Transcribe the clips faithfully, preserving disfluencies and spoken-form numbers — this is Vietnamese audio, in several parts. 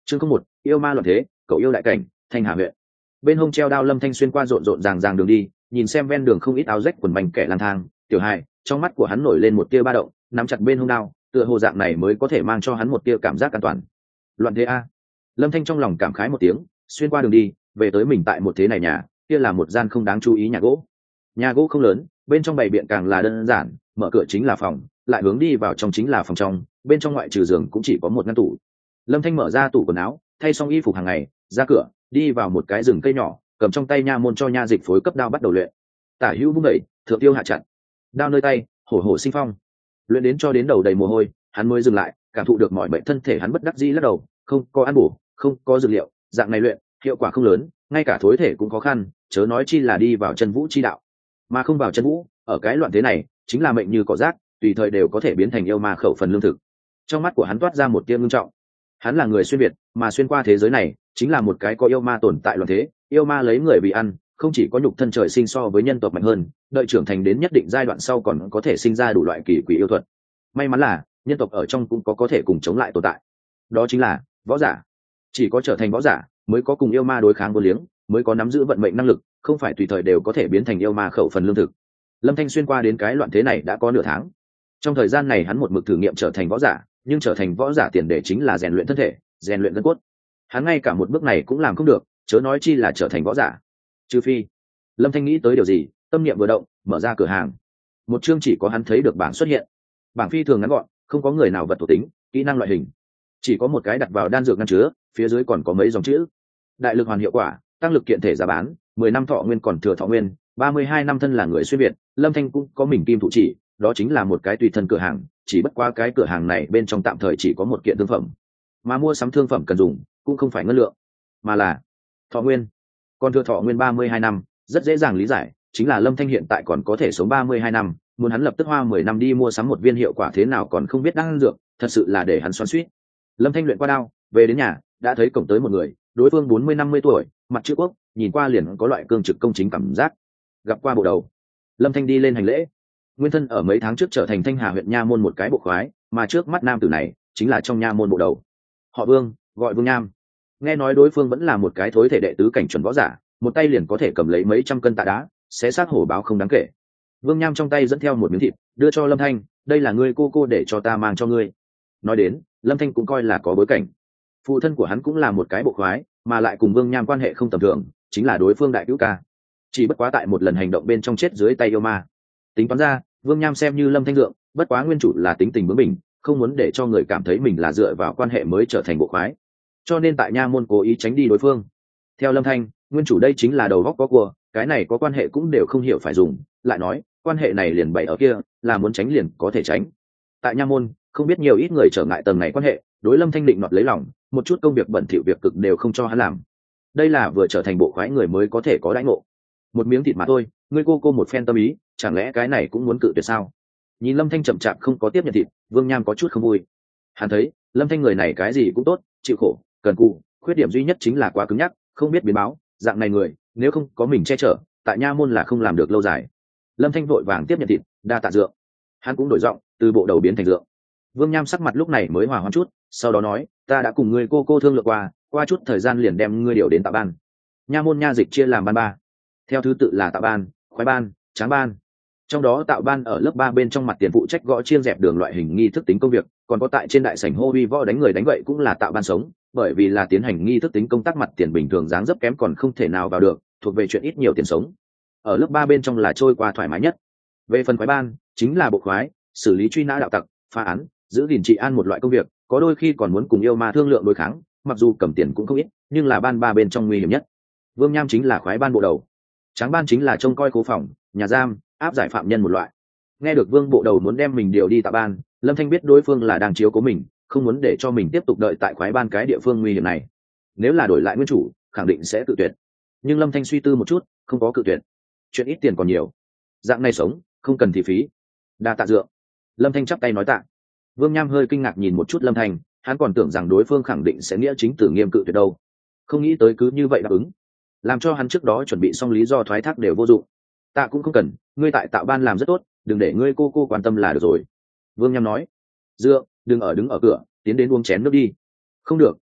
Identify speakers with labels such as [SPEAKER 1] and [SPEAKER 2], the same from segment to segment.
[SPEAKER 1] chương không một yêu ma loạn thế, cậu yêu đại cảnh, Thanh Hà huyện. Bên hông treo đao Lâm Thanh xuyên qua rộn rộn ràng ràng đường đi, nhìn xem ven đường không ít áo rách quần manh kẻ lang thang, tiểu hài, trong mắt của hắn nổi lên một tia ba động, nắm chặt bên hông đao, tựa hồ dạng này mới có thể mang cho hắn một tia cảm giác an toàn. Loạn thế a. Lâm Thanh trong lòng cảm khái một tiếng, xuyên qua đường đi, về tới mình tại một thế này nhà, kia là một gian không đáng chú ý nhà gỗ. Nhà gỗ không lớn, bên trong bày biện càng là đơn giản, mở cửa chính là phòng, lại hướng đi vào trong chính là phòng trong, bên trong ngoại trừ giường cũng chỉ có một ngăn tủ. Lâm Thanh mở ra tủ quần áo, thay xong y phục hàng ngày, ra cửa, đi vào một cái rừng cây nhỏ, cầm trong tay nha môn cho nha dịch phối cấp đao bắt đầu luyện. Tả hữu vung đẩy, thượng tiêu hạ chặn, đao nơi tay, hổ hổ sinh phong. Luyện đến cho đến đầu đầy mồ hôi, hắn mới dừng lại, cảm thụ được mọi bệnh thân thể hắn bất đắc dĩ lắc đầu, không có ăn bổ, không có dược liệu, dạng này luyện, hiệu quả không lớn, ngay cả thối thể cũng khó khăn, chớ nói chi là đi vào chân vũ chi đạo. Mà không vào chân vũ, ở cái loạn thế này, chính là mệnh như cỏ rác, tùy thời đều có thể biến thành yêu ma khẩu phần lương thực. Trong mắt của hắn toát ra một tia ngưng trọng. Hắn là người xuyên việt, mà xuyên qua thế giới này, chính là một cái có yêu ma tồn tại loạn thế, yêu ma lấy người vì ăn, không chỉ có nhục thân trời sinh so với nhân tộc mạnh hơn, đợi trưởng thành đến nhất định giai đoạn sau còn có thể sinh ra đủ loại kỳ quỷ yêu thuật. May mắn là, nhân tộc ở trong cũng có có thể cùng chống lại tồn tại. Đó chính là võ giả. Chỉ có trở thành võ giả, mới có cùng yêu ma đối kháng vô liếng, mới có nắm giữ vận mệnh năng lực, không phải tùy thời đều có thể biến thành yêu ma khẩu phần lương thực. Lâm Thanh xuyên qua đến cái loạn thế này đã có nửa tháng. Trong thời gian này hắn một mực thử nghiệm trở thành võ giả, nhưng trở thành võ giả tiền đề chính là rèn luyện thân thể, rèn luyện gân cốt. Hắn ngay cả một bước này cũng làm không được, chớ nói chi là trở thành võ giả. Trừ phi, Lâm Thanh nghĩ tới điều gì, tâm niệm vừa động, mở ra cửa hàng. Một chương chỉ có hắn thấy được bảng xuất hiện. Bảng phi thường ngắn gọn, không có người nào vật thuộc tính, kỹ năng loại hình, chỉ có một cái đặt vào đan dược ngăn chứa, phía dưới còn có mấy dòng chữ: đại lực hoàn hiệu quả, tăng lực kiện thể giá bán, mười năm thọ nguyên còn thừa thọ nguyên, ba mươi hai năm thân là người xuyên việt. Lâm Thanh cũng có mình kim thủ chỉ, đó chính là một cái tùy thân cửa hàng, chỉ bất qua cái cửa hàng này bên trong tạm thời chỉ có một kiện thương phẩm, mà mua sắm thương phẩm cần dùng cũng không phải ngân lượng, mà là thọ nguyên. Còn thừa thọ nguyên ba mươi hai năm, rất dễ dàng lý giải, chính là Lâm Thanh hiện tại còn có thể sống ba mươi hai năm, muốn hắn lập tức hoa mười năm đi mua sắm một viên hiệu quả thế nào còn không biết đan dược, thật sự là để hắn xoắn xuýt. Lâm Thanh luyện qua đao, về đến nhà, đã thấy cổng tới một người, đối phương bốn mươi năm mươi tuổi, mặt chữ quốc, nhìn qua liền có loại cương trực công chính cảm giác. Gặp qua bộ đầu, Lâm Thanh đi lên hành lễ. Nguyên thân ở mấy tháng trước trở thành Thanh Hà huyện nha môn một cái bộ khoái, mà trước mắt nam tử này chính là trong nha môn bộ đầu. Họ Vương, gọi Vương Nham. Nghe nói đối phương vẫn là một cái thối thể đệ tứ cảnh chuẩn võ giả, một tay liền có thể cầm lấy mấy trăm cân tạ đá, xé xác hổ báo không đáng kể. Vương Nham trong tay dẫn theo một miếng thịt, đưa cho Lâm Thanh, đây là ngươi cô cô để cho ta mang cho ngươi. Nói đến, Lâm Thanh cũng coi là có bối cảnh. Phụ thân của hắn cũng là một cái bộ khoái, mà lại cùng Vương Nham quan hệ không tầm thường, chính là đối phương đại cứu ca. Chỉ bất quá tại một lần hành động bên trong chết dưới tay yêu ma. Tính toán ra, Vương Nham xem như Lâm Thanh dượng, bất quá nguyên chủ là tính tình bướng bỉnh, không muốn để cho người cảm thấy mình là dựa vào quan hệ mới trở thành bộ khoái, cho nên tại nha môn cố ý tránh đi đối phương. Theo Lâm Thanh, nguyên chủ đây chính là đầu góc có cua, cái này có quan hệ cũng đều không hiểu phải dùng, lại nói quan hệ này liền bày ở kia, là muốn tránh liền có thể tránh. Tại nha môn, không biết nhiều ít người trở ngại tầng này quan hệ, đối Lâm Thanh định nọt lấy lòng, một chút công việc bẩn thỉu việc cực đều không cho hắn làm. Đây là vừa trở thành bộ khoái người mới có thể có đãi ngộ. Một miếng thịt mà thôi, ngươi cô cô một phen tâm ý, chẳng lẽ cái này cũng muốn cự tuyệt sao? Nhìn Lâm Thanh chậm chạp không có tiếp nhận thịt, Vương Nham có chút không vui. Hắn thấy Lâm Thanh người này cái gì cũng tốt, chịu khổ, cần cù, khuyết điểm duy nhất chính là quá cứng nhắc, không biết biến báo. Dạng này người, nếu không có mình che chở, tại nha môn là không làm được lâu dài. Lâm Thanh vội vàng tiếp nhận thịt, đa tạ dượng. Hắn cũng đổi giọng, từ bộ đầu biến thành dượng. Vương Nham sắc mặt lúc này mới hòa hoãn chút, sau đó nói, ta đã cùng ngươi cô cô thương lượng qua, qua chút thời gian liền đem ngươi điều đến tạ ban. Nha môn nha dịch chia làm ban ba, theo thứ tự là tạ ban, khoái ban, tráng ban. Trong đó tạo ban ở lớp ba bên trong mặt tiền phụ trách gõ chiêng dẹp đường loại hình nghi thức tính công việc, còn có tại trên đại sảnh hô uy võ đánh người đánh gậy cũng là tạo ban sống, bởi vì là tiến hành nghi thức tính công tác mặt tiền bình thường dáng dấp kém còn không thể nào vào được, thuộc về chuyện ít nhiều tiền sống. Ở lớp ba bên trong là trôi qua thoải mái nhất. Về phần khoái ban, chính là bộ khoái, xử lý truy nã đạo tặc, phá án, giữ gìn trị an một loại công việc, có đôi khi còn muốn cùng yêu ma thương lượng đối kháng, mặc dù cầm tiền cũng không ít, nhưng là ban ba bên trong nguy hiểm nhất. Vương Nham chính là khoái ban bộ đầu. Tráng ban chính là trông coi cố phòng, nhà giam, áp giải phạm nhân một loại. Nghe được Vương bộ đầu muốn đem mình điều đi tạ ban, Lâm Thanh biết đối phương là đang chiếu cố mình, không muốn để cho mình tiếp tục đợi tại khoái ban cái địa phương nguy hiểm này. Nếu là đổi lại nguyên chủ, khẳng định sẽ tự tuyệt. Nhưng Lâm Thanh suy tư một chút, không có cự tuyệt. Chuyện ít tiền còn nhiều, dạng này sống, không cần thị phí. Đa tạ dượng. Lâm Thanh chắp tay nói tạ. Vương Nham hơi kinh ngạc nhìn một chút Lâm Thanh, hắn còn tưởng rằng đối phương khẳng định sẽ nghĩa chính tử nghiêm cự tuyệt đâu, không nghĩ tới cứ như vậy đáp ứng, làm cho hắn trước đó chuẩn bị xong lý do thoái thác đều vô dụng. Ta cũng không cần, ngươi tại tạo ban làm rất tốt, đừng để ngươi cô cô quan tâm là được rồi. Vương Nham nói. Dượng, đừng ở đứng ở cửa, tiến đến uống chén nước đi. Không được,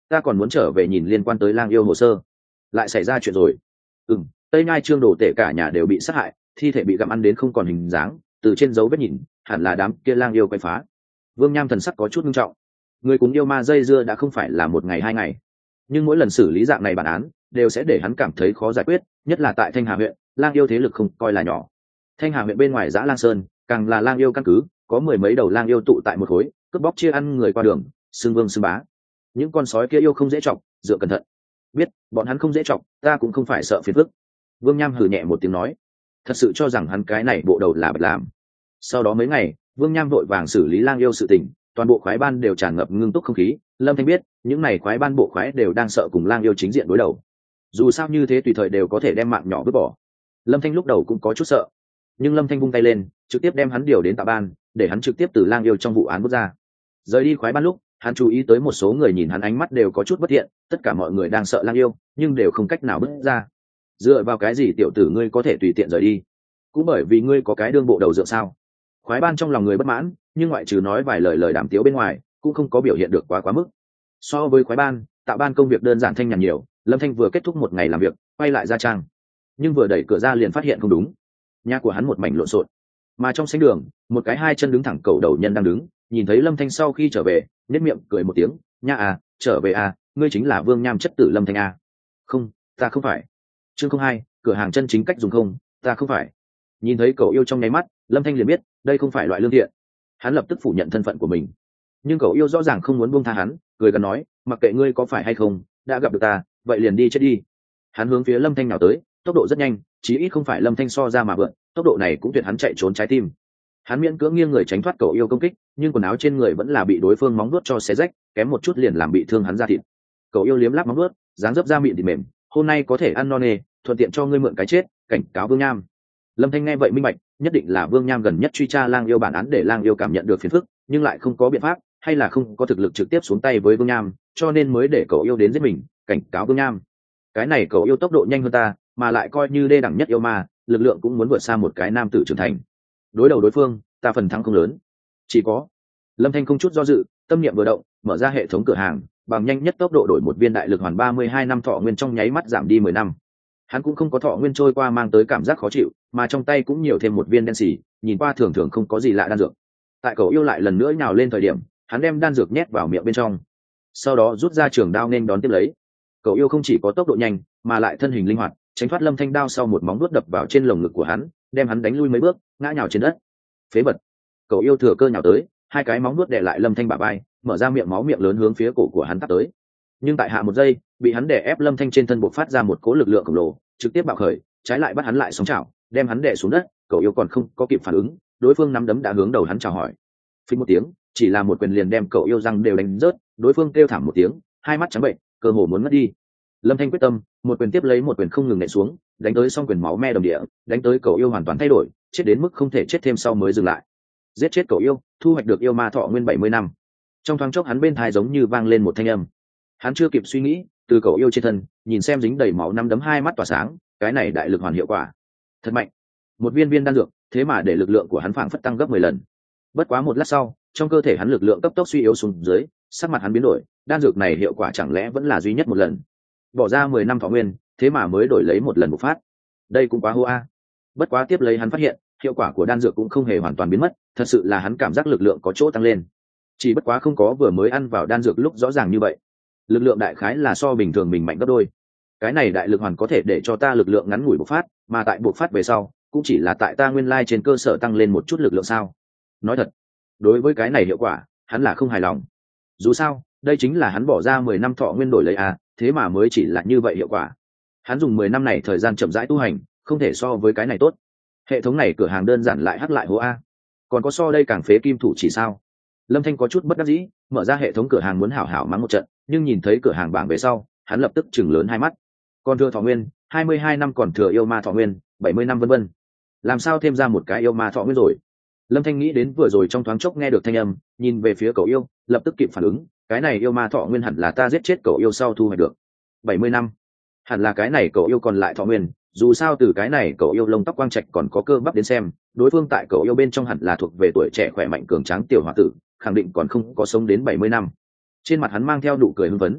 [SPEAKER 1] ta còn muốn trở về nhìn liên quan tới lang yêu hồ sơ. Lại xảy ra chuyện rồi. Ừ, Tây Nhai Trương đồ tể cả nhà đều bị sát hại, thi thể bị gặm ăn đến không còn hình dáng, từ trên dấu vết nhìn hẳn là đám kia lang yêu quay phá. Vương Nham thần sắc có chút nghiêm trọng. Người cùng yêu ma dây dưa đã không phải là một ngày hai ngày, nhưng mỗi lần xử lý dạng này bản án đều sẽ để hắn cảm thấy khó giải quyết, nhất là tại Thanh Hà huyện, lang yêu thế lực không coi là nhỏ. Thanh Hà huyện bên ngoài Dã Lang Sơn càng là lang yêu căn cứ, có mười mấy đầu lang yêu tụ tại một khối, cướp bóc chia ăn người qua đường, xưng vương xưng bá. Những con sói kia yêu không dễ chọc, dựa cẩn thận. Biết, bọn hắn không dễ chọc, ta cũng không phải sợ phiền phức. Vương Nham hừ nhẹ một tiếng nói, thật sự cho rằng hắn cái này bộ đầu là bạch làm. Sau đó mấy ngày, Vương Nham vội vàng xử lý lang yêu sự tình, toàn bộ khoái ban đều tràn ngập ngưng túc không khí. Lâm Thanh biết, những này khoái ban bộ khoái đều đang sợ cùng lang yêu chính diện đối đầu. Dù sao như thế tùy thời đều có thể đem mạng nhỏ vứt bỏ. Lâm Thanh lúc đầu cũng có chút sợ, nhưng Lâm Thanh vung tay lên, trực tiếp đem hắn điều đến tạ ban, để hắn trực tiếp từ lang yêu trong vụ án bước ra. Rời đi khoái ban lúc, hắn chú ý tới một số người nhìn hắn ánh mắt đều có chút bất thiện, tất cả mọi người đang sợ lang yêu, nhưng đều không cách nào bước ra. Dựa vào cái gì tiểu tử ngươi có thể tùy tiện rời đi? Cũng bởi vì ngươi có cái đương bộ đầu dựa sao? Khoái ban trong lòng người bất mãn, nhưng ngoại trừ nói vài lời lời đàm tiếu bên ngoài, cũng không có biểu hiện được quá quá mức. So với khoái ban, tạo ban công việc đơn giản thanh nhàn nhiều. Lâm Thanh vừa kết thúc một ngày làm việc, quay lại ra trang, nhưng vừa đẩy cửa ra liền phát hiện không đúng. Nhà của hắn một mảnh lộn xộn, mà trong sảnh đường, một cái hai chân đứng thẳng cầu đầu nhân đang đứng, nhìn thấy Lâm Thanh sau khi trở về, nét miệng cười một tiếng, nha à, trở về à, ngươi chính là Vương Nham chất tử Lâm Thanh à? Không, ta không phải. Chương không hai, cửa hàng chân chính cách dùng không, ta không phải. Nhìn thấy cậu yêu trong nháy mắt, Lâm Thanh liền biết đây không phải loại lương thiện. Hắn lập tức phủ nhận thân phận của mình, nhưng cậu yêu rõ ràng không muốn buông tha hắn, cười gần nói, mặc kệ ngươi có phải hay không, đã gặp được ta, vậy liền đi chết đi. Hắn hướng phía Lâm Thanh nào tới, tốc độ rất nhanh, chí ít không phải Lâm Thanh so ra mà vượn, tốc độ này cũng tuyệt hắn chạy trốn trái tim. Hắn miễn cưỡng nghiêng người tránh thoát cậu yêu công kích, nhưng quần áo trên người vẫn là bị đối phương móng vuốt cho xé rách, kém một chút liền làm bị thương hắn da thịt. Cậu yêu liếm láp móng vuốt, dáng dấp da mịn thịt mềm, hôm nay có thể ăn no nê, thuận tiện cho ngươi mượn cái chết, cảnh cáo Vương Nham. Lâm Thanh nghe vậy minh bạch, nhất định là Vương Nham gần nhất truy tra lang yêu bản án để lang yêu cảm nhận được phiền phức, nhưng lại không có biện pháp, hay là không có thực lực trực tiếp xuống tay với Vương Nham, cho nên mới để cậu yêu đến giết mình, cảnh cáo Vương Nham. Cái này cậu yêu tốc độ nhanh hơn ta, mà lại coi như đê đẳng nhất yêu ma, lực lượng cũng muốn vượt xa một cái nam tử trưởng thành. Đối đầu đối phương, ta phần thắng không lớn. Chỉ có Lâm Thanh không chút do dự, tâm niệm vừa động, mở ra hệ thống cửa hàng, bằng nhanh nhất tốc độ đổi một viên đại lực hoàn ba mươi hai năm thọ nguyên trong nháy mắt giảm đi mười năm. Hắn cũng không có thọ nguyên trôi qua mang tới cảm giác khó chịu, mà trong tay cũng nhiều thêm một viên đen xì, nhìn qua thường thường không có gì lạ đan dược. Tại cậu yêu lại lần nữa nhào lên thời điểm, hắn đem đan dược nhét vào miệng bên trong, sau đó rút ra trường đao nên đón tiếp lấy. Cậu yêu không chỉ có tốc độ nhanh, mà lại thân hình linh hoạt, tránh thoát Lâm Thanh đao sau một móng vuốt đập vào trên lồng ngực của hắn, đem hắn đánh lui mấy bước, ngã nhào trên đất. Phế vật! Cậu yêu thừa cơ nhào tới, hai cái móng vuốt đè lại Lâm Thanh bả vai, mở ra miệng máu miệng lớn hướng phía cổ của hắn tắt tới. Nhưng tại hạ một giây, bị hắn đè ép Lâm Thanh trên thân bộc phát ra một cỗ lực lượng khổng lồ, trực tiếp bạo khởi, trái lại bắt hắn lại sóng chảo, đem hắn đè xuống đất. Cậu yêu còn không có kịp phản ứng, đối phương nắm đấm đã hướng đầu hắn chào hỏi. Phình một tiếng, chỉ là một quyền liền đem cậu yêu răng đều đánh rớt, đối phương kêu thảm một tiếng, hai mắt trắng bệnh, cơ hồ muốn ngất đi. Lâm Thanh quyết tâm, một quyền tiếp lấy một quyền không ngừng nện xuống, đánh tới xong quyền máu me đồng địa, đánh tới cậu yêu hoàn toàn thay đổi, chết đến mức không thể chết thêm sau mới dừng lại. Giết chết cậu yêu, thu hoạch được yêu ma thọ nguyên bảy mươi năm. Trong thoáng chốc hắn bên tai giống như vang lên một thanh âm. Hắn chưa kịp suy nghĩ, từ cậu yêu trên thân, nhìn xem dính đầy máu năm đấm hai mắt tỏa sáng, cái này đại lực hoàn hiệu quả thật mạnh. Một viên viên đan dược, thế mà để lực lượng của hắn phảng phất tăng gấp mười lần. Bất quá một lát sau, trong cơ thể hắn lực lượng cấp tốc suy yếu xuống dưới, sắc mặt hắn biến đổi, đan dược này hiệu quả chẳng lẽ vẫn là duy nhất một lần? Bỏ ra mười năm thọ nguyên, thế mà mới đổi lấy một lần một phát. Đây cũng quá hô a. Bất quá tiếp lấy hắn phát hiện, hiệu quả của đan dược cũng không hề hoàn toàn biến mất, thật sự là hắn cảm giác lực lượng có chỗ tăng lên. Chỉ bất quá không có vừa mới ăn vào đan dược lúc rõ ràng như vậy. Lực lượng đại khái là so bình thường mình mạnh gấp đôi. Cái này đại lực hoàn có thể để cho ta lực lượng ngắn ngủi bộc phát, mà tại bộc phát về sau, cũng chỉ là tại ta nguyên lai trên cơ sở tăng lên một chút lực lượng sao? Nói thật, đối với cái này hiệu quả, hắn là không hài lòng. Dù sao, đây chính là hắn bỏ ra mười năm thọ nguyên đổi lấy a, thế mà mới chỉ là như vậy hiệu quả. Hắn dùng mười năm này thời gian chậm rãi tu hành, không thể so với cái này tốt. Hệ thống này cửa hàng đơn giản lại hắc lại hố a. Còn có so đây càng phế kim thủ chỉ sao? Lâm Thanh có chút bất đắc dĩ, mở ra hệ thống cửa hàng muốn hảo hảo mắng một trận, nhưng nhìn thấy cửa hàng bảng về sau, hắn lập tức chừng lớn hai mắt. Còn thừa thọ nguyên, hai mươi hai năm, còn thừa yêu ma thọ nguyên, bảy mươi năm vân vân. Làm sao thêm ra một cái yêu ma thọ nguyên rồi? Lâm Thanh nghĩ đến vừa rồi trong thoáng chốc nghe được thanh âm, nhìn về phía cậu yêu, lập tức kịp phản ứng, cái này yêu ma thọ nguyên hẳn là ta giết chết cậu yêu sau thu hoạch được. bảy mươi năm. Hẳn là cái này cậu yêu còn lại thọ nguyên, dù sao từ cái này cậu yêu lông tóc quang trạch còn có cơ bắp đến xem, đối phương tại cậu yêu bên trong hẳn là thuộc về tuổi trẻ khỏe mạnh cường tráng tiểu hòa tử, khẳng định còn không có sống đến bảy mươi năm. Trên mặt hắn mang theo nụ cười hưng phấn.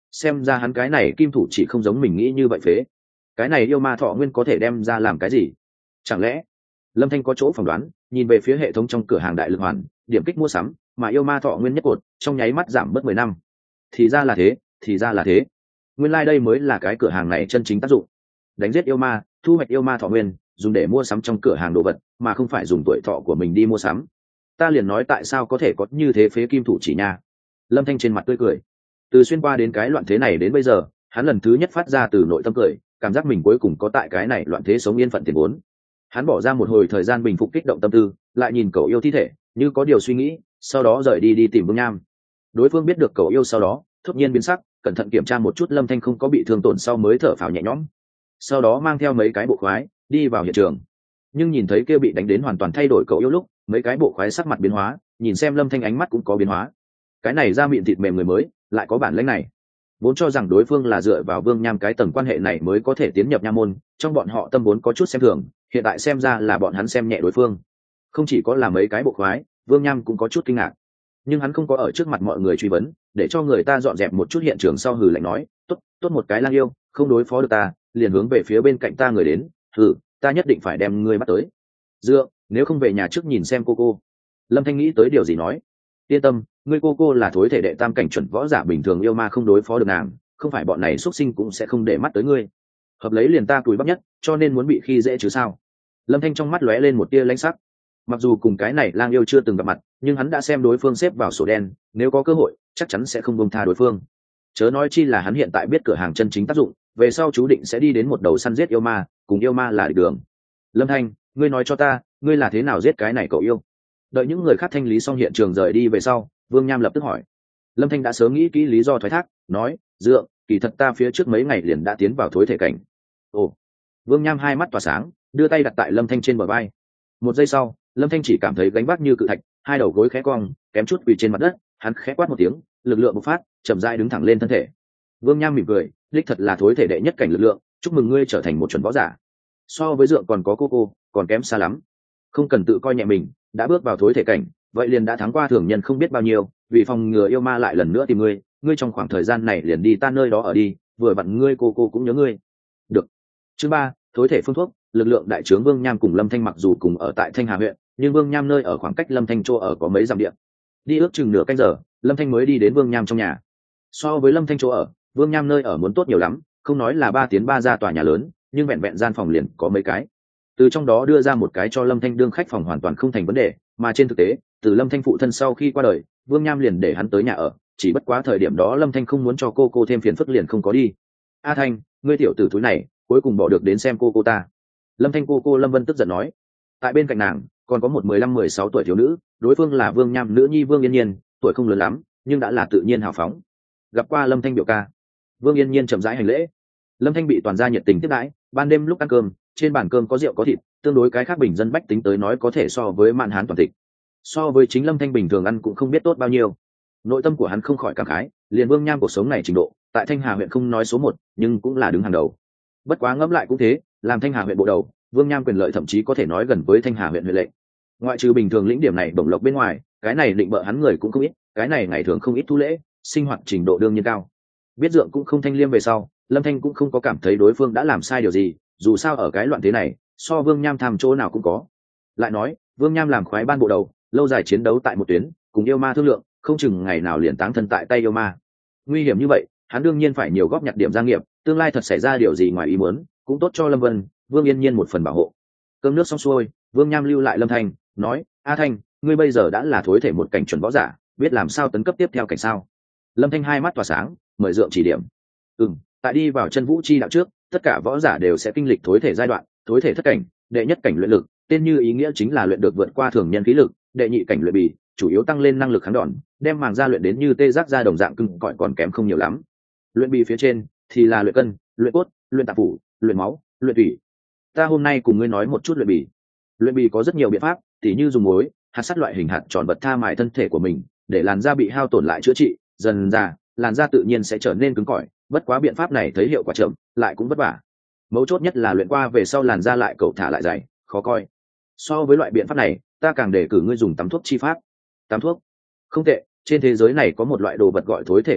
[SPEAKER 1] xem ra hắn cái này kim thủ chỉ không giống mình nghĩ như vậy phế. Cái này yêu ma thọ nguyên có thể đem ra làm cái gì? Chẳng lẽ Lâm Thanh có chỗ phỏng đoán, nhìn về phía hệ thống trong cửa hàng đại lực hoàn, điểm kích mua sắm, mà yêu ma thọ nguyên nhất cột, trong nháy mắt giảm bớt mười năm. Thì ra là thế, thì ra là thế. Nguyên lai like đây mới là cái cửa hàng này chân chính tác dụng. Đánh giết yêu ma, thu hoạch yêu ma thọ nguyên, dùng để mua sắm trong cửa hàng đồ vật, mà không phải dùng tuổi thọ của mình đi mua sắm. Ta liền nói tại sao có thể có như thế phế kim thủ chỉ nha. Lâm Thanh trên mặt tươi cười. Từ xuyên qua đến cái loạn thế này đến bây giờ, hắn lần thứ nhất phát ra từ nội tâm cười, cảm giác mình cuối cùng có tại cái này loạn thế sống yên phận tiền vốn. Hắn bỏ ra một hồi thời gian bình phục kích động tâm tư, lại nhìn cậu yêu thi thể, như có điều suy nghĩ, sau đó rời đi đi tìm Vương Nham. Đối phương biết được cậu yêu sau đó, thốt nhiên biến sắc, cẩn thận kiểm tra một chút Lâm Thanh không có bị thương tổn sau mới thở phào nhẹ nhõm. Sau đó mang theo mấy cái bộ khoái đi vào hiện trường. Nhưng nhìn thấy kia bị đánh đến hoàn toàn thay đổi cậu yêu lúc, mấy cái bộ khoái sắc mặt biến hóa, nhìn xem Lâm Thanh ánh mắt cũng có biến hóa. Cái này da miệng thịt mềm người mới, lại có bản lĩnh này. Vốn cho rằng đối phương là dựa vào Vương Nham cái tầng quan hệ này mới có thể tiến nhập nha môn, trong bọn họ tâm vốn có chút xem thường, hiện tại xem ra là bọn hắn xem nhẹ đối phương. Không chỉ có là mấy cái bộ khoái, Vương Nham cũng có chút kinh ngạc. Nhưng hắn không có ở trước mặt mọi người truy vấn, để cho người ta dọn dẹp một chút hiện trường sau hừ lạnh nói, tốt, tốt một cái lang yêu, không đối phó được ta, liền hướng về phía bên cạnh ta người đến, hừ, ta nhất định phải đem ngươi bắt tới. Dựa, nếu không về nhà trước nhìn xem cô cô. Lâm Thanh nghĩ tới điều gì nói, yên tâm, ngươi cô cô là thối thể đệ tam cảnh chuẩn võ giả bình thường, yêu ma không đối phó được nàng, không phải bọn này xuất sinh cũng sẽ không để mắt tới ngươi. Hợp lấy liền ta cùi bắp nhất, cho nên muốn bị khi dễ chứ sao? Lâm Thanh trong mắt lóe lên một tia lãnh sắc. Mặc dù cùng cái này lang yêu chưa từng gặp mặt, nhưng hắn đã xem đối phương xếp vào sổ đen, nếu có cơ hội chắc chắn sẽ không buông tha đối phương. Chớ nói chi là hắn hiện tại biết cửa hàng chân chính tác dụng, về sau chú định sẽ đi đến một đầu săn giết yêu ma, cùng yêu ma là địch đường. Lâm Thanh, ngươi nói cho ta, ngươi là thế nào giết cái này cậu yêu? Đợi những người khác thanh lý xong hiện trường rời đi về sau, Vương Nham lập tức hỏi. Lâm Thanh đã sớm nghĩ kỹ lý do thoái thác, nói, dựa, kỳ thật ta phía trước mấy ngày liền đã tiến vào thối thể cảnh. Ồ. Vương Nham hai mắt tỏa sáng, đưa tay đặt tại Lâm Thanh trên bờ vai. Một giây sau, Lâm Thanh chỉ cảm thấy gánh vác như cự thạch, hai đầu gối khẽ cong, kém chút quỳ trên mặt đất, hắn khẽ quát một tiếng, lực lượng bộc phát, chậm rãi đứng thẳng lên thân thể. Vương Nham mỉm cười, đích thật là thối thể đệ nhất cảnh lực lượng, chúc mừng ngươi trở thành một chuẩn võ giả. So với dượng còn có cô cô, còn kém xa lắm. Không cần tự coi nhẹ mình, đã bước vào thối thể cảnh, vậy liền đã thắng qua thường nhân không biết bao nhiêu, vì phòng ngừa yêu ma lại lần nữa tìm ngươi, ngươi trong khoảng thời gian này liền đi tan nơi đó ở đi, vừa vặn ngươi cô cô cũng nhớ ngươi. Được. Chương ba, thối thể phương thuốc. Lực lượng đại trướng Vương Nham cùng Lâm Thanh mặc dù cùng ở tại Thanh Hà huyện, nhưng Vương Nham nơi ở khoảng cách Lâm Thanh chỗ ở có mấy dặm địa. Đi ước chừng nửa canh giờ, Lâm Thanh mới đi đến Vương Nham trong nhà. So với Lâm Thanh chỗ ở, Vương Nham nơi ở muốn tốt nhiều lắm, không nói là ba tiến ba ra tòa nhà lớn, nhưng vẹn vẹn gian phòng liền có mấy cái. Từ trong đó đưa ra một cái cho Lâm Thanh đương khách phòng hoàn toàn không thành vấn đề, mà trên thực tế, từ Lâm Thanh phụ thân sau khi qua đời, Vương Nham liền để hắn tới nhà ở, chỉ bất quá thời điểm đó Lâm Thanh không muốn cho cô cô thêm phiền phức liền không có đi. A Thanh, ngươi tiểu tử thúi này, cuối cùng bỏ được đến xem cô cô ta. Lâm Thanh cô cô Lâm Vân tức giận nói. Tại bên cạnh nàng còn có một mười lăm mười sáu tuổi thiếu nữ, đối phương là Vương Nham nữ nhi Vương Yên Nhiên, tuổi không lớn lắm nhưng đã là tự nhiên hào phóng. Gặp qua Lâm Thanh biểu ca. Vương Yên Nhiên chậm rãi hành lễ. Lâm Thanh bị toàn gia nhiệt tình tiếp đãi, ban đêm lúc ăn cơm, trên bàn cơm có rượu có thịt, tương đối cái khác bình dân bách tính tới nói có thể so với mạn hán toàn thịnh. So với chính Lâm Thanh bình thường ăn cũng không biết tốt bao nhiêu. Nội tâm của hắn không khỏi cảm khái, liền Vương Nham cuộc sống này trình độ, tại Thanh Hà huyện không nói số một, nhưng cũng là đứng hàng đầu. Bất quá ngẫm lại cũng thế, làm Thanh Hà huyện bộ đầu, Vương Nham quyền lợi thậm chí có thể nói gần với Thanh Hà huyện huyện lệnh. Ngoại trừ bình thường lĩnh điểm này bổng lộc bên ngoài, cái này định bợ hắn người cũng không ít, cái này ngày thường không ít thu lễ, sinh hoạt trình độ đương nhiên cao. Biết dượng cũng không thanh liêm về sau, Lâm Thanh cũng không có cảm thấy đối phương đã làm sai điều gì, dù sao ở cái loạn thế này, so Vương Nham tham chỗ nào cũng có. Lại nói, Vương Nham làm khoái ban bộ đầu, lâu dài chiến đấu tại một tuyến, cùng yêu ma thương lượng, không chừng ngày nào liền táng thân tại tay yêu ma. Nguy hiểm như vậy, hắn đương nhiên phải nhiều góp nhặt điểm gia nghiệp, tương lai thật xảy ra điều gì ngoài ý muốn, cũng tốt cho Lâm Vân, Vương Yên Nhiên một phần bảo hộ. Cơm nước xong xuôi, Vương Nham lưu lại Lâm Thanh, nói: "A Thanh, ngươi bây giờ đã là thối thể một cảnh chuẩn võ giả, biết làm sao tấn cấp tiếp theo cảnh sao?" Lâm Thanh hai mắt tỏa sáng, mời dượng chỉ điểm. "Ừm, tại đi vào chân vũ chi đạo trước, tất cả võ giả đều sẽ kinh lịch thối thể giai đoạn, thối thể thất cảnh, đệ nhất cảnh luyện lực, tên như ý nghĩa chính là luyện được vượt qua thường nhân khí lực, đệ nhị cảnh luyện bì, chủ yếu tăng lên năng lực kháng đòn, đem màng da luyện đến như tê giác da đồng dạng cứng cỏi còn kém không nhiều lắm. Luyện bì phía trên thì là luyện cân, luyện cốt, luyện tạng phủ, luyện máu, luyện tủy. Ta hôm nay cùng ngươi nói một chút luyện bì. Luyện bì có rất nhiều biện pháp, tỉ như dùng muối, hạt sắt loại hình hạt tròn vật tha mài thân thể của mình, để làn da bị hao tổn lại chữa trị, dần ra, làn da tự nhiên sẽ trở nên cứng cỏi, bất quá biện pháp này thấy hiệu quả chậm, lại cũng vất vả. Mấu chốt nhất là luyện qua về sau làn da lại cậu thả lại dày, khó coi. So với loại biện pháp này, ta càng đề cử ngươi dùng tắm thuốc chi pháp. Tắm thuốc? Không tệ, trên thế giới này có một loại đồ vật gọi thối thể bí dược,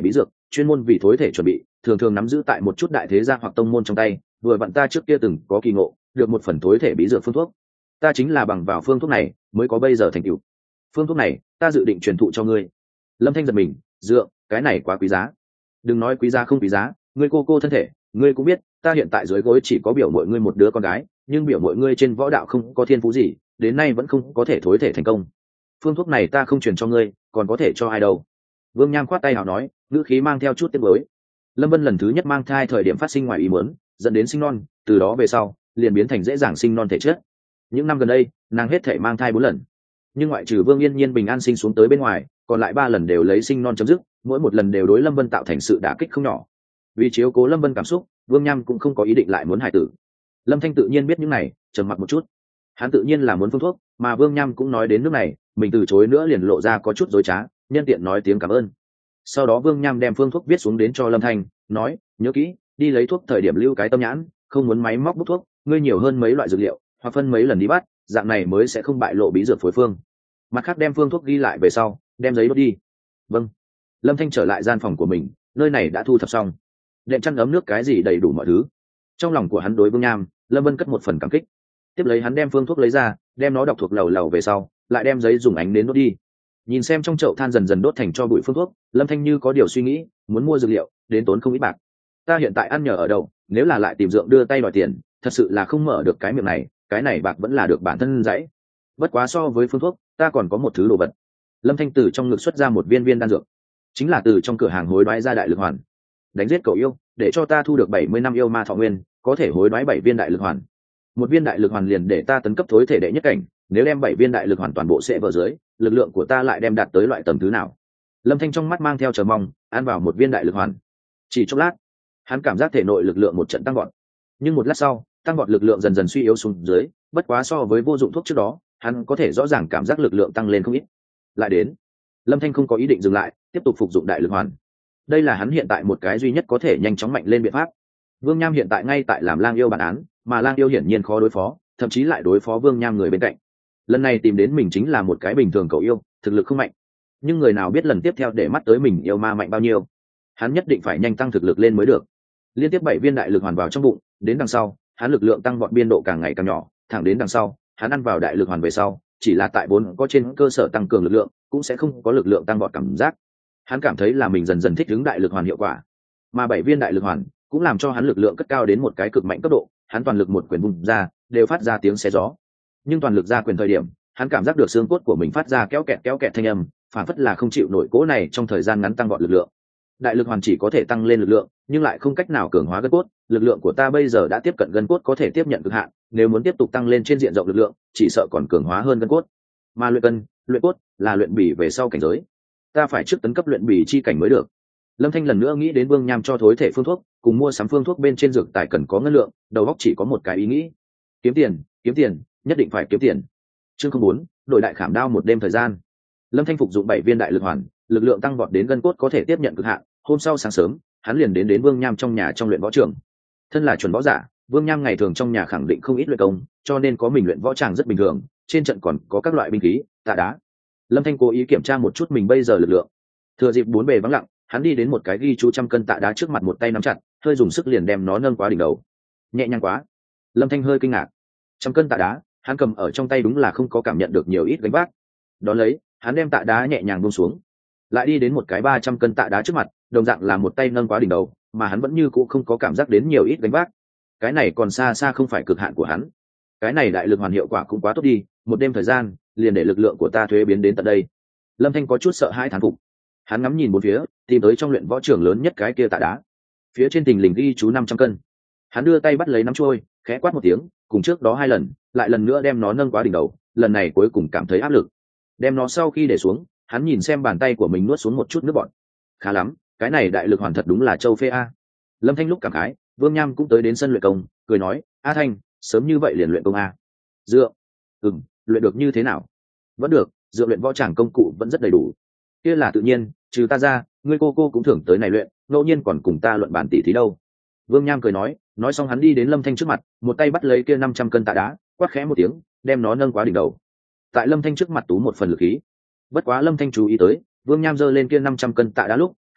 [SPEAKER 1] chuyên môn vì thối thể chuẩn bị, thường thường nắm giữ tại một chút đại thế gia hoặc tông môn trong tay. Vừa vặn ta trước kia từng có kỳ ngộ, được một phần thối thể bí dược phương thuốc, ta chính là bằng vào phương thuốc này mới có bây giờ thành tựu. Phương thuốc này ta dự định truyền thụ cho ngươi. Lâm Thanh giật mình, dựa, cái này quá quý giá. Đừng nói quý giá không quý giá, ngươi cô cô thân thể, ngươi cũng biết, ta hiện tại dưới gối chỉ có biểu muội ngươi một đứa con gái, nhưng biểu muội ngươi trên võ đạo không có thiên phú gì, đến nay vẫn không có thể thối thể thành công. Phương thuốc này ta không truyền cho ngươi, còn có thể cho ai đâu? Vương Nham khoát tay nào nói, ngữ khí mang theo chút tiếc nuối. Lâm Vân lần thứ nhất mang thai thời điểm phát sinh ngoài ý muốn, dẫn đến sinh non, từ đó về sau liền biến thành dễ dàng sinh non thể chất. Những năm gần đây, nàng hết thể mang thai bốn lần, nhưng ngoại trừ Vương Yên Nhiên bình an sinh xuống tới bên ngoài, còn lại ba lần đều lấy sinh non chấm dứt, mỗi một lần đều đối Lâm Vân tạo thành sự đả kích không nhỏ. Vì chiếu cố Lâm Vân cảm xúc, Vương Nham cũng không có ý định lại muốn hài tử. Lâm Thanh tự nhiên biết những này, trầm mặc một chút. Hắn tự nhiên là muốn phương thuốc, mà Vương Nham cũng nói đến nước này, mình từ chối nữa liền lộ ra có chút dối trá, nhân tiện nói tiếng cảm ơn. Sau đó Vương Nham đem phương thuốc viết xuống đến cho Lâm Thanh, nói, nhớ kỹ, đi lấy thuốc thời điểm lưu cái tâm nhãn, không muốn máy móc bút thuốc, ngươi nhiều hơn mấy loại dược liệu, hoặc phân mấy lần đi bắt, dạng này mới sẽ không bại lộ bí dược phối phương. Mặt khác đem phương thuốc ghi lại về sau, đem giấy đốt đi. Vâng. Lâm Thanh trở lại gian phòng của mình, nơi này đã thu thập xong, đệm chăn ấm nước cái gì đầy đủ mọi thứ. Trong lòng của hắn đối Vương Nham, Lâm Vân cất một phần cảm kích. Tiếp lấy hắn đem phương thuốc lấy ra, đem nó đọc thuộc lầu lầu về sau, lại đem giấy dùng ánh đến đốt đi. Nhìn xem trong chậu than dần dần đốt thành cho bụi phương thuốc, Lâm Thanh như có điều suy nghĩ, muốn mua dược liệu, đến tốn không ít bạc. Ta hiện tại ăn nhờ ở đâu, nếu là lại tìm dượng đưa tay đòi tiền, thật sự là không mở được cái miệng này, cái này bạc vẫn là được bản thân dãy. Bất quá so với phương thuốc, ta còn có một thứ đồ vật. Lâm Thanh từ trong ngực xuất ra một viên viên đan dược, chính là từ trong cửa hàng hối đoái ra đại lực hoàn. Đánh giết cậu yêu, để cho ta thu được bảy mươi năm yêu ma thọ nguyên, có thể hối đoái bảy viên đại lực hoàn. Một viên đại lực hoàn liền để ta tấn cấp thối thể đệ nhất cảnh, nếu đem bảy viên đại lực hoàn toàn bộ sẽ vỡ dưới, lực lượng của ta lại đem đạt tới loại tầm thứ nào? Lâm Thanh trong mắt mang theo chờ mong, ăn vào một viên đại lực hoàn. Chỉ chốc lát, hắn cảm giác thể nội lực lượng một trận tăng vọt. Nhưng một lát sau, tăng vọt lực lượng dần dần suy yếu xuống dưới, bất quá so với vô dụng thuốc trước đó, hắn có thể rõ ràng cảm giác lực lượng tăng lên không ít. Lại đến, Lâm Thanh không có ý định dừng lại, tiếp tục phục dụng đại lực hoàn. Đây là hắn hiện tại một cái duy nhất có thể nhanh chóng mạnh lên biện pháp. Vương Nham hiện tại ngay tại làm Lang Yêu bản án, mà Lang Yêu hiển nhiên khó đối phó, thậm chí lại đối phó Vương Nham người bên cạnh. Lần này tìm đến mình chính là một cái bình thường cậu yêu, thực lực không mạnh, nhưng người nào biết lần tiếp theo để mắt tới mình yêu ma mạnh bao nhiêu. Hắn nhất định phải nhanh tăng thực lực lên mới được. Liên tiếp bảy viên đại lực hoàn vào trong bụng, đến đằng sau, hắn lực lượng tăng vọt biên độ càng ngày càng nhỏ, thẳng đến đằng sau, hắn ăn vào đại lực hoàn về sau, chỉ là tại vốn có trên cơ sở tăng cường lực lượng, cũng sẽ không có lực lượng tăng vọt cảm giác. Hắn cảm thấy là mình dần dần thích ứng đại lực hoàn hiệu quả, mà bảy viên đại lực hoàn cũng làm cho hắn lực lượng cất cao đến một cái cực mạnh cấp độ. Hắn toàn lực một quyền vùng ra, đều phát ra tiếng xé gió. Nhưng toàn lực ra quyền thời điểm, hắn cảm giác được xương cốt của mình phát ra kéo kẹt kéo kẹt thanh âm, phản phất là không chịu nổi cỗ này trong thời gian ngắn tăng vọt lực lượng. Đại lực hoàn chỉ có thể tăng lên lực lượng, nhưng lại không cách nào cường hóa gân cốt. Lực lượng của ta bây giờ đã tiếp cận gân cốt có thể tiếp nhận cực hạn, nếu muốn tiếp tục tăng lên trên diện rộng lực lượng, chỉ sợ còn cường hóa hơn gân cốt. Mà luyện cân, luyện cốt là luyện bỉ về sau cảnh giới, ta phải trước tấn cấp luyện bỉ chi cảnh mới được. Lâm Thanh lần nữa nghĩ đến Vương Nham cho thối thể phương thuốc, cùng mua sắm phương thuốc bên trên dược tài cần có ngân lượng, đầu óc chỉ có một cái ý nghĩ: kiếm tiền, kiếm tiền, nhất định phải kiếm tiền. Chương không bốn, đổi đại khảm đao một đêm thời gian. Lâm Thanh phục dụng bảy viên đại lực hoàn, lực lượng tăng vọt đến gân cốt có thể tiếp nhận cực hạn. Hôm sau sáng sớm, hắn liền đến đến Vương Nham trong nhà trong luyện võ trường. Thân là chuẩn võ giả, Vương Nham ngày thường trong nhà khẳng định không ít luyện công, cho nên có mình luyện võ tràng rất bình thường. Trên trận còn có các loại binh khí, tạ đá. Lâm Thanh cố ý kiểm tra một chút mình bây giờ lực lượng. Thừa dịp bốn bề vắng lặng, hắn đi đến một cái ghi chú trăm cân tạ đá trước mặt, một tay nắm chặt, hơi dùng sức liền đem nó nâng quá đỉnh đầu. Nhẹ nhàng quá. Lâm Thanh hơi kinh ngạc. Trăm cân tạ đá, hắn cầm ở trong tay đúng là không có cảm nhận được nhiều ít gánh vác. Đón lấy, hắn đem tạ đá nhẹ nhàng buông xuống, lại đi đến một cái ba trăm cân tạ đá trước mặt, đồng dạng là một tay nâng quá đỉnh đầu, mà hắn vẫn như cũ không có cảm giác đến nhiều ít gánh vác. Cái này còn xa xa không phải cực hạn của hắn. Cái này đại lực hoàn hiệu quả cũng quá tốt đi, một đêm thời gian liền để lực lượng của ta thuế biến đến tận đây. Lâm Thanh có chút sợ hãi thán phục. Hắn ngắm nhìn bốn phía, tìm tới trong luyện võ trường lớn nhất cái kia tạ đá, phía trên tình lình ghi chú năm trăm cân. Hắn đưa tay bắt lấy nắm trôi, khẽ quát một tiếng, cùng trước đó hai lần, lại lần nữa đem nó nâng quá đỉnh đầu, lần này cuối cùng cảm thấy áp lực. Đem nó sau khi để xuống, hắn nhìn xem bàn tay của mình nuốt xuống một chút nước bọt. Khá lắm, cái này đại lực hoàn thật đúng là châu phê a. Lâm Thanh lúc cảm khái, Vương Nham cũng tới đến sân luyện công, cười nói: "A Thanh, sớm như vậy liền luyện công a?" "Dựa, ừm, luyện được như thế nào?" "Vẫn được, dựa luyện võ tràng công cụ vẫn rất đầy đủ." "Kia là tự nhiên, trừ ta ra, ngươi cô cô cũng thường tới này luyện, ngẫu nhiên còn cùng ta luận bàn tỉ thí đâu." Vương Nham cười nói, nói xong hắn đi đến Lâm Thanh trước mặt, một tay bắt lấy kia năm trăm cân tạ đá, quát khẽ một tiếng, đem nó nâng quá đỉnh đầu. Tại Lâm Thanh trước mặt tú một phần lực khí. Bất quá Lâm Thanh chú ý tới, Vương Nham giơ lên kia năm trăm cân tạ đá lúc,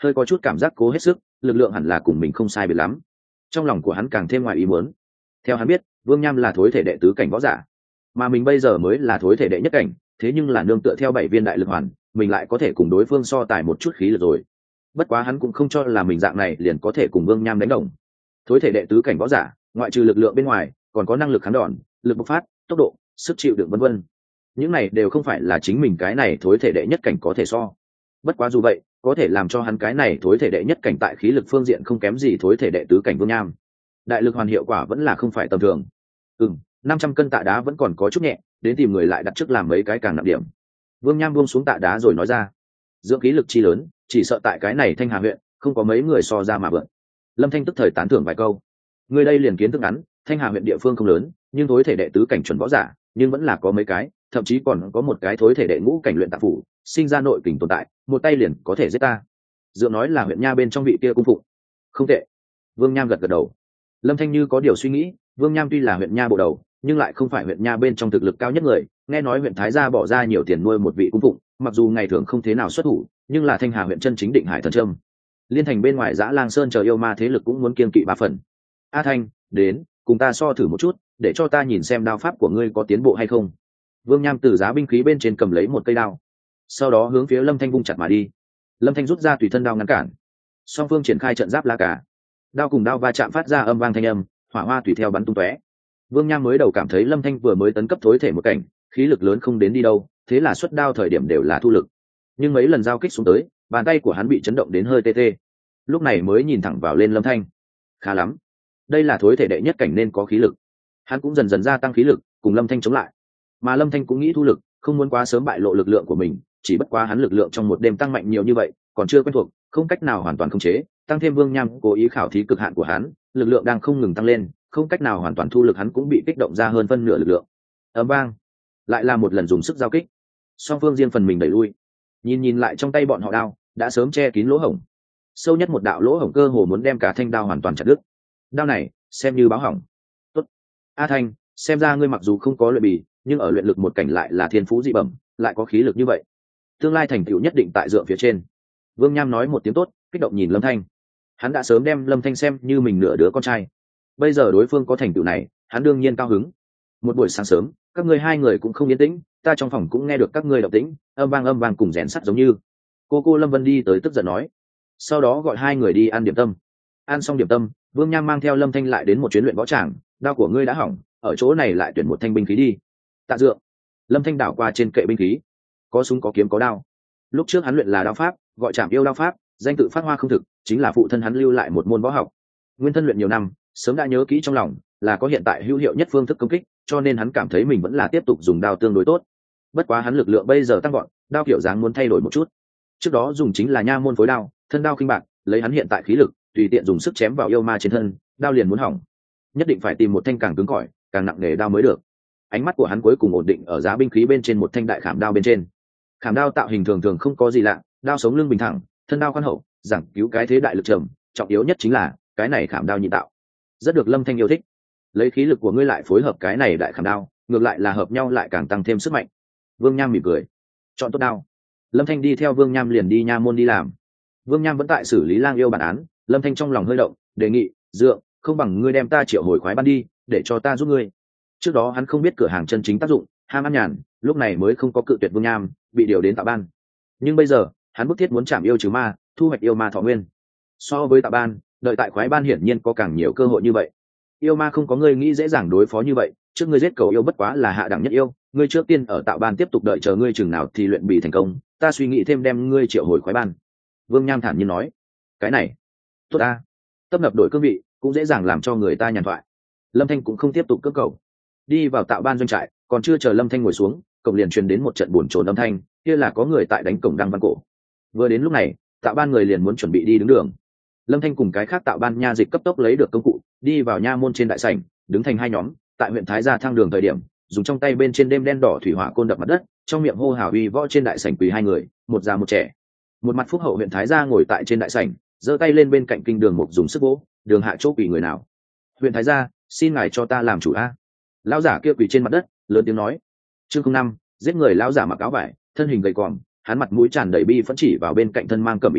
[SPEAKER 1] hơi có chút cảm giác cố hết sức, lực lượng hẳn là cùng mình không sai biệt lắm. Trong lòng của hắn càng thêm ngoài ý muốn. Theo hắn biết, Vương Nham là thối thể đệ tứ cảnh võ giả, mà mình bây giờ mới là thối thể đệ nhất cảnh, thế nhưng là nương tựa theo bảy viên đại lực hoàn, mình lại có thể cùng đối phương so tài một chút khí lực rồi. Bất quá hắn cũng không cho là mình dạng này liền có thể cùng Vương Nham đánh đồng. Thối thể đệ tứ cảnh võ giả, ngoại trừ lực lượng bên ngoài, còn có năng lực kháng đòn, lực bộc phát, tốc độ, sức chịu đựng vân vân. Những này đều không phải là chính mình cái này thối thể đệ nhất cảnh có thể so. Bất quá dù vậy, có thể làm cho hắn cái này thối thể đệ nhất cảnh tại khí lực phương diện không kém gì thối thể đệ tứ cảnh Vương Nham. Đại lực hoàn hiệu quả vẫn là không phải tầm thường. Ừm, năm trăm cân tạ đá vẫn còn có chút nhẹ, đến tìm người lại đặt trước làm mấy cái càng nặng điểm. Vương Nham buông xuống tạ đá rồi nói ra, dưỡng khí lực chi lớn, chỉ sợ tại cái này Thanh Hà huyện không có mấy người so ra mà vượt. Lâm Thanh tức thời tán thưởng vài câu. Người đây liền kiến thức ngắn, Thanh Hà huyện địa phương không lớn, nhưng thối thể đệ tứ cảnh chuẩn võ giả, nhưng vẫn là có mấy cái, thậm chí còn có một cái thối thể đệ ngũ cảnh luyện tạng phủ, sinh ra nội kình tồn tại, một tay liền có thể giết ta. Dượng nói là huyện nha bên trong vị kia cung phụng. Không tệ. Vương Nham gật gật đầu. Lâm Thanh như có điều suy nghĩ, Vương Nham tuy là huyện nha bộ đầu, nhưng lại không phải huyện nha bên trong thực lực cao nhất người, nghe nói huyện Thái gia bỏ ra nhiều tiền nuôi một vị cung phụng, mặc dù ngày thường không thế nào xuất thủ, nhưng là Thanh Hà huyện chân chính định hải thần trâm. Liên thành bên ngoài Dã Lang Sơn chờ yêu ma thế lực cũng muốn kiêng kỵ ba phần. A Thanh, đến, cùng ta so thử một chút, để cho ta nhìn xem đao pháp của ngươi có tiến bộ hay không. Vương Nham từ giá binh khí bên trên cầm lấy một cây đao, sau đó hướng phía Lâm Thanh vung chặt mà đi. Lâm Thanh rút ra tùy thân đao ngăn cản, song phương triển khai trận giáp la cả. Đao cùng đao va chạm phát ra âm vang thanh âm, hỏa hoa tùy theo bắn tung tóe. Vương Nham mới đầu cảm thấy Lâm Thanh vừa mới tấn cấp thối thể một cảnh, khí lực lớn không đến đi đâu, thế là xuất đao thời điểm đều là thu lực. Nhưng mấy lần giao kích xuống tới, bàn tay của hắn bị chấn động đến hơi tê tê. Lúc này mới nhìn thẳng vào lên Lâm Thanh. Khá lắm, đây là thối thể đệ nhất cảnh nên có khí lực. Hắn cũng dần dần gia tăng khí lực, cùng Lâm Thanh chống lại. Mà Lâm Thanh cũng nghĩ thu lực, không muốn quá sớm bại lộ lực lượng của mình, chỉ bất quá hắn lực lượng trong một đêm tăng mạnh nhiều như vậy, còn chưa quen thuộc, không cách nào hoàn toàn khống chế, tăng thêm Vương Nham cố ý khảo thí cực hạn của hắn, lực lượng đang không ngừng tăng lên, không cách nào hoàn toàn thu lực, hắn cũng bị kích động ra hơn phân nửa lực lượng. Ầm vang, lại là một lần dùng sức giao kích, song phương riêng phần mình đẩy lui. Nhìn nhìn lại trong tay bọn họ đao, đã sớm che kín lỗ hổng, sâu nhất một đạo lỗ hổng cơ hồ muốn đem cả thanh đao hoàn toàn chặt đứt. Đao này xem như báo hỏng. Tốt, A Thanh, xem ra ngươi mặc dù không có luyện bì, nhưng ở luyện lực một cảnh lại là thiên phú dị bẩm, lại có khí lực như vậy, tương lai thành tựu nhất định tại dựa phía trên. Vương Nham nói một tiếng tốt, kích động nhìn Lâm Thanh. Hắn đã sớm đem Lâm Thanh xem như mình nửa đứa con trai, bây giờ đối phương có thành tựu này, hắn đương nhiên cao hứng. Một buổi sáng sớm, các ngươi hai người cũng không yên tĩnh, ta trong phòng cũng nghe được các ngươi động tĩnh, âm vang âm vang cùng rèn sắt giống như. Cô cô Lâm Vân đi tới tức giận nói, sau đó gọi hai người đi ăn điểm tâm. Ăn xong điểm tâm, Vương Nham mang theo Lâm Thanh lại đến một chuyến luyện võ tràng. Đao của ngươi đã hỏng, ở chỗ này lại tuyển một thanh binh khí đi. Tạ Dượng. Lâm Thanh đảo qua trên kệ binh khí, có súng có kiếm có đao. Lúc trước hắn luyện là đao pháp, gọi Trảm Yêu đao pháp, danh tự phát hoa không thực, chính là phụ thân hắn lưu lại một môn võ học. Nguyên thân luyện nhiều năm, sớm đã nhớ kỹ trong lòng, là có hiện tại hữu hiệu nhất phương thức công kích, cho nên hắn cảm thấy mình vẫn là tiếp tục dùng đao tương đối tốt. Bất quá hắn lực lượng bây giờ tăng gọn, đao kiểu dáng muốn thay đổi một chút. Trước đó dùng chính là nha môn phối đao, thân đao khinh bạc, lấy hắn hiện tại khí lực, tùy tiện dùng sức chém vào yêu ma trên thân, đao liền muốn hỏng. Nhất định phải tìm một thanh càng cứng cỏi, càng nặng nề đao mới được. Ánh mắt của hắn cuối cùng ổn định ở giá binh khí bên trên một thanh đại khảm đao bên trên. Khảm đao tạo hình thường thường không có gì lạ, đao sống lưng bình thẳng, thân đao khoan hậu, giảng cứu cái thế đại lực trầm, trọng yếu nhất chính là cái này khảm đao nhị tạo, rất được Lâm Thanh yêu thích. Lấy khí lực của ngươi lại phối hợp cái này đại khảm đao, ngược lại là hợp nhau lại càng tăng thêm sức mạnh. Vương Nham mỉm cười, chọn tốt đao. Lâm Thanh đi theo Vương Nham liền đi nha môn đi làm. Vương Nham vẫn tại xử lý lang yêu bản án. Lâm Thanh trong lòng hơi động, đề nghị, Dượng, không bằng ngươi đem ta triệu hồi khoái ban đi, để cho ta giúp ngươi. Trước đó hắn không biết cửa hàng chân chính tác dụng, ham ăn nhàn, lúc này mới không có cự tuyệt Vương Nham, bị điều đến tạo ban. Nhưng bây giờ hắn bức thiết muốn chạm yêu trừ ma, thu hoạch yêu ma thọ nguyên. So với tạo ban, đợi tại khoái ban hiển nhiên có càng nhiều cơ hội như vậy. Yêu ma không có ngươi nghĩ dễ dàng đối phó như vậy, trước ngươi giết cầu yêu bất quá là hạ đẳng nhất yêu, ngươi trước tiên ở tạo ban tiếp tục đợi chờ ngươi chừng nào thì luyện bị thành công, ta suy nghĩ thêm đem ngươi triệu hồi khoái ban. Vương Nham thản nhiên nói, cái này tốt ta, tấp nập đổi cương vị cũng dễ dàng làm cho người ta nhàn thoại. Lâm Thanh cũng không tiếp tục cướp cầu, đi vào tạo ban doanh trại, còn chưa chờ Lâm Thanh ngồi xuống, cổng liền truyền đến một trận buồn chồn âm thanh, kia là có người tại đánh cổng đăng văn cổ. Vừa đến lúc này, tạo ban người liền muốn chuẩn bị đi đứng đường. Lâm Thanh cùng cái khác tạo ban nha dịch cấp tốc lấy được công cụ, đi vào nha môn trên đại sảnh, đứng thành hai nhóm, tại huyện Thái Gia thang đường thời điểm, dùng trong tay bên trên đêm đen đỏ thủy hỏa côn đập mặt đất, trong miệng hô hào uy võ trên đại sảnh quỳ hai người, một già một trẻ. Một mặt phúc hậu huyện Thái Gia ngồi tại trên đại sảnh, giơ tay lên bên cạnh kinh đường mục dùng sức vỗ, đường hạ chỗ quỳ người nào. Huyện Thái Gia, xin ngài cho ta làm chủ a. Lão giả kia quỳ trên mặt đất, lớn tiếng nói. Chương không năm, giết người lão giả mặc áo vải, thân hình gầy còm, hắn mặt mũi tràn đầy bi phẫn chỉ vào bên cạnh thân mang cẩm y,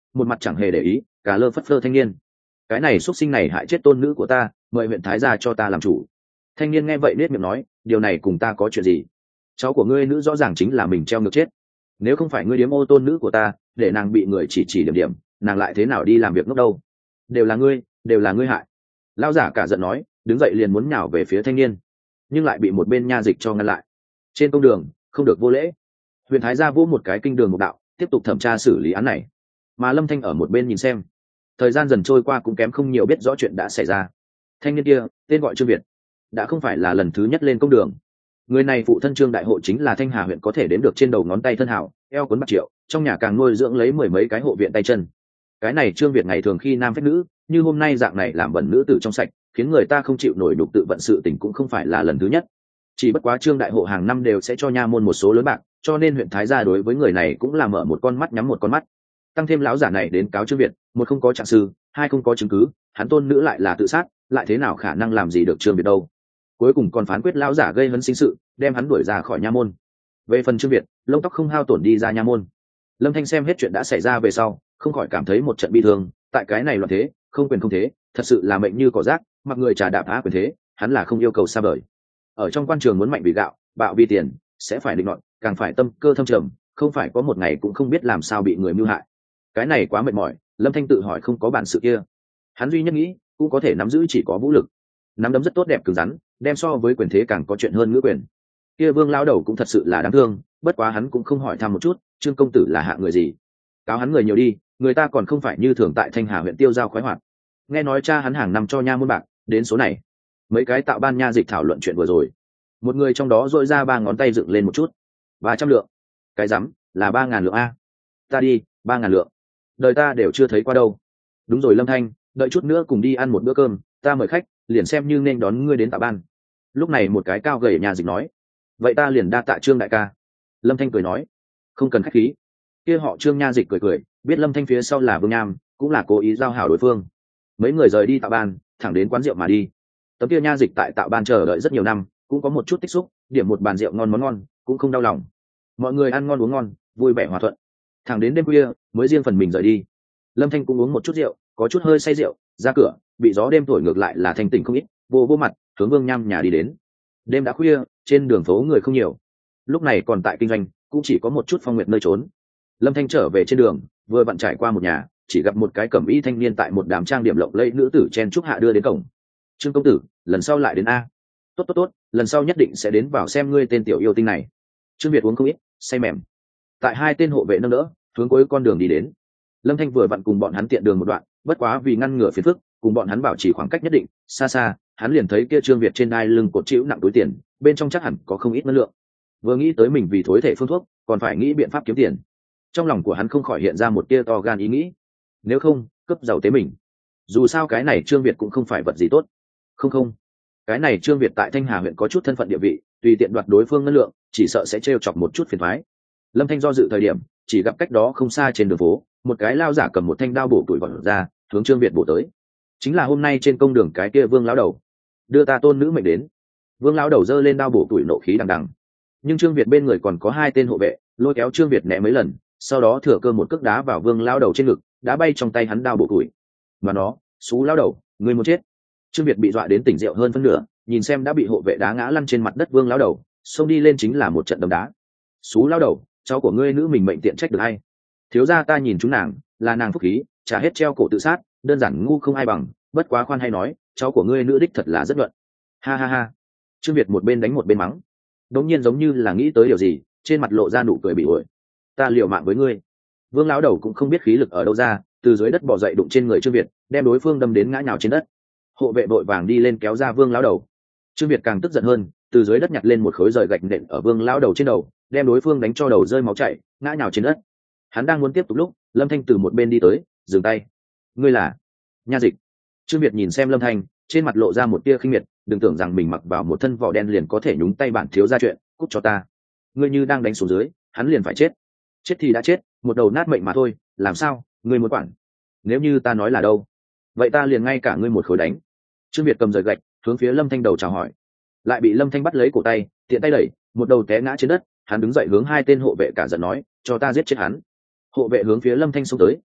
[SPEAKER 1] một mặt chẳng hề để ý, cả lơ phất phơ thanh niên. Cái này xuất sinh này hại chết tôn nữ của ta, mời huyện thái gia cho ta làm chủ. Thanh niên nghe vậy nết miệng nói, điều này cùng ta có chuyện gì? Cháu của ngươi nữ rõ ràng chính là mình treo ngược chết. Nếu không phải ngươi điếm ô tôn nữ của ta, để nàng bị người chỉ chỉ điểm điểm, nàng lại thế nào đi làm việc ngốc đâu? Đều là ngươi, đều là ngươi hại. Lão giả cả giận nói, đứng dậy liền muốn nhào về phía thanh niên, nhưng lại bị một bên nha dịch cho ngăn lại. Trên công đường không được vô lễ. Huyện thái gia vỗ một cái kinh đường một đạo, tiếp tục thẩm tra xử lý án này. Mà Lâm Thanh ở một bên nhìn xem. Thời gian dần trôi qua cũng kém không nhiều biết rõ chuyện đã xảy ra. Thanh niên kia tên gọi Trương Việt, đã không phải là lần thứ nhất lên công đường. Người này phụ thân Trương đại hộ chính là Thanh Hà huyện có thể đếm được trên đầu ngón tay thân hảo, eo cuốn bạc triệu, trong nhà càng nuôi dưỡng lấy mười mấy cái hộ viện tay chân. Cái này Trương Việt ngày thường khi nam phách nữ, như hôm nay dạng này làm bẩn nữ tử trong sạch, khiến người ta không chịu nổi đục tự vận sự tình cũng không phải là lần thứ nhất. Chỉ bất quá Trương đại hộ hàng năm đều sẽ cho nha môn một số lớn bạc, cho nên huyện thái gia đối với người này cũng là mở một con mắt nhắm một con mắt. Tăng thêm lão giả này đến cáo Trương Việt, một không có trạng sư, hai không có chứng cứ, hắn tôn nữ lại là tự sát, lại thế nào khả năng làm gì được Trương Việt đâu. Cuối cùng còn phán quyết lão giả gây hấn sinh sự, đem hắn đuổi ra khỏi nha môn. Về phần Trương Việt, lông tóc không hao tổn đi ra nha môn. Lâm Thanh xem hết chuyện đã xảy ra về sau, không khỏi cảm thấy một trận bi thương, tại cái này loạn thế, không quyền không thế, thật sự là mệnh như cỏ rác, mặc người trà đạp phá quyền thế, hắn là không yêu cầu xa vời. Ở trong quan trường muốn mạnh vì gạo, bạo vì tiền, sẽ phải định nọt, càng phải tâm cơ thâm trầm, không phải có một ngày cũng không biết làm sao bị người mưu hại. Cái này quá mệt mỏi, Lâm Thanh tự hỏi không có bản sự kia. Hắn duy nhất nghĩ, cũng có thể nắm giữ chỉ có vũ lực. Nắm đấm rất tốt đẹp cứng rắn, đem so với quyền thế càng có chuyện hơn ngữ quyền. Kia Vương lão đầu cũng thật sự là đáng thương, bất quá hắn cũng không hỏi thăm một chút, Trương công tử là hạ người gì. Cáo hắn người nhiều đi, người ta còn không phải như thường tại Thanh Hà huyện tiêu giao khoái hoạt. Nghe nói cha hắn hàng năm cho nha môn bạc, đến số này. Mấy cái tạo ban nha dịch thảo luận chuyện vừa rồi. Một người trong đó dội ra ba ngón tay dựng lên một chút. Ba trăm lượng. Cái rắm, là ba ngàn lượng a. Ta đi, ba ngàn lượng. Đời ta đều chưa thấy qua đâu. Đúng rồi Lâm Thanh, đợi chút nữa cùng đi ăn một bữa cơm, ta mời khách, liền xem như nên đón ngươi đến tạ ban. Lúc này một cái cao gầy nhà dịch nói, vậy ta liền đa tạ Trương đại ca. Lâm Thanh cười nói, không cần khách khí. Kia họ Trương nha dịch cười cười, biết Lâm Thanh phía sau là Vương Nham, cũng là cố ý giao hảo đối phương. Mấy người rời đi tạ ban, thẳng đến quán rượu mà đi. Tấm kia nha dịch tại tạ ban chờ đợi rất nhiều năm, cũng có một chút tích xúc, điểm một bàn rượu ngon món ngon, cũng không đau lòng. Mọi người ăn ngon uống ngon, vui vẻ hòa thuận. Thẳng đến đêm khuya mới riêng phần mình rời đi. Lâm Thanh cũng uống một chút rượu, có chút hơi say rượu, ra cửa bị gió đêm thổi ngược lại là thanh tỉnh không ít, vô vô mặt hướng Vương Nham nhà đi đến. Đêm đã khuya, trên đường phố người không nhiều, lúc này còn tại kinh doanh cũng chỉ có một chút phong nguyệt nơi trốn. Lâm Thanh trở về trên đường, vừa vặn trải qua một nhà, chỉ gặp một cái cẩm y thanh niên tại một đám trang điểm lộng lẫy nữ tử chen chúc hạ đưa đến cổng. Trương công tử, lần sau lại đến a. Tốt tốt tốt, lần sau nhất định sẽ đến vào xem ngươi tên tiểu yêu tinh này. Trương Việt uống không ít, say mềm. Tại hai tên hộ vệ nâng đỡ, hướng cuối con đường đi đến. Lâm Thanh vừa vặn cùng bọn hắn tiện đường một đoạn, bất quá vì ngăn ngừa phiền phức, cùng bọn hắn bảo trì khoảng cách nhất định, xa xa, hắn liền thấy kia Trương Việt trên đai lưng cột chịu nặng túi tiền, bên trong chắc hẳn có không ít ngân lượng. Vừa nghĩ tới mình vì thối thể phương thuốc, còn phải nghĩ biện pháp kiếm tiền. Trong lòng của hắn không khỏi hiện ra một tia to gan ý nghĩ, nếu không, cướp giàu tế mình. Dù sao cái này Trương Việt cũng không phải vật gì tốt. Không không, cái này Trương Việt tại Thanh Hà huyện có chút thân phận địa vị, tùy tiện đoạt đối phương ngân lượng, chỉ sợ sẽ trêu chọc một chút phiền toái. Lâm Thanh do dự thời điểm, chỉ gặp cách đó không xa trên đường phố, một cái lao giả cầm một thanh đao bổ tuổi vọt ra, hướng Trương Việt bổ tới. Chính là hôm nay trên công đường cái kia Vương lão đầu, đưa ta tôn nữ mệnh đến. Vương lão đầu giơ lên đao bổ tuổi nộ khí đằng đằng. Nhưng Trương Việt bên người còn có hai tên hộ vệ, lôi kéo Trương Việt né mấy lần, sau đó thừa cơ một cước đá vào Vương lão đầu trên ngực, đá bay trong tay hắn đao bổ tuổi. Mà nó, xú lão đầu, người muốn chết. Trương Việt bị dọa đến tỉnh rượu hơn phân nửa, nhìn xem đã bị hộ vệ đá ngã lăn trên mặt đất Vương lão đầu, xông đi lên chính là một trận đấm đá. Xú lão đầu, cháu của ngươi nữ mình mệnh tiện trách được hay? Thiếu gia ta nhìn chúng nàng, là nàng phúc khí, trả hết treo cổ tự sát, đơn giản ngu không ai bằng, bất quá khoan hay nói, cháu của ngươi nữ đích thật là rất luận. Ha ha ha. Trương Việt một bên đánh một bên mắng. Đống nhiên giống như là nghĩ tới điều gì, trên mặt lộ ra nụ cười bị ổi. Ta liều mạng với ngươi. Vương lão đầu cũng không biết khí lực ở đâu ra, từ dưới đất bò dậy đụng trên người Trương Việt, đem đối phương đâm đến ngã nhào trên đất. Hộ vệ vội vàng đi lên kéo ra Vương lão đầu. Trương Việt càng tức giận hơn, từ dưới đất nhặt lên một khối rời gạch nện ở Vương lão đầu trên đầu, đem đối phương đánh cho đầu rơi máu chảy, ngã nhào trên đất. Hắn đang muốn tiếp tục lúc, Lâm Thanh từ một bên đi tới, dừng tay. Ngươi là nha dịch? Trương Việt nhìn xem Lâm Thanh, trên mặt lộ ra một tia khinh miệt, đừng tưởng rằng mình mặc vào một thân vỏ đen liền có thể nhúng tay bản thiếu ra chuyện, cút cho ta. Ngươi như đang đánh xuống dưới, hắn liền phải chết. Chết thì đã chết, một đầu nát mệnh mà thôi, làm sao, ngươi muốn quản? Nếu như ta nói là đâu, vậy ta liền ngay cả ngươi một khối đánh. Trương Việt cầm rời gạch, hướng phía Lâm Thanh đầu chào hỏi, lại bị Lâm Thanh bắt lấy cổ tay, tiện tay đẩy, một đầu té ngã trên đất. Hắn đứng dậy hướng hai tên hộ vệ cả giận nói, cho ta giết chết hắn. Hộ vệ hướng phía Lâm Thanh xông tới,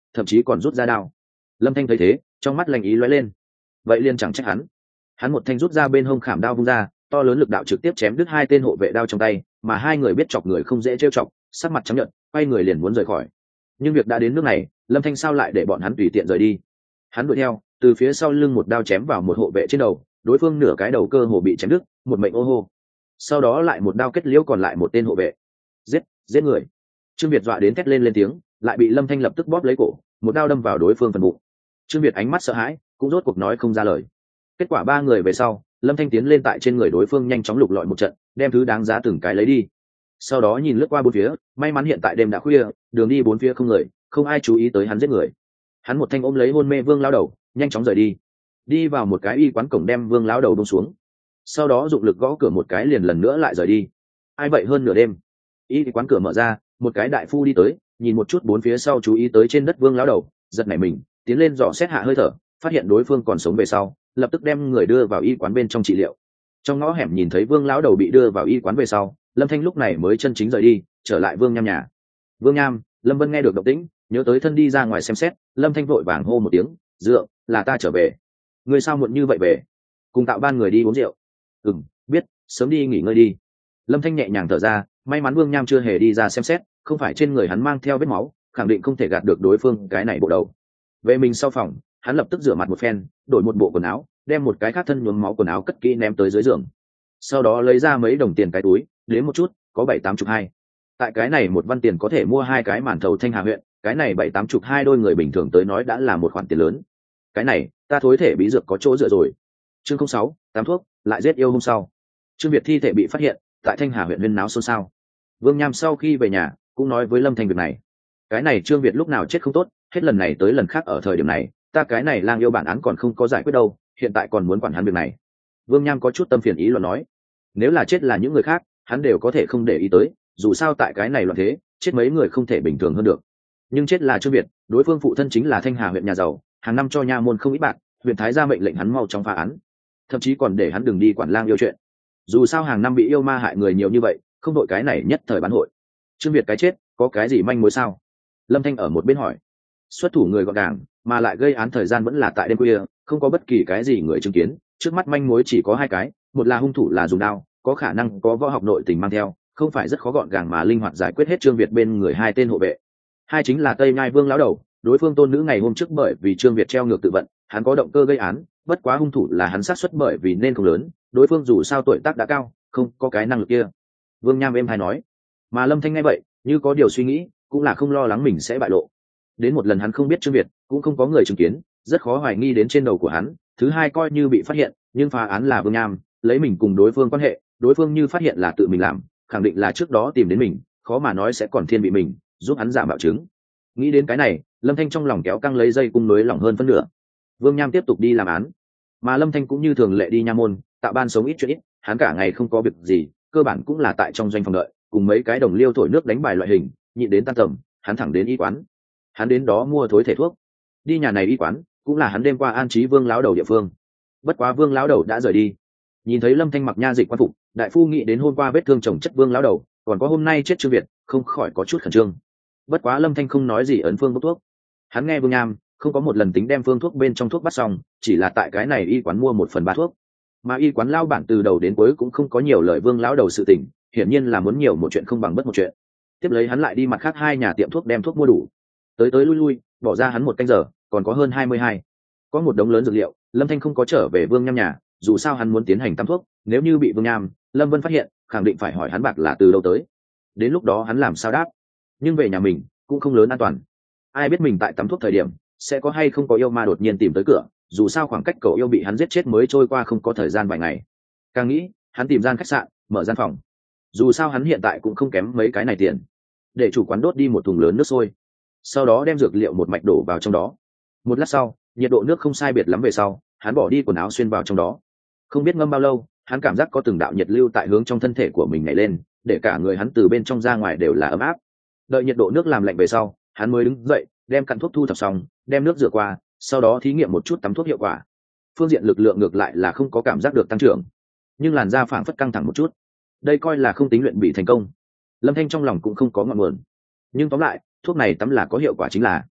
[SPEAKER 1] thậm chí còn rút ra đao. Lâm Thanh thấy thế, trong mắt lạnh ý lóe lên. Vậy liền chẳng trách hắn. Hắn một thanh rút ra bên hông khảm đao vung ra, to lớn lực đạo trực tiếp chém đứt hai tên hộ vệ đao trong tay, mà hai người biết chọc người không dễ trêu chọc, sắc mặt trắng nhợt, quay người liền muốn rời khỏi. Nhưng việc đã đến nước này, Lâm Thanh sao lại để bọn hắn tùy tiện rời đi? Hắn đuổi theo, từ phía sau lưng một đao chém vào một hộ vệ trên đầu, đối phương nửa cái đầu cơ hồ bị chém đứt, một mệnh ô hô. Sau đó lại một đao kết liễu còn lại một tên hộ vệ. Giết, giết người. Trương Việt dọa đến thét lên lên tiếng, lại bị Lâm Thanh lập tức bóp lấy cổ, một đao đâm vào đối phương phần bụng. Trương Việt ánh mắt sợ hãi, cũng rốt cuộc nói không ra lời. Kết quả ba người về sau, Lâm Thanh tiến lên tại trên người đối phương nhanh chóng lục lọi một trận, đem thứ đáng giá từng cái lấy đi. Sau đó nhìn lướt qua bốn phía, may mắn hiện tại đêm đã khuya, đường đi bốn phía không người, không ai chú ý tới hắn giết người. Hắn một thanh ôm lấy hôn mê Vương lão đầu, nhanh chóng rời đi. Đi vào một cái y quán cổng đem Vương lão đầu buông xuống. Sau đó dụng lực gõ cửa một cái liền lần nữa lại rời đi. Ai vậy hơn nửa đêm, y quán cửa mở ra, một cái đại phu đi tới, nhìn một chút bốn phía sau chú ý tới trên đất Vương lão đầu, giật nảy mình, tiến lên dò xét hạ hơi thở, phát hiện đối phương còn sống về sau, lập tức đem người đưa vào y quán bên trong trị liệu. Trong ngõ hẻm nhìn thấy Vương lão đầu bị đưa vào y quán về sau, Lâm Thanh lúc này mới chân chính rời đi, trở lại Vương Nham nhà. Vương Nham, Lâm Vân nghe được động tĩnh, nhớ tới thân đi ra ngoài xem xét, Lâm Thanh vội vàng hô một tiếng, "Dượng, là ta trở về." "Ngươi sao muộn như vậy về?" "Cùng Tạo Ban người đi uống rượu." "Ừm, biết, sớm đi nghỉ ngơi đi." Lâm Thanh nhẹ nhàng thở ra, may mắn Vương Nham chưa hề đi ra xem xét, không phải trên người hắn mang theo vết máu, khẳng định không thể gạt được đối phương cái này bộ đầu. Về mình sau phòng, hắn lập tức rửa mặt một phen, đổi một bộ quần áo, đem một cái khác thân nhuốm máu quần áo cất kỹ ném tới dưới giường. Sau đó lấy ra mấy đồng tiền cái túi, đếm một chút, có bảy tám chục hai. Tại cái này một văn tiền có thể mua hai cái màn thầu Thanh Hà huyện, cái này bảy tám chục hai đôi người bình thường tới nói đã là một khoản tiền lớn. Cái này, ta thối thể bí dược có chỗ dựa rồi. Chương không sáu, tám thuốc, lại giết yêu hôm sau. Trương Việt thi thể bị phát hiện, tại Thanh Hà huyện huyên náo xôn xao. Vương Nham sau khi về nhà, cũng nói với Lâm Thanh việc này. Cái này Trương Việt lúc nào chết không tốt, hết lần này tới lần khác ở thời điểm này, ta cái này lang yêu bản án còn không có giải quyết đâu, hiện tại còn muốn quản hắn việc này. Vương Nham có chút tâm phiền ý loạn nói, nếu là chết là những người khác, hắn đều có thể không để ý tới, dù sao tại cái này loạn thế, chết mấy người không thể bình thường hơn được. Nhưng chết là Trương Việt, đối phương phụ thân chính là Thanh Hà huyện nhà giàu, hàng năm cho nha môn không ít bạc, huyện thái ra mệnh lệnh hắn mau chóng phá án, thậm chí còn để hắn đừng đi quản lang yêu chuyện. Dù sao hàng năm bị yêu ma hại người nhiều như vậy, không đội cái này nhất thời bán hội. Trương Việt cái chết, có cái gì manh mối sao? Lâm Thanh ở một bên hỏi. Xuất thủ người gọn gàng, mà lại gây án thời gian vẫn là tại đêm khuya, không có bất kỳ cái gì người chứng kiến, trước mắt manh mối chỉ có hai cái, một là hung thủ là dùng đao, có khả năng có võ học nội tình mang theo, không phải rất khó gọn gàng mà linh hoạt giải quyết hết Trương Việt bên người hai tên hộ vệ. Hai chính là Tây Nhai Vương lão đầu, đối phương tôn nữ ngày hôm trước bởi vì Trương Việt treo ngược tự vận, hắn có động cơ gây án, bất quá hung thủ là hắn sát suất bởi vì nên không lớn, đối phương dù sao tuổi tác đã cao, không có cái năng lực kia. Vương Nham êm hay nói, mà Lâm Thanh nghe vậy, như có điều suy nghĩ, cũng là không lo lắng mình sẽ bại lộ. Đến một lần hắn không biết Trương Việt, cũng không có người chứng kiến, rất khó hoài nghi đến trên đầu của hắn. Thứ hai coi như bị phát hiện, nhưng phá án là Vương Nham, lấy mình cùng đối phương quan hệ, đối phương như phát hiện là tự mình làm, khẳng định là trước đó tìm đến mình, khó mà nói sẽ còn thiên bị mình, giúp hắn giả mạo chứng. Nghĩ đến cái này, Lâm Thanh trong lòng kéo căng lấy dây cung nối lỏng hơn phân nửa. Vương Nham tiếp tục đi làm án, mà Lâm Thanh cũng như thường lệ đi nha môn, Tạo Ban sống ít chuyện ít, hắn cả ngày không có việc gì, cơ bản cũng là tại trong doanh phòng đợi, cùng mấy cái đồng liêu thổi nước đánh bài loại hình, nhịn đến tan tầm, hắn thẳng đến y quán. Hắn đến đó mua thối thể thuốc. Đi nhà này y quán, cũng là hắn đêm qua an trí Vương lão đầu địa phương. Bất quá Vương lão đầu đã rời đi. Nhìn thấy Lâm Thanh mặc nha dịch quan phục, đại phu nghĩ đến hôm qua vết thương chồng chất Vương lão đầu, còn có hôm nay chết Trương Việt, không khỏi có chút khẩn trương. Bất quá Lâm Thanh không nói gì ấn phương bốc thuốc. Hắn nghe Vương Nham không có một lần tính đem phương thuốc bên trong thuốc bắt xong, chỉ là tại cái này y quán mua một phần ba thuốc. Mà y quán lao bản từ đầu đến cuối cũng không có nhiều lời Vương lão đầu sự tình, hiển nhiên là muốn nhiều một chuyện không bằng bất một chuyện. Tiếp lấy hắn lại đi mặt khác hai nhà tiệm thuốc đem thuốc mua đủ. Tới tới lui lui, bỏ ra hắn một canh giờ, còn có hơn hai mươi hai. Có một đống lớn dược liệu, Lâm Thanh không có trở về Vương Nham nhà, dù sao hắn muốn tiến hành tắm thuốc, nếu như bị Vương Nham, Lâm Vân phát hiện, khẳng định phải hỏi hắn bạc là từ đâu tới. Đến lúc đó hắn làm sao đáp? Nhưng về nhà mình, cũng không lớn an toàn. Ai biết mình tại tắm thuốc thời điểm, sẽ có hay không có yêu ma đột nhiên tìm tới cửa, dù sao khoảng cách cậu yêu bị hắn giết chết mới trôi qua không có thời gian vài ngày. Càng nghĩ, hắn tìm gian khách sạn, mở gian phòng. Dù sao hắn hiện tại cũng không kém mấy cái này tiền. Để chủ quán đốt đi một thùng lớn nước sôi, sau đó đem dược liệu một mạch đổ vào trong đó. Một lát sau, nhiệt độ nước không sai biệt lắm về sau, hắn bỏ đi quần áo xuyên vào trong đó. Không biết ngâm bao lâu, hắn cảm giác có từng đạo nhiệt lưu tại hướng trong thân thể của mình nhảy lên, để cả người hắn từ bên trong ra ngoài đều là ấm áp. Đợi nhiệt độ nước làm lạnh về sau, hắn mới đứng dậy, đem cặn thuốc thu thập xong, đem nước rửa qua, sau đó thí nghiệm một chút tắm thuốc hiệu quả. Phương diện lực lượng ngược lại là không có cảm giác được tăng trưởng, nhưng làn da phảng phất căng thẳng một chút. Đây coi là không tính luyện bị thành công. Lâm Thanh trong lòng cũng không có ngọn nguồn, nhưng tóm lại thuốc này tắm là có hiệu quả chính là.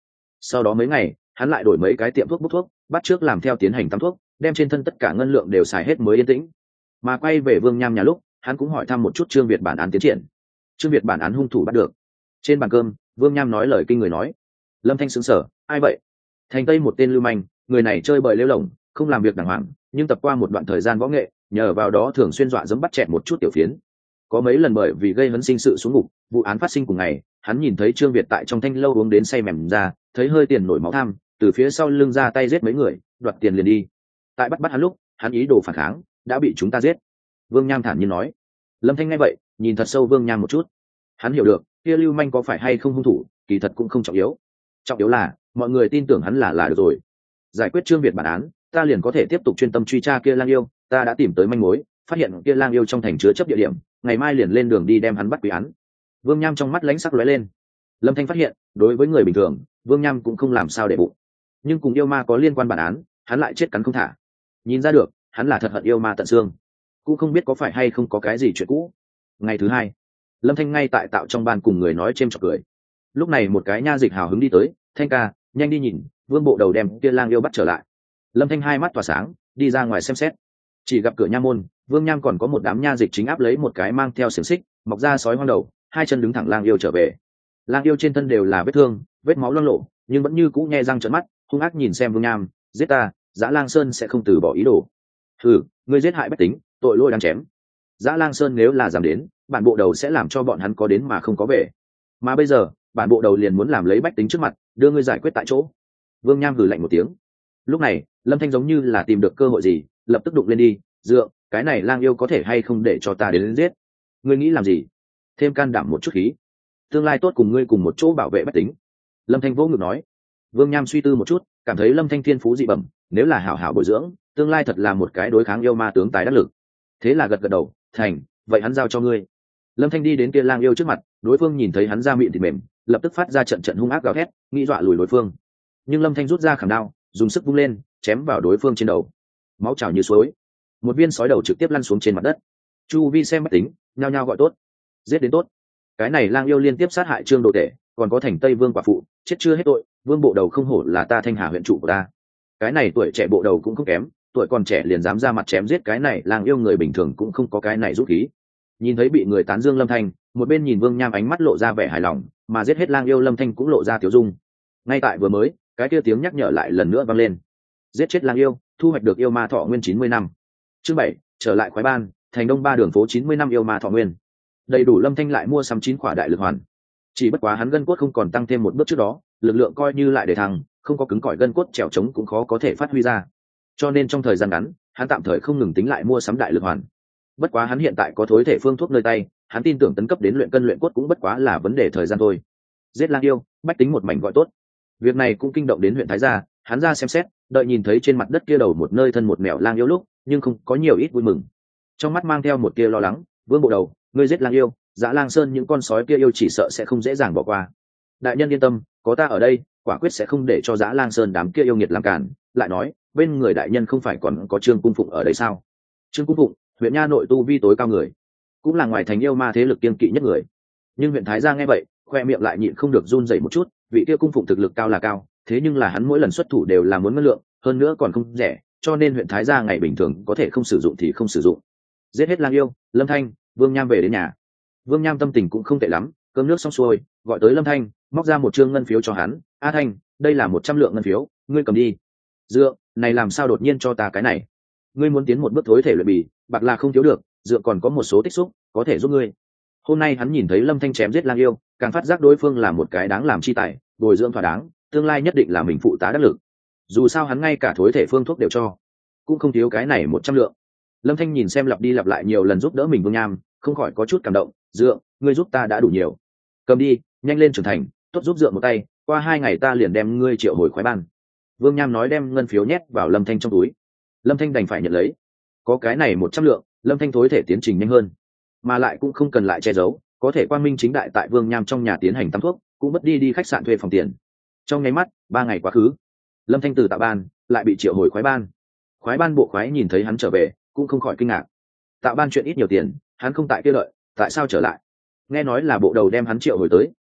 [SPEAKER 1] Sau đó mấy ngày hắn lại đổi mấy cái tiệm thuốc bút thuốc, bắt trước làm theo tiến hành tắm thuốc, đem trên thân tất cả ngân lượng đều xài hết mới yên tĩnh. Mà quay về Vương Nham nhà lúc, hắn cũng hỏi thăm một chút Trương Việt bản án tiến triển. Trương Việt bản án hung thủ bắt được. Trên bàn cơm, Vương Nham nói lời kinh người nói. Lâm Thanh sững sờ, ai vậy? Thành Tây một tên lưu manh, người này chơi bời lêu lổng, không làm việc đàng hoàng, nhưng tập qua một đoạn thời gian võ nghệ, nhờ vào đó thường xuyên dọa dẫm bắt chẹt một chút tiểu phiến. Có mấy lần bởi vì gây hấn sinh sự xuống ngục, vụ án phát sinh cùng ngày, hắn nhìn thấy Trương Việt tại trong thanh lâu uống đến say mềm ra, thấy hơi tiền nổi máu tham, từ phía sau lưng ra tay giết mấy người, đoạt tiền liền đi. Tại bắt bắt hắn lúc, hắn ý đồ phản kháng, đã bị chúng ta giết. Vương Nham thản nhiên nói. Lâm Thanh nghe vậy, nhìn thật sâu Vương Nham một chút. Hắn hiểu được, kia lưu manh có phải hay không hung thủ, kỳ thật cũng không trọng yếu. Trọng yếu là, mọi người tin tưởng hắn là là được rồi. Giải quyết Trương Việt bản án, ta liền có thể tiếp tục chuyên tâm truy tra kia lang yêu, ta đã tìm tới manh mối, phát hiện kia lang yêu trong thành chứa chấp địa điểm, ngày mai liền lên đường đi đem hắn bắt quy án. Vương Nham trong mắt lánh sắc lóe lên. Lâm Thanh phát hiện, đối với người bình thường, Vương Nham cũng không làm sao để bụng, nhưng cùng yêu ma có liên quan bản án, hắn lại chết cắn không thả. Nhìn ra được, hắn là thật hận yêu ma tận xương, cũng không biết có phải hay không có cái gì chuyện cũ. Ngày thứ hai, Lâm Thanh ngay tại tạo trong ban cùng người nói chêm chọc cười. Lúc này một cái nha dịch hào hứng đi tới, Thanh ca, nhanh đi nhìn, Vương bộ đầu đem kia lang yêu bắt trở lại. Lâm Thanh hai mắt tỏa sáng, đi ra ngoài xem xét. Chỉ gặp cửa nha môn, Vương Nham còn có một đám nha dịch chính áp lấy một cái mang theo xiềng xích, mọc ra sói hoang đầu, hai chân đứng thẳng lang yêu trở về. Lang yêu trên thân đều là vết thương, vết máu loang lộ, nhưng vẫn như cũ nhe răng trợn mắt, hung ác nhìn xem Vương Nham, giết ta, Dã Lang Sơn sẽ không từ bỏ ý đồ. Hừ, ngươi giết hại bách tính, tội lỗi đáng chém. Dã Lang Sơn nếu là dám đến, bản bộ đầu sẽ làm cho bọn hắn có đến mà không có về. Mà bây giờ, bản bộ đầu liền muốn làm lấy bách tính trước mặt, đưa ngươi giải quyết tại chỗ. Vương Nham hừ lạnh một tiếng. Lúc này, Lâm Thanh giống như là tìm được cơ hội gì, lập tức đụng lên đi, dựa, cái này lang yêu có thể hay không để cho ta đến, đến giết? Ngươi nghĩ làm gì? Thêm can đảm một chút khí, tương lai tốt cùng ngươi cùng một chỗ bảo vệ bách tính. Lâm Thanh vỗ ngực nói. Vương Nham suy tư một chút, cảm thấy Lâm Thanh thiên phú dị bẩm, nếu là hảo hảo bồi dưỡng, tương lai thật là một cái đối kháng yêu ma tướng tài đắc lực. Thế là gật gật đầu, thành, vậy hắn giao cho ngươi. Lâm Thanh đi đến kia lang yêu trước mặt, đối phương nhìn thấy hắn da mịn thịt mềm, lập tức phát ra trận trận hung ác gào thét, nghĩ dọa lùi đối phương. Nhưng Lâm Thanh rút ra khảm đao, dùng sức vung lên, chém vào đối phương trên đầu. Máu trào như suối, một viên sói đầu trực tiếp lăn xuống trên mặt đất. Chu vi xem bách tính, nhao nhao gọi tốt, giết đến tốt. Cái này lang yêu liên tiếp sát hại Trương Đồ Tể, còn có Thành Tây Vương quả phụ, chết chưa hết tội. Vương bộ đầu không hổ là ta Thanh Hà huyện chủ của ta. Cái này tuổi trẻ bộ đầu cũng không kém, tuổi còn trẻ liền dám ra mặt chém giết cái này lang yêu, người bình thường cũng không có cái này dũng khí. Nhìn thấy bị người tán dương Lâm Thanh, một bên nhìn Vương Nham ánh mắt lộ ra vẻ hài lòng, mà giết hết lang yêu Lâm Thanh cũng lộ ra tiểu dung. Ngay tại vừa mới, cái kia tiếng nhắc nhở lại lần nữa vang lên. Giết chết lang yêu, thu hoạch được yêu ma thọ nguyên chín mươi năm. Chương bảy, trở lại khoái ban, thành Đông Ba đường phố chín mươi năm yêu ma thọ nguyên. Đầy đủ Lâm Thanh lại mua sắm chín quả đại lực hoàn. Chỉ bất quá hắn gân cốt không còn tăng thêm một bước trước đó, lực lượng coi như lại để thăng, không có cứng cỏi gân cốt trèo trống cũng khó có thể phát huy ra. Cho nên trong thời gian ngắn, hắn tạm thời không ngừng tính lại mua sắm đại lực hoàn. Bất quá hắn hiện tại có thối thể phương thuốc nơi tay, hắn tin tưởng tấn cấp đến luyện cân luyện cốt cũng bất quá là vấn đề thời gian thôi. Giết lang yêu, bách tính một mảnh gọi tốt. Việc này cũng kinh động đến huyện Thái Gia, hắn ra xem xét, đợi nhìn thấy trên mặt đất kia đầu một nơi thân một mèo lang yêu lúc, nhưng không có nhiều ít vui mừng. Trong mắt mang theo một tia lo lắng, Vương bộ đầu, ngươi giết lang yêu, Dã Lang Sơn những con sói kia yêu chỉ sợ sẽ không dễ dàng bỏ qua. Đại nhân yên tâm, có ta ở đây, quả quyết sẽ không để cho Dã Lang Sơn đám kia yêu nghiệt làm cản. Lại nói, bên người đại nhân không phải còn có Trương Cung Phụng ở đây sao? Trương Cung Phụng, huyện nha nội tu vi tối cao người, cũng là ngoài thành yêu ma thế lực kiên kỵ nhất người. Nhưng huyện Thái Gia nghe vậy, khoe miệng lại nhịn không được run rẩy một chút. Vị kia Cung Phụng thực lực cao là cao, thế nhưng là hắn mỗi lần xuất thủ đều là muốn ngân lượng, hơn nữa còn không rẻ, cho nên huyện Thái Gia ngày bình thường có thể không sử dụng thì không sử dụng. Giết hết lang yêu, Lâm Thanh, Vương Nham về đến nhà. Vương Nham tâm tình cũng không tệ lắm, cơm nước xong xuôi, gọi tới Lâm Thanh, móc ra một trương ngân phiếu cho hắn. A Thanh, đây là một trăm lượng ngân phiếu, ngươi cầm đi. Dựa, này làm sao đột nhiên cho ta cái này? Ngươi muốn tiến một bước thối thể luyện bì, bạc là không thiếu được, dựa còn có một số tích xúc, có thể giúp ngươi. Hôm nay hắn nhìn thấy Lâm Thanh chém giết lang yêu, càng phát giác đối phương là một cái đáng làm chi tài, bồi dưỡng thỏa đáng, tương lai nhất định là mình phụ tá đắc lực. Dù sao hắn ngay cả thối thể phương thuốc đều cho, cũng không thiếu cái này một trăm lượng. Lâm Thanh nhìn xem lặp đi lặp lại nhiều lần giúp đỡ mình Vương Nham, không khỏi có chút cảm động. Dựa, ngươi giúp ta đã đủ nhiều, cầm đi, nhanh lên trưởng thành, tốt giúp dựa một tay, qua hai ngày ta liền đem ngươi triệu hồi khoái ban. Vương Nham nói đem ngân phiếu nhét vào Lâm Thanh trong túi. Lâm Thanh đành phải nhận lấy. Có cái này một trăm lượng, Lâm Thanh thối thể tiến trình nhanh hơn, mà lại cũng không cần lại che giấu, có thể quang minh chính đại tại Vương Nham trong nhà tiến hành tắm thuốc, cũng mất đi đi khách sạn thuê phòng tiền. Trong nháy mắt, ba ngày quá khứ, Lâm Thanh từ tạ ban lại bị triệu hồi khoái ban. Khoái ban bộ khoái nhìn thấy hắn trở về, cũng không khỏi kinh ngạc. Tạ ban chuyện ít nhiều tiền, hắn không tại kia đợi, tại sao trở lại? Nghe nói là bộ đầu đem hắn triệu hồi tới,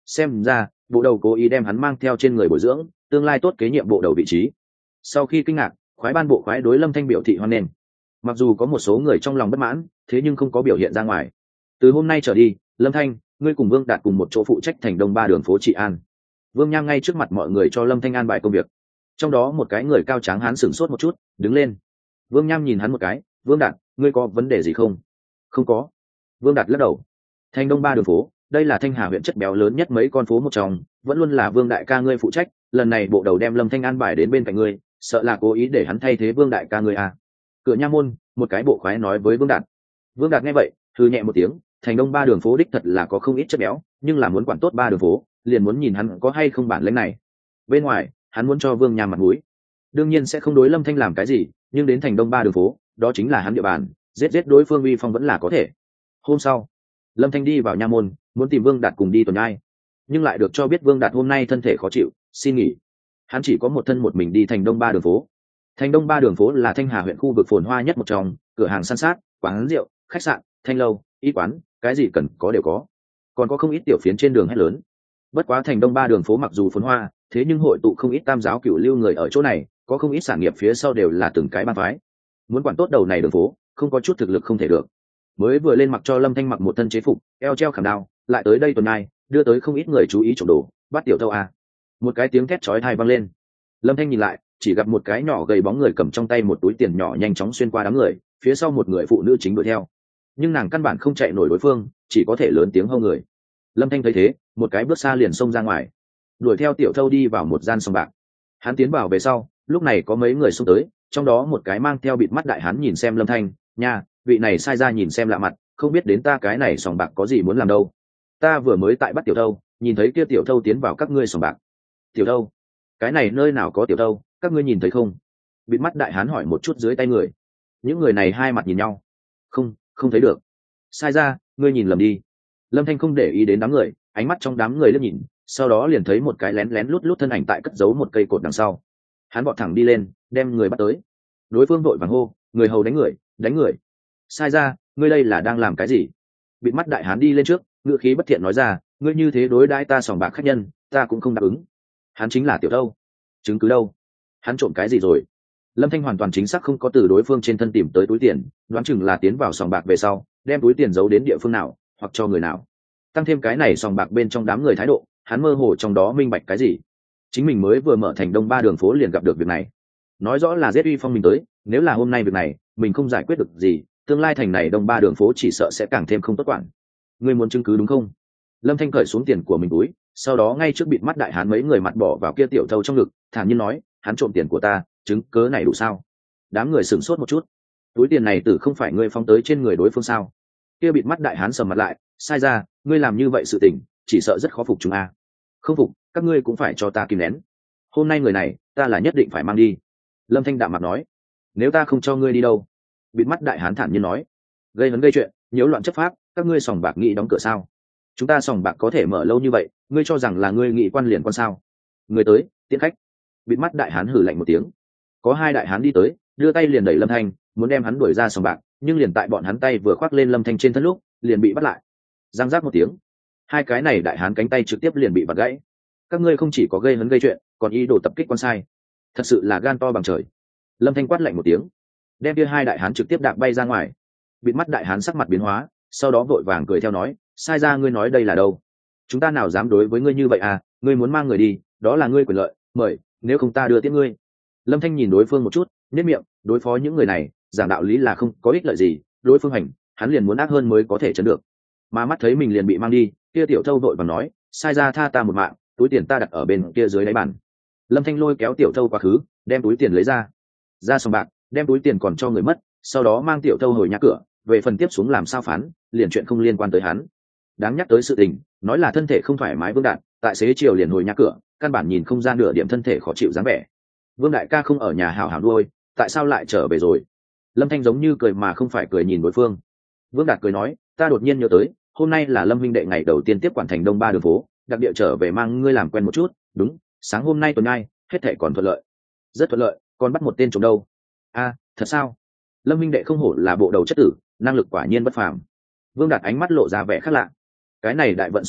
[SPEAKER 1] xem ra bộ đầu cố ý đem hắn mang theo trên người bồi dưỡng tương lai tốt kế nhiệm bộ đầu vị trí. Sau khi kinh ngạc, khoái ban bộ khoái đối Lâm Thanh biểu thị hoan nghênh. Mặc dù có một số người trong lòng bất mãn, thế nhưng không có biểu hiện ra ngoài. Từ hôm nay trở đi, Lâm Thanh, ngươi cùng Vương Đạt cùng một chỗ phụ trách thành đông ba đường phố trị an. Vương Nham ngay trước mặt mọi người cho Lâm Thanh an bài công việc. Trong đó một cái người cao tráng hán sửng sốt một chút, đứng lên. Vương Nham nhìn hắn một cái, Vương Đạt, ngươi có vấn đề gì không? Không có. Vương Đạt lắc đầu. Thành đông ba đường phố, đây là Thanh Hà huyện chất béo lớn nhất mấy con phố một trong, vẫn luôn là Vương đại ca ngươi phụ trách, lần này bộ đầu đem Lâm Thanh an bài đến bên cạnh ngươi, sợ là cố ý để hắn thay thế Vương đại ca ngươi à. Cửa nha môn, một cái bộ khoái nói với Vương Đạt. Vương Đạt nghe vậy, hừ nhẹ một tiếng, thành đông ba đường phố đích thật là có không ít chất béo, nhưng là muốn quản tốt ba đường phố, liền muốn nhìn hắn có hay không bản lĩnh này. Bên ngoài, hắn muốn cho Vương Nham mặt mũi. Đương nhiên sẽ không đối Lâm Thanh làm cái gì, nhưng đến thành đông ba đường phố, đó chính là hắn địa bàn, giết giết đối phương uy phong vẫn là có thể. Hôm sau, Lâm Thanh đi vào nha môn, muốn tìm Vương Đạt cùng đi tuần nhai, nhưng lại được cho biết Vương Đạt hôm nay thân thể khó chịu, xin nghỉ. Hắn chỉ có một thân một mình đi thành đông ba đường phố. Thành đông ba đường phố là Thanh Hà huyện khu vực phồn hoa nhất một trong, cửa hàng san sát, quán rượu, khách sạn, thanh lâu, y quán, cái gì cần có đều có. Còn có không ít tiểu phiến trên đường hét lớn. Bất quá thành đông ba đường phố mặc dù phồn hoa, thế nhưng hội tụ không ít tam giáo cửu lưu người ở chỗ này, có không ít sản nghiệp phía sau đều là từng cái bang phái. Muốn quản tốt đầu này đường phố, không có chút thực lực không thể được. Mới vừa lên mặc cho Lâm Thanh mặc một thân chế phục, eo treo khảm đao, lại tới đây tuần này, đưa tới không ít người chú ý trộm đồ, bắt tiểu thâu à. Một cái tiếng thét chói tai vang lên. Lâm Thanh nhìn lại, chỉ gặp một cái nhỏ gầy bóng người cầm trong tay một túi tiền nhỏ nhanh chóng xuyên qua đám người, phía sau một người phụ nữ chính đuổi theo. Nhưng nàng căn bản không chạy nổi đối phương, chỉ có thể lớn tiếng hô người. Lâm Thanh thấy thế, một cái bước xa liền xông ra ngoài, đuổi theo tiểu thâu đi vào một gian sòng bạc. Hắn tiến vào về sau, lúc này có mấy người xông tới, trong đó một cái mang theo bịt mắt đại hán nhìn xem Lâm Thanh, nha, vị này sai ra nhìn xem lạ mặt, không biết đến ta cái này sòng bạc có gì muốn làm đâu. Ta vừa mới tại bắt tiểu thâu, nhìn thấy kia tiểu thâu tiến vào các ngươi sòng bạc. Tiểu thâu? Cái này nơi nào có tiểu thâu, các ngươi nhìn thấy không? Bịt mắt đại hán hỏi một chút dưới tay người. Những người này hai mặt nhìn nhau. Không, không thấy được. Sai ra, ngươi nhìn lầm đi. Lâm Thanh không để ý đến đám người, ánh mắt trong đám người liếc nhìn, sau đó liền thấy một cái lén lén lút lút thân ảnh tại cất giấu một cây cột đằng sau. Hắn vọt thẳng đi lên, đem người bắt tới. Đối phương vội vàng hô, người hầu đánh người, đánh người. Sai ra, ngươi đây là đang làm cái gì? Bịt mắt đại hán đi lên trước, ngữ khí bất thiện nói ra, ngươi như thế đối đãi ta sòng bạc khách nhân, ta cũng không đáp ứng. Hắn chính là tiểu thâu. Chứng cứ đâu? Hắn trộm cái gì rồi? Lâm Thanh hoàn toàn chính xác không có từ đối phương trên thân tìm tới túi tiền, đoán chừng là tiến vào sòng bạc về sau, đem túi tiền giấu đến địa phương nào, hoặc cho người nào. Tăng thêm cái này sòng bạc bên trong đám người thái độ, hắn mơ hồ trong đó minh bạch cái gì. Chính mình mới vừa mở thành đông ba đường phố liền gặp được việc này. Nói rõ là giết uy phong mình tới, nếu là hôm nay việc này, mình không giải quyết được gì, tương lai thành này đông ba đường phố chỉ sợ sẽ càng thêm không tốt quản. Ngươi muốn chứng cứ đúng không? Lâm Thanh cởi xuống tiền của mình túi, sau đó ngay trước bịt mắt đại hán mấy người mặt bỏ vào kia tiểu thâu trong ngực, thản nhiên nói, hắn trộm tiền của ta, chứng cớ này đủ sao? Đám người sửng sốt một chút. Túi tiền này tử không phải ngươi phóng tới trên người đối phương sao? Kia bịt mắt đại hán sầm mặt lại, sai ra, ngươi làm như vậy sự tình, chỉ sợ rất khó phục chúng a. Không phục, các ngươi cũng phải cho ta kìm nén. Hôm nay người này, ta là nhất định phải mang đi. Lâm Thanh đạm mặt nói, nếu ta không cho ngươi đi đâu? Bịt mắt đại hán thản nhiên nói, gây hấn gây chuyện, nhiễu loạn chấp pháp, các ngươi sòng bạc nghĩ đóng cửa sao? Chúng ta sòng bạc có thể mở lâu như vậy, ngươi cho rằng là ngươi nghị quan liền quan sao? Người tới, tiễn khách. Bịt mắt đại hán hử lạnh một tiếng. Có hai đại hán đi tới, đưa tay liền đẩy Lâm Thanh, muốn đem hắn đuổi ra sòng bạc, nhưng liền tại bọn hắn tay vừa khoác lên Lâm Thanh trên thân lúc, liền bị bắt lại. Giang giác một tiếng, hai cái này đại hán cánh tay trực tiếp liền bị vặt gãy. Các ngươi không chỉ có gây hấn gây chuyện, còn ý đồ tập kích quan sai, thật sự là gan to bằng trời. Lâm Thanh quát lạnh một tiếng, đem kia hai đại hán trực tiếp đạp bay ra ngoài. Bịt mắt đại hán sắc mặt biến hóa, sau đó vội vàng cười theo nói, sai ra ngươi nói đây là đâu? Chúng ta nào dám đối với ngươi như vậy à? Ngươi muốn mang người đi, đó là ngươi quyền lợi, mời, nếu không ta đưa tiếp ngươi. Lâm Thanh nhìn đối phương một chút, nhếch miệng, đối phó những người này, giảng đạo lý là không có ích lợi gì, đối phương hành, hắn liền muốn ác hơn mới có thể chấn được. Mà mắt thấy mình liền bị mang đi, kia tiểu thâu vội vàng nói, sai ra tha ta một mạng, túi tiền ta đặt ở bên kia dưới đáy bàn. Lâm Thanh lôi kéo tiểu thâu quá khứ, đem túi tiền lấy ra, ra sòng bạc, đem túi tiền còn cho người mất, sau đó mang tiểu thâu hồi nhà cửa, về phần tiếp xuống làm sao phán, liền chuyện không liên quan tới hắn. Đáng nhắc tới sự tình, nói là thân thể không thoải mái Vương Đạt, tại xế chiều liền hồi nhà cửa, căn bản nhìn không ra nửa điểm thân thể khó chịu dáng vẻ. Vương đại ca không ở nhà hảo hảo nuôi, tại sao lại trở về rồi? Lâm Thanh giống như cười mà không phải cười nhìn đối phương. Vương Đạt cười nói, ta đột nhiên nhớ tới, hôm nay là Lâm huynh đệ ngày đầu tiên tiếp quản thành đông ba đường phố, đặc địa trở về mang ngươi làm quen một chút. Đúng, sáng hôm nay tuần nay, hết thảy còn thuận lợi. Rất thuận lợi, còn bắt một tên trộm đâu? A, thật sao? Lâm huynh đệ không hổ là bộ đầu chất tử, năng lực quả nhiên bất phàm. Vương Đạt ánh mắt lộ ra vẻ khác lạ. Cái này đại vận sòng bạc,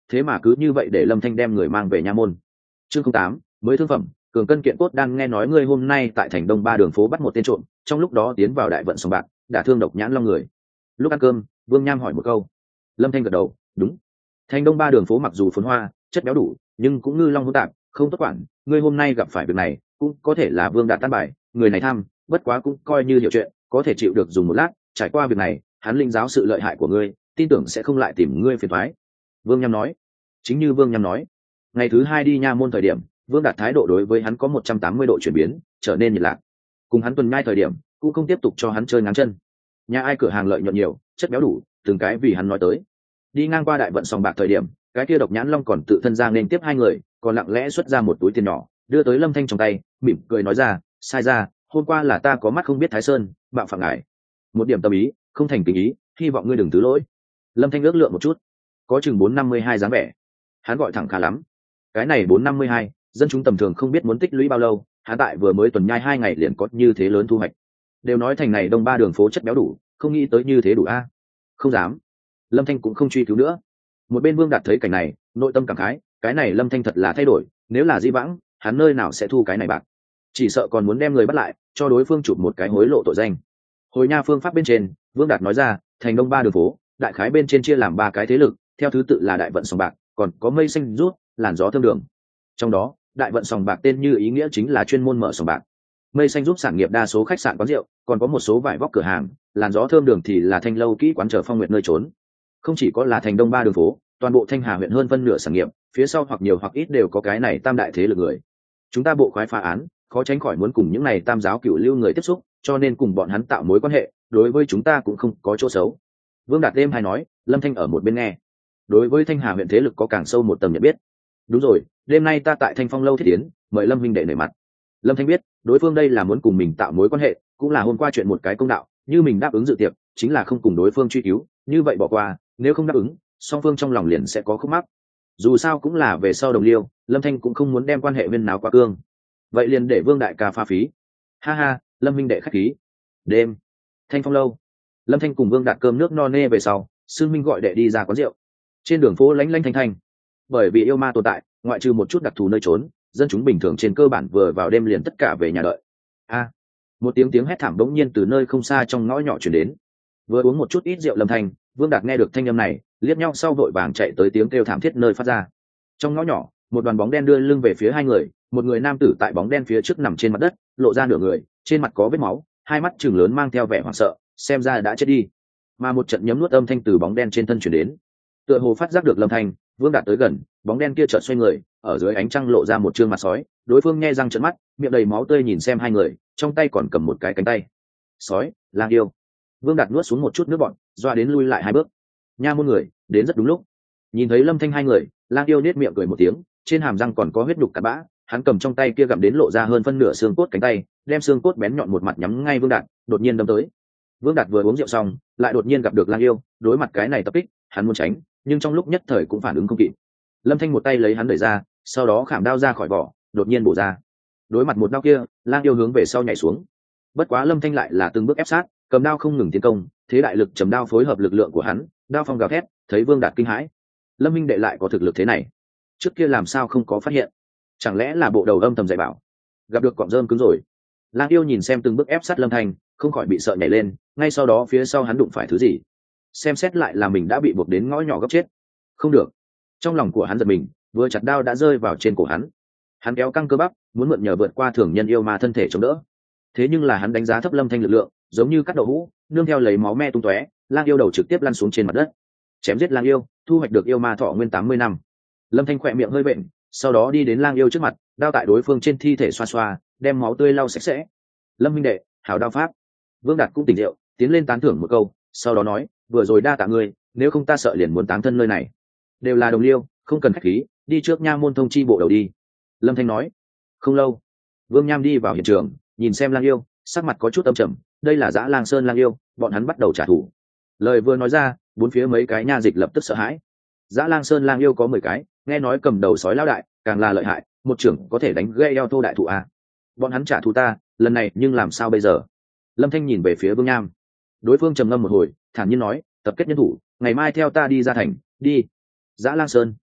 [SPEAKER 1] thế mà cứ như vậy để Lâm Thanh đem người mang về nha môn. Chương không tám, mới thương phẩm, cường cân kiện cốt đan. Nghe nói ngươi hôm nay tại thành Đông Ba đường phố bắt một tên trộm, trong lúc đó tiến vào đại vận sòng bạc, đả thương Độc Nhãn Long người. Lúc ăn cơm, Vương Nham hỏi một câu. Lâm Thanh gật đầu, đúng. Thành Đông Ba đường phố mặc dù phồn hoa, chất béo đủ, nhưng cũng ngư long hỗn tạp, không tốt quản. Ngươi hôm nay gặp phải việc này, cũng có thể là Vương Đạt tan bài, người này tham, bất quá cũng coi như hiểu chuyện, có thể chịu được dùng một lát. Trải qua việc này, hắn linh giáo sự lợi hại của ngươi, tin tưởng sẽ không lại tìm ngươi phiền toái. Vương Nham nói. Chính như Vương Nham nói, ngày thứ hai đi nha môn thời điểm, Vương Đạt thái độ đối với hắn có một trăm tám mươi độ chuyển biến, trở nên nhiệt lạc. Cùng hắn tuần nhai thời điểm, cũng không tiếp tục cho hắn chơi ngáng chân. Nhà ai cửa hàng lợi nhuận nhiều, chất béo đủ, từng cái vì hắn nói tới. Đi ngang qua đại vận sòng bạc thời điểm, cái kia Độc Nhãn Long còn tự thân ra nên tiếp hai người, còn lặng lẽ xuất ra một túi tiền nhỏ, đưa tới Lâm Thanh trong tay, mỉm cười nói ra, sai ra, hôm qua là ta có mắt không biết Thái Sơn, bạo phạm ngài. Một điểm tâm ý, không thành tình ý, hy vọng ngươi đừng thứ lỗi. Lâm Thanh ước lượng một chút, có chừng bốn năm mươi hai dáng vẻ. Hắn gọi thẳng khá lắm. Cái này bốn năm mươi hai, dân chúng tầm thường không biết muốn tích lũy bao lâu, hắn tại vừa mới tuần nhai hai ngày liền có như thế lớn thu hoạch. Đều nói thành này Đông Ba đường phố chất béo đủ, không nghĩ tới như thế đủ a. Không dám. Lâm Thanh cũng không truy cứu nữa. Một bên Vương Đạt thấy cảnh này, nội tâm cảm khái, cái này Lâm Thanh thật là thay đổi, nếu là Di Vãng, hắn nơi nào sẽ thu cái này bạc. Chỉ sợ còn muốn đem người bắt lại, cho đối phương chụp một cái hối lộ tội danh. Hồi nha phương pháp bên trên, Vương Đạt nói ra, thành Đông Ba đường phố, đại khái bên trên chia làm ba cái thế lực, theo thứ tự là đại vận sòng bạc, còn có mây xanh rút, làn gió thương đường. Trong đó, đại vận sòng bạc tên như ý nghĩa chính là chuyên môn mở sòng bạc. Mây xanh giúp sản nghiệp đa số khách sạn quán rượu, còn có một số vải vóc cửa hàng, làn gió thơm đường thì là thanh lâu kỹ quán chờ phong nguyện nơi trốn. Không chỉ có là thành Đông Ba đường phố, toàn bộ Thanh Hà huyện hơn phân nửa sản nghiệp, phía sau hoặc nhiều hoặc ít đều có cái này tam đại thế lực người. Chúng ta bộ khoái phá án, khó tránh khỏi muốn cùng những này tam giáo cửu lưu người tiếp xúc, cho nên cùng bọn hắn tạo mối quan hệ, đối với chúng ta cũng không có chỗ xấu. Vương Đạt đêm hay nói, Lâm Thanh ở một bên nghe. Đối với Thanh Hà huyện thế lực có càng sâu một tầng nhận biết. Đúng rồi, đêm nay ta tại Thanh Phong lâu thiết tiến, mời Lâm huynh đệ nể mặt. Lâm Thanh biết, đối phương đây là muốn cùng mình tạo mối quan hệ, cũng là hôm qua chuyện một cái công đạo, như mình đáp ứng dự tiệc, chính là không cùng đối phương truy cứu, như vậy bỏ qua, nếu không đáp ứng, song phương trong lòng liền sẽ có khúc mắc. Dù sao cũng là về sau đồng liêu, Lâm Thanh cũng không muốn đem quan hệ viên nào quá cương. Vậy liền để Vương đại ca pha phí. Ha ha, Lâm huynh đệ khách khí. Đêm, Thanh Phong lâu. Lâm Thanh cùng Vương Đạt cơm nước no nê về sau, sư minh gọi đệ đi ra quán rượu. Trên đường phố lánh lánh thanh thanh. Bởi vì yêu ma tồn tại, ngoại trừ một chút đặc thù nơi trốn, dân chúng bình thường trên cơ bản vừa vào đêm liền tất cả về nhà đợi. A, một tiếng tiếng hét thảm bỗng nhiên từ nơi không xa trong ngõ nhỏ truyền đến. Vừa uống một chút ít rượu Lâm Thanh, Vương Đạt nghe được thanh âm này, liếc nhau sau vội vàng chạy tới tiếng kêu thảm thiết nơi phát ra. Trong ngõ nhỏ, một đoàn bóng đen đưa lưng về phía hai người, một người nam tử tại bóng đen phía trước nằm trên mặt đất, lộ ra nửa người, trên mặt có vết máu, hai mắt trừng lớn mang theo vẻ hoảng sợ, xem ra đã chết đi. Mà một trận nhấm nuốt âm thanh từ bóng đen trên thân truyền đến. Tựa hồ phát giác được Lâm Thanh, Vương Đạt tới gần, bóng đen kia chợt xoay người, ở dưới ánh trăng lộ ra một trương mặt sói, đối phương nhe răng trợn mắt, miệng đầy máu tươi nhìn xem hai người, trong tay còn cầm một cái cánh tay. Sói, lang yêu. Vương Đạt nuốt xuống một chút nước bọt, doa đến lui lại hai bước. Nha môn người, đến rất đúng lúc. Nhìn thấy Lâm Thanh hai người, lang yêu nết miệng cười một tiếng, trên hàm răng còn có huyết đục cặn bã, hắn cầm trong tay kia gặm đến lộ ra hơn phân nửa xương cốt cánh tay, đem xương cốt bén nhọn một mặt nhắm ngay Vương Đạt, đột nhiên đâm tới. Vương Đạt vừa uống rượu xong, lại đột nhiên gặp được lang yêu, đối mặt cái này tập kích, hắn muốn tránh, nhưng trong lúc nhất thời cũng phản ứng không kịp. Lâm Thanh một tay lấy hắn đẩy ra, sau đó khảm đao ra khỏi vỏ, đột nhiên bổ ra. Đối mặt một đao kia, lang yêu hướng về sau nhảy xuống. Bất quá Lâm Thanh lại là từng bước ép sát, cầm đao không ngừng tiến công, thế đại lực chầm đao phối hợp lực lượng của hắn, đao phong gào thét, thấy Vương Đạt kinh hãi. Lâm minh đệ lại có thực lực thế này, trước kia làm sao không có phát hiện? Chẳng lẽ là bộ đầu âm thầm dạy bảo? Gặp được cọng rơm cứng rồi. Lang yêu nhìn xem từng bước ép sát Lâm Thanh, không khỏi bị sợ nhảy lên, ngay sau đó phía sau hắn đụng phải thứ gì, xem xét lại là mình đã bị buộc đến ngõ nhỏ gấp chết. Không được. Trong lòng của hắn giật mình, vừa chặt đao đã rơi vào trên cổ hắn. Hắn kéo căng cơ bắp, muốn mượn nhờ vượt qua thường nhân yêu ma thân thể chống đỡ. Thế nhưng là hắn đánh giá thấp Lâm Thanh lực lượng, giống như cắt đậu hũ, nương theo lấy máu me tung tóe, lang yêu đầu trực tiếp lăn xuống trên mặt đất. Chém giết lang yêu, thu hoạch được yêu ma thọ nguyên tám mươi năm. Lâm Thanh khỏe miệng hơi bệnh, sau đó đi đến lang yêu trước mặt, đao tại đối phương trên thi thể xoa xoa, đem máu tươi lau sạch sẽ. Lâm minh đệ, hảo đao pháp. Vương Đạt cũng tỉnh rượu, tiến lên tán thưởng một câu, sau đó nói, vừa rồi đa tạ ngươi, nếu không ta sợ liền muốn táng thân nơi này. Đều là đồng liêu, không cần khách khí, đi trước nha môn thông chi bộ đầu đi. Lâm Thanh nói. Không lâu, Vương Nham đi vào hiện trường, nhìn xem lang yêu, sắc mặt có chút âm trầm, đây là Dã Lang Sơn lang yêu, bọn hắn bắt đầu trả thù. Lời vừa nói ra, bốn phía mấy cái nha dịch lập tức sợ hãi. Dã Lang Sơn lang yêu có mười cái, nghe nói cầm đầu sói lao đại, càng là lợi hại, một trưởng có thể đánh gãy eo thô đại thụ a. Bọn hắn trả thù ta, lần này nhưng làm sao bây giờ? Lâm Thanh nhìn về phía Vương Nham. Đối phương trầm ngâm một hồi, thản nhiên nói, tập kết nhân thủ, ngày mai theo ta đi ra thành, đi. Dã Lang Sơn.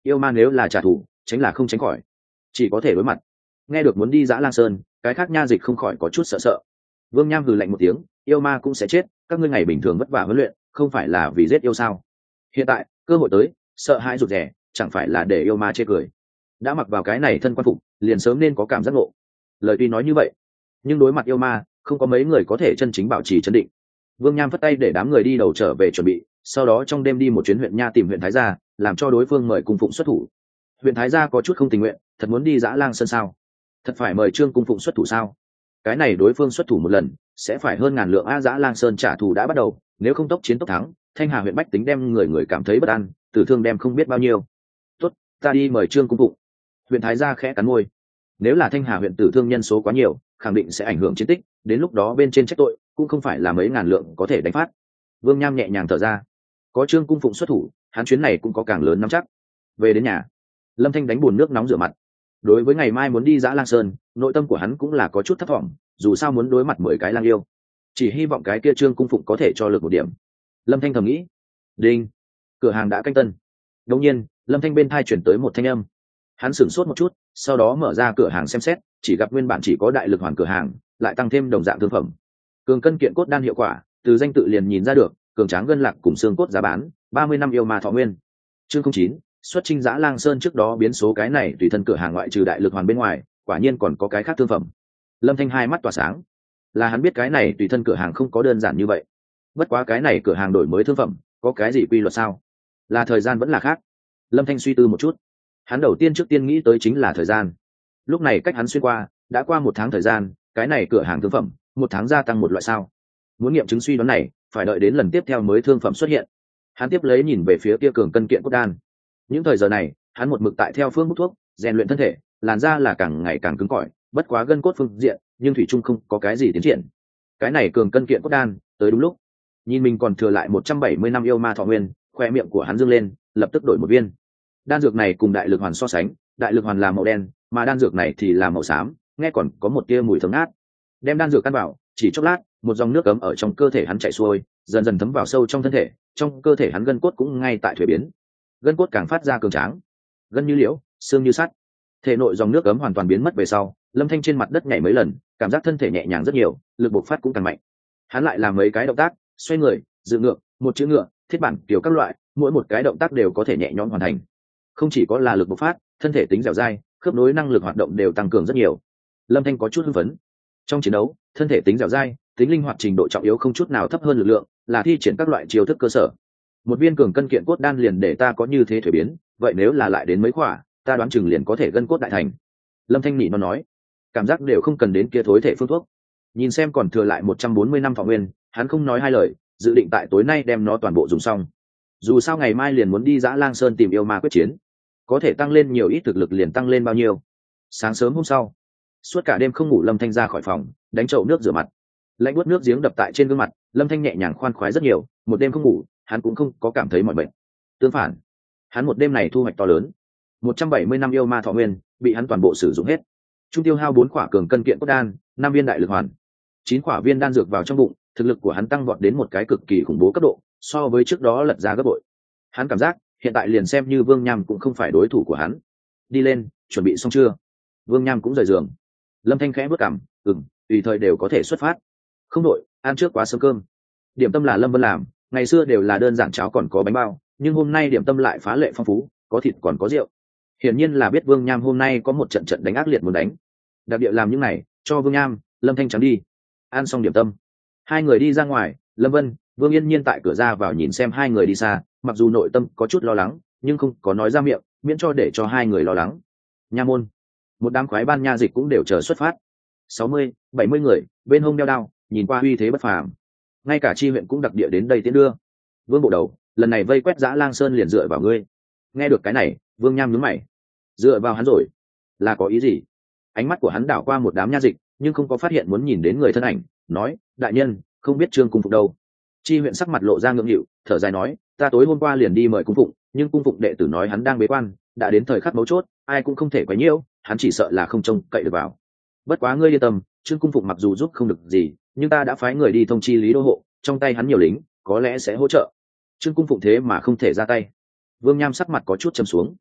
[SPEAKER 1] yêu ma nếu là trả thù tránh là không tránh khỏi, chỉ có thể đối mặt. Nghe được muốn đi dã lang sơn, cái khác nha dịch không khỏi có chút sợ sợ. Vương Nham hừ lạnh một tiếng, yêu ma cũng sẽ chết, các ngươi ngày bình thường vất vả huấn luyện không phải là vì giết yêu sao? Hiện tại cơ hội tới, sợ hãi rụt rè, chẳng phải là để yêu ma chê cười. Đã mặc vào cái này thân quan phục, liền sớm nên có cảm giác ngộ. Lời tuy nói như vậy, nhưng đối mặt yêu ma không có mấy người có thể chân chính bảo trì trấn định. Vương Nham phất tay để đám người đi đầu trở về chuẩn bị, sau đó trong đêm đi một chuyến huyện nha tìm huyện thái gia, làm cho đối phương mời cung phụng xuất thủ. Huyện thái gia có chút không tình nguyện, thật muốn đi dã lang sơn sao? Thật phải mời Trương cung phụng xuất thủ sao? Cái này đối phương xuất thủ một lần sẽ phải hơn ngàn lượng. A dã lang sơn trả thù đã bắt đầu, nếu không tốc chiến tốc thắng, Thanh Hà huyện bách tính đem người người cảm thấy bất an, tử thương đem không biết bao nhiêu. Tốt, ta đi mời Trương cung phụng. Huyện thái gia khẽ cắn môi. Nếu là Thanh Hà huyện tử thương nhân số quá nhiều, khẳng định sẽ ảnh hưởng chiến tích, đến lúc đó bên trên trách tội cũng không phải là mấy ngàn lượng có thể đánh phát. Vương Nham nhẹ nhàng thở ra, có Trương cung phụng xuất thủ, hắn chuyến này cũng có càng lớn nắm chắc. Về đến nhà, Lâm Thanh đánh bùn nước nóng rửa mặt. Đối với ngày mai muốn đi dã lang sơn, nội tâm của hắn cũng là có chút thất vọng, dù sao muốn đối mặt mười cái lang yêu, chỉ hy vọng cái kia Trương cung phụng có thể cho lực một điểm. Lâm Thanh thầm nghĩ. Đinh, cửa hàng đã canh tân. Đột nhiên Lâm Thanh bên thai chuyển tới một thanh âm. Hắn sửng sốt một chút, sau đó mở ra cửa hàng xem xét, chỉ gặp nguyên bản chỉ có đại lực hoàn cửa hàng lại tăng thêm đồng dạng thương phẩm. Cường cân kiện cốt đan hiệu quả, từ danh tự liền nhìn ra được, cường tráng gân lạc cùng xương cốt giá bán ba mươi năm yêu ma thọ nguyên. Chương không chín, xuất chinh dã lang sơn. Trước đó biến số cái này tùy thân cửa hàng ngoại trừ đại lực hoàn bên ngoài, quả nhiên còn có cái khác thương phẩm. Lâm Thanh hai mắt tỏa sáng, là hắn biết cái này tùy thân cửa hàng không có đơn giản như vậy. Bất quá cái này cửa hàng đổi mới thương phẩm có cái gì quy luật sao? Là thời gian vẫn là khác? Lâm Thanh suy tư một chút, hắn đầu tiên trước tiên nghĩ tới chính là thời gian. Lúc này cách hắn xuyên qua đã qua một tháng thời gian, cái này cửa hàng thương phẩm một tháng gia tăng một loại sao? Muốn nghiệm chứng suy đoán này phải đợi đến lần tiếp theo mới thương phẩm xuất hiện. Hắn tiếp lấy nhìn về phía kia cường cân kiện cốt đan. Những thời giờ này hắn một mực tại theo phương hút thuốc rèn luyện thân thể, làn da là càng ngày càng cứng cỏi, bất quá gân cốt phương diện nhưng thủy chung không có cái gì tiến triển. Cái này cường cân kiện cốt đan tới đúng lúc. Nhìn mình còn thừa lại một trăm bảy mươi năm yêu ma thọ nguyên, khoe miệng của hắn dương lên, lập tức đổi một viên. Đan dược này cùng đại lực hoàn so sánh, đại lực hoàn là màu đen, mà đan dược này thì là màu xám, nghe còn có một tia mùi thơm ngát. Đem đan dược căn vào, chỉ chốc lát, một dòng nước ấm ở trong cơ thể hắn chảy xuôi, dần dần thấm vào sâu trong thân thể, trong cơ thể hắn gân cốt cũng ngay tại thuế biến. Gân cốt càng phát ra cường tráng, gân như liễu, xương như sắt. Thể nội dòng nước ấm hoàn toàn biến mất về sau, Lâm Thanh trên mặt đất nhảy mấy lần, cảm giác thân thể nhẹ nhàng rất nhiều, lực bộc phát cũng càng mạnh. Hắn lại làm mấy cái động tác, xoay người, dựng ngược, một chữ ngựa, thiết bản kiểu các loại, mỗi một cái động tác đều có thể nhẹ nhõm hoàn thành. Không chỉ có là lực bộc phát, thân thể tính dẻo dai, khớp nối năng lực hoạt động đều tăng cường rất nhiều. Lâm Thanh có chút hưng phấn. Trong chiến đấu, thân thể tính dẻo dai, tính linh hoạt trình độ trọng yếu không chút nào thấp hơn lực lượng, là thi triển các loại chiêu thức cơ sở. Một viên cường cân kiện cốt đan liền để ta có như thế thuế biến, vậy nếu là lại đến mấy khỏa, ta đoán chừng liền có thể gân cốt đại thành. Lâm Thanh nhị nó nói, cảm giác đều không cần đến kia thối thể phương thuốc. Nhìn xem còn thừa lại một trăm bốn mươi năm thọ nguyên, hắn không nói hai lời, dự định tại tối nay đem nó toàn bộ dùng xong. Dù sao ngày mai liền muốn đi dã lang sơn tìm yêu ma quyết chiến, có thể tăng lên nhiều ít thực lực liền tăng lên bao nhiêu. Sáng sớm hôm sau, suốt cả đêm không ngủ, Lâm Thanh ra khỏi phòng, đánh chậu nước rửa mặt. Lạnh buốt nước giếng đập tại trên gương mặt, Lâm Thanh nhẹ nhàng khoan khoái rất nhiều. Một đêm không ngủ, hắn cũng không có cảm thấy mỏi mệt. Tương phản, hắn một đêm này thu hoạch to lớn. một trăm bảy mươi năm yêu ma thọ nguyên bị hắn toàn bộ sử dụng hết. Trung tiêu hao bốn quả cường cân kiện cốt đan, năm viên đại lực hoàn, chín quả viên đan dược vào trong bụng, thực lực của hắn tăng vọt đến một cái cực kỳ khủng bố cấp độ, so với trước đó lật ra gấp bội. Hắn cảm giác hiện tại liền xem như Vương Nham cũng không phải đối thủ của hắn. Đi lên, chuẩn bị xong chưa? Vương Nham cũng rời giường. Lâm Thanh khẽ bước cằm, ừm, tùy thời đều có thể xuất phát. Không đội, ăn trước quá sớm cơm. Điểm tâm là Lâm Vân làm, ngày xưa đều là đơn giản cháo còn có bánh bao, nhưng hôm nay điểm tâm lại phá lệ phong phú, có thịt còn có rượu. Hiển nhiên là biết Vương Nham hôm nay có một trận trận đánh ác liệt muốn đánh. Đặc địa làm những này cho Vương Nham, Lâm Thanh trắng đi. Ăn xong điểm tâm, hai người đi ra ngoài. Lâm Vân, Vương Yên Nhiên tại cửa ra vào nhìn xem hai người đi xa, mặc dù nội tâm có chút lo lắng, nhưng không có nói ra miệng, miễn cho để cho hai người lo lắng. Nha môn, một đám khoái ban nha dịch cũng đều chờ xuất phát. Sáu mươi, bảy mươi người, bên hông đeo đao, nhìn qua uy thế bất phàm. Ngay cả chi huyện cũng đặc địa đến đây tiến đưa. Vương bộ đầu, lần này vây quét dã lang sơn liền dựa vào ngươi. Nghe được cái này, Vương Nham nhướng mày. Dựa vào hắn rồi? Là có ý gì? Ánh mắt của hắn đảo qua một đám nha dịch, nhưng không có phát hiện muốn nhìn đến người thân ảnh, nói, đại nhân, không biết Trương cung phụng đâu. Chi huyện sắc mặt lộ ra ngượng nghịu, thở dài nói, ta tối hôm qua liền đi mời cung phụng, nhưng cung phụng đệ tử nói hắn đang bế quan, đã đến thời khắc mấu chốt, ai cũng không thể quấy nhiễu, hắn chỉ sợ là không trông cậy được vào. Bất quá ngươi yên tâm, Trương cung phụng mặc dù giúp không được gì, nhưng ta đã phái người đi thông chi Lý Đô hộ, trong tay hắn nhiều lính, có lẽ sẽ hỗ trợ. Trương cung phụng thế mà không thể ra tay. Vương Nham sắc mặt có chút trầm xuống.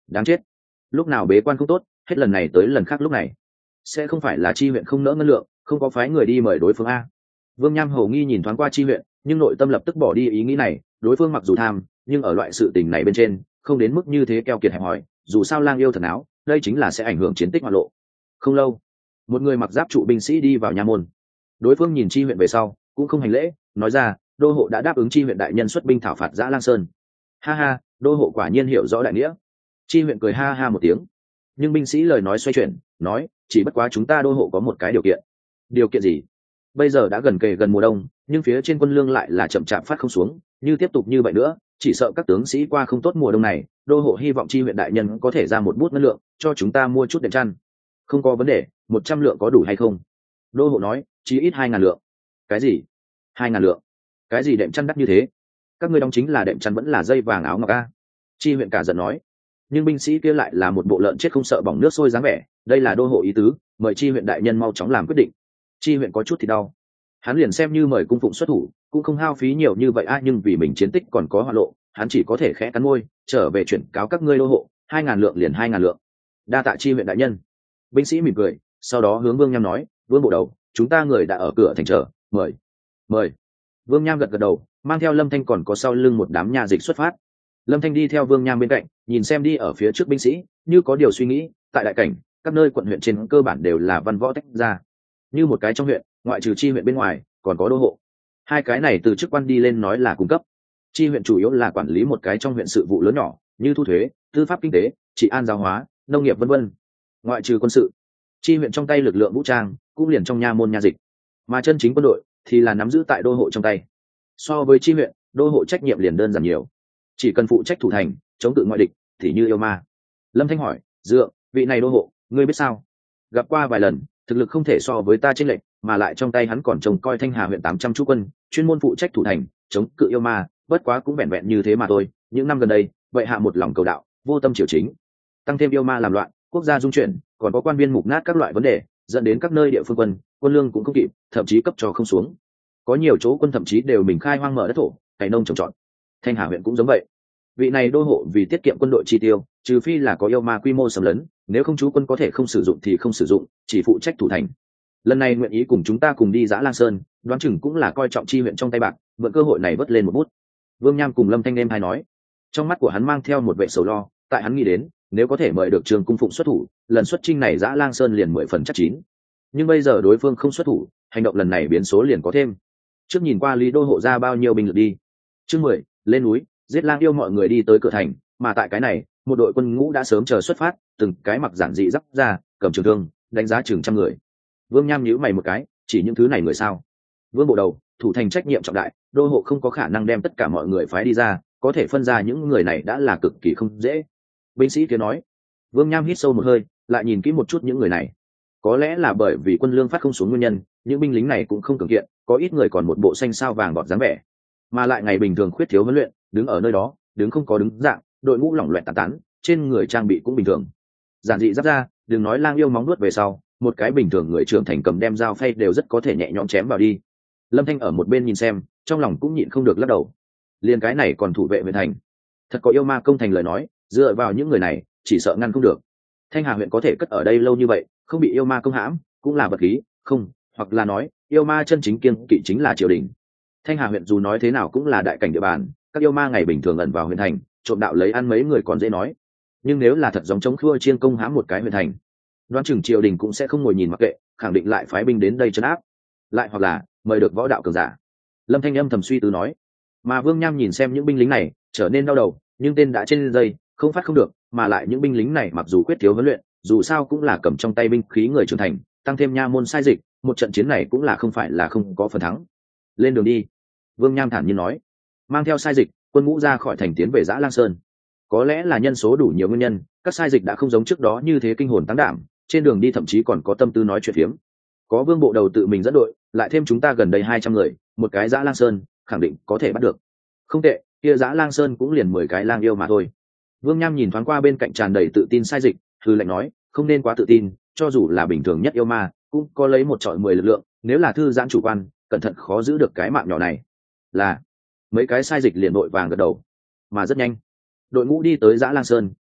[SPEAKER 1] đáng chết, lúc nào bế quan không tốt, hết lần này tới lần khác lúc này. Sẽ không phải là chi huyện không nỡ ngân lượng, không có phái người đi mời đối phương a? Vương Nham hầu nghi nhìn thoáng qua chi huyện, nhưng nội tâm lập tức bỏ đi ý nghĩ này. Đối phương mặc dù tham, nhưng ở loại sự tình này bên trên không đến mức như thế keo kiệt hẹp hòi. Dù sao lang yêu thần áo, đây chính là sẽ ảnh hưởng chiến tích hoạt lộ. Không lâu, một người mặc giáp trụ binh sĩ đi vào nha môn. Đối phương nhìn chi huyện về sau cũng không hành lễ, nói ra đô hộ đã đáp ứng chi huyện đại nhân xuất binh thảo phạt Dã Lang Sơn. Ha ha, đô hộ quả nhiên hiểu rõ đại nghĩa. Chi huyện cười ha ha một tiếng, nhưng binh sĩ lời nói xoay chuyển, nói chỉ bất quá chúng ta đô hộ có một cái điều kiện. Điều kiện gì? Bây giờ đã gần kề gần mùa đông, nhưng phía trên quân lương lại là chậm chạp phát không xuống, như tiếp tục như vậy nữa chỉ sợ các tướng sĩ qua không tốt mùa đông này. Đô hộ hy vọng chi huyện đại nhân có thể ra một bút ngân lượng cho chúng ta mua chút đệm chăn. Không có vấn đề, một trăm lượng có đủ hay không? Đô hộ nói chí ít hai ngàn lượng. Cái gì? Hai ngàn lượng? Cái gì đệm chăn đắt như thế? Các ngươi đóng chính là đệm chăn vẫn là dây vàng áo ngọc a? Chi huyện cả giận nói. Nhưng binh sĩ kia lại là một bộ lợn chết không sợ bỏng nước sôi dáng vẻ. Đây là đô hộ ý tứ, mời chi huyện đại nhân mau chóng làm quyết định. Chi huyện có chút thì đau, hắn liền xem như mời cung phụng xuất thủ cũng không hao phí nhiều như vậy a, nhưng vì mình chiến tích còn có hoa lộ, hắn chỉ có thể khẽ cắn môi trở về chuyển cáo các ngươi đô hộ, hai ngàn lượng liền hai ngàn lượng. Đa tạ chi huyện đại nhân. Binh sĩ mỉm cười, sau đó hướng Vương Nham nói, Vương bộ đầu, chúng ta người đã ở cửa thành chờ, mời mời. Vương Nham gật gật đầu, mang theo Lâm Thanh còn có sau lưng một đám nhà dịch xuất phát. Lâm Thanh đi theo Vương Nham bên cạnh, nhìn xem đi ở phía trước binh sĩ, như có điều suy nghĩ. Tại đại cảnh, các nơi quận huyện trên cơ bản đều là văn võ tách ra, như một cái trong huyện, ngoại trừ chi huyện bên ngoài còn có đô hộ. Hai cái này từ chức quan đi lên nói là cung cấp. Chi huyện chủ yếu là quản lý một cái trong huyện sự vụ lớn nhỏ, như thu thuế, tư pháp kinh tế, trị an giáo hóa, nông nghiệp vân vân. Ngoại trừ quân sự, chi huyện trong tay lực lượng vũ trang cũng liền trong nha môn nha dịch, mà chân chính quân đội thì là nắm giữ tại đô hộ trong tay. So với chi huyện, đô hộ trách nhiệm liền đơn giản nhiều, chỉ cần phụ trách thủ thành, chống cự ngoại địch thì như yêu ma. Lâm Thanh hỏi, dựa, vị này đô hộ ngươi biết sao? Gặp qua vài lần, thực lực không thể so với ta chênh lệch, mà lại trong tay hắn còn trông coi Thanh Hà huyện tám trăm chú quân, chuyên môn phụ trách thủ thành, chống cự yêu ma, bất quá cũng vẹn vẹn như thế mà thôi. Những năm gần đây, vậy hạ một lòng cầu đạo, vô tâm triều chính, tăng thêm yêu ma làm loạn, quốc gia dung chuyển, còn có quan viên mục nát các loại vấn đề, dẫn đến các nơi địa phương quân, quân lương cũng không kịp, thậm chí cấp cho không xuống. Có nhiều chỗ quân thậm chí đều mình khai hoang mở đất thổ, cày nông trồng trọt. Thanh Hà huyện cũng giống vậy. Vị này đô hộ vì tiết kiệm quân đội chi tiêu, trừ phi là có yêu ma quy mô xâm lấn, nếu không chú quân có thể không sử dụng thì không sử dụng, chỉ phụ trách thủ thành. Lần này nguyện ý cùng chúng ta cùng đi Dã Lang Sơn, đoán chừng cũng là coi trọng chi huyện trong tay bạc, mượn cơ hội này vớt lên một bút. Vương Nham cùng Lâm Thanh em hay nói, trong mắt của hắn mang theo một vẻ sầu lo. Tại hắn nghĩ đến, nếu có thể mời được Trường cung phụng xuất thủ, lần xuất chinh này Dã Lang Sơn liền mười phần chắc chín. Nhưng bây giờ đối phương không xuất thủ, hành động lần này biến số liền có thêm. Trước nhìn qua Lý đô hộ ra bao nhiêu binh lực đi. Chương mười, lên núi, giết lang yêu. Mọi người đi tới cửa thành, mà tại cái này, một đội quân ngũ đã sớm chờ xuất phát, từng cái mặc giản dị giáp ra, cầm trường thương, đánh giá chừng trăm người. Vương Nham nhíu mày một cái, chỉ những thứ này người sao? Vương bộ đầu, thủ thành trách nhiệm trọng đại, đô hộ không có khả năng đem tất cả mọi người phái đi ra, có thể phân ra những người này đã là cực kỳ không dễ. Binh sĩ kia nói. Vương Nham hít sâu một hơi, lại nhìn kỹ một chút những người này. Có lẽ là bởi vì quân lương phát không xuống nguyên nhân, những binh lính này cũng không cường kiện, có ít người còn một bộ xanh sao vàng bọt dáng vẻ, mà lại ngày bình thường khuyết thiếu huấn luyện, đứng ở nơi đó, đứng không có đứng dạng, đội ngũ lỏng loẹt tán tán, trên người trang bị cũng bình thường. Giản dị giáp ra, đừng nói lang yêu móng nuốt về sau, một cái bình thường người trưởng thành cầm đem dao phay đều rất có thể nhẹ nhõm chém vào đi. Lâm Thanh ở một bên nhìn xem, trong lòng cũng nhịn không được lắc đầu. Liên cái này còn thủ vệ huyện thành, thật có yêu ma công thành lời nói, dựa vào những người này, chỉ sợ ngăn không được. Thanh Hà huyện có thể cất ở đây lâu như vậy, không bị yêu ma công hãm, cũng là vật khí, không, hoặc là nói, yêu ma chân chính kiêng kỵ chính là triều đình. Thanh Hà huyện dù nói thế nào cũng là đại cảnh địa bàn, các yêu ma ngày bình thường ẩn vào huyện thành, trộm đạo lấy ăn mấy người còn dễ nói. Nhưng nếu là thật giống chống khua chiên công hãm một cái huyện thành, đoán chừng triều đình cũng sẽ không ngồi nhìn mặc kệ, khẳng định lại phái binh đến đây trấn áp, lại hoặc là mời được võ đạo cường giả. Lâm Thanh âm thầm suy tư nói. Mà Vương Nham nhìn xem những binh lính này, trở nên đau đầu, nhưng tên đã trên dây, không phát không được, mà lại những binh lính này mặc dù quyết thiếu huấn luyện, dù sao cũng là cầm trong tay binh khí người trưởng thành, tăng thêm nha môn sai dịch, một trận chiến này cũng là không phải là không có phần thắng. Lên đường đi. Vương Nham thản nhiên nói. Mang theo sai dịch, quân ngũ ra khỏi thành tiến về Dã Lang Sơn. Có lẽ là nhân số đủ nhiều nguyên nhân, các sai dịch đã không giống trước đó như thế kinh hồn táng đảm, trên đường đi thậm chí còn có tâm tư nói chuyện phiếm. Có Vương bộ đầu tự mình dẫn đội, lại thêm chúng ta gần đây hai trăm người, một cái Dã Lang Sơn khẳng định có thể bắt được. Không tệ, kia Dã Lang Sơn cũng liền mười cái lang yêu mà thôi. Vương Nham nhìn thoáng qua bên cạnh tràn đầy tự tin sai dịch, hừ lạnh nói, không nên quá tự tin, cho dù là bình thường nhất yêu ma, cũng có lấy một trọi mười lực lượng, nếu là thư giãn chủ quan, cẩn thận khó giữ được cái mạng nhỏ này. Là mấy cái sai dịch liền đội vàng gật đầu. Mà rất nhanh, đội ngũ đi tới Dã Lang Sơn,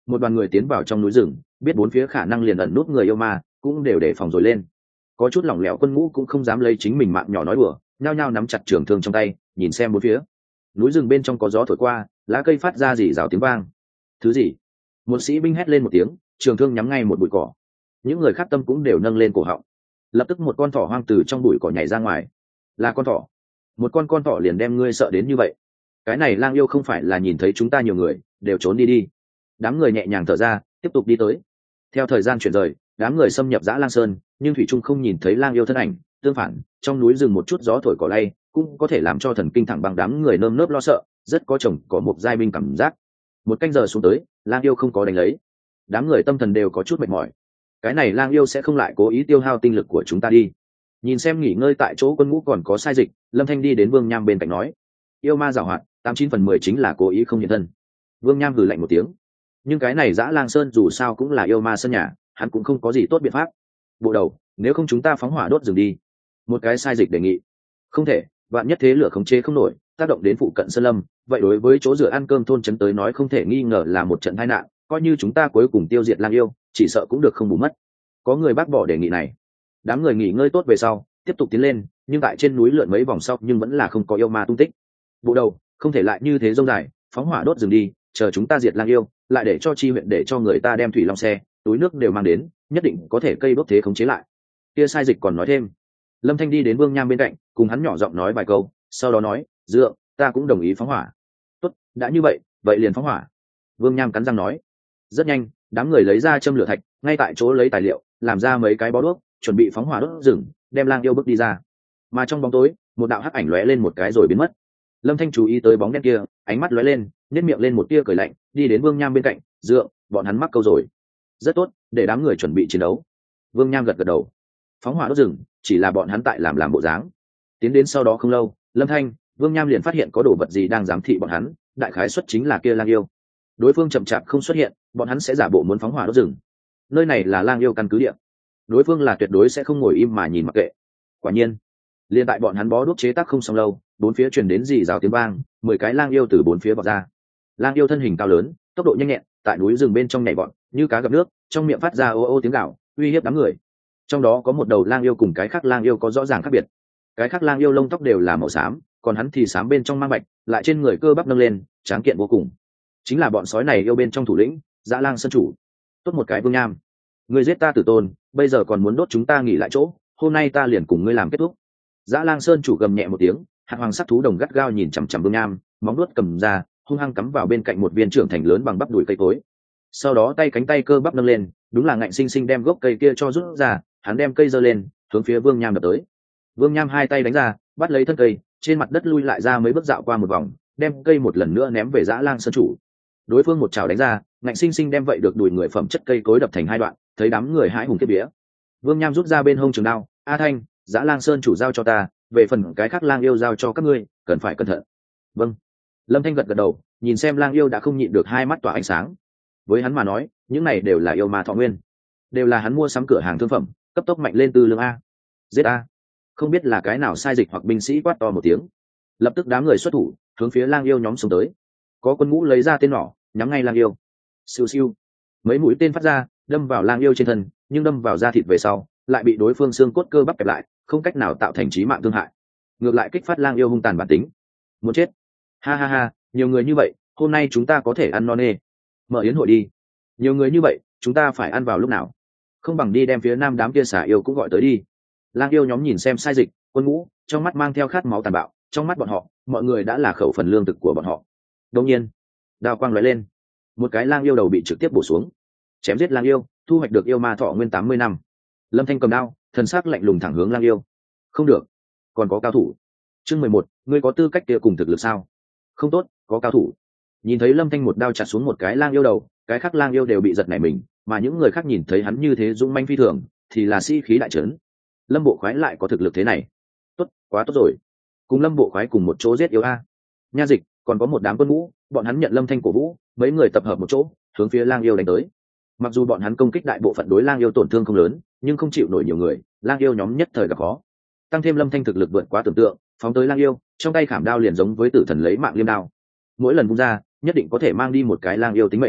[SPEAKER 1] một đoàn người tiến vào trong núi rừng, biết bốn phía khả năng liền ẩn nút người yêu ma, cũng đều đề phòng rồi lên. Có chút lỏng lẻo quân ngũ cũng không dám lấy chính mình mạng nhỏ nói đùa, nhao nhao nắm chặt trường thương trong tay, nhìn xem bốn phía. Núi rừng bên trong có gió thổi qua, lá cây phát ra rỉ rào tiếng vang. Thứ gì? Một sĩ binh hét lên một tiếng, trường thương nhắm ngay một bụi cỏ. Những người khác tâm cũng đều nâng lên cổ họng. Lập tức một con thỏ hoang từ trong bụi cỏ nhảy ra ngoài. Là con thỏ. Một con con thỏ liền đem ngươi sợ đến như vậy. Cái này lang yêu không phải là nhìn thấy chúng ta nhiều người, đều trốn đi đi. Đám người nhẹ nhàng thở ra, tiếp tục đi tới. Theo thời gian chuyển rời, đám người xâm nhập Dã Lang Sơn, nhưng thủy trung không nhìn thấy lang yêu thân ảnh. Tương phản, trong núi rừng một chút gió thổi cỏ lay, cũng có thể làm cho thần kinh thẳng bằng đám người nơm nớp lo sợ, rất có chồng có một giai binh cảm giác. Một canh giờ xuống tới, lang yêu không có đánh lấy. Đám người tâm thần đều có chút mệt mỏi. Cái này lang yêu sẽ không lại cố ý tiêu hao tinh lực của chúng ta đi. Nhìn xem nghỉ ngơi tại chỗ quân ngũ còn có sai dịch, Lâm Thanh đi đến Vương Nham bên cạnh nói: yêu ma giảo hoạt, tám chín phần mười chính là cố ý không hiện thân. Vương Nham hừ lạnh một tiếng. Nhưng cái này Dã Lang Sơn dù sao cũng là yêu ma sân nhà, hắn cũng không có gì tốt biện pháp. Bộ đầu, nếu không chúng ta phóng hỏa đốt rừng đi. Một cái sai dịch đề nghị. Không thể, vạn nhất thế lửa khống chế không nổi, tác động đến phụ cận sơn lâm, vậy đối với chỗ rửa ăn cơm thôn trấn tới nói không thể nghi ngờ là một trận tai nạn, coi như chúng ta cuối cùng tiêu diệt lang yêu, chỉ sợ cũng được không bù mất. Có người bác bỏ đề nghị này. Đám người nghỉ ngơi tốt về sau, tiếp tục tiến lên, nhưng tại trên núi lượn mấy vòng sau nhưng vẫn là không có yêu ma tung tích. Bộ đầu, không thể lại như thế rông dài, phóng hỏa đốt rừng đi, chờ chúng ta diệt lang yêu, lại để cho chi huyện để cho người ta đem thủy long xe, túi nước đều mang đến, nhất định có thể cây đốt thế khống chế lại. Kia sai dịch còn nói thêm. Lâm Thanh đi đến Vương Nham bên cạnh, cùng hắn nhỏ giọng nói vài câu, sau đó nói: dựa, ta cũng đồng ý phóng hỏa. Tốt, đã như vậy, vậy liền phóng hỏa. Vương Nham cắn răng nói. Rất nhanh, đám người lấy ra châm lửa thạch, ngay tại chỗ lấy tài liệu, làm ra mấy cái bó đuốc, chuẩn bị phóng hỏa đốt rừng, đem lang yêu bước đi ra. Mà trong bóng tối, một đạo hắc ảnh lóe lên một cái rồi biến mất. Lâm Thanh chú ý tới bóng đen kia, ánh mắt lóe lên, nhếch miệng lên một tia cười lạnh, đi đến Vương Nham bên cạnh, dựa, bọn hắn mắc câu rồi. Rất tốt, để đám người chuẩn bị chiến đấu. Vương Nham gật gật đầu. Phóng hỏa đốt rừng, chỉ là bọn hắn tại làm làm bộ dáng. Tiến đến sau đó không lâu, Lâm Thanh, Vương Nham liền phát hiện có đồ vật gì đang giám thị bọn hắn, đại khái xuất chính là kia lang yêu. Đối phương chậm chạp không xuất hiện, bọn hắn sẽ giả bộ muốn phóng hỏa đốt rừng. Nơi này là lang yêu căn cứ địa. Đối phương là tuyệt đối sẽ không ngồi im mà nhìn mặc kệ. Quả nhiên, liền tại bọn hắn bó đuốc chế tác không xong lâu, bốn phía truyền đến rì rào tiếng vang, mười cái lang yêu từ bốn phía vọt ra. Lang yêu thân hình cao lớn, tốc độ nhanh nhẹn, tại núi rừng bên trong nhảy vọt, như cá gặp nước, trong miệng phát ra ô ô tiếng gào, uy hiếp đám người. Trong đó có một đầu lang yêu cùng cái khác lang yêu có rõ ràng khác biệt. Cái khác lang yêu lông tóc đều là màu xám, còn hắn thì xám bên trong mang bạch, lại trên người cơ bắp nâng lên, tráng kiện vô cùng. Chính là bọn sói này yêu bên trong thủ lĩnh, Dã Lang Sơn chủ. Tốt một cái Vương Nham, ngươi giết ta tử tôn, bây giờ còn muốn đốt chúng ta nghỉ lại chỗ, hôm nay ta liền cùng ngươi làm kết thúc. Dã Lang Sơn chủ gầm nhẹ một tiếng, hạt hoàng sắc thú đồng gắt gao nhìn chằm chằm Vương Nham, móng vuốt cầm ra, hung hăng cắm vào bên cạnh một viên trưởng thành lớn bằng bắp đùi cây cối. Sau đó tay cánh tay cơ bắp nâng lên, đúng là ngạnh sinh sinh đem gốc cây kia cho rút ra, hắn đem cây giơ lên, hướng phía Vương Nham đập tới. Vương Nham hai tay đánh ra, bắt lấy thân cây, trên mặt đất lui lại ra mấy bước dạo qua một vòng, đem cây một lần nữa ném về Dã Lang Sơn chủ. Đối phương một chảo đánh ra, ngạnh sinh sinh đem vậy được đùi người phẩm chất cây cối đập thành hai đoạn, thấy đám người hãi hùng kiếp vía. Vương Nham rút ra bên hông trường đao, "A Thanh, Dã Lang Sơn chủ giao cho ta, về phần cái khác lang yêu giao cho các ngươi, cần phải cẩn thận." "Vâng." Lâm Thanh gật gật đầu, nhìn xem lang yêu đã không nhịn được hai mắt tỏa ánh sáng. Với hắn mà nói, những này đều là yêu ma thọ nguyên, đều là hắn mua sắm cửa hàng thương phẩm, cấp tốc mạnh lên tư lương a. Giết a. Không biết là cái nào sai dịch hoặc binh sĩ quát to một tiếng. Lập tức đám người xuất thủ, hướng phía lang yêu nhóm xông tới. Có quân ngũ lấy ra tên nỏ, nhắm ngay lang yêu. Siêu siêu. Mấy mũi tên phát ra, đâm vào lang yêu trên thân, nhưng đâm vào da thịt về sau, lại bị đối phương xương cốt cơ bắp kẹp lại, không cách nào tạo thành chí mạng thương hại. Ngược lại kích phát lang yêu hung tàn bản tính. Muốn chết. Ha ha ha, nhiều người như vậy, hôm nay chúng ta có thể ăn no nê. Mở yến hội đi. Nhiều người như vậy, chúng ta phải ăn vào lúc nào? Không bằng đi đem phía nam đám kia xả yêu cũng gọi tới đi. Lang yêu nhóm nhìn xem sai dịch, quân ngũ, trong mắt mang theo khát máu tàn bạo, trong mắt bọn họ, mọi người đã là khẩu phần lương thực của bọn họ. Đương nhiên, đao quang lóe lên, một cái lang yêu đầu bị trực tiếp bổ xuống. Chém giết lang yêu, thu hoạch được yêu ma thọ nguyên tám mươi năm. Lâm Thanh cầm đao, thần sắc lạnh lùng thẳng hướng lang yêu. Không được, còn có cao thủ. Chương mười một, ngươi có tư cách kia cùng thực lực sao? Không tốt, có cao thủ. Nhìn thấy Lâm Thanh một đao chặt xuống một cái lang yêu đầu, cái khác lang yêu đều bị giật nảy mình, mà những người khác nhìn thấy hắn như thế dũng manh phi thường, thì là sĩ khí đại trấn. Lâm Bộ Khoái lại có thực lực thế này, tốt, quá tốt rồi. Cùng Lâm Bộ Khoái cùng một chỗ giết yêu a. Nha dịch, còn có một đám quân ngũ, bọn hắn nhận Lâm Thanh cổ vũ, mấy người tập hợp một chỗ, hướng phía lang yêu đánh tới. Mặc dù bọn hắn công kích đại bộ phận đối lang yêu tổn thương không lớn, nhưng không chịu nổi nhiều người, lang yêu nhóm nhất thời gặp khó. Tăng thêm Lâm Thanh thực lực vượt quá tưởng tượng, phóng tới lang yêu, trong tay khảm đao liền giống với tử thần lấy mạng liêm đao. Mỗi lần vung ra, nhất định có thể mang đi một cái lang yêu tính mệnh.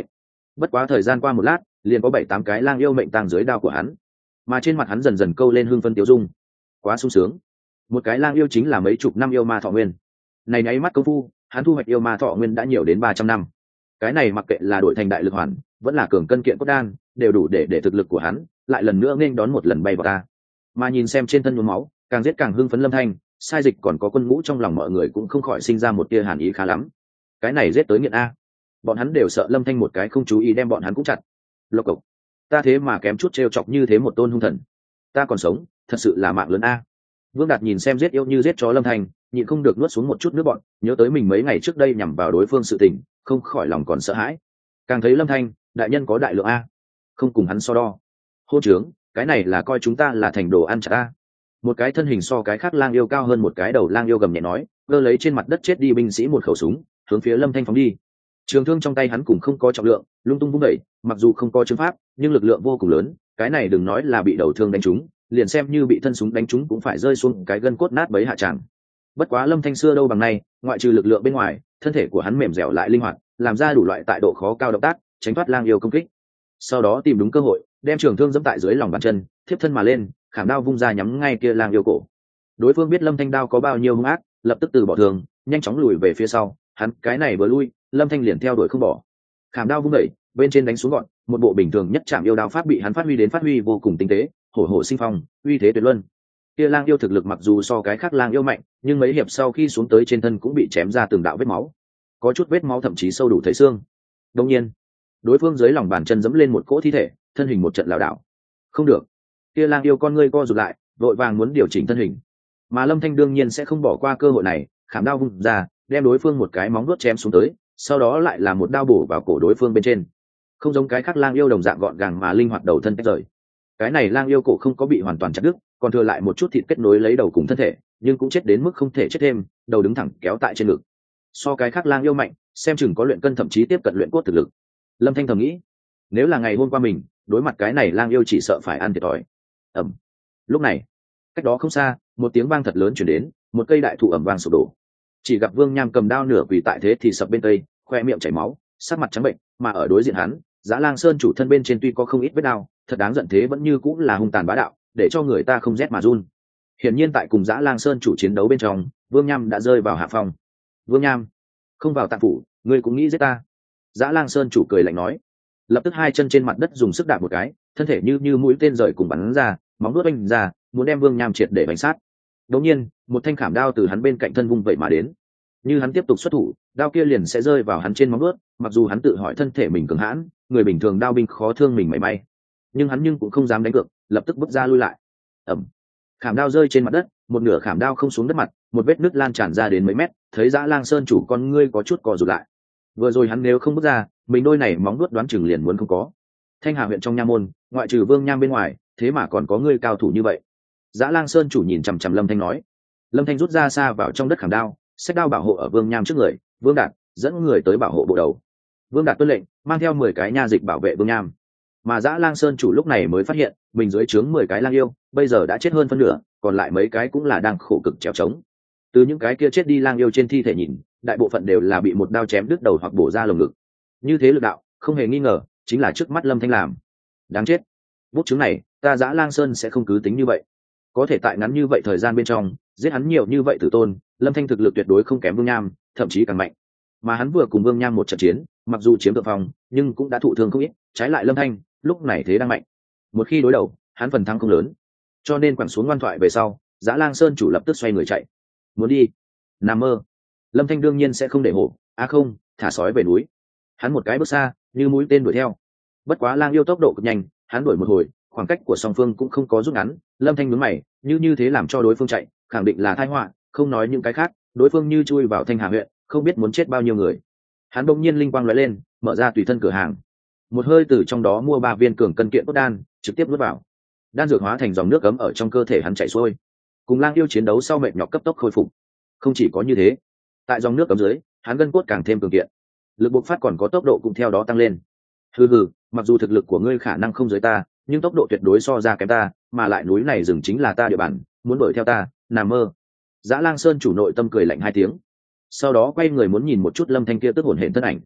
[SPEAKER 1] bất quá thời gian qua một lát liền có bảy tám cái lang yêu mệnh tang dưới đao của hắn, mà trên mặt hắn dần dần câu lên hương phân tiêu dung. Quá sung sướng, một cái lang yêu chính là mấy chục năm yêu ma thọ nguyên, này nháy mắt công phu hắn thu hoạch yêu ma thọ nguyên đã nhiều đến ba trăm năm. Cái này mặc kệ là đổi thành đại lực hoàn vẫn là cường cân kiện cốt đan đều đủ để để thực lực của hắn lại lần nữa nên đón một lần bay vào ta. Mà nhìn xem trên thân nhuốm máu càng giết càng hưng phấn Lâm Thanh, sai dịch còn có quân ngũ trong lòng mọi người cũng không khỏi sinh ra một tia hàn ý khá lắm. Cái này giết tới nghiện a, bọn hắn đều sợ Lâm Thanh một cái không chú ý đem bọn hắn cũng chặt. Lộc cộc, ta thế mà kém chút trêu chọc như thế một tôn hung thần, ta còn sống thật sự là mạng lớn a. Vương Đạt nhìn xem giết yêu như giết chó Lâm Thanh, nhịn không được nuốt xuống một chút nước bọn, nhớ tới mình mấy ngày trước đây nhằm vào đối phương sự tình, không khỏi lòng còn sợ hãi. Càng thấy Lâm Thanh đại nhân có đại lượng a, không cùng hắn so đo. Hô trướng, cái này là coi chúng ta là thành đồ ăn chả ta. Một cái thân hình so cái khác lang yêu cao hơn một cái đầu lang yêu gầm nhẹ nói, vơ lấy trên mặt đất chết đi binh sĩ một khẩu súng hướng phía Lâm Thanh phóng đi. Trường thương trong tay hắn cũng không có trọng lượng, lung tung vung đẩy, mặc dù không có chứng pháp nhưng lực lượng vô cùng lớn, cái này đừng nói là bị đầu thương đánh trúng, liền xem như bị thân súng đánh trúng cũng phải rơi xuống cái gân cốt nát bấy hạ tràng. Bất quá Lâm Thanh xưa đâu bằng nay, ngoại trừ lực lượng bên ngoài thân thể của hắn mềm dẻo lại linh hoạt, làm ra đủ loại tại độ khó cao động tác tránh thoát lang yêu công kích, sau đó tìm đúng cơ hội đem trường thương dẫm tại dưới lòng bàn chân, thiếp thân mà lên, khảm đao vung ra nhắm ngay kia lang yêu cổ. Đối phương biết Lâm Thanh đao có bao nhiêu hung ác, lập tức từ bỏ thường nhanh chóng lùi về phía sau, hắn cái này vừa lui Lâm Thanh liền theo đuổi không bỏ, khảm đao vung đẩy bên trên đánh xuống gọn, một bộ bình thường nhất chạm yêu đao pháp bị hắn phát huy đến phát huy vô cùng tinh tế, hổ hổ sinh phong, uy thế tuyệt luân. Kia lang yêu thực lực mặc dù so cái khác lang yêu mạnh, nhưng mấy hiệp sau khi xuống tới trên thân cũng bị chém ra từng đạo vết máu, có chút vết máu thậm chí sâu đủ thấy xương. Đương nhiên, đối phương dưới lòng bàn chân dẫm lên một cỗ thi thể, thân hình một trận lảo đảo. Không được, kia lang yêu con ngươi co rụt lại, vội vàng muốn điều chỉnh thân hình. Mà Lâm Thanh đương nhiên sẽ không bỏ qua cơ hội này, khảm đao vung ra, đem đối phương một cái móng vuốt chém xuống tới, sau đó lại là một đao bổ vào cổ đối phương bên trên. Không giống cái khác lang yêu đồng dạng gọn gàng mà linh hoạt đầu thân tách rời. Cái này lang yêu cổ không có bị hoàn toàn chặt đứt, còn thừa lại một chút thịt kết nối lấy đầu cùng thân thể, nhưng cũng chết đến mức không thể chết thêm, đầu đứng thẳng kéo tại trên ngực. So cái khác lang yêu mạnh, xem chừng có luyện cân thậm chí tiếp cận luyện cốt thực lực. Lâm Thanh thầm nghĩ, nếu là ngày hôm qua mình đối mặt cái này lang yêu chỉ sợ phải ăn thiệt thòi. Ầm. Lúc này, cách đó không xa, một tiếng vang thật lớn truyền đến, một cây đại thụ ầm vang sụp đổ. Chỉ gặp Vương Nham cầm đao nửa quỳ tại thế thì sập bên cây, khoe miệng chảy máu, sắc mặt trắng bệnh, mà ở đối diện hắn, Dã Lang Sơn chủ thân bên trên tuy có không ít vết đao, thật đáng giận thế vẫn như cũng là hung tàn bá đạo, để cho người ta không rét mà run. Hiển nhiên tại cùng Dã Lang Sơn chủ chiến đấu bên trong, Vương Nham đã rơi vào hạ phong. Vương Nham, không vào tạng phủ, ngươi cũng nghĩ giết ta? Dã Lang Sơn chủ cười lạnh nói, lập tức hai chân trên mặt đất dùng sức đạp một cái, thân thể như như mũi tên rời cùng bắn ra, móng vuốt oanh ra, muốn đem Vương Nham triệt để bánh sát. Đột nhiên, một thanh khảm đao từ hắn bên cạnh thân vung vậy mà đến. Như hắn tiếp tục xuất thủ, đao kia liền sẽ rơi vào hắn trên móng vuốt, mặc dù hắn tự hỏi thân thể mình cường hãn, người bình thường đao binh khó thương mình mảy may, nhưng hắn nhưng cũng không dám đánh cược, lập tức bước ra lui lại. Ầm. Khảm đao rơi trên mặt đất, một nửa khảm đao không xuống đất mặt, một vết nứt lan tràn ra đến mấy mét, thấy Dã Lang Sơn chủ con ngươi có chút co rụt lại. Vừa rồi hắn nếu không bước ra, mình đôi này móng vuốt đoán chừng liền muốn không có. Thanh Hà huyện trong nha môn, ngoại trừ Vương Nham bên ngoài, thế mà còn có ngươi cao thủ như vậy. Dã Lang Sơn chủ nhìn chằm chằm Lâm Thanh nói. Lâm Thanh rút ra xa vào trong đất khảm đao, xách đao bảo hộ ở Vương Nham trước người, Vương Đạt dẫn người tới bảo hộ bộ đầu. Vương Đạt tuân lệnh, mang theo mười cái nha dịch bảo vệ Vương Nham. Mà Dã Lang Sơn chủ lúc này mới phát hiện, mình dưới trướng mười cái lang yêu, bây giờ đã chết hơn phân nửa, còn lại mấy cái cũng là đang khổ cực trèo trống. Từ những cái kia chết đi lang yêu trên thi thể nhìn, đại bộ phận đều là bị một đao chém đứt đầu hoặc bổ ra lồng ngực. Như thế lực đạo, không hề nghi ngờ, chính là trước mắt Lâm Thanh làm. Đáng chết. Bút chứng này, ta Dã Lang Sơn sẽ không cứ tính như vậy. Có thể tại ngắn như vậy thời gian bên trong, giết hắn nhiều như vậy tử tôn, Lâm Thanh thực lực tuyệt đối không kém Vương Nham, thậm chí càng mạnh. Mà hắn vừa cùng Vương Nham một trận chiến, mặc dù chiếm thượng phong, nhưng cũng đã thụ thương không ít, trái lại Lâm Thanh, lúc này thế đang mạnh. Một khi đối đầu, hắn phần thắng không lớn. Cho nên quẳng xuống ngoan thoại về sau, Dã Lang Sơn chủ lập tức xoay người chạy. Muốn đi? Nằm mơ. Lâm Thanh đương nhiên sẽ không để hổ, à không, thả sói về núi. Hắn một cái bước xa, như mũi tên đuổi theo. Bất quá lang yêu tốc độ cực nhanh, hắn đuổi một hồi, khoảng cách của song phương cũng không có rút ngắn. Lâm Thanh nhướng mày, như như thế làm cho đối phương chạy, khẳng định là tai họa, không nói những cái khác, đối phương như chui vào Thanh Hà huyện, không biết muốn chết bao nhiêu người. Hắn bỗng nhiên linh quang lóe lên, mở ra tùy thân cửa hàng, một hơi từ trong đó mua ba viên cường cân kiện cốt đan, trực tiếp nuốt vào. Đan dược hóa thành dòng nước cấm ở trong cơ thể hắn chảy xuôi, cùng lang yêu chiến đấu sau mệt nhọc cấp tốc khôi phục. Không chỉ có như thế, tại dòng nước cấm dưới, hắn gân cốt càng thêm cường kiện, lực bộc phát còn có tốc độ cũng theo đó tăng lên. Hừ hừ, mặc dù thực lực của ngươi khả năng không dưới ta, nhưng tốc độ tuyệt đối so ra kém ta, mà lại núi này rừng chính là ta địa bàn, muốn đuổi theo ta, nằm mơ. Dã Lang Sơn chủ nội tâm cười lạnh hai tiếng, sau đó quay người muốn nhìn một chút Lâm Thanh kia tức hổn hển thân ảnh.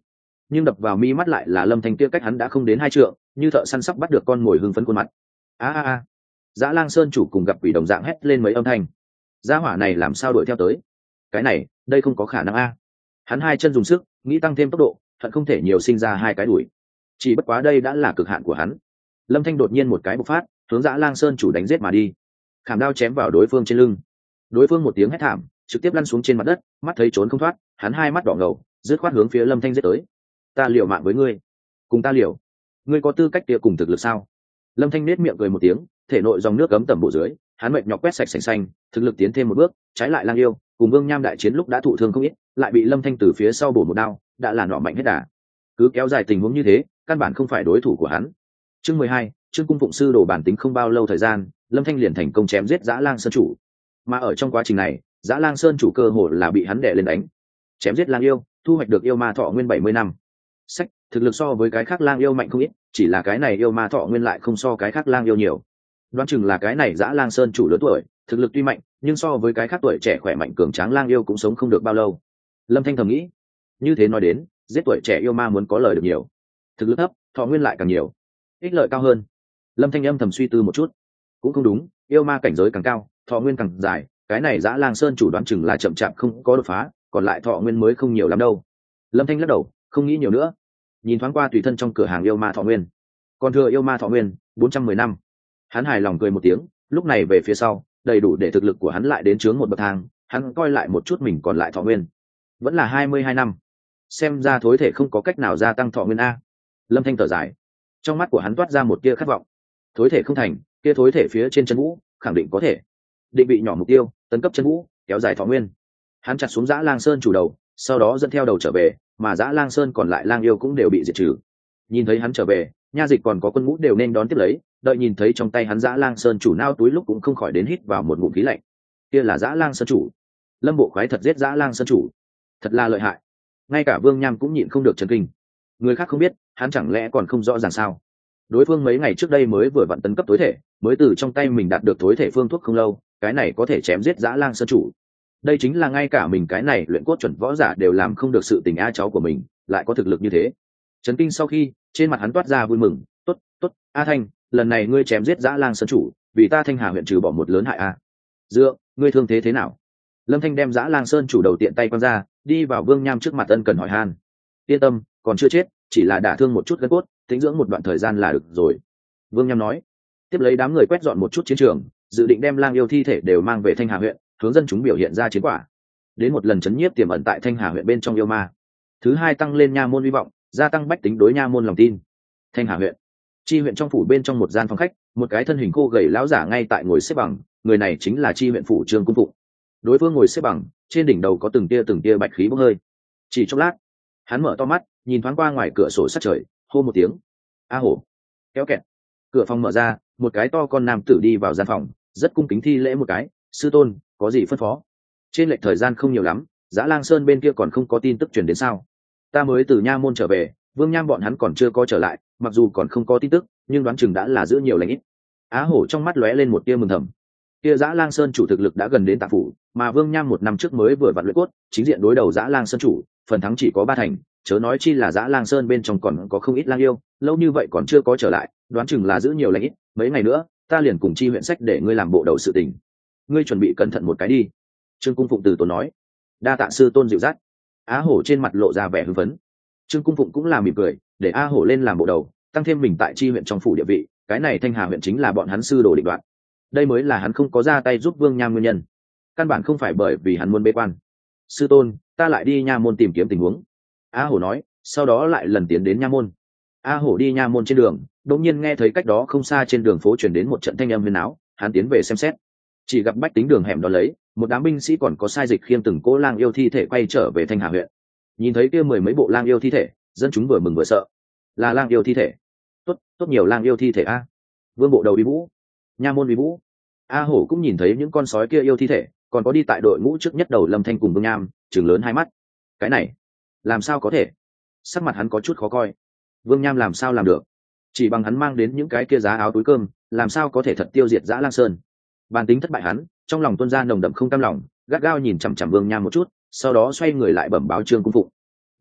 [SPEAKER 1] nhưng đập vào mi mắt lại là lâm thanh kia cách hắn đã không đến hai trượng, như thợ săn sóc bắt được con mồi hưng phấn khuôn mặt. a a a Dã Lang Sơn chủ cùng gặp quỷ đồng dạng hét lên mấy âm thanh. Gia hỏa này làm sao đuổi theo tới? Cái này, đây không có khả năng a. Hắn hai chân dùng sức, nghĩ tăng thêm tốc độ, thật không thể nhiều sinh ra hai cái đuổi. Chỉ bất quá đây đã là cực hạn của hắn. Lâm Thanh đột nhiên một cái bộc phát, hướng Dã Lang Sơn chủ đánh giết mà đi. Khảm đao chém vào đối phương trên lưng. Đối phương một tiếng hét thảm, trực tiếp lăn xuống trên mặt đất, mắt thấy trốn không thoát, hắn hai mắt đỏ ngầu, dứt khoát hướng phía Lâm Thanh giết tới. Ta liều mạng với ngươi, cùng ta liều. Ngươi có tư cách kia cùng thực lực sao? Lâm Thanh nết miệng cười một tiếng, thể nội dòng nước cấm tầm bộ dưới, hắn mệt nhọc quét sạch sành xanh, thực lực tiến thêm một bước, trái lại Lang Yêu cùng Vương Nham đại chiến lúc đã thụ thương không ít, lại bị Lâm Thanh từ phía sau bổ một đao, đã là nọ mạnh hết đà. Cứ kéo dài tình huống như thế, căn bản không phải đối thủ của hắn. Chương mười hai, Trương Cung Phụng sư đồ bản tính không bao lâu thời gian, Lâm Thanh liền thành công chém giết Dã Lang Sơn chủ. Mà ở trong quá trình này, Dã Lang Sơn chủ cơ hồ là bị hắn đè lên đánh. Chém giết Lang Yêu, thu hoạch được yêu ma thọ nguyên bảy mươi năm. Sách, thực lực so với cái khác Lang Yêu mạnh không ít, chỉ là cái này yêu ma thọ nguyên lại không so cái khác Lang Yêu nhiều. Đoán chừng là cái này Dã Lang Sơn chủ lớn tuổi, thực lực tuy mạnh, nhưng so với cái khác tuổi trẻ khỏe mạnh cường tráng Lang Yêu cũng sống không được bao lâu. Lâm Thanh thầm nghĩ, như thế nói đến, giết tuổi trẻ yêu ma muốn có lời được nhiều, thực lực thấp, thọ nguyên lại càng nhiều, ích lợi cao hơn. Lâm Thanh âm thầm suy tư một chút, cũng không đúng, yêu ma cảnh giới càng cao, thọ nguyên càng dài, cái này Dã Lang Sơn chủ đoán chừng là chậm chạp không có đột phá, còn lại thọ nguyên mới không nhiều lắm đâu. Lâm Thanh lắc đầu, không nghĩ nhiều nữa, nhìn thoáng qua tùy thân trong cửa hàng yêu ma thọ nguyên, còn thừa yêu ma thọ nguyên bốn trăm mười năm. Hắn hài lòng cười một tiếng, lúc này về phía sau, đầy đủ để thực lực của hắn lại đến chướng một bậc thang. Hắn coi lại một chút mình còn lại thọ nguyên, vẫn là hai mươi hai năm, xem ra thối thể không có cách nào gia tăng thọ nguyên a. Lâm Thanh thở dài, trong mắt của hắn toát ra một tia khát vọng. Thối thể không thành, kia thối thể phía trên chân vũ khẳng định có thể. Định vị nhỏ mục tiêu, tấn cấp chân vũ, kéo dài thọ nguyên. Hắn chặt xuống Dã Lang Sơn chủ đầu, sau đó dẫn theo đầu trở về, mà Dã Lang Sơn còn lại Lang Yêu cũng đều bị diệt trừ. Nhìn thấy hắn trở về, nha dịch còn có quân ngũ đều nên đón tiếp lấy, đợi nhìn thấy trong tay hắn Dã Lang Sơn chủ nao túi lúc cũng không khỏi đến hít vào một ngụm khí lạnh. Kia là Dã Lang Sơn chủ. Lâm Bộ khoái thật giết Dã Lang Sơn chủ, thật là lợi hại. Ngay cả Vương Nham cũng nhịn không được chấn kinh. Người khác không biết, hắn chẳng lẽ còn không rõ ràng sao? Đối phương mấy ngày trước đây mới vừa vận tấn cấp tối thể, mới từ trong tay mình đạt được tối thể phương thuốc không lâu, cái này có thể chém giết Dã Lang Sơn chủ. Đây chính là ngay cả mình cái này luyện cốt chuẩn võ giả đều làm không được sự tình a, cháu của mình lại có thực lực như thế. Chấn kinh sau khi, trên mặt hắn toát ra vui mừng, tốt, tốt, A Thanh, lần này ngươi chém giết Dã Lang Sơn chủ, vì ta Thanh Hà huyện trừ bỏ một lớn hại a. Dựa, ngươi thương thế thế nào? Lâm Thanh đem Dã Lang Sơn chủ đầu tiện tay quăng ra, đi vào Vương Nham trước mặt ân cần hỏi han. Yên tâm, còn chưa chết, chỉ là đả thương một chút gân cốt, tĩnh dưỡng một đoạn thời gian là được rồi. Vương Nham nói. Tiếp lấy đám người quét dọn một chút chiến trường, dự định đem Lang Yêu thi thể đều mang về Thanh Hà huyện, hướng dân chúng biểu hiện ra chiến quả. Đến một lần chấn nhiếp tiềm ẩn tại Thanh Hà huyện bên trong yêu ma. Thứ hai, tăng lên nha môn hy vọng, gia tăng bách tính đối nha môn lòng tin. Thanh Hà huyện, chi huyện trong phủ bên trong một gian phòng khách, một cái thân hình khô gầy lão giả ngay tại ngồi xếp bằng, người này chính là chi huyện phủ Trương Cung Phụng. Đối phương ngồi xếp bằng, trên đỉnh đầu có từng tia từng tia bạch khí bốc hơi. Chỉ chốc lát, hắn mở to mắt, nhìn thoáng qua ngoài cửa sổ sát trời, hô một tiếng, a hổ. Kéo kẹt, cửa phòng mở ra, một cái to con nam tử đi vào gian phòng, rất cung kính thi lễ một cái, sư tôn, có gì phân phó? Trên lệch thời gian không nhiều lắm, Dã Lang Sơn bên kia còn không có tin tức truyền đến sao? Ta mới từ nha môn trở về, Vương Nham bọn hắn còn chưa có trở lại, mặc dù còn không có tin tức, nhưng đoán chừng đã là giữ nhiều lành ít. Á hổ trong mắt lóe lên một tia mừng thầm. Kia Dã Lang Sơn chủ thực lực đã gần đến tạ phủ, mà Vương Nham một năm trước mới vừa vặn luyện cốt, chính diện đối đầu Dã Lang Sơn chủ, phần thắng chỉ có ba thành, chớ nói chi là Dã Lang Sơn bên trong còn có không ít lang yêu, lâu như vậy còn chưa có trở lại, đoán chừng là giữ nhiều lành ít, mấy ngày nữa, ta liền cùng chi huyện sách để ngươi làm bộ đầu sự tình. Ngươi chuẩn bị cẩn thận một cái đi. Trương Cung Phụng từ tốn nói. Đa tạ sư tôn dịu dắt. Á hổ trên mặt lộ ra vẻ hưng phấn. Trương Cung Phụng cũng là mỉm cười, để A hổ lên làm bộ đầu, tăng thêm mình tại chi huyện trong phủ địa vị, cái này Thanh Hà huyện chính là bọn hắn sư đồ định đoạn. Đây mới là hắn không có ra tay giúp Vương Nham nguyên nhân, căn bản không phải bởi vì hắn muốn bế quan. Sư tôn, ta lại đi nha môn tìm kiếm tình huống. A hổ nói, sau đó lại lần tiến đến nha môn. A hổ đi nha môn trên đường, đột nhiên nghe thấy cách đó không xa trên đường phố truyền đến một trận thanh âm huyền áo, hắn tiến về xem xét, chỉ gặp bách tính đường hẻm đó lấy một đám binh sĩ còn có sai dịch khiêng từng cỗ lang yêu thi thể quay trở về Thanh Hà huyện. Nhìn thấy kia mười mấy bộ lang yêu thi thể, dân chúng vừa mừng vừa sợ. Là lang yêu thi thể? Tốt, tốt nhiều lang yêu thi thể a. Vương bộ đầu uy vũ, nha môn uy vũ. A hổ cũng nhìn thấy những con sói kia yêu thi thể, còn có đi tại đội ngũ trước nhất đầu Lâm Thanh cùng Vương Nham, trừng lớn hai mắt. Cái này, làm sao có thể? Sắc mặt hắn có chút khó coi. Vương Nham làm sao làm được? Chỉ bằng hắn mang đến những cái kia giá áo túi cơm, làm sao có thể thật tiêu diệt Dã Lang Sơn? Bản tính thất bại hắn, trong lòng tuôn ra nồng đậm không cam lòng, gắt gao nhìn chằm chằm Vương Nham một chút, sau đó xoay người lại bẩm báo Trương Cung Phụng.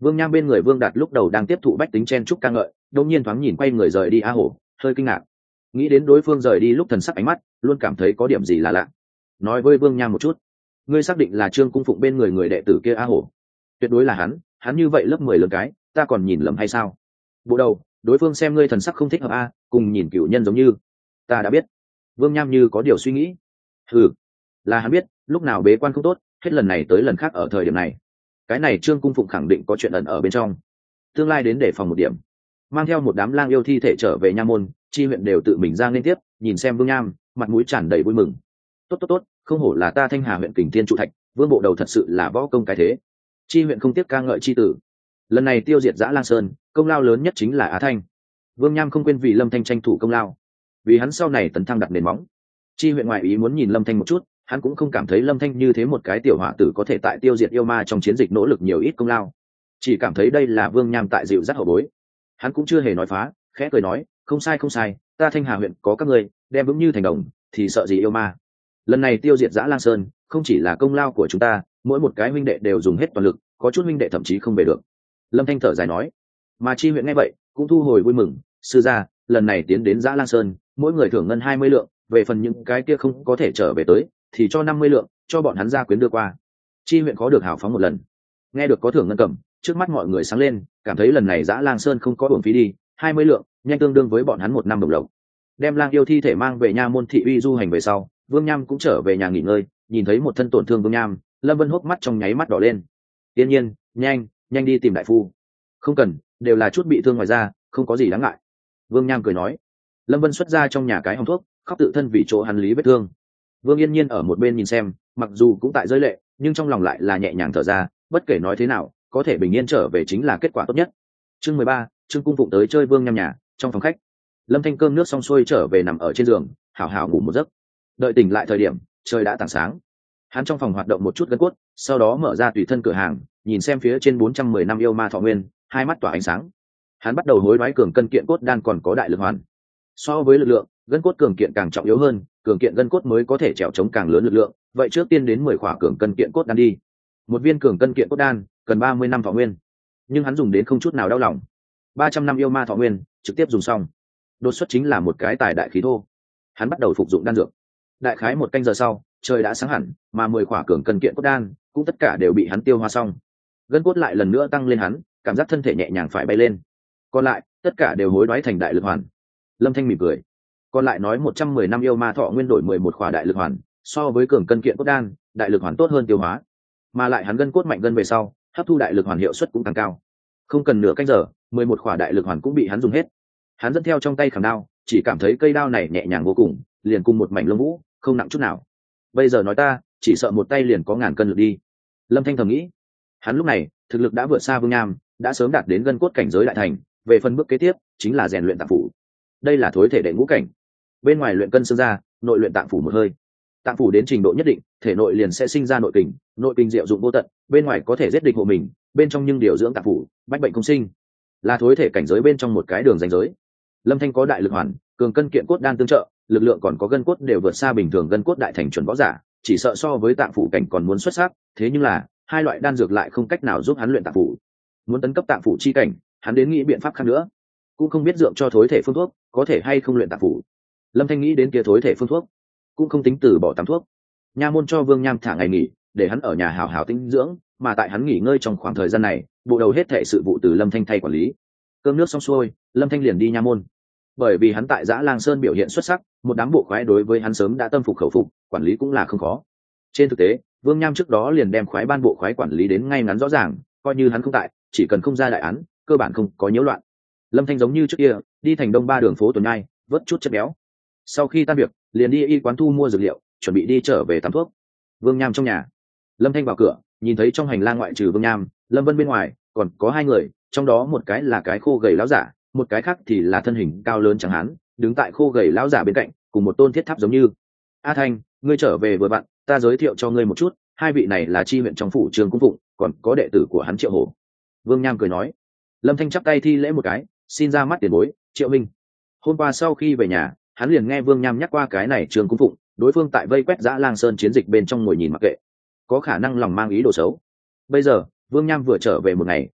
[SPEAKER 1] Vương Nham bên người Vương Đạt lúc đầu đang tiếp thụ bách tính chen chúc ca ngợi, đột nhiên thoáng nhìn quay người rời đi A Hổ, hơi kinh ngạc. Nghĩ đến đối phương rời đi lúc thần sắc ánh mắt, luôn cảm thấy có điểm gì là lạ. Nói với Vương Nham một chút, ngươi xác định là Trương Cung Phụng bên người người đệ tử kia A Hổ? Tuyệt đối là hắn, hắn như vậy lớp mười lớn cái, ta còn nhìn lầm hay sao? Bộ đầu, đối phương xem ngươi thần sắc không thích hợp a, cùng nhìn cửu nhân giống như. Ta đã biết. Vương Nham như có điều suy nghĩ. Ừ, là hắn biết, lúc nào bế quan không tốt, hết lần này tới lần khác ở thời điểm này. Cái này Trương Cung Phụng khẳng định có chuyện ẩn ở bên trong. Tương lai đến để phòng một điểm. Mang theo một đám lang yêu thi thể trở về nha môn, chi huyện đều tự mình ra liên tiếp, nhìn xem Vương Nham, mặt mũi tràn đầy vui mừng. Tốt tốt tốt, không hổ là ta Thanh Hà huyện Kình Thiên trụ thạch, Vương bộ đầu thật sự là võ công cái thế. Chi huyện không tiếc ca ngợi chi tử. Lần này tiêu diệt Dã Lang Sơn, công lao lớn nhất chính là Á Thanh. Vương Nham không quên vì Lâm Thanh tranh thủ công lao, vì hắn sau này tấn thăng đặt nền móng. Chi huyện ngoại ý muốn nhìn Lâm Thanh một chút, hắn cũng không cảm thấy Lâm Thanh như thế một cái tiểu hỏa tử có thể tại tiêu diệt yêu ma trong chiến dịch nỗ lực nhiều ít công lao, chỉ cảm thấy đây là Vương Nham tại dịu dắt hậu bối. Hắn cũng chưa hề nói phá, khẽ cười nói, không sai không sai, ta Thanh Hà huyện có các ngươi đem vững như thành đồng, thì sợ gì yêu ma. Lần này tiêu diệt Dã Lang Sơn, không chỉ là công lao của chúng ta, mỗi một cái huynh đệ đều dùng hết toàn lực, có chút huynh đệ thậm chí không về được. Lâm Thanh thở dài nói. Mà chi huyện nghe vậy cũng thu hồi vui mừng, sư gia, lần này tiến đến Dã Lang Sơn, mỗi người thưởng ngân hai mươi lượng, về phần những cái kia không có thể trở về tới thì cho năm mươi lượng, cho bọn hắn gia quyến đưa qua. Chi huyện khó được hào phóng một lần. Nghe được có thưởng ngân cầm, trước mắt mọi người sáng lên, cảm thấy lần này Dã Lang Sơn không có uổng phí đi, hai mươi lượng, nhanh tương đương với bọn hắn một năm đồng lộc. Đem lang yêu thi thể mang về nha môn thị uy du hành về sau, Vương Nham cũng trở về nhà nghỉ ngơi, nhìn thấy một thân tổn thương Vương Nham, Lâm Vân hốc mắt trong nháy mắt đỏ lên. Tiên nhiên, nhanh, nhanh đi tìm đại phu. Không cần, đều là chút bị thương ngoài da, không có gì đáng ngại. Vương Nham cười nói. Lâm Vân xuất ra trong nhà cái hòm thuốc, khóc tự thân vì chỗ hắn lý vết thương. Vương Yên Nhiên ở một bên nhìn xem, mặc dù cũng tại rơi lệ, nhưng trong lòng lại là nhẹ nhàng thở ra, bất kể nói thế nào, có thể bình yên trở về chính là kết quả tốt nhất. Chương mười ba, Trương Cung Phụng tới chơi Vương Nham nhà, trong phòng khách. Lâm Thanh cơm nước xong xuôi trở về nằm ở trên giường, hảo hảo ngủ một giấc. Đợi tỉnh lại thời điểm, trời đã tảng sáng. Hắn trong phòng hoạt động một chút gân cốt, sau đó mở ra tùy thân cửa hàng, nhìn xem phía trên bốn trăm mười năm yêu ma thọ nguyên, hai mắt tỏa ánh sáng. Hắn bắt đầu hối đoái cường cân kiện cốt đan còn có đại lực hoàn. So với lực lượng, gân cốt cường kiện càng trọng yếu hơn, cường kiện gân cốt mới có thể trèo chống càng lớn lực lượng, vậy trước tiên đến mười khỏa cường cân kiện cốt đan đi. Một viên cường cân kiện cốt đan cần ba mươi năm thọ nguyên, nhưng hắn dùng đến không chút nào đau lòng. ba trăm năm yêu ma thọ nguyên, trực tiếp dùng xong. Đột xuất chính là một cái tài đại khí thô. Hắn bắt đầu phục dụng đan dược. Đại khái một canh giờ sau, trời đã sáng hẳn, mà mười khỏa cường cân kiện cốt đan cũng tất cả đều bị hắn tiêu hóa xong. Gân cốt lại lần nữa tăng lên hắn, cảm giác thân thể nhẹ nhàng phải bay lên. Còn lại, tất cả đều hối đoái thành đại lực hoàn. Lâm Thanh mỉm cười. Còn lại nói một trăm mười năm yêu ma thọ nguyên đổi mười một khỏa đại lực hoàn, so với cường cân kiện cốt đan, đại lực hoàn tốt hơn tiêu hóa. Mà lại hắn gân cốt mạnh gân về sau, hấp thu đại lực hoàn hiệu suất cũng càng cao. Không cần nửa canh giờ, mười một khỏa đại lực hoàn cũng bị hắn dùng hết. Hắn dẫn theo trong tay khảm đao, chỉ cảm thấy cây đao này nhẹ nhàng vô cùng, liền cùng một mảnh lông vũ, không nặng chút nào. Bây giờ nói ta, chỉ sợ một tay liền có ngàn cân lực đi. Lâm Thanh thầm nghĩ. Hắn lúc này, thực lực đã vượt xa Vương Nham, đã sớm đạt đến gân cốt cảnh giới đại thành, về phần bước kế tiếp, chính là rèn luyện tạng phủ. Đây là thối thể đệ ngũ cảnh. Bên ngoài luyện cân xương ra, nội luyện tạng phủ một hơi. Tạng phủ đến trình độ nhất định, thể nội liền sẽ sinh ra nội kình, nội kình diệu dụng vô tận, bên ngoài có thể giết địch hộ mình, bên trong nhưng điều dưỡng tạng phủ, bách bệnh không sinh. Là thối thể cảnh giới bên trong một cái đường ranh giới. Lâm Thanh có đại lực hoàn, cường cân kiện cốt đan tương trợ, lực lượng còn có gân cốt đều vượt xa bình thường gân cốt đại thành chuẩn võ giả, chỉ sợ so với tạng phủ cảnh còn muốn xuất sắc, thế nhưng là hai loại đan dược lại không cách nào giúp hắn luyện tạng phủ. Muốn tấn cấp tạng phủ chi cảnh, hắn đến nghĩ biện pháp khác nữa, cũng không biết dượng cho thối thể phương thuốc có thể hay không luyện tạng phủ. Lâm Thanh nghĩ đến kia thối thể phương thuốc, cũng không tính từ bỏ tạm thuốc. Nha môn cho Vương Nham thả ngày nghỉ, để hắn ở nhà hào hào tĩnh dưỡng, mà tại hắn nghỉ ngơi trong khoảng thời gian này, bộ đầu hết thệ sự vụ từ Lâm Thanh thay quản lý. Cơm nước xong xuôi, Lâm Thanh liền đi nha môn. Bởi vì hắn tại Dã Lang Sơn biểu hiện xuất sắc, một đám bộ khoái đối với hắn sớm đã tâm phục khẩu phục, quản lý cũng là không khó. Trên thực tế, Vương Nham trước đó liền đem khoái ban bộ khoái quản lý đến ngay ngắn rõ ràng, coi như hắn không tại, chỉ cần không ra đại án, cơ bản không có nhiễu loạn. Lâm Thanh giống như trước kia, đi thành đông ba đường phố tuần nhai, vớt chút chất béo. Sau khi tan việc, liền đi y quán thu mua dược liệu, chuẩn bị đi trở về tắm thuốc. Vương Nham trong nhà. Lâm Thanh vào cửa, nhìn thấy trong hành lang ngoại trừ Vương Nham, Lâm Vân bên ngoài, còn có hai người, trong đó một cái là cái khô gầy lão giả, một cái khác thì là thân hình cao lớn trắng hán, đứng tại khô gầy lão giả bên cạnh, cùng một tôn thiết tháp giống như. A Thanh, ngươi trở về vừa vặn, ta giới thiệu cho ngươi một chút, hai vị này là chi huyện trong phủ Trương Cung Phụng, còn có đệ tử của hắn Triệu Hổ. Vương Nham cười nói. Lâm Thanh chắp tay thi lễ một cái, xin ra mắt tiền bối, Triệu Minh. Hôm qua sau khi về nhà, hắn liền nghe Vương Nham nhắc qua cái này Trương Cung Phụng, đối phương tại vây quét Dã Lang Sơn chiến dịch bên trong ngồi nhìn mặc kệ, có khả năng lòng mang ý đồ xấu. Bây giờ, Vương Nham vừa trở về một ngày,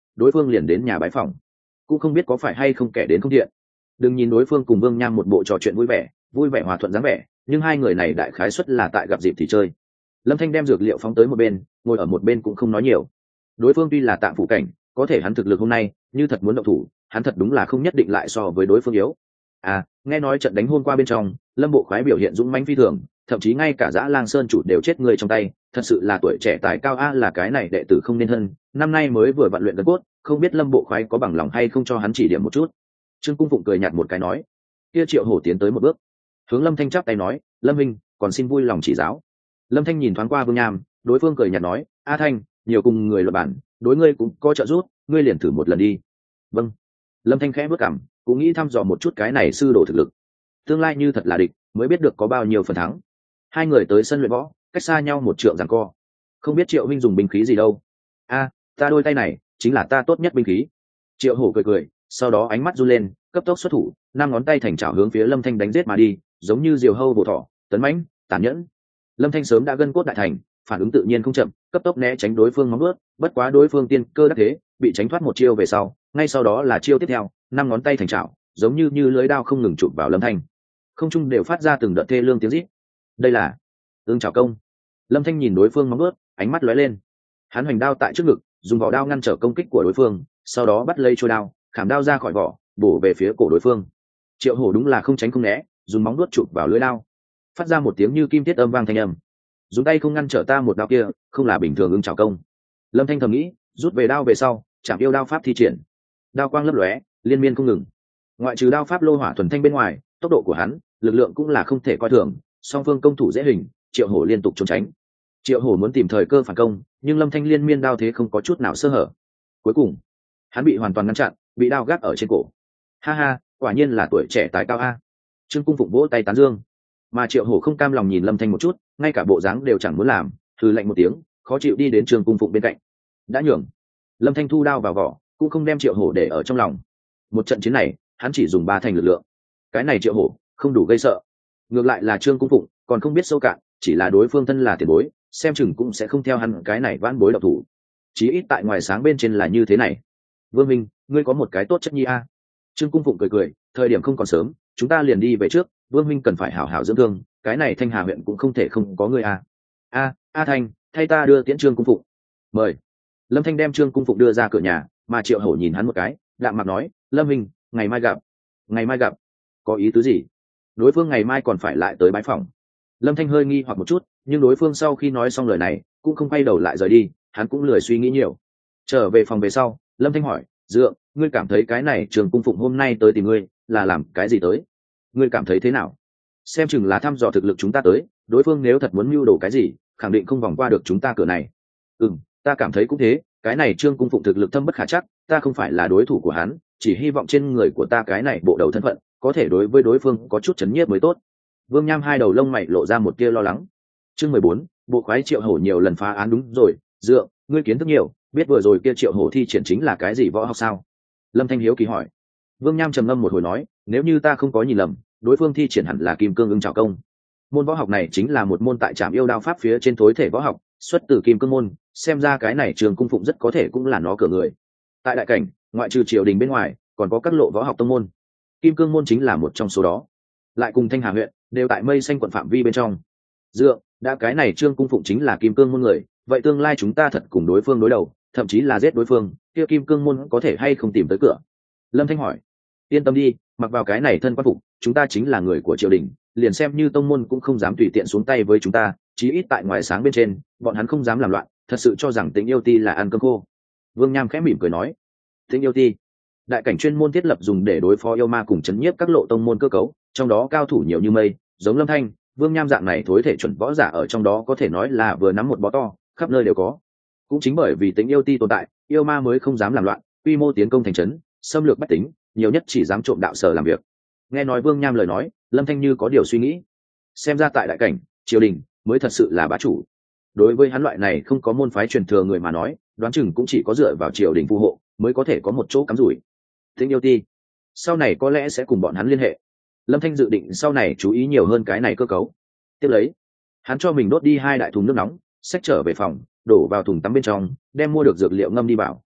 [SPEAKER 1] đối phương liền đến nhà bái phòng, cũng không biết có phải hay không kẻ đến không thiện. Đừng nhìn đối phương cùng Vương Nham một bộ trò chuyện vui vẻ vui vẻ hòa thuận dáng vẻ, nhưng hai người này đại khái suất là tại gặp dịp thì chơi. Lâm Thanh đem dược liệu phóng tới một bên, ngồi ở một bên cũng không nói nhiều. Đối phương tuy là tạm phủ cảnh, có thể hắn thực lực hôm nay như thật muốn động thủ, hắn thật đúng là không nhất định lại so với đối phương yếu. À, nghe nói trận đánh hôm qua bên trong, Lâm Bộ Khoái biểu hiện dũng mãnh phi thường, thậm chí ngay cả Dã Lang Sơn chủ đều chết người trong tay, thật sự là tuổi trẻ tài cao a, là cái này đệ tử không nên hơn, năm nay mới vừa vận luyện gần cốt, không biết Lâm Bộ Khoái có bằng lòng hay không cho hắn chỉ điểm một chút. Trương Cung Phụng cười nhạt một cái nói. Kia Triệu Hổ tiến tới một bước, hướng Lâm Thanh chắp tay nói, Lâm minh, còn xin vui lòng chỉ giáo. Lâm Thanh nhìn thoáng qua Vương Nham, đối phương cười nhạt nói, A Thanh, nhiều cùng người luận bản, đối ngươi cũng có trợ giúp, ngươi liền thử một lần đi. Vâng. Lâm Thanh khẽ bước cằm, cũng nghĩ thăm dò một chút cái này sư đồ thực lực, tương lai như thật là địch mới biết được có bao nhiêu phần thắng. Hai người tới sân luyện võ, cách xa nhau một trượng giằng co. Không biết Triệu huynh dùng binh khí gì đâu. A, ta đôi tay này chính là ta tốt nhất binh khí. Triệu Hổ cười cười, sau đó ánh mắt run lên, cấp tốc xuất thủ, năm ngón tay thành chảo hướng phía Lâm Thanh đánh giết mà đi, giống như diều hâu bổ thỏ, tấn mãnh, tàn nhẫn. Lâm Thanh sớm đã gân cốt đại thành, phản ứng tự nhiên không chậm, cấp tốc né tránh đối phương móng vuốt, bất quá đối phương tiên cơ đắc thế, bị tránh thoát một chiêu về sau, ngay sau đó là chiêu tiếp theo, năm ngón tay thành chảo, giống như như lưới đao không ngừng chụp vào Lâm Thanh. Không trung đều phát ra từng đợt thê lương tiếng rít. Đây là Ưng Chảo Công. Lâm Thanh nhìn đối phương móng vuốt, ánh mắt lóe lên. Hắn hoành đao tại trước ngực, dùng vỏ đao ngăn trở công kích của đối phương, sau đó bắt lấy chuôi đao, khảm đao ra khỏi vỏ, bổ về phía cổ đối phương. Triệu Hổ đúng là không tránh không né, dùng móng vuốt chụp vào lưỡi đao, phát ra một tiếng như kim thiết âm vang thanh âm. Dùng tay không ngăn trở ta một đao kia, không là bình thường Ưng Chảo Công. Lâm Thanh thầm nghĩ, rút về đao về sau, chạm yêu đao pháp thi triển. Đao quang lấp lóe, liên miên không ngừng. Ngoại trừ đao pháp lô hỏa thuần thanh bên ngoài, tốc độ của hắn, lực lượng cũng là không thể coi thường, song phương công thủ dễ hình, Triệu Hổ liên tục trốn tránh. Triệu Hổ muốn tìm thời cơ phản công, nhưng Lâm Thanh liên miên đao thế không có chút nào sơ hở. Cuối cùng, hắn bị hoàn toàn ngăn chặn, bị đao gác ở trên cổ. Ha ha, quả nhiên là tuổi trẻ tài cao a. Trương Cung Phụng vỗ tay tán dương. Mà Triệu Hổ không cam lòng nhìn Lâm Thanh một chút, ngay cả bộ dáng đều chẳng muốn làm, hừ lạnh một tiếng, khó chịu đi đến Trương Cung Phụng bên cạnh. Đã nhường. Lâm Thanh thu đao vào vỏ, cũng không đem Triệu Hổ để ở trong lòng. Một trận chiến này, hắn chỉ dùng ba thành lực lượng. Cái này Triệu Hổ không đủ gây sợ. Ngược lại là Trương Cung Phụng còn không biết sâu cạn, chỉ là đối phương thân là tiền bối, xem chừng cũng sẽ không theo hắn cái này vãn bối độc thủ. Chí ít tại ngoài sáng bên trên là như thế này. Vương Minh, ngươi có một cái tốt chất nhi a. Trương Cung Phụng cười cười, thời điểm không còn sớm, chúng ta liền đi về trước, Vương Minh cần phải hảo hảo dưỡng thương, cái này Thanh Hà huyện cũng không thể không có ngươi a. A, A Thanh, thay ta đưa tiễn Trương Cung Phụng. Mời. Lâm Thanh đem Trương Cung Phụng đưa ra cửa nhà, mà Triệu Hổ nhìn hắn một cái, đạm mặt nói, Lâm Minh, ngày mai gặp. Ngày mai gặp? Có ý tứ gì? Đối phương ngày mai còn phải lại tới bái phòng. Lâm Thanh hơi nghi hoặc một chút, nhưng đối phương sau khi nói xong lời này, cũng không quay đầu lại rời đi, hắn cũng lười suy nghĩ nhiều. Trở về phòng về sau, Lâm Thanh hỏi, Dượng, ngươi cảm thấy cái này Trương Cung Phụng hôm nay tới tìm ngươi, là làm cái gì tới? Ngươi cảm thấy thế nào? Xem chừng là thăm dò thực lực chúng ta tới, đối phương nếu thật muốn mưu đồ cái gì, khẳng định không vòng qua được chúng ta cửa này. Ừm, ta cảm thấy cũng thế, cái này Trương Cung Phụng thực lực thâm bất khả trắc, ta không phải là đối thủ của hắn, chỉ hy vọng trên người của ta cái này bộ đầu thân phận, có thể đối với đối phương có chút chấn nhiếp mới tốt. Vương Nham hai đầu lông mày lộ ra một tia lo lắng. Chương mười bốn, bộ khoái Triệu Hổ nhiều lần phá án đúng rồi, Dượng, ngươi kiến thức nhiều, biết vừa rồi kia Triệu Hổ thi triển chính là cái gì võ học sao? Lâm Thanh hiếu kỳ hỏi. Vương Nham trầm ngâm một hồi nói, nếu như ta không có nhìn lầm, đối phương thi triển hẳn là Kim Cương Ưng Chảo Công. Môn võ học này chính là một môn tại trạm yêu đao pháp phía trên tối thể võ học, xuất từ Kim Cương môn, xem ra cái này Trường Cung Phụng rất có thể cũng là nó cửa người. Tại đại cảnh, ngoại trừ triều đình bên ngoài, còn có các lộ võ học tông môn. Kim Cương môn chính là một trong số đó. Lại cùng Thanh Hà huyện, đều tại Mây Xanh quận phạm vi bên trong. Dượng, đã cái này Trương Cung Phụng chính là Kim Cương môn người, vậy tương lai chúng ta thật cùng đối phương đối đầu, thậm chí là giết đối phương, kia Kim Cương môn có thể hay không tìm tới cửa? Lâm Thanh hỏi. Yên tâm đi, mặc vào cái này thân quan phục, chúng ta chính là người của triều đình, liền xem như tông môn cũng không dám tùy tiện xuống tay với chúng ta, chí ít tại ngoài sáng bên trên, bọn hắn không dám làm loạn, thật sự cho rằng Tĩnh Yêu Ti là ăn cơm khô. Vương Nham khẽ mỉm cười nói. Tĩnh Yêu Ti, đại cảnh chuyên môn thiết lập dùng để đối phó yêu ma cùng chấn nhiếp các lộ tông môn cơ cấu, trong đó cao thủ nhiều như mây, giống Lâm Thanh, Vương Nham dạng này thối thể chuẩn võ giả ở trong đó có thể nói là vừa nắm một bó to, khắp nơi đều có. Cũng chính bởi vì Tĩnh Yêu Ti tồn tại, yêu ma mới không dám làm loạn, quy mô tiến công thành trấn, xâm lược bách tính, nhiều nhất chỉ dám trộm đạo sở làm việc. Nghe nói Vương Nham lời nói, Lâm Thanh như có điều suy nghĩ. Xem ra tại đại cảnh, triều đình mới thật sự là bá chủ. Đối với hắn loại này không có môn phái truyền thừa người mà nói, đoán chừng cũng chỉ có dựa vào triều đình phù hộ mới có thể có một chỗ cắm rủi. Tĩnh Yêu Ti, sau này có lẽ sẽ cùng bọn hắn liên hệ. Lâm Thanh dự định sau này chú ý nhiều hơn cái này cơ cấu. Tiếp lấy, hắn cho mình đốt đi hai đại thùng nước nóng, xách trở về phòng, đổ vào thùng tắm bên trong, đem mua được dược liệu ngâm đi vào.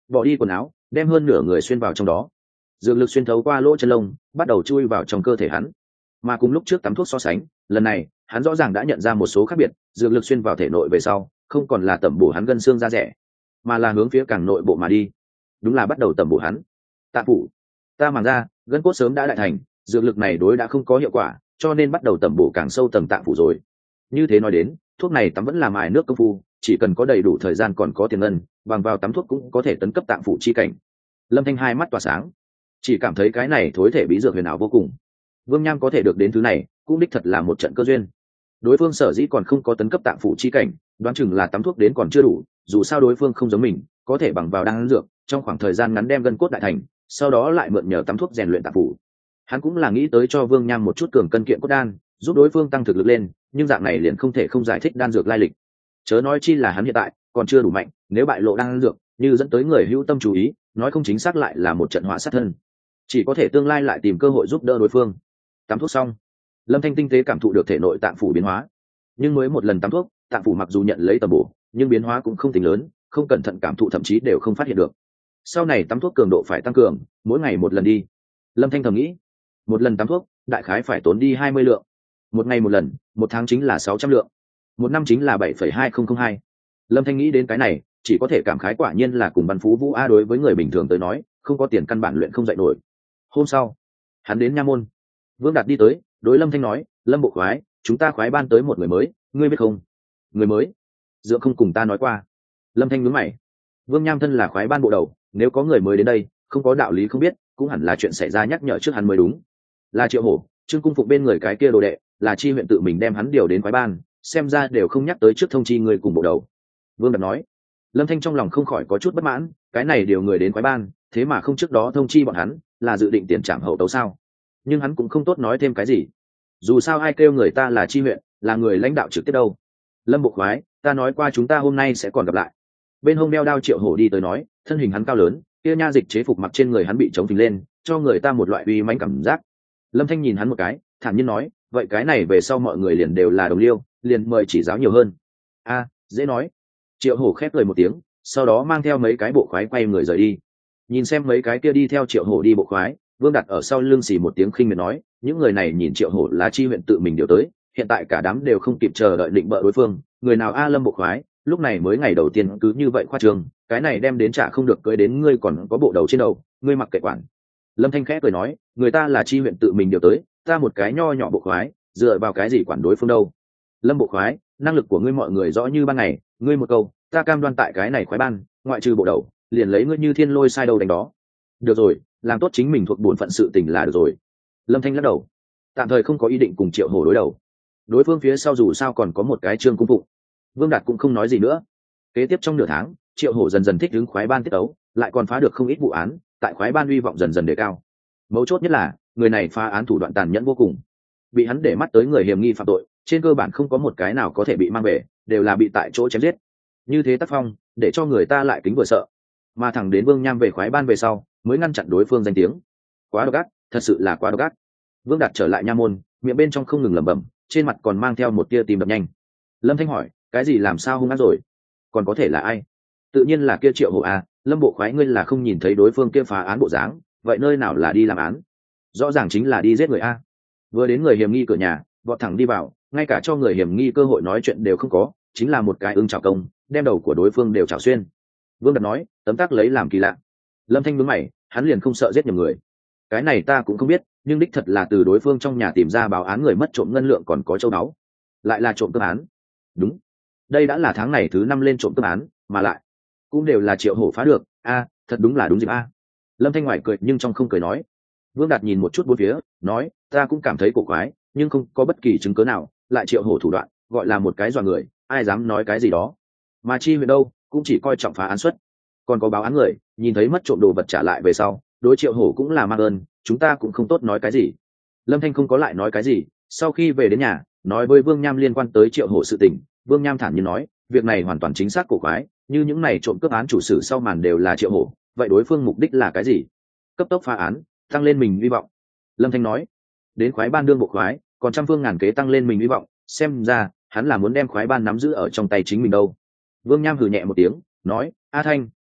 [SPEAKER 1] bỏ đi quần áo, đem hơn nửa người xuyên vào trong đó. Dược lực xuyên thấu qua lỗ chân lông, bắt đầu chui vào trong cơ thể hắn. Mà cùng lúc trước tắm thuốc so sánh, lần này hắn rõ ràng đã nhận ra một số khác biệt. Dược lực xuyên vào thể nội về sau, không còn là tẩm bổ hắn gân xương da rẻ, mà là hướng phía càng nội bộ mà đi. Đúng là bắt đầu tẩm bổ hắn. Tạng phủ, ta màng ra, gân cốt sớm đã đại thành, dược lực này đối đã không có hiệu quả, cho nên bắt đầu tẩm bổ càng sâu tầng tạng phủ rồi. Như thế nói đến, thuốc này tắm vẫn là mài nước công phu, chỉ cần có đầy đủ thời gian còn có tiền ngân, bằng vào tắm thuốc cũng có thể tấn cấp tạng phủ chi cảnh. Lâm Thanh hai mắt tỏa sáng, chỉ cảm thấy cái này thối thể bí dược huyền ảo vô cùng. Vương Nham có thể được đến thứ này, cũng đích thật là một trận cơ duyên. Đối phương sở dĩ còn không có tấn cấp tạng phủ chi cảnh, đoán chừng là tắm thuốc đến còn chưa đủ, dù sao đối phương không giống mình, có thể bằng vào đan dược, trong khoảng thời gian ngắn đem gân cốt đại thành, sau đó lại mượn nhờ tắm thuốc rèn luyện tạng phủ. Hắn cũng là nghĩ tới cho Vương Nham một chút cường cân kiện cốt đan, giúp đối phương tăng thực lực lên, nhưng dạng này liền không thể không giải thích đan dược lai lịch. Chớ nói chi là hắn hiện tại còn chưa đủ mạnh, nếu bại lộ đan dược, như dẫn tới người hữu tâm chú ý, nói không chính xác lại là một trận họa sát thân. Chỉ có thể tương lai lại tìm cơ hội giúp đỡ đối phương. Tắm thuốc xong, Lâm Thanh tinh tế cảm thụ được thể nội tạng phủ biến hóa. Nhưng mới một lần tắm thuốc, tạng phủ mặc dù nhận lấy tầm bổ, nhưng biến hóa cũng không tính lớn, không cẩn thận cảm thụ thậm chí đều không phát hiện được. Sau này tắm thuốc cường độ phải tăng cường, mỗi ngày một lần đi. Lâm Thanh thầm nghĩ, một lần tắm thuốc, đại khái phải tốn đi hai mươi lượng. Một ngày một lần, một tháng chính là sáu trăm lượng, một năm chính là bảy phẩy hai không không hai. Lâm Thanh nghĩ đến cái này, chỉ có thể cảm khái quả nhiên là cùng Văn Phú Vũ A, đối với người bình thường tới nói, không có tiền căn bản luyện không dạy nổi. Hôm sau, hắn đến nha môn. Vương Đạt đi tới, đối Lâm Thanh nói, Lâm bộ khoái, chúng ta khoái ban tới một người mới, ngươi biết không? Người mới? Dượng không cùng ta nói qua. Lâm Thanh nhướng mày. Vương Nham thân là khoái ban bộ đầu, nếu có người mới đến đây, không có đạo lý không biết, cũng hẳn là chuyện xảy ra nhắc nhở trước hắn mới đúng. Là Triệu Hổ, Trương Cung Phụng bên người cái kia đồ đệ, là chi huyện tự mình đem hắn điều đến khoái ban, xem ra đều không nhắc tới trước thông chi người cùng bộ đầu. Vương Đạt nói. Lâm Thanh trong lòng không khỏi có chút bất mãn, cái này điều người đến khoái ban, thế mà không trước đó thông chi bọn hắn, là dự định tiền trảm hậu tấu sao? Nhưng hắn cũng không tốt nói thêm cái gì. Dù sao ai kêu người ta là chi huyện, là người lãnh đạo trực tiếp đâu. Lâm bộ khoái, ta nói qua chúng ta hôm nay sẽ còn gặp lại. Bên hông đeo đao Triệu Hổ đi tới nói, thân hình hắn cao lớn, kia nha dịch chế phục mặc trên người hắn bị chống phình lên, cho người ta một loại uy mãnh cảm giác. Lâm Thanh nhìn hắn một cái, thản nhiên nói, vậy cái này về sau mọi người liền đều là đồng liêu, liền mời chỉ giáo nhiều hơn. A, dễ nói. Triệu Hổ khép cười một tiếng, sau đó mang theo mấy cái bộ khoái quay người rời đi. Nhìn xem mấy cái kia đi theo Triệu Hổ đi bộ khoái, Vương Đạt ở sau lưng xì một tiếng khinh miệt nói, những người này nhìn Triệu Hổ là chi huyện tự mình điều tới, hiện tại cả đám đều không kịp chờ đợi định bợ đối phương, người nào a Lâm bộ khoái, lúc này mới ngày đầu tiên cứ như vậy khoa trương, cái này đem đến trả không được cưới đến ngươi còn có bộ đầu trên đầu, ngươi mặc kệ quản. Lâm Thanh khẽ cười nói, người ta là chi huyện tự mình điều tới, ta một cái nho nhỏ bộ khoái, dựa vào cái gì quản đối phương đâu? Lâm bộ khoái, năng lực của ngươi mọi người rõ như ban ngày, ngươi một câu, ta cam đoan tại cái này khoái ban, ngoại trừ bộ đầu, liền lấy ngươi như thiên lôi sai đầu đánh đó. Được rồi, làm tốt chính mình thuộc bổn phận sự tình là được rồi. Lâm Thanh lắc đầu, tạm thời không có ý định cùng Triệu Hổ đối đầu. Đối phương phía sau dù sao còn có một cái Trương Cung Phụng. Vương Đạt cũng không nói gì nữa. Kế tiếp trong nửa tháng, Triệu Hổ dần dần thích ứng khoái ban tiết ấu, lại còn phá được không ít vụ án, tại khoái ban uy vọng dần dần đề cao. Mấu chốt nhất là, người này phá án thủ đoạn tàn nhẫn vô cùng. Bị hắn để mắt tới người hiểm nghi phạm tội, trên cơ bản không có một cái nào có thể bị mang về, đều là bị tại chỗ chém giết. Như thế tác phong, để cho người ta lại kính vừa sợ. Mà thẳng đến Vương Nham về khoái ban về sau, mới ngăn chặn đối phương danh tiếng. Quá độc ác, thật sự là quá độc ác. Vương Đạt trở lại nha môn, miệng bên trong không ngừng lẩm bẩm, trên mặt còn mang theo một tia tim đập nhanh. Lâm Thanh hỏi, cái gì làm sao hung ác rồi? Còn có thể là ai? Tự nhiên là kia Triệu Hổ à, Lâm bộ khoái ngươi là không nhìn thấy đối phương kia phá án bộ dáng, vậy nơi nào là đi làm án? Rõ ràng chính là đi giết người a. Vừa đến người hiểm nghi cửa nhà, vọt thẳng đi vào, ngay cả cho người hiểm nghi cơ hội nói chuyện đều không có, chính là một cái ưng chảo công, đem đầu của đối phương đều chảo xuyên. Vương Đạt nói, tấm tắc lấy làm kỳ lạ. Lâm Thanh nhướng mày, hắn liền không sợ giết nhầm người. Cái này ta cũng không biết, nhưng đích thật là từ đối phương trong nhà tìm ra báo án người mất trộm ngân lượng còn có châu báu, lại là trộm cướp án. Đúng, đây đã là tháng này thứ năm lên trộm cướp án, mà lại cũng đều là Triệu Hổ phá được. A, thật đúng là đúng dịp a. Lâm Thanh ngoài cười nhưng trong không cười nói. Vương Đạt nhìn một chút bốn phía, nói, ta cũng cảm thấy cổ quái, nhưng không có bất kỳ chứng cớ nào, lại Triệu Hổ thủ đoạn, gọi là một cái dọa người, ai dám nói cái gì đó. Mà chi huyện đâu, cũng chỉ coi trọng phá án suất, còn có báo án người, nhìn thấy mất trộm đồ vật trả lại về sau, đối Triệu Hổ cũng là mang ơn, chúng ta cũng không tốt nói cái gì. Lâm Thanh không có lại nói cái gì, sau khi về đến nhà, nói với Vương Nham liên quan tới Triệu Hổ sự tình, Vương Nham thản nhiên nói, việc này hoàn toàn chính xác cổ quái, như những này trộm cướp án chủ sử sau màn đều là Triệu Hổ, vậy đối phương mục đích là cái gì? Cấp tốc phá án, tăng lên mình hy vọng. Lâm Thanh nói, đến khoái ban đương bộ khoái, còn trăm phương ngàn kế tăng lên mình hy vọng, xem ra hắn là muốn đem khoái ban nắm giữ ở trong tay chính mình đâu. Vương Nham hừ nhẹ một tiếng, nói, A Thanh,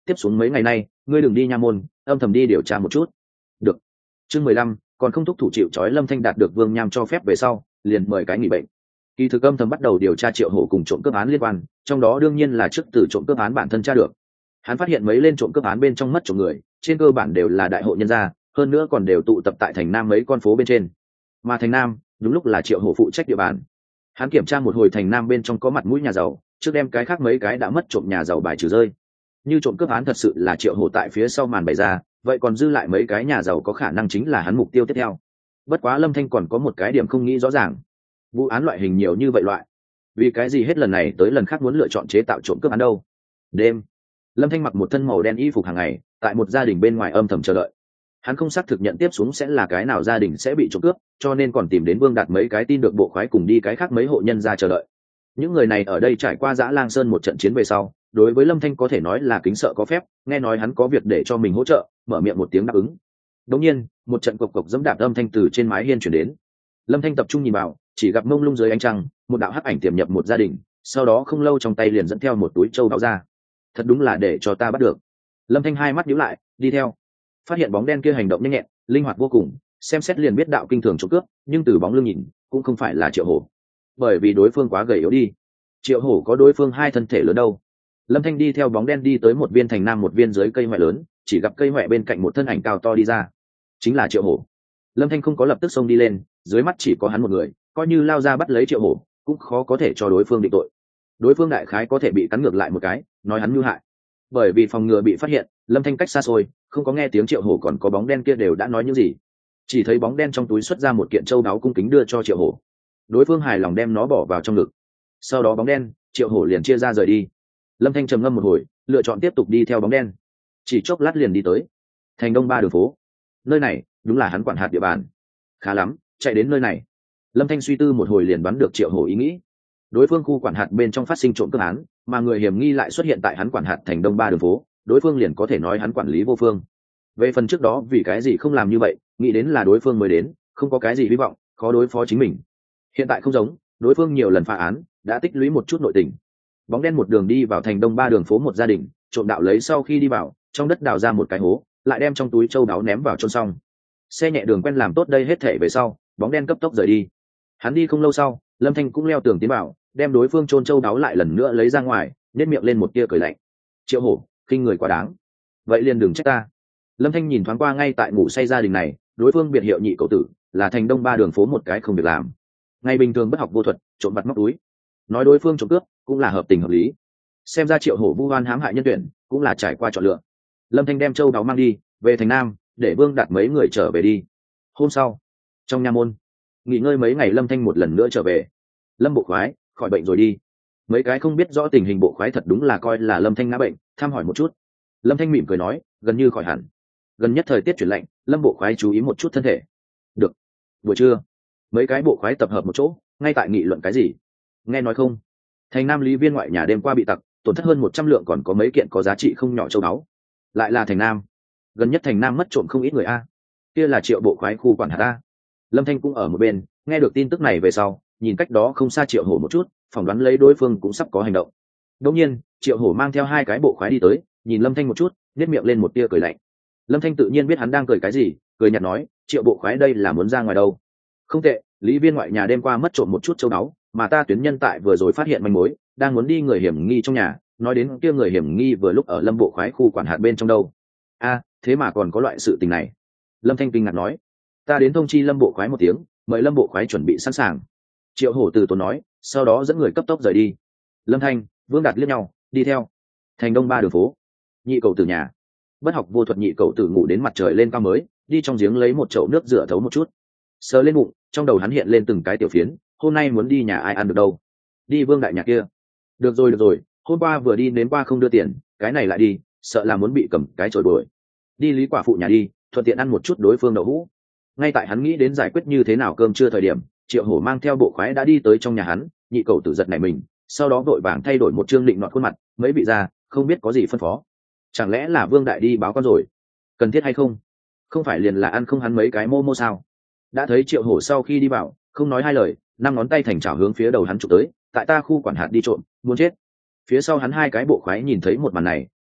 [SPEAKER 1] tiếp xuống mấy ngày nay ngươi đừng đi nha môn, âm thầm đi điều tra một chút. Được. Chương mười lăm, còn không thúc thủ chịu trói. Lâm Thanh đạt được Vương Nham cho phép về sau liền mời cái nghỉ bệnh. Kỳ thực âm thầm bắt đầu điều tra Triệu Hổ cùng trộm cướp án liên quan, trong đó đương nhiên là trước từ trộm cướp án bản thân tra được. Hắn phát hiện mấy lên trộm cướp án bên trong mất trộm người trên cơ bản đều là đại hộ nhân gia, hơn nữa còn đều tụ tập tại thành Nam mấy con phố bên trên. Mà thành Nam đúng lúc là Triệu Hổ phụ trách địa bàn. Hắn kiểm tra một hồi thành Nam bên trong có mặt mũi nhà giàu, trước đem cái khác mấy cái đã mất trộm nhà giàu bài trừ rơi. Như trộm cướp án thật sự là Triệu Hổ tại phía sau màn bày ra, vậy còn dư lại mấy cái nhà giàu có khả năng chính là hắn mục tiêu tiếp theo. Bất quá Lâm Thanh còn có một cái điểm không nghĩ rõ ràng, vụ án loại hình nhiều như vậy loại, vì cái gì hết lần này tới lần khác muốn lựa chọn chế tạo trộm cướp án đâu? Đêm, Lâm Thanh mặc một thân màu đen y phục hàng ngày, tại một gia đình bên ngoài âm thầm chờ đợi. Hắn không xác thực nhận tiếp xuống sẽ là cái nào gia đình sẽ bị trộm cướp, cho nên còn tìm đến Vương Đạt mấy cái tin được bộ khoái cùng đi cái khác mấy hộ nhân ra chờ đợi. Những người này ở đây trải qua Dã Lang Sơn một trận chiến về sau, đối với Lâm Thanh có thể nói là kính sợ có phép, nghe nói hắn có việc để cho mình hỗ trợ, mở miệng một tiếng đáp ứng. Đống nhiên, một trận cộc cộc dẫm đạp âm thanh từ trên mái hiên chuyển đến. Lâm Thanh tập trung nhìn vào, chỉ gặp mông lung dưới ánh trăng, một đạo hắc ảnh tiềm nhập một gia đình, sau đó không lâu trong tay liền dẫn theo một túi châu đáo ra. Thật đúng là để cho ta bắt được. Lâm Thanh hai mắt nhíu lại, đi theo. Phát hiện bóng đen kia hành động nhanh nhẹn, linh hoạt vô cùng, xem xét liền biết đạo kinh thường trộm cướp, nhưng từ bóng lưng nhìn, cũng không phải là Triệu Hổ. Bởi vì đối phương quá gầy yếu đi. Triệu Hổ có đối phương hai thân thể lớn đâu. Lâm Thanh đi theo bóng đen đi tới một viên thành Nam một viên dưới cây hoè lớn, chỉ gặp cây hoè bên cạnh một thân ảnh cao to đi ra, chính là Triệu Hổ. Lâm Thanh không có lập tức xông đi lên, dưới mắt chỉ có hắn một người, coi như lao ra bắt lấy Triệu Hổ, cũng khó có thể cho đối phương định tội. Đối phương đại khái có thể bị cắn ngược lại một cái, nói hắn mưu hại. Bởi vì phòng ngừa bị phát hiện, Lâm Thanh cách xa xôi, không có nghe tiếng Triệu Hổ còn có bóng đen kia đều đã nói những gì. Chỉ thấy bóng đen trong túi xuất ra một kiện châu đáo cung kính đưa cho Triệu Hổ. Đối phương hài lòng đem nó bỏ vào trong ngực. Sau đó bóng đen, Triệu Hổ liền chia ra rời đi. Lâm Thanh trầm ngâm một hồi, lựa chọn tiếp tục đi theo bóng đen. Chỉ chốc lát liền đi tới thành Đông Ba đường phố. Nơi này đúng là hắn quản hạt địa bàn. Khá lắm, chạy đến nơi này. Lâm Thanh suy tư một hồi liền đoán được Triệu Hổ ý nghĩ. Đối phương khu quản hạt bên trong phát sinh trộm cướp án, mà người hiểm nghi lại xuất hiện tại hắn quản hạt thành Đông Ba đường phố, đối phương liền có thể nói hắn quản lý vô phương. Về phần trước đó vì cái gì không làm như vậy, nghĩ đến là đối phương mới đến, không có cái gì hy vọng, khó đối phó chính mình. Hiện tại không giống, đối phương nhiều lần phá án, đã tích lũy một chút nội tình. Bóng đen một đường đi vào thành Đông Ba đường phố một gia đình, trộm đạo lấy sau khi đi vào, trong đất đào ra một cái hố, lại đem trong túi châu đáo ném vào chôn xong. Xe nhẹ đường quen làm tốt đây hết thể về sau, bóng đen cấp tốc rời đi. Hắn đi không lâu sau, Lâm Thanh cũng leo tường tiến vào, đem đối phương chôn châu đáo lại lần nữa lấy ra ngoài, nhếch miệng lên một tia cười lạnh. Triệu Hổ, khinh người quá đáng. Vậy liền đừng trách ta. Lâm Thanh nhìn thoáng qua ngay tại ngủ say gia đình này, đối phương biệt hiệu Nhị cậu tử, là thành Đông Ba đường phố một cái không việc làm. Ngày bình thường bất học vô thuật, trộm vặt móc túi. Nói đối phương trộm cướp, cũng là hợp tình hợp lý. Xem ra Triệu Hổ vu oan hãm hại nhân tuyển, cũng là trải qua chọn lựa. Lâm Thanh đem châu đáo mang đi, về thành Nam, để Vương Đạt mấy người trở về đi. Hôm sau, trong nha môn, nghỉ ngơi mấy ngày, Lâm Thanh một lần nữa trở về. Lâm bộ khoái, khỏi bệnh rồi đi. Mấy cái không biết rõ tình hình bộ khoái thật đúng là coi là Lâm Thanh ngã bệnh, thăm hỏi một chút. Lâm Thanh mỉm cười nói, gần như khỏi hẳn. Gần nhất thời tiết chuyển lạnh, Lâm bộ khoái chú ý một chút thân thể. Được. Buổi trưa, mấy cái bộ khoái tập hợp một chỗ, ngay tại nghị luận cái gì. Nghe nói không, thành Nam Lý Viên ngoại nhà đêm qua bị tặc, tổn thất hơn một trăm lượng, còn có mấy kiện có giá trị không nhỏ châu báu. Lại là thành Nam. Gần nhất thành Nam mất trộm không ít người a. Kia là Triệu bộ khoái khu quản hạt a. Lâm Thanh cũng ở một bên, nghe được tin tức này về sau, nhìn cách đó không xa Triệu Hổ một chút, phỏng đoán lấy đối phương cũng sắp có hành động. Đột nhiên, Triệu Hổ mang theo hai cái bộ khoái đi tới, nhìn Lâm Thanh một chút, nhếch miệng lên một tia cười lạnh. Lâm Thanh tự nhiên biết hắn đang cười cái gì, cười nhạt nói, Triệu bộ khoái đây là muốn ra ngoài đâu? Không tệ, Lý Viên ngoại nhà đêm qua mất trộm một chút châu báu, mà ta tuyến nhân tại vừa rồi phát hiện manh mối, đang muốn đi người hiểm nghi trong nhà, nói đến kia người hiểm nghi vừa lúc ở Lâm bộ khoái khu quản hạt bên trong đâu. A, thế mà còn có loại sự tình này. Lâm Thanh kinh ngạc nói, ta đến thông chi Lâm bộ khoái một tiếng, mời Lâm bộ khoái chuẩn bị sẵn sàng. Triệu Hổ từ tốn nói, sau đó dẫn người cấp tốc rời đi. Lâm Thanh, Vương Đạt liếc nhau, đi theo thành Đông Ba đường phố. Nhị cậu tử nhà, bất học vô thuật nhị cậu tử ngủ đến mặt trời lên cao mới đi trong giếng lấy một chậu nước rửa thấu một chút, sờ lên bụng, trong đầu hắn hiện lên từng cái tiểu phiến. Hôm nay muốn đi nhà ai ăn được đâu? Đi Vương đại nhà kia. Được rồi được rồi, hôm qua vừa đi nếm qua không đưa tiền, cái này lại đi, sợ là muốn bị cầm cái chổi đuổi. Đi Lý quả phụ nhà đi, thuận tiện ăn một chút đối phương đậu hũ. Ngay tại hắn nghĩ đến giải quyết như thế nào cơm trưa thời điểm, Triệu Hổ mang theo bộ khoái đã đi tới trong nhà hắn. Nhị cậu tử giật nảy mình, sau đó vội vàng thay đổi một trương định nọt khuôn mặt, mấy vị gia, không biết có gì phân phó. Chẳng lẽ là Vương đại đi báo con rồi? Cần thiết hay không? Không phải liền là ăn không hắn mấy cái mô mô sao? Đã thấy Triệu Hổ sau khi đi vào, không nói hai lời, năm ngón tay thành chảo hướng phía đầu hắn chụp tới, tại ta khu quản hạt đi trộm, muốn chết. Phía sau hắn hai cái bộ khoái nhìn thấy một màn này,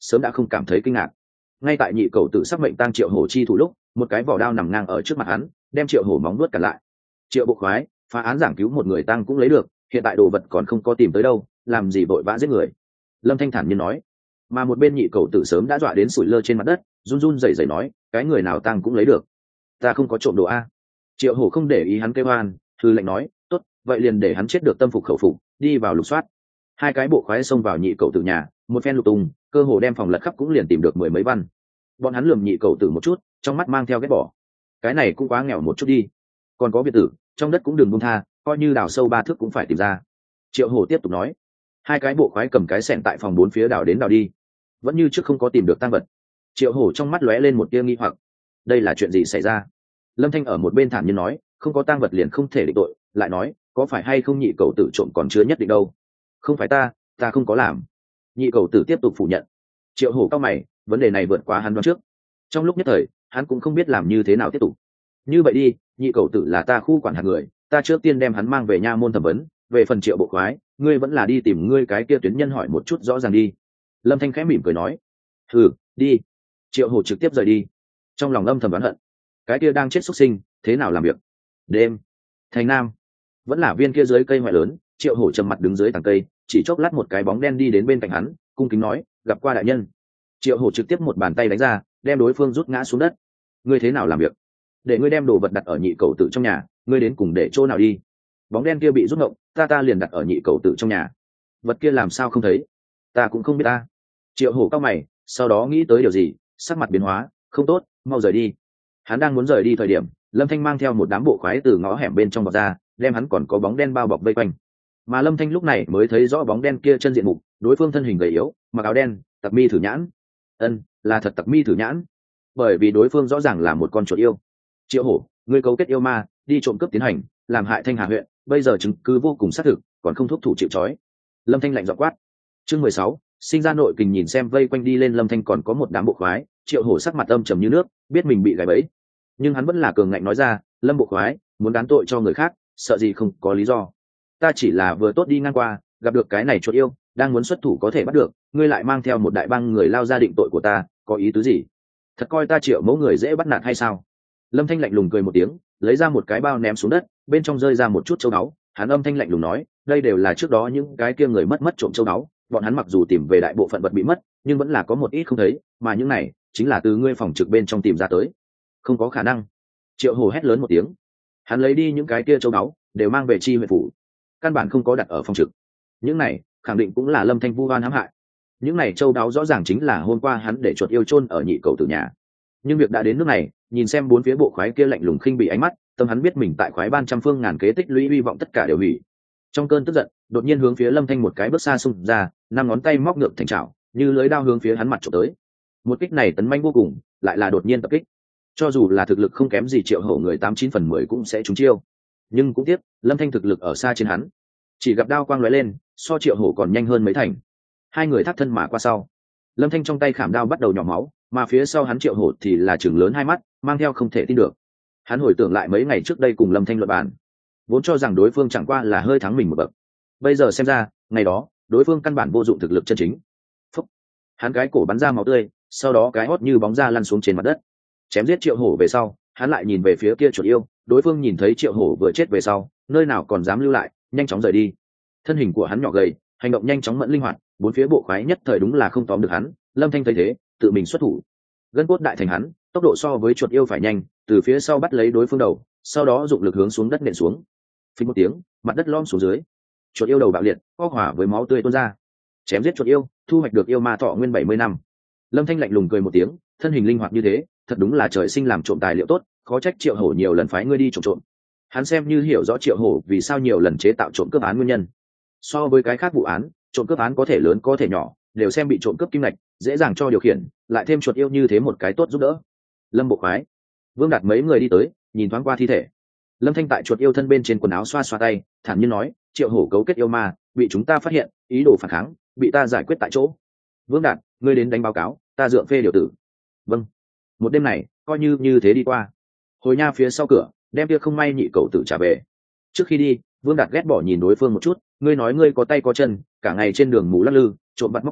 [SPEAKER 1] sớm đã không cảm thấy kinh ngạc. Ngay tại nhị cầu tử sắc mệnh tang triệu hổ chi thủ lúc, một cái vỏ đao nằm ngang ở trước mặt hắn, đem triệu hổ móng vuốt cản lại. Triệu bộ khoái, phá án giảng cứu một người tăng cũng lấy được, hiện tại đồ vật còn không có tìm tới đâu, làm gì vội vã giết người. Lâm Thanh thản nhiên nói. Mà một bên nhị cầu tử sớm đã dọa đến sủi lơ trên mặt đất, run run rẩy rẩy nói, cái người nào tăng cũng lấy được, ta không có trộm đồ a. Triệu hổ không để ý hắn kêu oan, thư lệnh nói, tốt, vậy liền để hắn chết được tâm phục khẩu phục, đi vào lục soát. Hai cái bộ khoái xông vào nhị cầu tử nhà, một phen lục tung, cơ hồ đem phòng lật khắp cũng liền tìm được mười mấy văn. Bọn hắn lườm nhị cầu tử một chút, trong mắt mang theo ghét bỏ. Cái này cũng quá nghèo một chút đi. Còn có biệt tử, trong đất cũng đừng buông tha, coi như đào sâu ba thước cũng phải tìm ra. Triệu hổ tiếp tục nói. Hai cái bộ khoái cầm cái xẻng tại phòng bốn phía đào đến đào đi, vẫn như trước không có tìm được tang vật. Triệu hổ trong mắt lóe lên một tia nghi hoặc, đây là chuyện gì xảy ra? Lâm Thanh ở một bên thản nhiên nói, không có tang vật liền không thể định tội, lại nói, có phải hay không nhị cầu tử trộm còn chưa nhất định đâu. Không phải ta, ta không có làm. Nhị cầu tử tiếp tục phủ nhận. Triệu hổ cao mày, vấn đề này vượt quá hắn đoán trước. Trong lúc nhất thời, hắn cũng không biết làm như thế nào tiếp tục. Như vậy đi, nhị cầu tử là ta khu quản hạt người, ta trước tiên đem hắn mang về nha môn thẩm vấn, về phần Triệu bộ khoái, ngươi vẫn là đi tìm ngươi cái kia tuyến nhân hỏi một chút rõ ràng đi. Lâm Thanh khẽ mỉm cười nói. Ừ, đi. Triệu hổ trực tiếp rời đi, trong lòng âm thầm đoán hận, cái kia đang chết xuất sinh thế nào làm việc. Đêm, thành nam, vẫn là viên kia dưới cây ngoại lớn. Triệu hổ trầm mặt đứng dưới tàng cây, chỉ chốc lát một cái bóng đen đi đến bên cạnh hắn, cung kính nói, gặp qua đại nhân. Triệu hổ trực tiếp một bàn tay đánh ra, đem đối phương rút ngã xuống đất. Ngươi thế nào làm việc? Để ngươi đem đồ vật đặt ở nhị cầu tử trong nhà, ngươi đến cùng để chỗ nào đi? Bóng đen kia bị rút ngộng, ta ta liền đặt ở nhị cầu tử trong nhà. Vật kia làm sao không thấy? Ta cũng không biết ta. Triệu hổ cao mày, sau đó nghĩ tới điều gì, sắc mặt biến hóa, không tốt, mau rời đi. Hắn đang muốn rời đi thời điểm, Lâm Thanh mang theo một đám bộ khoái từ ngõ hẻm bên trong vọt ra, đem hắn còn có bóng đen bao bọc vây quanh. Mà Lâm Thanh lúc này mới thấy rõ bóng đen kia chân diện mục, đối phương thân hình gầy yếu, mặc áo đen, tặc mi thử nhãn. Ân, là thật tặc mi thử nhãn. Bởi vì đối phương rõ ràng là một con chuột yêu. Triệu hổ, ngươi cấu kết yêu ma, đi trộm cướp tiến hành, làm hại Thanh Hà huyện, bây giờ chứng cứ vô cùng xác thực, còn không thúc thủ chịu trói. Lâm Thanh lạnh giọng quát. Chương mười sáu, sinh ra nội kình nhìn xem vây quanh đi lên Lâm Thanh còn có một đám bộ khoái, Triệu hổ sắc mặt âm trầm như nước, biết mình bị gài bẫy, nhưng hắn vẫn là cường ngạnh nói ra, Lâm bộ khoái, muốn đán tội cho người khác, sợ gì không có lý do. Ta chỉ là vừa tốt đi ngang qua, gặp được cái này chuột yêu, đang muốn xuất thủ có thể bắt được, ngươi lại mang theo một đại bang người lao ra định tội của ta, có ý tứ gì? Thật coi ta Triệu mẫu người dễ bắt nạt hay sao? Lâm Thanh lạnh lùng cười một tiếng, lấy ra một cái bao ném xuống đất, bên trong rơi ra một chút châu báu. Hắn âm thanh lạnh lùng nói, đây đều là trước đó những cái kia người mất mất trộm châu báu, bọn hắn mặc dù tìm về đại bộ phận vật bị mất, nhưng vẫn là có một ít không thấy, mà những này chính là từ ngươi phòng trực bên trong tìm ra tới. Không có khả năng. Triệu hổ hét lớn một tiếng, hắn lấy đi những cái kia châu báu, đều mang về chi huyện phủ, căn bản không có đặt ở phòng trực. Những này khẳng định cũng là Lâm Thanh vu oan hãm hại. Những này châu báu rõ ràng chính là hôm qua hắn để chuột yêu chôn ở nhị cầu tử nhà. Nhưng việc đã đến nước này, nhìn xem bốn phía bộ khoái kia lạnh lùng khinh bị ánh mắt, tâm hắn biết mình tại khoái ban trăm phương ngàn kế tích lũy hy vọng tất cả đều hủy. Trong cơn tức giận, đột nhiên hướng phía Lâm Thanh một cái bước xa xung ra, năm ngón tay móc ngược thành chảo, như lưới đao hướng phía hắn mặt chụp tới. Một kích này tấn manh vô cùng, lại là đột nhiên tập kích. Cho dù là thực lực không kém gì Triệu hổ người tám chín phần mười cũng sẽ trúng chiêu, nhưng cũng tiếc Lâm Thanh thực lực ở xa trên hắn, chỉ gặp đao quang lóe lên, so Triệu hổ còn nhanh hơn mấy thành. Hai người thắt thân mà qua sau, Lâm Thanh trong tay khảm đao bắt đầu nhỏ máu, mà phía sau hắn Triệu hổ thì là chừng lớn hai mắt, mang theo không thể tin được. Hắn hồi tưởng lại mấy ngày trước đây cùng Lâm Thanh luận bàn, vốn cho rằng đối phương chẳng qua là hơi thắng mình một bậc, bây giờ xem ra ngày đó đối phương căn bản vô dụng thực lực chân chính. Phúc. Hắn cái cổ bắn ra máu tươi, sau đó cái hót như bóng ra lăn xuống trên mặt đất. Chém giết Triệu hổ về sau, hắn lại nhìn về phía kia chuột yêu, đối phương nhìn thấy Triệu hổ vừa chết về sau, nơi nào còn dám lưu lại, nhanh chóng rời đi. Thân hình của hắn nhỏ gầy, hành động nhanh chóng mẫn linh hoạt, bốn phía bộ khoái nhất thời đúng là không tóm được hắn. Lâm Thanh thấy thế, tự mình xuất thủ, gân cốt đại thành hắn, tốc độ so với chuột yêu phải nhanh, từ phía sau bắt lấy đối phương đầu, sau đó dụng lực hướng xuống đất nện xuống. Phình một tiếng, mặt đất lom xuống dưới, chuột yêu đầu bạo liệt, co hỏa với máu tươi tuôn ra. Chém giết chuột yêu, thu hoạch được yêu ma thọ nguyên bảy mươi năm. Lâm Thanh lạnh lùng cười một tiếng, thân hình linh hoạt như thế, thật đúng là trời sinh làm trộm tài liệu tốt, khó trách Triệu hổ nhiều lần phái ngươi đi trộm trộm. Hắn xem như hiểu rõ Triệu hổ vì sao nhiều lần chế tạo trộm cướp án nguyên nhân. So với cái khác vụ án, trộm cướp án có thể lớn có thể nhỏ, đều xem bị trộm cướp kim lạch, dễ dàng cho điều khiển, lại thêm chuột yêu như thế một cái tốt giúp đỡ. Lâm bộ khoái, Vương Đạt mấy người đi tới, nhìn thoáng qua thi thể. Lâm Thanh tại chuột yêu thân bên trên quần áo xoa xoa tay, thản nhiên nói, Triệu hổ cấu kết yêu ma, bị chúng ta phát hiện, ý đồ phản kháng, bị ta giải quyết tại chỗ. Vương Đạt, ngươi đến đánh báo cáo, ta dượng phê điều tử. Vâng. Một đêm này coi như như thế đi qua. Hồi nha phía sau cửa, đem kia không may nhị cậu tử trả về. Trước khi đi, Vương Đạt ghét bỏ nhìn đối phương một chút, ngươi nói ngươi có tay có chân, cả ngày trên đường mù lắc lư, trộm bắt móc túi,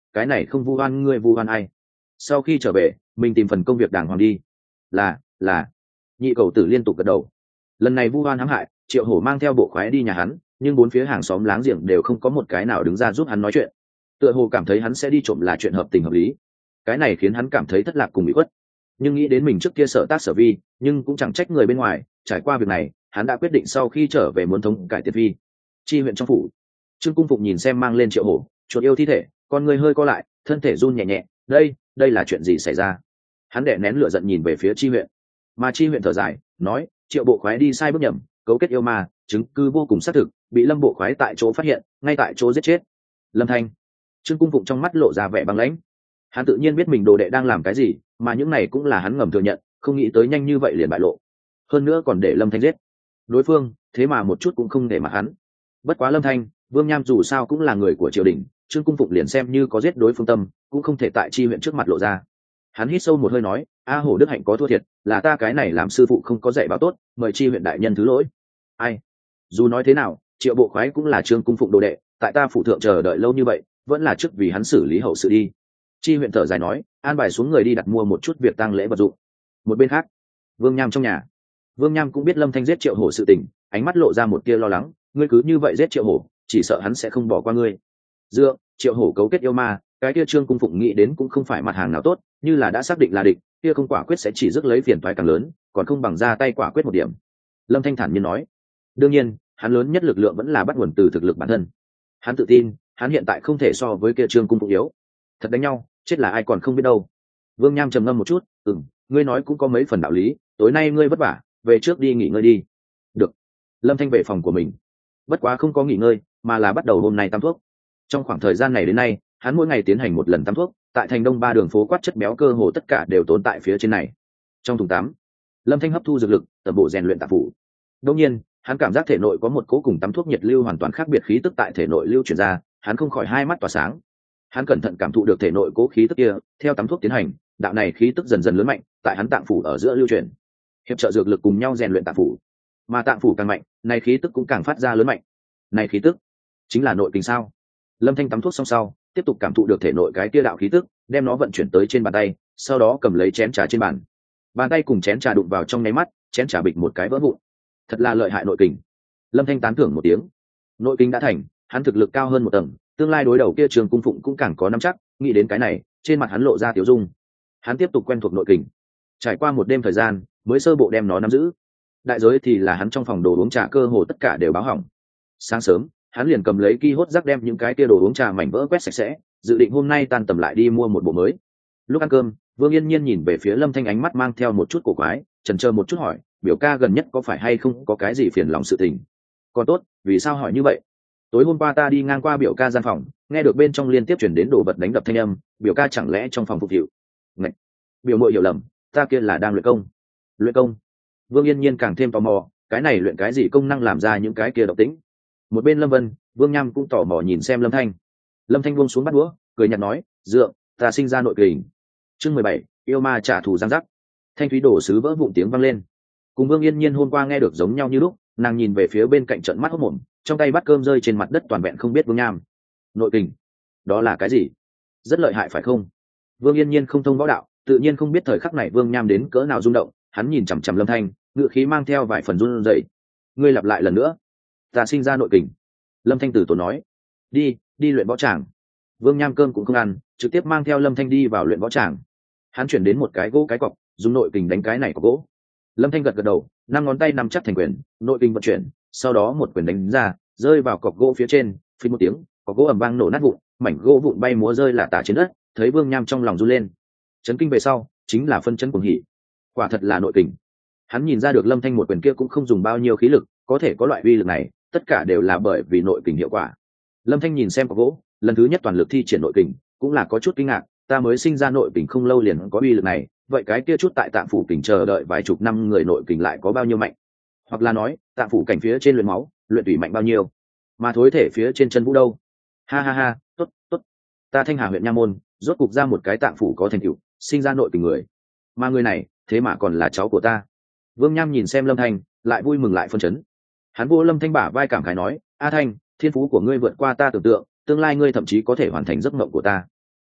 [SPEAKER 1] cái này không vu oan ngươi vu oan ai. Sau khi trở về mình tìm phần công việc đàng hoàng đi. Là là nhị cầu tử liên tục gật đầu. Lần này vu oan hãm hại, Triệu Hổ mang theo bộ khoái đi nhà hắn, nhưng bốn phía hàng xóm láng giềng đều không có một cái nào đứng ra giúp hắn nói chuyện. Tựa hồ cảm thấy hắn sẽ đi trộm là chuyện hợp tình hợp lý. Cái này khiến hắn cảm thấy thất lạc cùng bị khuất. Nhưng nghĩ đến mình trước kia sở tác sở vi, nhưng cũng chẳng trách người bên ngoài. Trải qua việc này, hắn đã quyết định sau khi trở về muốn thống cải Tiệt Vi. Chi huyện trong phủ, Trương Cung Phụng nhìn xem mang lên Triệu Hổ, chuột yêu thi thể, con người hơi co lại, thân thể run nhẹ nhẹ. Đây, đây là chuyện gì xảy ra? Hắn đè nén lửa giận nhìn về phía Chi huyện, mà Chi huyện thở dài, nói: Triệu bộ khoái đi sai bước nhầm, cấu kết yêu ma, chứng cứ vô cùng xác thực, bị Lâm bộ khoái tại chỗ phát hiện, ngay tại chỗ giết chết. Lâm Thanh. Trương Cung Phụng trong mắt lộ ra vẻ băng lãnh. Hắn tự nhiên biết mình đồ đệ đang làm cái gì, mà những này cũng là hắn ngầm thừa nhận, không nghĩ tới nhanh như vậy liền bại lộ. Hơn nữa còn để Lâm Thanh giết. Đối phương, thế mà một chút cũng không để mặt hắn. Bất quá Lâm Thanh, Vương Nham dù sao cũng là người của triều đình, Trương Cung Phụng liền xem như có giết đối phương tâm, cũng không thể tại Chi huyện trước mặt lộ ra. Hắn hít sâu một hơi nói: A Hổ Đức Hạnh có thua thiệt, là ta cái này làm sư phụ không có dạy bảo tốt, mời Chi huyện đại nhân thứ lỗi. Ai? Dù nói thế nào, Triệu bộ khoái cũng là Trương Cung Phụng đồ đệ, tại ta phụ thượng chờ đợi lâu như vậy, vẫn là trước vì hắn xử lý hậu sự đi. Chi huyện thở dài nói, an bài xuống người đi đặt mua một chút việc tang lễ vật dụng. Một bên khác, Vương Nham trong nhà, Vương Nham cũng biết Lâm Thanh giết Triệu Hổ sự tình, ánh mắt lộ ra một tia lo lắng. Ngươi cứ như vậy giết Triệu Hổ, chỉ sợ hắn sẽ không bỏ qua ngươi. Dựa, Triệu Hổ cấu kết yêu ma, cái kia Trương Cung Phụng nghĩ đến cũng không phải mặt hàng nào tốt, như là đã xác định là địch, kia không quả quyết sẽ chỉ rước lấy phiền toái càng lớn, còn không bằng ra tay quả quyết một điểm. Lâm Thanh thản nhiên nói. Đương nhiên, hắn lớn nhất lực lượng vẫn là bắt nguồn từ thực lực bản thân. Hắn tự tin, hắn hiện tại không thể so với kia Trương Cung Phụng yếu. Thật đánh nhau, chết là ai còn không biết đâu. Vương Nham trầm ngâm một chút, ừm, ngươi nói cũng có mấy phần đạo lý, tối nay ngươi vất vả, về trước đi nghỉ ngơi đi. Được. Lâm Thanh về phòng của mình. Bất quá không có nghỉ ngơi, mà là bắt đầu hôm nay tắm thuốc. Trong khoảng thời gian này đến nay, hắn mỗi ngày tiến hành một lần tắm thuốc, tại thành đông ba đường phố quát chất béo cơ hồ tất cả đều tồn tại phía trên này. Trong thùng tắm, Lâm Thanh hấp thu dược lực, tập bộ rèn luyện tạp phủ. Đương nhiên, hắn cảm giác thể nội có một cố cùng tắm thuốc nhiệt lưu hoàn toàn khác biệt khí tức tại thể nội lưu chuyển ra, hắn không khỏi hai mắt tỏa sáng. Hắn cẩn thận cảm thụ được thể nội cố khí tức kia, theo tắm thuốc tiến hành, đạo này khí tức dần dần lớn mạnh, tại hắn tạng phủ ở giữa lưu chuyển, hiệp trợ dược lực cùng nhau rèn luyện tạng phủ. Mà tạng phủ càng mạnh, này khí tức cũng càng phát ra lớn mạnh. Này khí tức chính là nội kình sao? Lâm Thanh tắm thuốc xong sau, tiếp tục cảm thụ được thể nội cái kia đạo khí tức, đem nó vận chuyển tới trên bàn tay, sau đó cầm lấy chén trà trên bàn. Bàn tay cùng chén trà đụng vào trong nháy mắt, chén trà bịch một cái vỡ vụn. Thật là lợi hại nội kình. Lâm Thanh tán thưởng một tiếng. Nội kình đã thành, hắn thực lực cao hơn một tầng, tương lai đối đầu kia Trường Cung Phụng cũng càng có nắm chắc. Nghĩ đến cái này, trên mặt hắn lộ ra tiểu dung. Hắn tiếp tục quen thuộc nội kình. Trải qua một đêm thời gian, mới sơ bộ đem nó nắm giữ. Đại giới thì là hắn trong phòng đồ uống trà cơ hồ tất cả đều báo hỏng. Sáng sớm, hắn liền cầm lấy ki hốt rác đem những cái kia đồ uống trà mảnh vỡ quét sạch sẽ, dự định hôm nay tan tầm lại đi mua một bộ mới. Lúc ăn cơm, Vương Yên Nhiên nhìn về phía Lâm Thanh, ánh mắt mang theo một chút cổ quái, chần chờ một chút hỏi, biểu ca gần nhất có phải hay không có cái gì phiền lòng sự tình? Còn tốt, vì sao hỏi như vậy? Tối hôm qua ta đi ngang qua biểu ca gian phòng, nghe được bên trong liên tiếp chuyển đến đồ vật đánh đập thanh âm, biểu ca chẳng lẽ trong phòng phục vụ? Ngạch! Biểu muội hiểu lầm, ta kia là đang luyện công. Luyện công? Vương Yên Nhiên càng thêm tò mò, cái này luyện cái gì công năng làm ra những cái kia động tĩnh? Một bên Lâm Vân, Vương Nham cũng tò mò nhìn xem Lâm Thanh. Lâm Thanh buông xuống bát đũa, cười nhạt nói, dựa, ta sinh ra nội kình. Chương mười bảy, yêu ma trả thù giang giác. Thanh thúy đổ sứ vỡ vụn tiếng vang lên. Cùng Vương Yên Nhiên hôm qua nghe được giống nhau như lúc, nàng nhìn về phía bên cạnh trận mắt hốt mồm, trong tay bát cơm rơi trên mặt đất toàn vẹn không biết Vương Nham. Nội kình? Đó là cái gì? Rất lợi hại phải không? Vương Yên Nhiên không thông võ đạo, tự nhiên không biết thời khắc này Vương Nham đến cỡ nào rung động, hắn nhìn chằm chằm Lâm Thanh, ngựa khí mang theo vài phần run rẩy. Ngươi lặp lại lần nữa. Ta sinh ra nội kình. Lâm Thanh tử tốn nói. Đi, đi luyện võ tràng. Vương Nham cơm cũng không ăn, trực tiếp mang theo Lâm Thanh đi vào luyện võ tràng. Hắn chuyển đến một cái gỗ cái cọc, dùng nội kình đánh cái này có gỗ. Lâm Thanh gật gật đầu, năm ngón tay nắm chắc thành quyền, nội kình vận chuyển, sau đó một quyền đánh ra, rơi vào cọc gỗ phía trên, phình một tiếng, cọc gỗ ầm vang nổ nát vụn, mảnh gỗ vụn bay múa rơi lả tả trên đất. Thấy Vương Nham trong lòng run lên. Chấn kinh về sau, chính là phân chấn cuồng hỉ. Quả thật là nội kình. Hắn nhìn ra được Lâm Thanh một quyền kia cũng không dùng bao nhiêu khí lực, có thể có loại uy lực này, tất cả đều là bởi vì nội kình hiệu quả. Lâm Thanh nhìn xem cọc gỗ, lần thứ nhất toàn lực thi triển nội kình, cũng là có chút kinh ngạc, ta mới sinh ra nội kình không lâu liền có uy lực này, vậy cái kia chút tại tạng phủ kình chờ đợi vài chục năm người nội kình lại có bao nhiêu mạnh? Hoặc là nói, tạng phủ cảnh phía trên luyện máu, luyện tủy mạnh bao nhiêu? Mà thối thể phía trên chân vũ đâu? Ha ha ha, tốt, tốt. Ta Thanh Hà huyện Nha Môn, rốt cục ra một cái tạng phủ có thành tựu, sinh ra nội kình người. Mà người này, thế mà còn là cháu của ta. Vương Nham nhìn xem Lâm Thanh, lại vui mừng lại phân chấn. Hắn vô Lâm Thanh bả vai cảm khái nói, A Thanh, thiên phú của ngươi vượt qua ta tưởng tượng, tương lai ngươi thậm chí có thể hoàn thành giấc mộng của ta.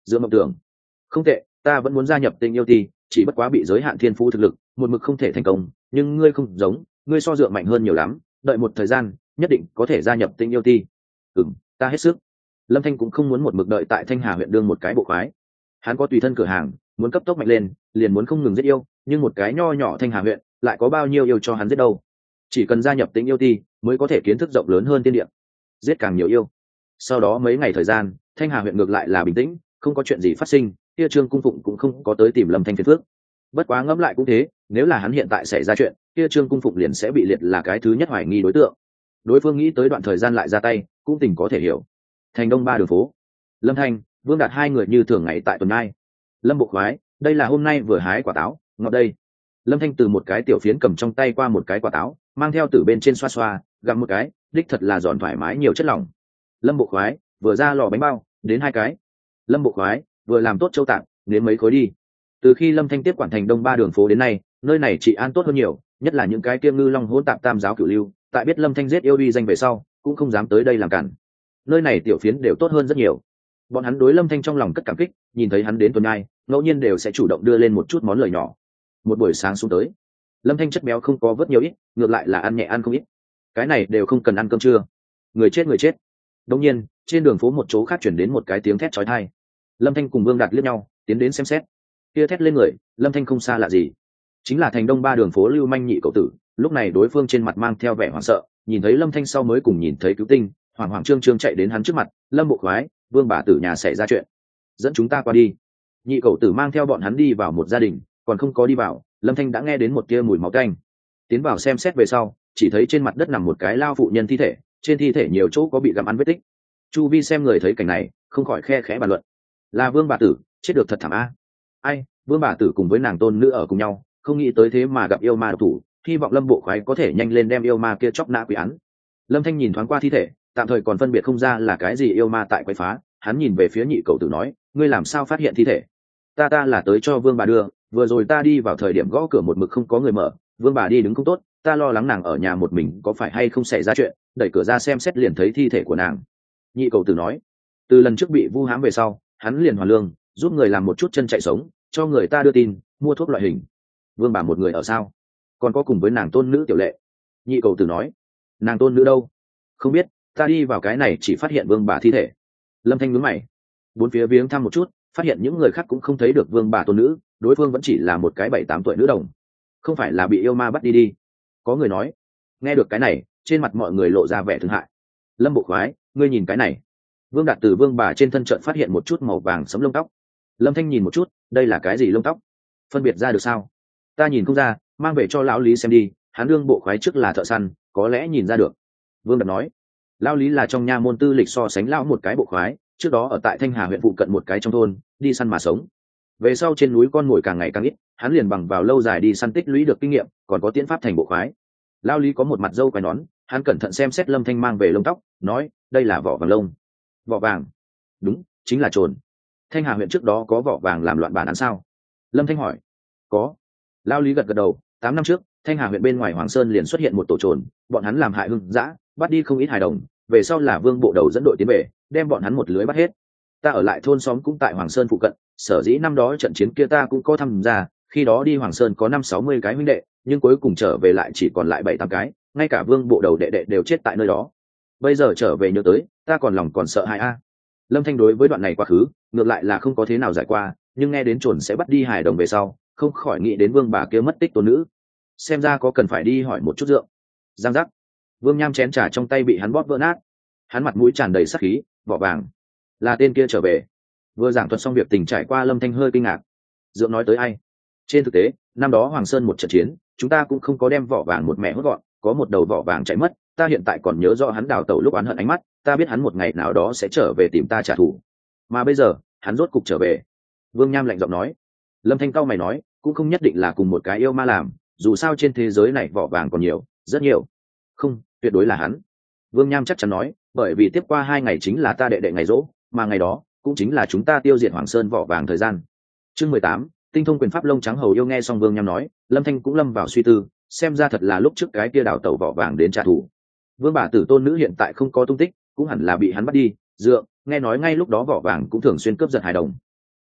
[SPEAKER 1] Dựa mộng tưởng không tệ, ta vẫn muốn gia nhập tình yêu ti, chỉ bất quá bị giới hạn thiên phú thực lực, một mực không thể thành công. Nhưng ngươi không giống, ngươi so dựa mạnh hơn nhiều lắm, đợi một thời gian nhất định có thể gia nhập tình yêu ti. Ừm, ta hết sức. Lâm Thanh cũng không muốn một mực đợi tại Thanh Hà huyện đương một cái bộ khoái. Hắn có tùy thân cửa hàng, muốn cấp tốc mạnh lên, liền muốn không ngừng giết yêu, nhưng một cái nho nhỏ Thanh Hà huyện lại có bao nhiêu yêu cho hắn giết đâu. Chỉ cần gia nhập tình yêu ti mới có thể kiến thức rộng lớn hơn thiên địa, giết càng nhiều yêu. Sau đó mấy ngày thời gian, Thanh Hà huyện ngược lại là bình tĩnh, không có chuyện gì phát sinh, kia Trương Cung Phụng cũng không có tới tìm Lâm Thanh phiền phức. Bất quá ngẫm lại cũng thế, nếu là hắn hiện tại xảy ra chuyện, kia Trương Cung Phụng liền sẽ bị liệt là cái thứ nhất hoài nghi đối tượng. Đối phương nghĩ tới đoạn thời gian lại ra tay, cũng tình có thể hiểu. Thành Đông ba đường phố, Lâm Thanh, Vương Đạt hai người như thường ngày tại tuần nay. Lâm Bộ khoái, đây là hôm nay vừa hái quả táo, ngọt đây. Lâm Thanh từ một cái tiểu phiến cầm trong tay qua một cái quả táo, mang theo từ bên trên xoa xoa, gặm một cái, đích thật là giòn thoải mái nhiều chất lỏng. Lâm Bộ khoái, vừa ra lò bánh bao, đến hai cái. Lâm Bộ khoái, vừa làm tốt châu tạng, đến mấy khối đi. Từ khi Lâm Thanh tiếp quản Thành Đông ba đường phố đến nay, nơi này trị an tốt hơn nhiều, nhất là những cái kiêm ngư long hỗn tạp tam giáo cửu lưu, tại biết Lâm Thanh giết yêu uy danh về sau, cũng không dám tới đây làm cản. Nơi này tiểu phiến đều tốt hơn rất nhiều. Bọn hắn đối Lâm Thanh trong lòng cất cảm kích, nhìn thấy hắn đến tuần nay, ngẫu nhiên đều sẽ chủ động đưa lên một chút món lời nhỏ. Một buổi sáng xuống tới, Lâm Thanh chất béo không có vớt nhiều ít, ngược lại là ăn nhẹ ăn không ít. Cái này đều không cần ăn cơm trưa. Người chết người chết. Đột nhiên, trên đường phố một chỗ khác chuyển đến một cái tiếng thét chói tai. Lâm Thanh cùng Vương Đạt liếc nhau, tiến đến xem xét. Kia thét lên người, Lâm Thanh không xa lạ gì, chính là Thành Đông ba đường phố Lưu Manh nhị cậu tử. Lúc này đối phương trên mặt mang theo vẻ hoảng sợ, nhìn thấy Lâm Thanh sau mới cùng nhìn thấy cứu tinh, hoảng hoảng trương trương chạy đến hắn trước mặt. Lâm Bộ khoái, Vương bà tử nhà xảy ra chuyện, dẫn chúng ta qua đi. Nhị cậu tử mang theo bọn hắn đi vào một gia đình, còn không có đi vào, Lâm Thanh đã nghe đến một tia mùi máu tanh. Tiến vào xem xét về sau, chỉ thấy trên mặt đất nằm một cái lao phụ nhân thi thể, trên thi thể nhiều chỗ có bị gặm ăn vết tích. Chu vi xem người thấy cảnh này, không khỏi khe khẽ bàn luận: là Vương bà tử chết được thật thảm a. Ai, Vương bà tử cùng với nàng tôn nữ ở cùng nhau, không nghĩ tới thế mà gặp yêu ma độc thủ, hy vọng Lâm Bộ khoái có thể nhanh lên đem yêu ma kia chóc nã quy án. Lâm Thanh nhìn thoáng qua thi thể, tạm thời còn phân biệt không ra là cái gì yêu ma tại quấy phá, hắn nhìn về phía nhị cậu tử nói: ngươi làm sao phát hiện thi thể? Ta ta là tới cho Vương bà đưa, vừa rồi ta đi vào thời điểm gõ cửa một mực không có người mở, Vương bà đi đứng không tốt, ta lo lắng nàng ở nhà một mình có phải hay không xảy ra chuyện, đẩy cửa ra xem xét liền thấy thi thể của nàng. Nhị cậu tử nói: từ lần trước bị vu hãm về sau, hắn liền hoàn lương, giúp người làm một chút chân chạy sống, cho người ta đưa tin, mua thuốc loại hình. Vương bà một người ở sao? Còn có cùng với nàng tôn nữ Tiểu Lệ. Nhị cậu tử nói: nàng tôn nữ đâu? Không biết, ta đi vào cái này chỉ phát hiện Vương bà thi thể. Lâm Thanh nhướng mày, bốn phía viếng thăm một chút, phát hiện những người khác cũng không thấy được Vương bà tôn nữ, đối phương vẫn chỉ là một cái bảy tám tuổi nữ đồng, không phải là bị yêu ma bắt đi đi. Có người nói. Nghe được cái này, trên mặt mọi người lộ ra vẻ thương hại. Lâm Bộ khoái, ngươi nhìn cái này. Vương Đạt từ Vương bà trên thân trận phát hiện một chút màu vàng sẫm lông tóc. Lâm Thanh nhìn một chút, đây là cái gì lông tóc? Phân biệt ra được sao? Ta nhìn không ra, mang về cho lão Lý xem đi, hắn đương bộ khoái trước là thợ săn, có lẽ nhìn ra được. Vương Đạt nói. Lão Lý là trong nha môn tư lịch so sánh lão một cái bộ khoái, trước đó ở tại Thanh Hà huyện phụ cận một cái trong thôn, đi săn mà sống. Về sau trên núi con mồi càng ngày càng ít, hắn liền bằng vào lâu dài đi săn tích lũy được kinh nghiệm, còn có tiến pháp thành bộ khoái. Lão Lý có một mặt râu quai nón, hắn cẩn thận xem xét Lâm Thanh mang về lông tóc, nói: đây là vỏ vàng lông. Vỏ vàng? Đúng, chính là trồn. Thanh Hà huyện trước đó có vỏ vàng làm loạn bản án sao? Lâm Thanh hỏi. Có. Lão Lý gật gật đầu. Tám năm trước, Thanh Hà huyện bên ngoài Hoàng Sơn liền xuất hiện một tổ trồn, bọn hắn làm hại hưng dã, bắt đi không ít hài đồng. Về sau là Vương bộ đầu dẫn đội tiến về, đem bọn hắn một lưới bắt hết. Ta ở lại thôn xóm cũng tại Hoàng Sơn phụ cận, sở dĩ năm đó trận chiến kia ta cũng có tham gia, khi đó đi Hoàng Sơn có năm sáu mươi cái huynh đệ, nhưng cuối cùng trở về lại chỉ còn lại bảy tám cái, ngay cả Vương bộ đầu đệ đệ đều chết tại nơi đó. Bây giờ trở về nhớ tới, ta còn lòng còn sợ hãi a. Lâm Thanh đối với đoạn này quá khứ ngược lại là không có thế nào giải qua, nhưng nghe đến trồn sẽ bắt đi hài đồng về sau, không khỏi nghĩ đến Vương bà kia mất tích tôn nữ, xem ra có cần phải đi hỏi một chút rượu. Giang giác, Vương Nham chén trà trong tay bị hắn bóp vỡ nát, hắn mặt mũi tràn đầy sát khí. Vỏ vàng? Là tên kia trở về? Vừa giảng thuật xong việc tình trải qua, Lâm Thanh hơi kinh ngạc. Dượng nói tới ai? Trên thực tế, năm đó Hoàng Sơn một trận chiến, chúng ta cũng không có đem vỏ vàng một mẹ hốt gọn, có một đầu vỏ vàng chạy mất, ta hiện tại còn nhớ rõ hắn đào tẩu lúc oán hận ánh mắt, ta biết hắn một ngày nào đó sẽ trở về tìm ta trả thù. Mà bây giờ, hắn rốt cục trở về. Vương Nham lạnh giọng nói. Lâm Thanh cau mày nói, cũng không nhất định là cùng một cái yêu ma làm, dù sao trên thế giới này vỏ vàng còn nhiều, rất nhiều. Không, tuyệt đối là hắn. Vương Nham chắc chắn nói, bởi vì tiếp qua hai ngày chính là ta đệ đệ ngày rỗ, mà ngày đó cũng chính là chúng ta tiêu diệt Hoàng Sơn vỏ vàng thời gian. Chương mười tám, tinh thông quyền pháp lông trắng hầu yêu. Nghe xong Vương Nham nói, Lâm Thanh cũng lâm vào suy tư, xem ra thật là lúc trước cái kia đào tẩu vỏ vàng đến trả thù. Vương bà tử tôn nữ hiện tại không có tung tích, cũng hẳn là bị hắn bắt đi. Dượng, nghe nói ngay lúc đó vỏ vàng cũng thường xuyên cướp giật hài đồng.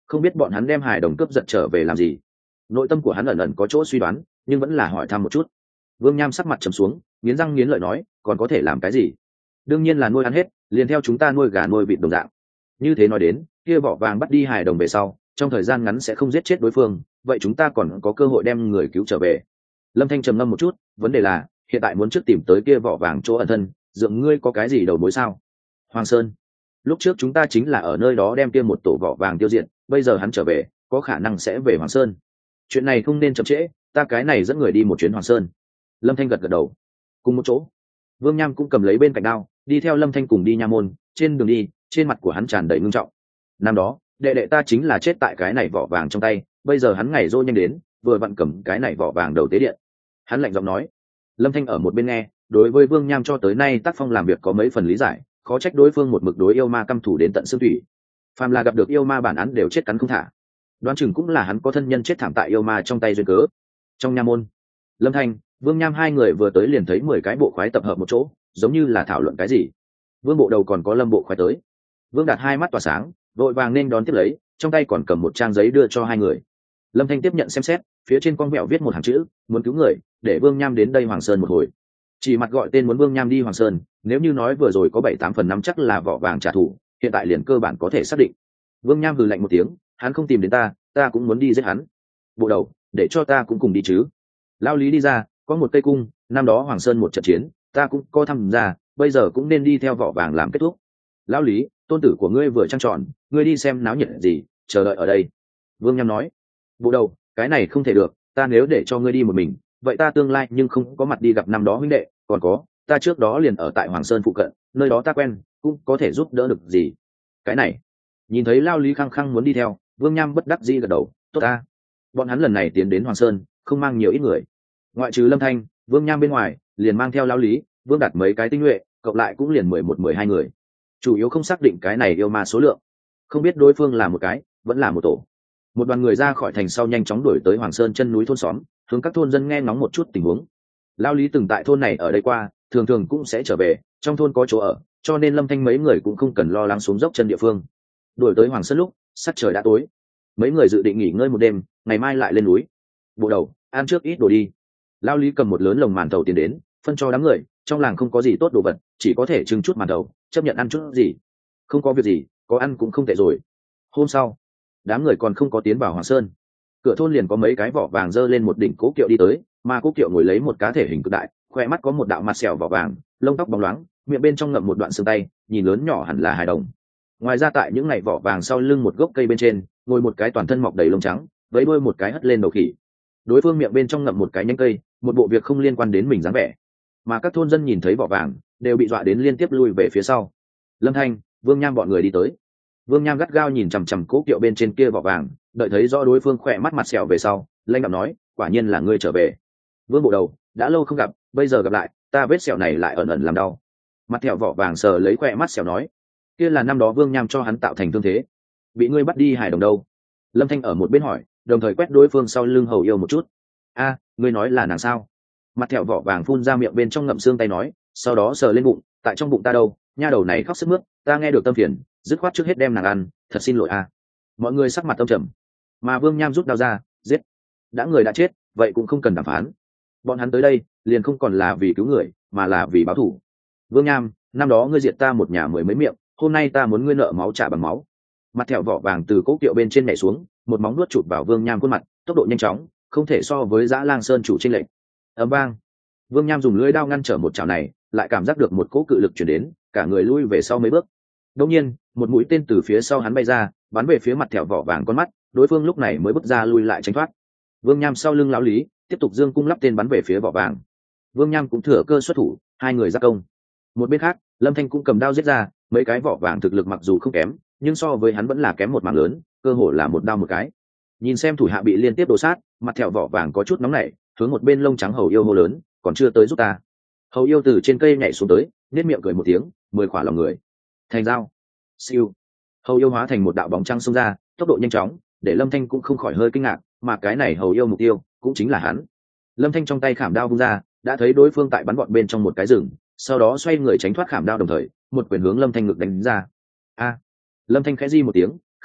[SPEAKER 1] không biết bọn hắn đem hài đồng cướp giật trở về làm gì. Nội tâm của hắn ẩn ẩn có chỗ suy đoán, nhưng vẫn là hỏi thăm một chút. Vương Nham sắc mặt trầm xuống, nghiến răng nghiến lợi nói, còn có thể làm cái gì? Đương nhiên là nuôi ăn hết, liền theo chúng ta nuôi gà nuôi vịt đồng dạng. Như thế nói đến, kia vỏ vàng bắt đi hài đồng về sau, trong thời gian ngắn sẽ không giết chết đối phương, vậy chúng ta còn có cơ hội đem người cứu trở về. Lâm Thanh trầm ngâm một chút, vấn đề là hiện tại muốn trước tìm tới kia vỏ vàng chỗ ẩn thân, dượng ngươi có cái gì đầu mối sao? Hoàng Sơn, lúc trước chúng ta chính là ở nơi đó đem kia một tổ vỏ vàng tiêu diệt, bây giờ hắn trở về, có khả năng sẽ về Hoàng Sơn. Chuyện này không nên chậm trễ, ta cái này dẫn người đi một chuyến Hoàng Sơn. Lâm Thanh gật gật đầu. Cùng một chỗ, Vương Nham cũng cầm lấy bên cạnh đao, đi theo Lâm Thanh cùng đi nha môn. Trên đường đi, trên mặt của hắn tràn đầy ngưng trọng. Năm đó, đệ đệ ta chính là chết tại cái này vỏ vàng trong tay, bây giờ hắn ngày rô nhanh đến, vừa vặn cầm cái này vỏ vàng đầu tế điện. Hắn lạnh giọng nói. Lâm Thanh ở một bên nghe, đối với Vương Nham cho tới nay tác phong làm việc có mấy phần lý giải, khó trách đối phương một mực đối yêu ma căm thủ đến tận xương thủy. Phàm là gặp được yêu ma bản án đều chết cắn không thả, đoán chừng cũng là hắn có thân nhân chết thảm tại yêu ma trong tay duyên cớ. Trong nha môn, Lâm Thanh, Vương Nham hai người vừa tới liền thấy mười cái bộ khoái tập hợp một chỗ, giống như là thảo luận cái gì. Vương bộ đầu còn có Lâm bộ khoái tới. Vương Đạt hai mắt tỏa sáng, vội vàng nên đón tiếp lấy, trong tay còn cầm một trang giấy đưa cho hai người. Lâm Thanh tiếp nhận xem xét, phía trên con mẹo viết một hàng chữ, muốn cứu người, để Vương Nham đến đây Hoàng Sơn một hồi. Chỉ mặt gọi tên muốn Vương Nham đi Hoàng Sơn, nếu như nói vừa rồi có bảy tám phần năm chắc là vỏ vàng trả thù, hiện tại liền cơ bản có thể xác định. Vương Nham hừ lạnh một tiếng, hắn không tìm đến ta, ta cũng muốn đi giết hắn. Bộ đầu, để cho ta cũng cùng đi chứ. Lao Lý đi ra, có một cây cung, năm đó Hoàng Sơn một trận chiến, ta cũng có tham gia, bây giờ cũng nên đi theo vỏ vàng làm kết thúc. Lão Lý, tôn tử của ngươi vừa trăng tròn, ngươi đi xem náo nhiệt gì, chờ đợi ở đây. Vương Nham nói. Bộ đầu, cái này không thể được, ta nếu để cho ngươi đi một mình, vậy ta tương lai nhưng không có mặt đi gặp năm đó huynh đệ, còn có, ta trước đó liền ở tại Hoàng Sơn phụ cận, nơi đó ta quen, cũng có thể giúp đỡ được gì. Cái này, nhìn thấy Lao Lý khăng khăng muốn đi theo, Vương Nham bất đắc dĩ gật đầu, tốt ta. Bọn hắn lần này tiến đến Hoàng Sơn, không mang nhiều ít người, ngoại trừ Lâm Thanh, Vương Nham bên ngoài, liền mang theo Lao Lý, Vương Đạt mấy cái tinh nhuệ, cộng lại cũng liền mười một mười hai người, chủ yếu không xác định cái này yêu ma số lượng, không biết đối phương là một cái vẫn là một tổ. Một đoàn người ra khỏi thành sau nhanh chóng đuổi tới Hoàng Sơn chân núi thôn xóm, hướng các thôn dân nghe ngóng một chút tình huống. Lao Lý từng tại thôn này ở đây qua, thường thường cũng sẽ trở về, trong thôn có chỗ ở, cho nên Lâm Thanh mấy người cũng không cần lo lắng xuống dốc chân địa phương. Đuổi tới Hoàng Sơn lúc sắc trời đã tối, mấy người dự định nghỉ ngơi một đêm, ngày mai lại lên núi. Bộ đầu, ăn trước ít đồ đi. Lao Lý cầm một lớn lồng màn thầu tiền đến, phân cho đám người. Trong làng không có gì tốt đồ vật, chỉ có thể trưng chút màn thầu, chấp nhận ăn chút gì. Không có việc gì, có ăn cũng không tệ rồi. Hôm sau, đám người còn không có tiến vào Hoàng Sơn, cửa thôn liền có mấy cái vỏ vàng dơ lên một đỉnh cố kiệu đi tới, mà cố kiệu ngồi lấy một cá thể hình cực đại, khoe mắt có một đạo mặt sẹo vỏ vàng, lông tóc bóng loáng, miệng bên trong ngậm một đoạn xương tay, nhìn lớn nhỏ hẳn là hài đồng. Ngoài ra tại những ngày vỏ vàng sau lưng một gốc cây bên trên, ngồi một cái toàn thân mọc đầy lông trắng, với đuôi một cái hất lên đầu khỉ. Đối phương miệng bên trong ngậm một cái nhánh cây, một bộ việc không liên quan đến mình dáng vẻ. Mà các thôn dân nhìn thấy vỏ vàng, đều bị dọa đến liên tiếp lui về phía sau. Lâm Thanh, Vương Nham bọn người đi tới. Vương Nham gắt gao nhìn chằm chằm cố kiệu bên trên kia vỏ vàng, đợi thấy rõ đối phương khỏe mắt mặt sẹo về sau, lanh đạm nói, quả nhiên là ngươi trở về. Vương bộ đầu, đã lâu không gặp, bây giờ gặp lại, ta vết sẹo này lại ẩn ẩn làm đau. Mặt thẹo vỏ vàng sờ lấy khỏe mắt sẹo nói, kia là năm đó Vương Nham cho hắn tạo thành thương thế, bị ngươi bắt đi hài đồng đâu? Lâm Thanh ở một bên hỏi, đồng thời quét đối phương sau lưng hầu yêu một chút. A, ngươi nói là nàng sao? Mặt thẹo vỏ vàng phun ra miệng bên trong ngậm xương tay nói, sau đó sờ lên bụng, tại trong bụng ta đâu, nha đầu này khóc sức mướt, ta nghe được tâm phiền, dứt khoát trước hết đem nàng ăn, thật xin lỗi a. Mọi người sắc mặt tâm trầm, mà Vương Nham rút đao ra, giết. Đã người đã chết, vậy cũng không cần đàm phán. Bọn hắn tới đây, liền không còn là vì cứu người, mà là vì báo thù. Vương Nham, năm đó ngươi diệt ta một nhà mười mấy miệng, hôm nay ta muốn ngươi nợ máu trả bằng máu. Mặt thẹo vỏ vàng từ cố kiệu bên trên nhảy xuống, một móng nuốt chụp vào Vương Nham khuôn mặt, tốc độ nhanh chóng, không thể so với Dã Lang Sơn chủ trên lệnh. Ầm vang, Vương Nham dùng lưỡi đao ngăn trở một chảo này, lại cảm giác được một cỗ cự lực truyền đến, cả người lui về sau mấy bước. Đột nhiên, một mũi tên từ phía sau hắn bay ra, bắn về phía mặt thẹo vỏ vàng con mắt, đối phương lúc này mới bước ra lui lại tránh thoát. Vương Nham sau lưng lão Lý, tiếp tục dương cung lắp tên bắn về phía vỏ vàng. Vương Nham cũng thừa cơ xuất thủ, hai người giáp công. Một bên khác, Lâm Thanh cũng cầm đao giết ra, mấy cái vỏ vàng thực lực mặc dù không kém, nhưng so với hắn vẫn là kém một mảng lớn, cơ hồ là một đao một cái. Nhìn xem thủ hạ bị liên tiếp đổ sát, mặt thẹo vỏ vàng có chút nóng nảy, hướng một bên lông trắng hầu yêu hô lớn, còn chưa tới giúp ta. Hầu yêu từ trên cây nhảy xuống tới, nét miệng cười một tiếng, mười khỏa lòng người. Thành dao. Siêu. Hầu yêu hóa thành một đạo bóng trăng xông ra, tốc độ nhanh chóng, để Lâm Thanh cũng không khỏi hơi kinh ngạc, mà cái này hầu yêu mục tiêu cũng chính là hắn. Lâm Thanh trong tay khảm đao vung ra, đã thấy đối phương tại bắn bọn bên trong một cái rừng, sau đó xoay người tránh thoát khảm đao đồng thời, một quyền hướng Lâm Thanh ngực đánh ra. A! Lâm Thanh khẽ di một tiếng,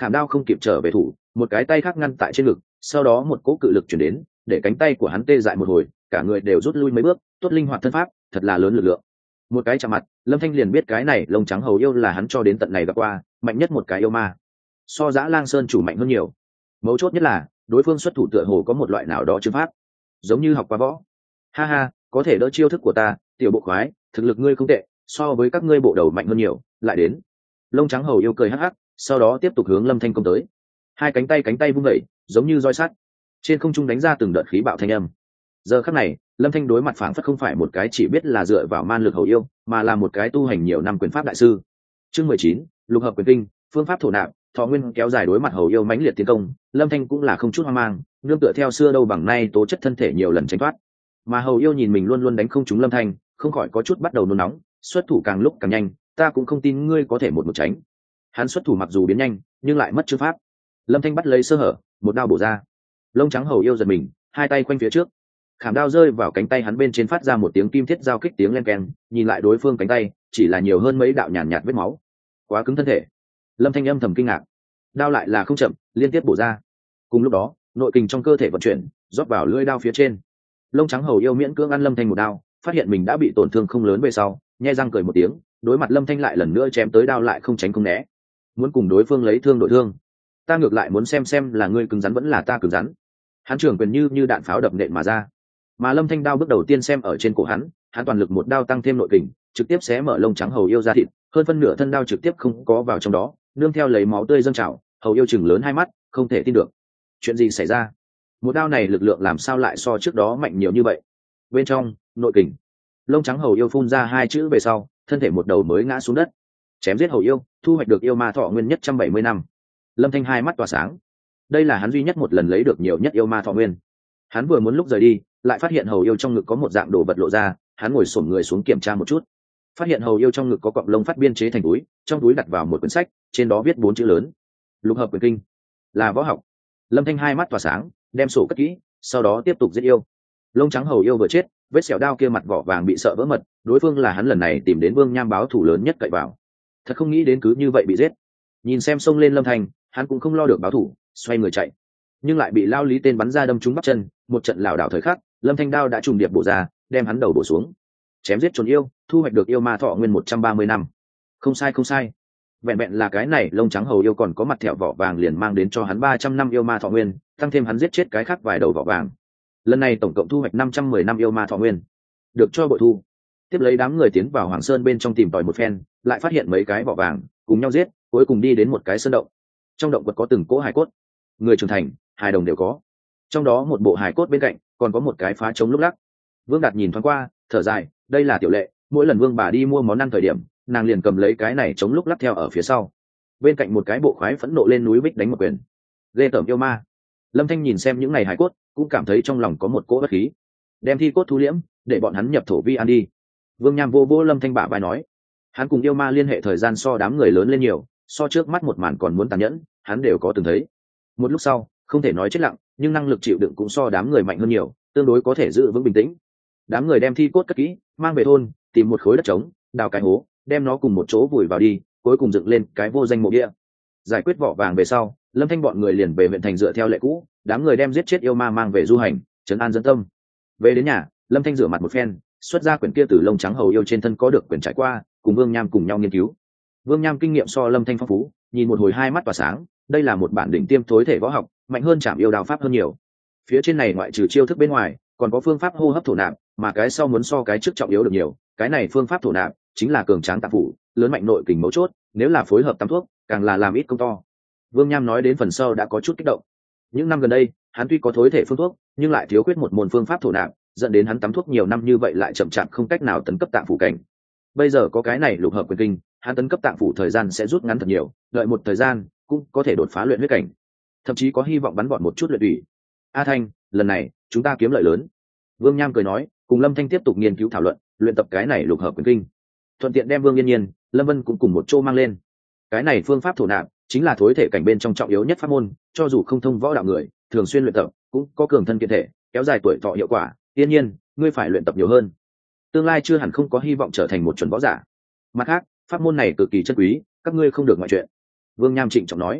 [SPEAKER 1] Khảm đao không kịp trở về thủ, một cái tay khác ngăn tại trên ngực, sau đó một cỗ cự lực chuyển đến, để cánh tay của hắn tê dại một hồi, cả người đều rút lui mấy bước, tốt linh hoạt thân pháp, thật là lớn lực lượng. Một cái chạm mặt, Lâm Thanh liền biết cái này lông trắng hầu yêu là hắn cho đến tận này gặp qua mạnh nhất một cái yêu ma, so Dã Lang Sơn chủ mạnh hơn nhiều. Mấu chốt nhất là đối phương xuất thủ tựa hồ có một loại nào đó chữ pháp, giống như học qua võ. Ha ha, có thể đỡ chiêu thức của ta, tiểu bộ khoái, thực lực ngươi không tệ, so với các ngươi bộ đầu mạnh hơn nhiều. Lại đến. Lông trắng hầu yêu cười hắc hắc, sau đó tiếp tục hướng Lâm Thanh công tới. Hai cánh tay cánh tay vung vẩy, giống như roi sắt, trên không trung đánh ra từng đợt khí bạo thanh âm. Giờ khắc này, Lâm Thanh đối mặt phảng phất không phải một cái chỉ biết là dựa vào man lực hầu yêu, mà là một cái tu hành nhiều năm quyền pháp đại sư. Chương mười chín, lục hợp quyền kinh, phương pháp thổ nạp. Thọ Nguyên kéo dài đối mặt hầu yêu mãnh liệt tiến công, Lâm Thanh cũng là không chút hoang mang, nương tựa theo xưa đâu bằng nay tố chất thân thể nhiều lần tránh thoát. Mà hầu yêu nhìn mình luôn luôn đánh không trúng Lâm Thanh, không khỏi có chút bắt đầu nôn nóng, xuất thủ càng lúc càng nhanh, ta cũng không tin ngươi có thể một một tránh. Hắn xuất thủ mặc dù biến nhanh, nhưng lại mất chữ pháp. Lâm Thanh bắt lấy sơ hở, một đao bổ ra. Lông trắng hầu yêu giật mình, hai tay quanh phía trước, khảm đao rơi vào cánh tay hắn bên trên phát ra một tiếng kim thiết giao kích tiếng len keng, nhìn lại đối phương cánh tay chỉ là nhiều hơn mấy đạo nhàn nhạt, nhạt vết máu, quá cứng thân thể. Lâm Thanh âm thầm kinh ngạc, đao lại là không chậm, liên tiếp bổ ra. Cùng lúc đó nội kình trong cơ thể vận chuyển, rót vào lưỡi đao phía trên. Lông trắng hầu yêu miễn cưỡng ăn Lâm Thanh một đao, phát hiện mình đã bị tổn thương không lớn về sau, nhe răng cười một tiếng, đối mặt Lâm Thanh lại lần nữa chém tới đao lại không tránh không né, muốn cùng đối phương lấy thương đổi thương. Ta ngược lại muốn xem xem là ngươi cứng rắn vẫn là ta cứng rắn. Hắn trưởng quyền như như đạn pháo đập nện mà ra, mà Lâm Thanh đao bước đầu tiên xem ở trên cổ hắn, hắn toàn lực một đao tăng thêm nội kình, trực tiếp xé mở lông trắng hầu yêu ra thịt, hơn phân nửa thân đao trực tiếp không có vào trong đó, nương theo lấy máu tươi dâng trào. Hầu yêu chừng lớn hai mắt, không thể tin được, chuyện gì xảy ra? Một đao này lực lượng làm sao lại so trước đó mạnh nhiều như vậy? Bên trong nội kình, lông trắng hầu yêu phun ra hai chữ về sau, thân thể một đầu mới ngã xuống đất. Chém giết hầu yêu, thu hoạch được yêu ma thọ nguyên nhất trăm bảy mươi năm. Lâm Thanh hai mắt tỏa sáng, đây là hắn duy nhất một lần lấy được nhiều nhất yêu ma thọ nguyên. Hắn vừa muốn lúc rời đi, lại phát hiện hầu yêu trong ngực có một dạng đồ vật lộ ra, hắn ngồi xổm người xuống kiểm tra một chút, phát hiện hầu yêu trong ngực có cọng lông phát biên chế thành túi, trong túi đặt vào một quyển sách, trên đó viết bốn chữ lớn: lục hợp quyền kinh, là võ học. Lâm Thanh hai mắt tỏa sáng, đem sổ cất kỹ, sau đó tiếp tục giết yêu. Lông trắng hầu yêu vừa chết, vết sẹo đao kia mặt vỏ vàng bị sợ vỡ mật, đối phương là hắn lần này tìm đến Vương Nham báo thủ lớn nhất cậy vào. Thật không nghĩ đến cứ như vậy bị giết. Nhìn xem xông lên Lâm Thanh, hắn cũng không lo được báo thủ, xoay người chạy, nhưng lại bị lao lý tên bắn ra đâm trúng bắp chân, một trận lảo đảo thời khắc, Lâm Thanh đao đã trùng điệp bổ ra, đem hắn đầu bổ xuống. Chém giết trốn yêu, thu hoạch được yêu ma thọ nguyên một trăm ba mươi năm. Không sai không sai, vẹn vẹn là cái này lông trắng hầu yêu còn có mặt thẹo vỏ vàng liền mang đến cho hắn ba trăm năm yêu ma thọ nguyên, tăng thêm hắn giết chết cái khác vài đầu vỏ vàng, lần này tổng cộng thu hoạch năm trăm mười năm yêu ma thọ nguyên, được cho bội thu. Tiếp lấy đám người tiến vào Hoàng Sơn bên trong tìm tòi một phen, lại phát hiện mấy cái vỏ vàng cùng nhau giết, cuối cùng đi đến một cái sơn động. Trong động vật có từng cỗ hài cốt, người trưởng thành, hài đồng đều có. Trong đó một bộ hài cốt bên cạnh còn có một cái phá trống lúc lắc. Vương Đạt nhìn thoáng qua, thở dài, đây là tiểu lệ, mỗi lần Vương bà đi mua món ăn thời điểm, nàng liền cầm lấy cái này chống lúc lắc theo ở phía sau. Bên cạnh một cái bộ khoái phẫn nộ lên núi bích đánh một quyền. Ghê tởm yêu ma. Lâm Thanh nhìn xem những ngày hài cốt, cũng cảm thấy trong lòng có một cỗ bất khí. Đem thi cốt thu liễm, để bọn hắn nhập thổ vi ăn đi. Vương Nham vô vô Lâm Thanh bả vai nói, hắn cùng yêu ma liên hệ thời gian so đám người lớn lên nhiều, so trước mắt một màn còn muốn tàn nhẫn, hắn đều có từng thấy. Một lúc sau, không thể nói chết lặng, nhưng năng lực chịu đựng cũng so đám người mạnh hơn nhiều, tương đối có thể giữ vững bình tĩnh. Đám người đem thi cốt cất kỹ, mang về thôn, tìm một khối đất trống, đào cái hố, đem nó cùng một chỗ vùi vào đi, cuối cùng dựng lên cái vô danh mộ địa. Giải quyết vỏ vàng về sau, Lâm Thanh bọn người liền về huyện thành dựa theo lệ cũ, đám người đem giết chết yêu ma mang về du hành, trấn an dân tâm. Về đến nhà, Lâm Thanh rửa mặt một phen, xuất ra quyển kia từ lông trắng hầu yêu trên thân có được quyển trải qua, cùng Vương Nham cùng nhau nghiên cứu. Vương Nham kinh nghiệm so Lâm Thanh phong phú, nhìn một hồi hai mắt tỏa sáng, đây là một bản đỉnh tiêm thối thể võ học, mạnh hơn Trảm Yêu Đao pháp hơn nhiều. Phía trên này ngoại trừ chiêu thức bên ngoài, còn có phương pháp hô hấp thổ nạp, mà cái sau muốn so cái trước trọng yếu được nhiều, cái này phương pháp thổ nạp chính là cường tráng tạp phủ, lớn mạnh nội kình mấu chốt, nếu là phối hợp tam thuốc, càng là làm ít công to. Vương Nham nói đến phần sau đã có chút kích động. Những năm gần đây, hắn tuy có thối thể phương thuốc, nhưng lại thiếu khuyết một môn phương pháp thổ nạp, dẫn đến hắn tắm thuốc nhiều năm như vậy lại chậm chạp không cách nào tấn cấp tạng phủ cảnh. Bây giờ có cái này lục hợp quyền kinh, hắn tấn cấp tạng phủ thời gian sẽ rút ngắn thật nhiều, đợi một thời gian cũng có thể đột phá luyện huyết cảnh, thậm chí có hy vọng bắn bọn một chút luyện ủy. A Thanh, lần này chúng ta kiếm lợi lớn. Vương Nham cười nói, cùng Lâm Thanh tiếp tục nghiên cứu thảo luận, luyện tập cái này lục hợp quyền kinh, thuận tiện đem Vương Yên Nhiên, Lâm Vân cũng cùng một chỗ mang lên. Cái này phương pháp thổ nạp chính là thối thể cảnh bên trong trọng yếu nhất pháp môn, cho dù không thông võ đạo người, thường xuyên luyện tập cũng có cường thân kiện thể, kéo dài tuổi thọ hiệu quả. Yên Nhiên, ngươi phải luyện tập nhiều hơn, tương lai chưa hẳn không có hy vọng trở thành một chuẩn võ giả. Mặt khác, pháp môn này cực kỳ chân quý, các ngươi không được ngoại chuyện. Vương Nham trịnh trọng nói.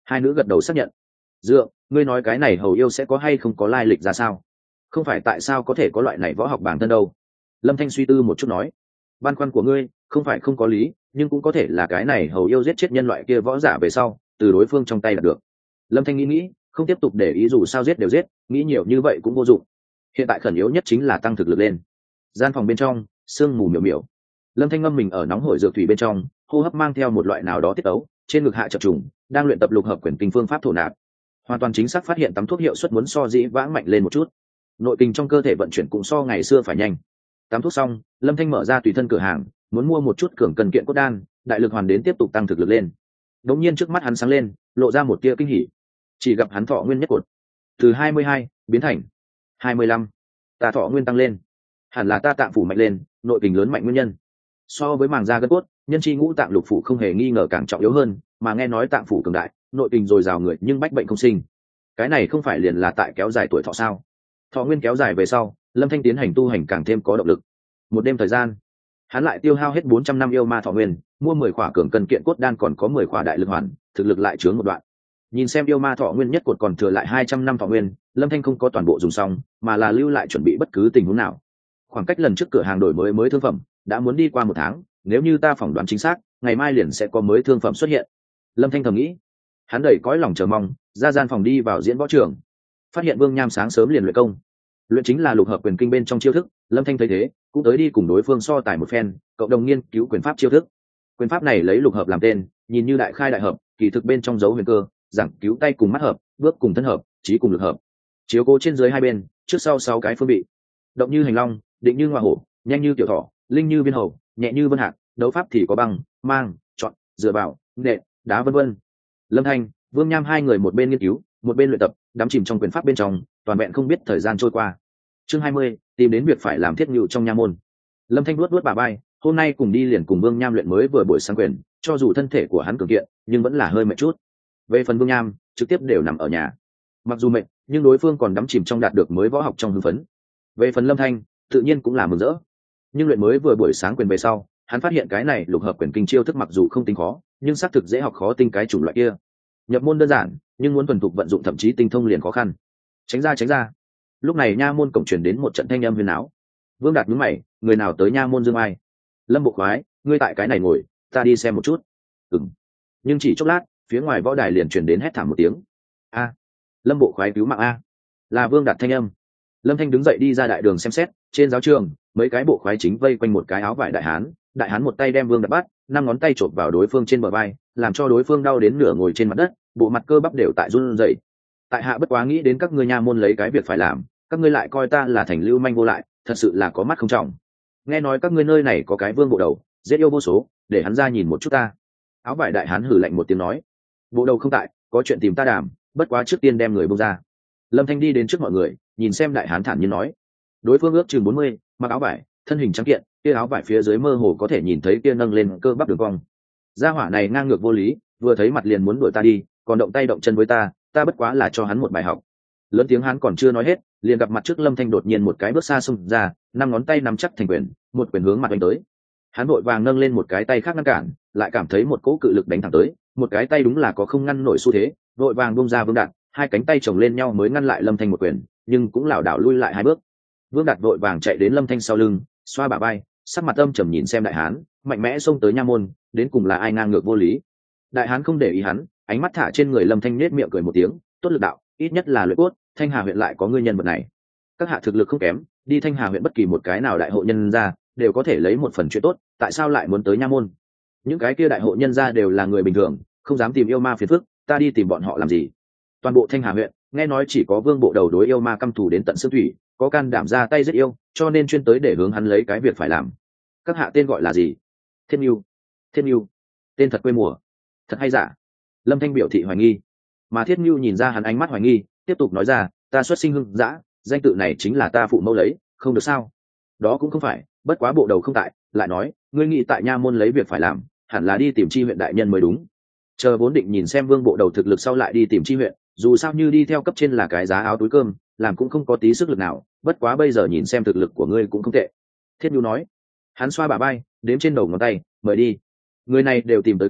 [SPEAKER 1] Hai nữ gật đầu xác nhận. Dượng, ngươi nói cái này hầu yêu sẽ có hay không có lai lịch ra sao? Không phải tại sao có thể có loại này võ học bản thân đâu? Lâm Thanh suy tư một chút nói. Băn khoăn của ngươi không phải không có lý, nhưng cũng có thể là cái này hầu yêu giết chết nhân loại kia võ giả về sau từ đối phương trong tay đạt được. Lâm Thanh nghĩ nghĩ, không tiếp tục để ý, dù sao giết đều giết, nghĩ nhiều như vậy cũng vô dụng. Hiện tại khẩn yếu nhất chính là tăng thực lực lên. Gian phòng bên trong sương mù miểu miểu, Lâm Thanh ngâm mình ở nóng hổi dược thủy bên trong, hô hấp mang theo một loại nào đó tiết ấu, trên ngực hạ chập trùng, đang luyện tập lục hợp quyển kinh phương pháp thổ nạp. Hoàn toàn chính xác phát hiện tắm thuốc hiệu suất muốn so dĩ vãng mạnh lên một chút, nội kinh trong cơ thể vận chuyển cũng so ngày xưa phải nhanh. Tắm thuốc xong, Lâm Thanh mở ra tùy thân cửa hàng, muốn mua một chút cường cần kiện cốt đan, đại lực hoàn đến tiếp tục tăng thực lực lên. Đột nhiên trước mắt hắn sáng lên, lộ ra một tia kinh hỉ. Chỉ gặp hắn thọ nguyên nhất cột từ hai mươi hai biến thành hai mươi lăm, ta thọ nguyên tăng lên, hẳn là ta tạng phủ mạnh lên, nội kình lớn mạnh nguyên nhân. So với màng da gân cốt, nhân chi ngũ tạng lục phủ không hề nghi ngờ càng trọng yếu hơn, mà nghe nói tạng phủ cường đại, nội kình dồi dào người nhưng bách bệnh không sinh. Cái này không phải liền là tại kéo dài tuổi thọ sao? Thọ nguyên kéo dài về sau, Lâm Thanh tiến hành tu hành càng thêm có động lực. Một đêm thời gian, hắn lại tiêu hao hết bốn trăm năm yêu ma thọ nguyên, mua mười khỏa cường cân kiện cốt đan, còn có mười khỏa đại lực hoàn, thực lực lại chướng một đoạn. Nhìn xem yêu ma thọ nguyên nhất cột còn thừa lại hai trăm năm thọ nguyên, Lâm Thanh không có toàn bộ dùng xong, mà là lưu lại chuẩn bị bất cứ tình huống nào. Khoảng cách lần trước cửa hàng đổi mới mới thương phẩm đã muốn đi qua một tháng, nếu như ta phỏng đoán chính xác, ngày mai liền sẽ có mới thương phẩm xuất hiện. Lâm Thanh thầm nghĩ. Hắn đầy cõi lòng chờ mong ra gian phòng đi vào diễn võ trường, phát hiện Vương Nham sáng sớm liền luyện công. Luyện chính là lục hợp quyền kinh bên trong chiêu thức. Lâm Thanh thấy thế cũng tới đi cùng đối phương so tài một phen, cộng đồng nghiên cứu quyền pháp chiêu thức. Quyền pháp này lấy lục hợp làm tên, nhìn như đại khai đại hợp, kỳ thực bên trong dấu huyền cơ, giảng cứu tay cùng mắt hợp, bước cùng thân hợp, trí cùng lực hợp, chiếu cố trên dưới hai bên, trước sau sáu cái phương vị. Động như hành long, định như ngọa hổ, nhanh như tiểu thỏ, linh như viên hầu, nhẹ như vân hạc. Đấu pháp thì có băng, mang, chọn, dựa vào, nện, đá vân vân. Lâm Thanh, Vương Nham hai người một bên nghiên cứu, một bên luyện tập, đắm chìm trong quyền pháp bên trong, toàn vẹn không biết thời gian trôi qua. Chương hai mươi, tìm đến việc phải làm thiết ngự trong nha môn. Lâm Thanh luốt luốt bà bay, hôm nay cùng đi liền cùng Vương Nham luyện mới vừa buổi sáng quyền, cho dù thân thể của hắn cường kiện, nhưng vẫn là hơi mệt chút. Về phần Vương Nham, trực tiếp đều nằm ở nhà. Mặc dù mệt, nhưng đối phương còn đắm chìm trong đạt được mới võ học trong hưng phấn. Về phần Lâm Thanh, tự nhiên cũng là mừng rỡ. Nhưng luyện mới vừa buổi sáng quyền về sau, hắn phát hiện cái này lục hợp quyền kinh chiêu thức mặc dù không tính khó, nhưng xác thực dễ học khó tinh cái chủng loại kia. Nhập môn đơn giản, nhưng muốn thuần thục vận dụng thậm chí tinh thông liền khó khăn. Tránh ra tránh ra. Lúc này nha môn cổng truyền đến một trận thanh âm huyền áo. Vương Đạt nhướng mày, người nào tới nha môn dương ai? Lâm Bộ Khoái, ngươi tại cái này ngồi, ta đi xem một chút. Ừm. Nhưng chỉ chốc lát, phía ngoài võ đài liền truyền đến hét thảm một tiếng. A, Lâm Bộ Khoái cứu mạng a. Là Vương Đạt thanh âm. Lâm Thanh đứng dậy đi ra đại đường xem xét, trên giáo trường, mấy cái bộ khoái chính vây quanh một cái áo vải đại hán, đại hán một tay đem Vương Đạt bắt, năm ngón tay chộp vào đối phương trên bờ vai, làm cho đối phương đau đến nửa ngồi trên mặt đất, bộ mặt cơ bắp đều tại run rẩy. Tại hạ bất quá nghĩ đến các ngươi nha môn lấy cái việc phải làm, các ngươi lại coi ta là thành lưu manh vô lại, thật sự là có mắt không trọng. Nghe nói các ngươi nơi này có cái vương bộ đầu, giết yêu vô số, để hắn ra nhìn một chút ta. Áo vải đại hán hừ lạnh một tiếng nói, bộ đầu không tại, có chuyện tìm ta đàm, bất quá trước tiên đem người buông ra. Lâm Thanh đi đến trước mọi người, nhìn xem đại hán thản nhiên nói, đối phương ước chừng bốn mươi, mặc áo vải, thân hình trắng kiện, kia áo vải phía dưới mơ hồ có thể nhìn thấy kia nâng lên cơ bắp đường cong. Gia hỏa này ngang ngược vô lý, vừa thấy mặt liền muốn đuổi ta đi, còn động tay động chân với ta, ta bất quá là cho hắn một bài học. Lớn tiếng hắn còn chưa nói hết, liền gặp mặt trước Lâm Thanh đột nhiên một cái bước xa xông ra, năm ngón tay nắm chắc thành quyền, một quyền hướng mặt đánh tới. Hắn vội vàng nâng lên một cái tay khác ngăn cản, lại cảm thấy một cỗ cự lực đánh thẳng tới, một cái tay đúng là có không ngăn nổi xu thế, vội vàng buông ra Vương Đạt, hai cánh tay chồng lên nhau mới ngăn lại Lâm Thanh một quyền, nhưng cũng lảo đảo lui lại hai bước. Vương Đạt vội vàng chạy đến Lâm Thanh sau lưng, xoa bả vai, sắc mặt âm trầm nhìn xem đại hán, mạnh mẽ xông tới nha môn, đến cùng là ai ngang ngược vô lý. Đại hán không để ý hắn, ánh mắt thả trên người Lâm Thanh, nết miệng cười một tiếng, tốt lực đạo, ít nhất là luyện cốt, Thanh Hà huyện lại có ngươi nhân vật này. Các hạ thực lực không kém, đi Thanh Hà huyện bất kỳ một cái nào đại hộ nhân gia đều có thể lấy một phần chuyện tốt, tại sao lại muốn tới nha môn? Những cái kia đại hộ nhân gia đều là người bình thường, không dám tìm yêu ma phiền phức, ta đi tìm bọn họ làm gì? Toàn bộ Thanh Hà huyện, nghe nói chỉ có Vương bộ đầu đối yêu ma căm thù đến tận xương thủy, có can đảm ra tay giết yêu, cho nên chuyên tới để hướng hắn lấy cái việc phải làm. Các hạ tên gọi là gì? Thiên Nưu. Thiên Nưu, tên thật quê mùa, thật hay giả? Lâm Thanh biểu thị hoài nghi, mà Thiết Nưu nhìn ra hắn ánh mắt hoài nghi, tiếp tục nói ra, ta xuất sinh hưng dã, danh tự này chính là ta phụ mẫu lấy, không được sao? Đó cũng không phải, bất quá bộ đầu không tại, lại nói, ngươi nghĩ tại nha môn lấy việc phải làm, hẳn là đi tìm chi huyện đại nhân mới đúng. Chờ vốn định nhìn xem Vương bộ đầu thực lực sau lại đi tìm chi huyện, dù sao như đi theo cấp trên là cái giá áo túi cơm, làm cũng không có tí sức lực nào, bất quá bây giờ nhìn xem thực lực của ngươi cũng không tệ. Thiết Nhu nói. Hắn xoa bả vai, đếm trên đầu ngón tay, mời đi. Người này đều tìm tới cửa,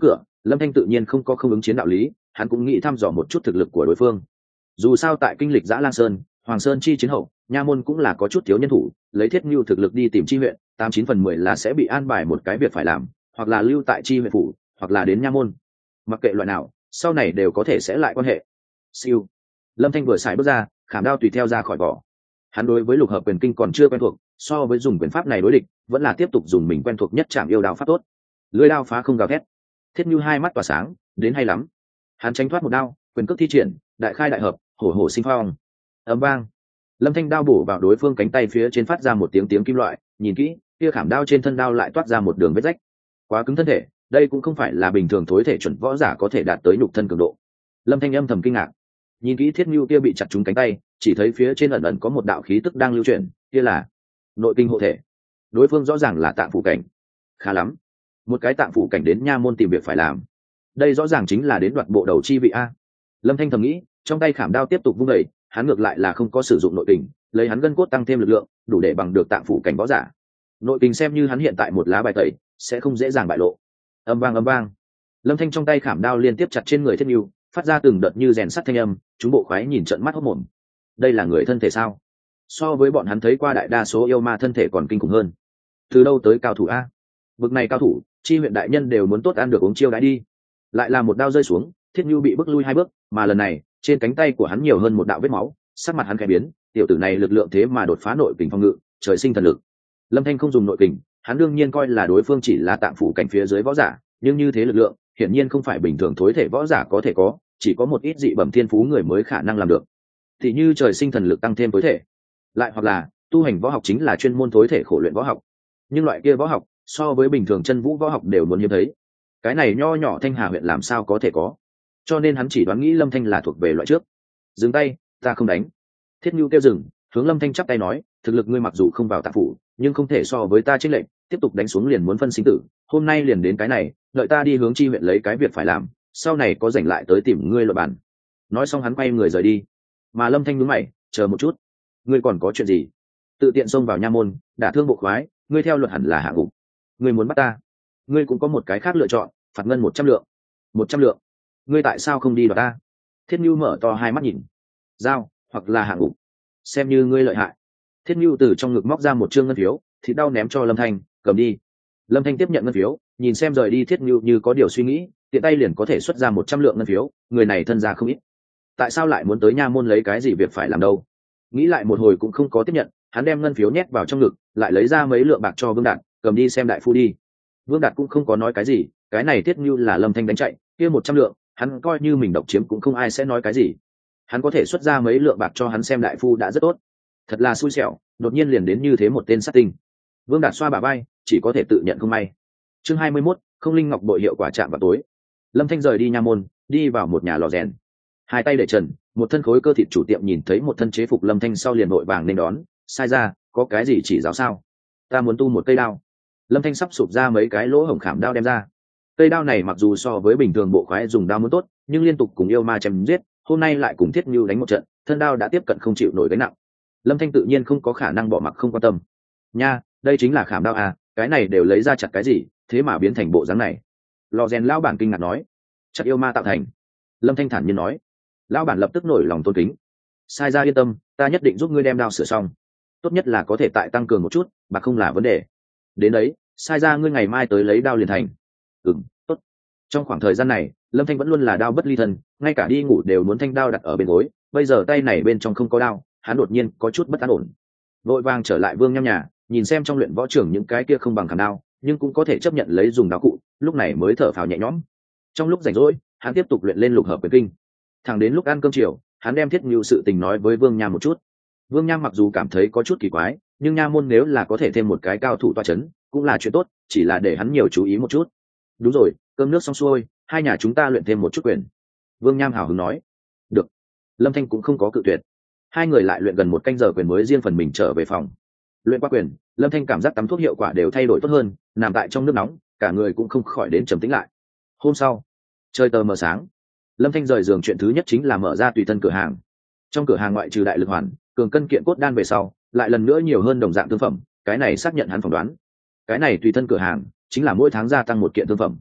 [SPEAKER 1] Lâm Thanh tự nhiên không có không ứng chiến đạo lý, hắn cũng nghĩ thăm dò một chút thực lực của đối phương. Dù sao tại kinh lịch Dã Lang Sơn, Hoàng Sơn chi chiến hậu, nha môn cũng là có chút thiếu nhân thủ, lấy Thiết Nưu thực lực đi tìm chi huyện, tám chín phần mười là sẽ bị an bài một cái việc phải làm, hoặc là lưu tại chi huyện phủ, hoặc là đến nha môn. Mặc kệ loại nào, sau này đều có thể sẽ lại quan hệ. Siêu. Lâm Thanh vừa xài bước ra, khảm đao tùy theo ra khỏi vỏ. Hắn đối với lục hợp quyền kinh còn chưa quen thuộc, so với dùng quyền pháp này đối địch, vẫn là tiếp tục dùng mình quen thuộc nhất chạm yêu đao pháp tốt. Lưỡi đao phá không gào thét. Thiết Nưu hai mắt tỏa sáng, đến hay lắm. Hắn tránh thoát một đao, quyền cước thi triển, đại khai đại hợp, hổ hổ sinh phong. Ầm vang. Lâm Thanh đao bổ vào đối phương cánh tay phía trên phát ra một tiếng tiếng kim loại, nhìn kỹ, kia khảm đao trên thân đao lại toát ra một đường vết rách. Quá cứng thân thể, đây cũng không phải là bình thường thối thể chuẩn võ giả có thể đạt tới nhục thân cường độ. Lâm Thanh âm thầm kinh ngạc. Nhìn kỹ Thiết Nưu kia bị chặt trúng cánh tay, chỉ thấy phía trên ẩn ẩn có một đạo khí tức đang lưu chuyển, kia là nội kinh hộ thể. Đối phương rõ ràng là tạng phủ cảnh. Khá lắm, một cái tạng phủ cảnh đến nha môn tìm việc phải làm. Đây rõ ràng chính là đến đoạt bộ đầu chi vị a. Lâm Thanh thầm nghĩ, trong tay khảm đao tiếp tục vung đẩy, hắn ngược lại là không có sử dụng nội kình, lấy hắn gân cốt tăng thêm lực lượng, đủ để bằng được tạng phủ cảnh võ giả. Nội kình xem như hắn hiện tại một lá bài tẩy, sẽ không dễ dàng bại lộ. Âm vang âm vang, Lâm Thanh trong tay khảm đao liên tiếp chặt trên người Thiết Nưu, phát ra từng đợt như rèn sắt thanh âm, chúng bộ khoái nhìn trợn mắt hốt mồm. Đây là người thân thể sao? So với bọn hắn thấy qua đại đa số yêu ma thân thể còn kinh khủng hơn. Từ đâu tới cao thủ a? Bực này cao thủ, chi huyện đại nhân đều muốn tốt ăn được uống chiêu đãi đi. Lại là một đao rơi xuống, Thiết Nưu bị bức lui hai bước, mà lần này, trên cánh tay của hắn nhiều hơn một đạo vết máu, sắc mặt hắn khẽ biến, tiểu tử này lực lượng thế mà đột phá nội kình phòng ngự, trời sinh thần lực. Lâm Thanh không dùng nội kình, hắn đương nhiên coi là đối phương chỉ là tạng phủ cảnh phía dưới võ giả, nhưng như thế lực lượng, hiển nhiên không phải bình thường thối thể võ giả có thể có, chỉ có một ít dị bẩm thiên phú người mới khả năng làm được. Thì như trời sinh thần lực tăng thêm tối thể, lại hoặc là tu hành võ học chính là chuyên môn tối thể khổ luyện võ học. Nhưng loại kia võ học, so với bình thường chân vũ võ học đều muốn hiếm thấy. Cái này nho nhỏ Thanh Hà huyện làm sao có thể có? Cho nên hắn chỉ đoán nghĩ Lâm Thanh là thuộc về loại trước. Dừng tay, ta không đánh. Thiết Nưu kêu dừng, hướng Lâm Thanh chắp tay nói, thực lực ngươi mặc dù không vào tạng phủ, nhưng không thể so với ta chênh lệch, tiếp tục đánh xuống liền muốn phân sinh tử, hôm nay liền đến cái này, đợi ta đi hướng chi huyện lấy cái việc phải làm, sau này có rảnh lại tới tìm ngươi luận bàn. Nói xong hắn quay người rời đi. Mà Lâm Thanh nhướng mày, chờ một chút, ngươi còn có chuyện gì? Tự tiện xông vào nha môn, đả thương bộ khoái, ngươi theo luật hẳn là hạ ngục. Ngươi muốn bắt ta, ngươi cũng có một cái khác lựa chọn, phạt ngân một trăm lượng. Một trăm lượng? Ngươi tại sao không đi đoạt ta? Thiết Nưu mở to hai mắt nhìn. Giao, hoặc là hạ ngục, xem như ngươi lợi hại. Thiết Nưu từ trong ngực móc ra một trương ngân phiếu, thịt đau ném cho Lâm Thanh, cầm đi. Lâm Thanh tiếp nhận ngân phiếu, nhìn xem rời đi Thiết Nưu như có điều suy nghĩ, tiện tay liền có thể xuất ra một trăm lượng ngân phiếu, người này thân gia không ít. Tại sao lại muốn tới nha môn lấy cái gì việc phải làm đâu? Nghĩ lại một hồi cũng không có tiếp nhận, hắn đem ngân phiếu nhét vào trong ngực, lại lấy ra mấy lượng bạc cho Vương Đạt, cầm đi xem đại phu đi. Vương Đạt cũng không có nói cái gì, cái này Thiết Nưu là Lâm Thanh đánh chạy, kia một trăm lượng, hắn coi như mình độc chiếm cũng không ai sẽ nói cái gì. Hắn có thể xuất ra mấy lượng bạc cho hắn xem đại phu đã rất tốt. Thật là xui xẻo, đột nhiên liền đến như thế một tên sát tinh. Vương Đạt xoa bả vai, chỉ có thể tự nhận không may. Chương hai mươi mốt, không linh ngọc bội hiệu quả chạm vào tối. Lâm Thanh rời đi nha môn, đi vào một nhà lò rèn. Hai tay để trần, một thân khối cơ thịt chủ tiệm nhìn thấy một thân chế phục Lâm Thanh sau liền vội vàng nên đón, sai ra, có cái gì chỉ giáo sao? Ta muốn tu một cây đao. Lâm Thanh sắp sụp ra mấy cái lỗ hổng khảm đao đem ra. Cây đao này mặc dù so với bình thường bộ khoái dùng đao muốn tốt, nhưng liên tục cùng yêu ma chém giết, hôm nay lại cùng Thiết Nưu đánh một trận, thân đao đã tiếp cận không chịu nổi gánh nặng. Lâm Thanh tự nhiên không có khả năng bỏ mặc không quan tâm. Nha, đây chính là khảm đao à, cái này đều lấy ra chặt cái gì, thế mà biến thành bộ dáng này. Lò rèn lão bản kinh ngạc nói, chặt yêu ma tạo thành. Lâm Thanh thản nhiên nói. Lão bản lập tức nổi lòng tôn kính. Sai ra yên tâm, ta nhất định giúp ngươi đem đao sửa xong. Tốt nhất là có thể tại tăng cường một chút, mà không là vấn đề. Đến đấy, sai ra ngươi ngày mai tới lấy đao liền thành. Ừm, tốt. Trong khoảng thời gian này, Lâm Thanh vẫn luôn là đao bất ly thân, ngay cả đi ngủ đều muốn thanh đao đặt ở bên gối, bây giờ tay này bên trong không có đao, hắn đột nhiên có chút bất an ổn. Vội vàng trở lại Vương Nham nhà, nhìn xem trong luyện võ trưởng những cái kia không bằng khảm đao, nhưng cũng có thể chấp nhận lấy dùng đao cụ, lúc này mới thở phào nhẹ nhõm. Trong lúc rảnh rỗi, hắn tiếp tục luyện lên lục hợp quyền kinh. Thẳng đến lúc ăn cơm chiều, hắn đem Thiết Nưu sự tình nói với Vương Nham một chút. Vương Nham mặc dù cảm thấy có chút kỳ quái, nhưng nha môn nếu là có thể thêm một cái cao thủ toa chấn, cũng là chuyện tốt, chỉ là để hắn nhiều chú ý một chút. Đúng rồi, cơm nước xong xuôi, hai nhà chúng ta luyện thêm một chút quyền. Vương Nham hào hứng nói. Được. Lâm Thanh cũng không có cự tuyệt. Hai người lại luyện gần một canh giờ quyền mới riêng phần mình trở về phòng. Luyện qua quyền, Lâm Thanh cảm giác tắm thuốc hiệu quả đều thay đổi tốt hơn, nằm tại trong nước nóng, cả người cũng không khỏi đến trầm tĩnh lại. Hôm sau, trời tờ mờ sáng, Lâm Thanh rời giường chuyện thứ nhất chính là mở ra tùy thân cửa hàng. Trong cửa hàng ngoại trừ đại lực hoàn, cường cân kiện cốt đan về sau, lại lần nữa nhiều hơn đồng dạng thương phẩm, cái này xác nhận hắn phỏng đoán. Cái này tùy thân cửa hàng chính là mỗi tháng gia tăng một kiện thương phẩm.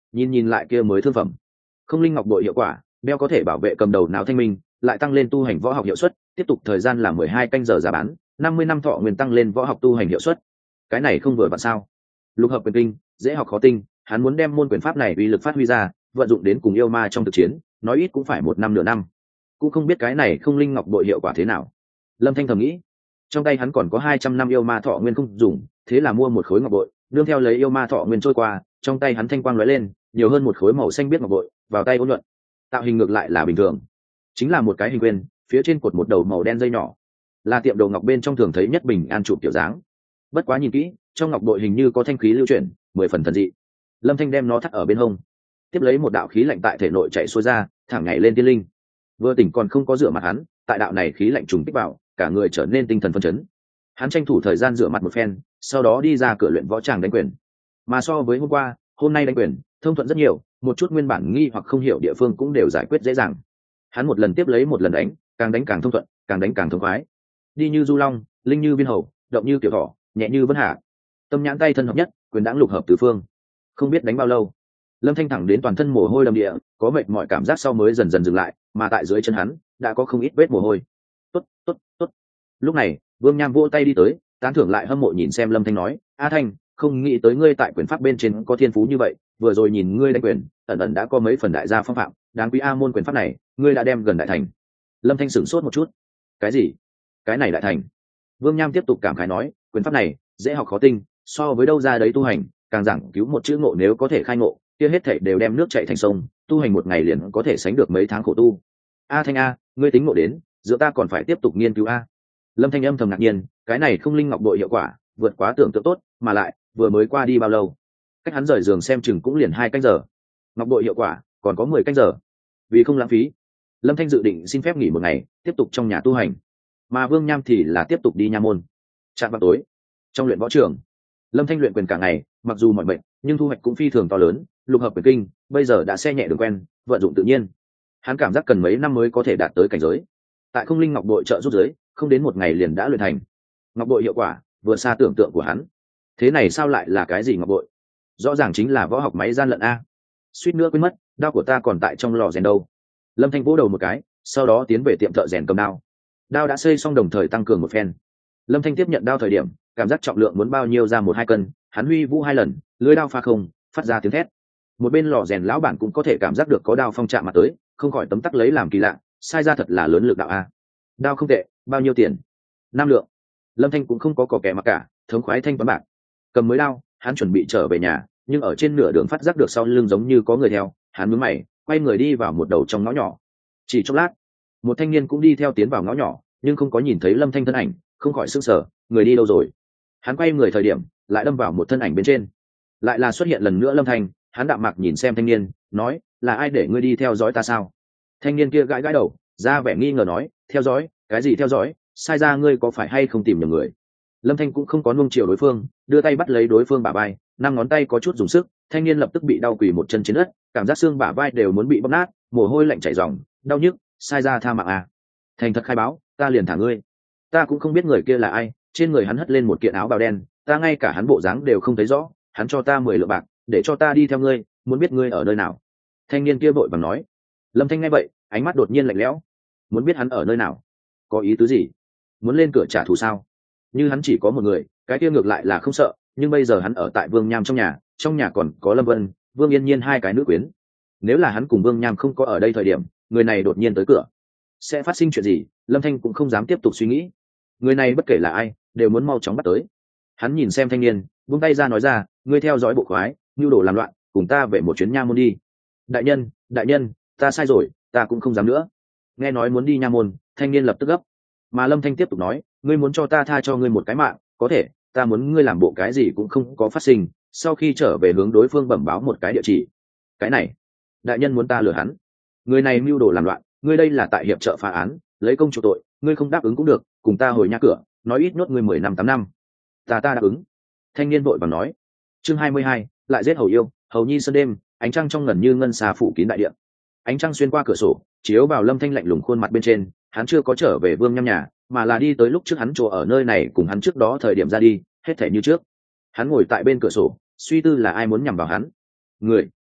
[SPEAKER 1] nhìn nhìn lại kia mới thương phẩm. Không linh ngọc bội hiệu quả, đeo có thể bảo vệ cầm đầu não thanh minh, lại tăng lên tu hành võ học hiệu suất, tiếp tục thời gian là mười hai canh giờ giá bán, năm mươi năm thọ nguyên tăng lên võ học tu hành hiệu suất. Cái này không vừa vặn sao? Lục hợp quyền kinh, dễ học khó tinh, hắn muốn đem môn quyền pháp này uy lực phát huy ra, vận dụng đến cùng yêu ma trong thực chiến, nói ít cũng phải một năm nửa năm. Cũng không biết cái này không linh ngọc bội hiệu quả thế nào. Lâm Thanh thầm nghĩ, trong tay hắn còn có hai trăm năm yêu ma thọ nguyên không dùng, thế là mua một khối ngọc bội, nương theo lấy yêu ma thọ nguyên trôi qua, trong tay hắn thanh quang lóe lên, nhiều hơn một khối màu xanh biếc ngọc bội, vào tay ôn nhuận. Tạo hình ngược lại là bình thường, chính là một cái hình quyên, phía trên cột một đầu màu đen dây nhỏ, là tiệm đồ ngọc bên trong thường thấy nhất bình an chụp kiểu dáng. Bất quá nhìn kỹ, trong ngọc bội hình như có thanh khí lưu chuyển, mười phần thần dị. Lâm Thanh đem nó thắt ở bên hông, tiếp lấy một đạo khí lạnh tại thể nội chạy xuôi ra, thẳng nhảy lên tiên linh. Vừa tỉnh còn không có rửa mặt hắn, tại đạo này khí lạnh trùng kích vào, cả người trở nên tinh thần phấn chấn. Hắn tranh thủ thời gian rửa mặt một phen, sau đó đi ra cửa luyện võ tràng đánh quyền. Mà so với hôm qua, hôm nay đánh quyền thông thuận rất nhiều, một chút nguyên bản nghi hoặc không hiểu địa phương cũng đều giải quyết dễ dàng. Hắn một lần tiếp lấy một lần đánh, càng đánh càng thông thuận, càng đánh càng thông khoái. Đi như du long, linh như viên hầu, động như tiểu thỏ, nhẹ như vân hạ. Tâm nhãn tay thân hợp nhất, quyền đãng lục hợp tứ phương. Không biết đánh bao lâu, Lâm Thanh thẳng đến toàn thân mồ hôi đầm địa, có mệt mỏi cảm giác sau mới dần dần dừng lại, mà tại dưới chân hắn đã có không ít vết mồ hôi. Tốt, tốt, tốt. Lúc này, Vương Nham vỗ tay đi tới, tán thưởng lại hâm mộ nhìn xem Lâm Thanh nói, "A Thanh, không nghĩ tới ngươi tại quyền pháp bên trên có thiên phú như vậy, vừa rồi nhìn ngươi đánh quyền, ẩn ẩn đã có mấy phần đại gia phong phạm, đáng quý a môn quyền pháp này, ngươi đã đem gần đại thành." Lâm Thanh sửng sốt một chút. "Cái gì? Cái này đại thành?" Vương Nham tiếp tục cảm khái nói, "Quyền pháp này, dễ học khó tinh, so với đâu ra đấy tu hành, càng giảng cứu một chữ ngộ, nếu có thể khai ngộ, kia hết thảy đều đem nước chảy thành sông, tu hành một ngày liền có thể sánh được mấy tháng khổ tu. A Thanh a, ngươi tính ngộ đến, giữa ta còn phải tiếp tục nghiên cứu a." Lâm Thanh âm thầm ngạc nhiên, cái này không linh ngọc bội hiệu quả vượt quá tưởng tượng tốt, mà lại vừa mới qua đi bao lâu, cách hắn rời giường xem chừng cũng liền hai canh giờ, ngọc bội hiệu quả còn có mười canh giờ. Vì không lãng phí, Lâm Thanh dự định xin phép nghỉ một ngày, tiếp tục trong nhà tu hành, mà Vương Nham thì là tiếp tục đi nha môn. Trạm vào tối, trong luyện võ trường, Lâm Thanh luyện quyền cả ngày, mặc dù mỏi mệt nhưng thu hoạch cũng phi thường to lớn. Lục hợp quyền kinh bây giờ đã xe nhẹ đường quen, vận dụng tự nhiên. Hắn cảm giác cần mấy năm mới có thể đạt tới cảnh giới. Tại không linh ngọc bội trợ giúp giới, không đến một ngày liền đã luyện thành. Ngọc bội hiệu quả vượt xa tưởng tượng của hắn. Thế này sao lại là cái gì ngọc bội? Rõ ràng chính là võ học máy gian lận a. Suýt nữa quên mất, đao của ta còn tại trong lò rèn đâu. Lâm Thanh vỗ đầu một cái, sau đó tiến về tiệm thợ rèn cầm đao. Đao đã xây xong, đồng thời tăng cường một phen. Lâm Thanh tiếp nhận đao thời điểm, cảm giác trọng lượng muốn bao nhiêu ra một hai cân, hắn huy vũ hai lần, lưỡi đao pha không, phát ra tiếng thét. Một bên lò rèn lão bản cũng có thể cảm giác được có đao phong chạm mặt tới, không khỏi tấm tắc lấy làm kỳ lạ, sai ra thật là lớn lực đạo a. Đao không tệ, bao nhiêu tiền? Năm lượng. Lâm Thanh cũng không có cò kẻ mặc cả, thống khoái thanh toán bạc. Cầm mới đao, hắn chuẩn bị trở về nhà, nhưng ở trên nửa đường phát giác được sau lưng giống như có người theo, hắn nhướng mày, quay người đi vào một đầu trong ngõ nhỏ. Chỉ chốc lát, một thanh niên cũng đi theo tiến vào ngõ nhỏ, nhưng không có nhìn thấy Lâm Thanh thân ảnh, không khỏi sửng sở, người đi đâu rồi? Hắn quay người thời điểm, lại đâm vào một thân ảnh bên trên. Lại là xuất hiện lần nữa Lâm Thanh, hắn đạm mạc nhìn xem thanh niên, nói, "Là ai để ngươi đi theo dõi ta sao?" Thanh niên kia gãi gãi đầu, ra vẻ nghi ngờ nói, "Theo dõi? Cái gì theo dõi? Sai ra ngươi có phải hay không tìm nhầm người?" Lâm Thanh cũng không có nuông chiều đối phương, đưa tay bắt lấy đối phương bả vai, năm ngón tay có chút dùng sức, thanh niên lập tức bị đau quỳ một chân trên đất, cảm giác xương bả vai đều muốn bị bóp nát, mồ hôi lạnh chảy ròng, đau nhức, "Sai ra tha mạng à? Thành thật khai báo, ta liền thả ngươi." Ta cũng không biết người kia là ai, trên người hắn hất lên một kiện áo bào đen, ta ngay cả hắn bộ dáng đều không thấy rõ, hắn cho ta mười lượng bạc, để cho ta đi theo ngươi, muốn biết ngươi ở nơi nào. Thanh niên kia vội vàng nói. Lâm Thanh nghe vậy, ánh mắt đột nhiên lạnh lẽo. Muốn biết hắn ở nơi nào? Có ý tứ gì? Muốn lên cửa trả thù sao? Như hắn chỉ có một người, cái kia ngược lại là không sợ, nhưng bây giờ hắn ở tại Vương Nham trong nhà, trong nhà còn có Lâm Vân, Vương Yên Nhiên hai cái nữ quyến. Nếu là hắn cùng Vương Nham không có ở đây thời điểm, người này đột nhiên tới cửa, sẽ phát sinh chuyện gì? Lâm Thanh cũng không dám tiếp tục suy nghĩ. Người này bất kể là ai, đều muốn mau chóng bắt tới. Hắn nhìn xem thanh niên, buông tay ra nói ra, "Ngươi theo dõi bộ khoái, nhu đồ làm loạn, cùng ta về một chuyến nha môn đi." "Đại nhân, đại nhân, ta sai rồi, ta cũng không dám nữa." Nghe nói muốn đi nha môn, thanh niên lập tức gấp. Mà Lâm Thanh tiếp tục nói, "Ngươi muốn cho ta tha cho ngươi một cái mạng, có thể, ta muốn ngươi làm bộ cái gì cũng không có phát sinh, sau khi trở về hướng đối phương bẩm báo một cái địa chỉ." "Cái này, đại nhân muốn ta lừa hắn?" "Người này mưu đồ làm loạn, ngươi đây là tại hiệp trợ phá án, lấy công chủ tội, ngươi không đáp ứng cũng được, cùng ta hồi nhà cửa, nói ít nhốt ngươi mười năm tám năm." "Ta ta đáp ứng." Thanh niên vội vàng nói. Chương hai mươi hai, lại giết hầu yêu. Hầu nhi sơn đêm, ánh trăng trong ngần như ngân xà phủ kín đại địa. Ánh trăng xuyên qua cửa sổ, chiếu vào Lâm Thanh lạnh lùng khuôn mặt bên trên, hắn chưa có trở về Vương Nham nhà, mà là đi tới lúc trước hắn chỗ ở nơi này, cùng hắn trước đó thời điểm ra đi, hết thảy như trước. Hắn ngồi tại bên cửa sổ, suy tư là ai muốn nhằm vào hắn. Người,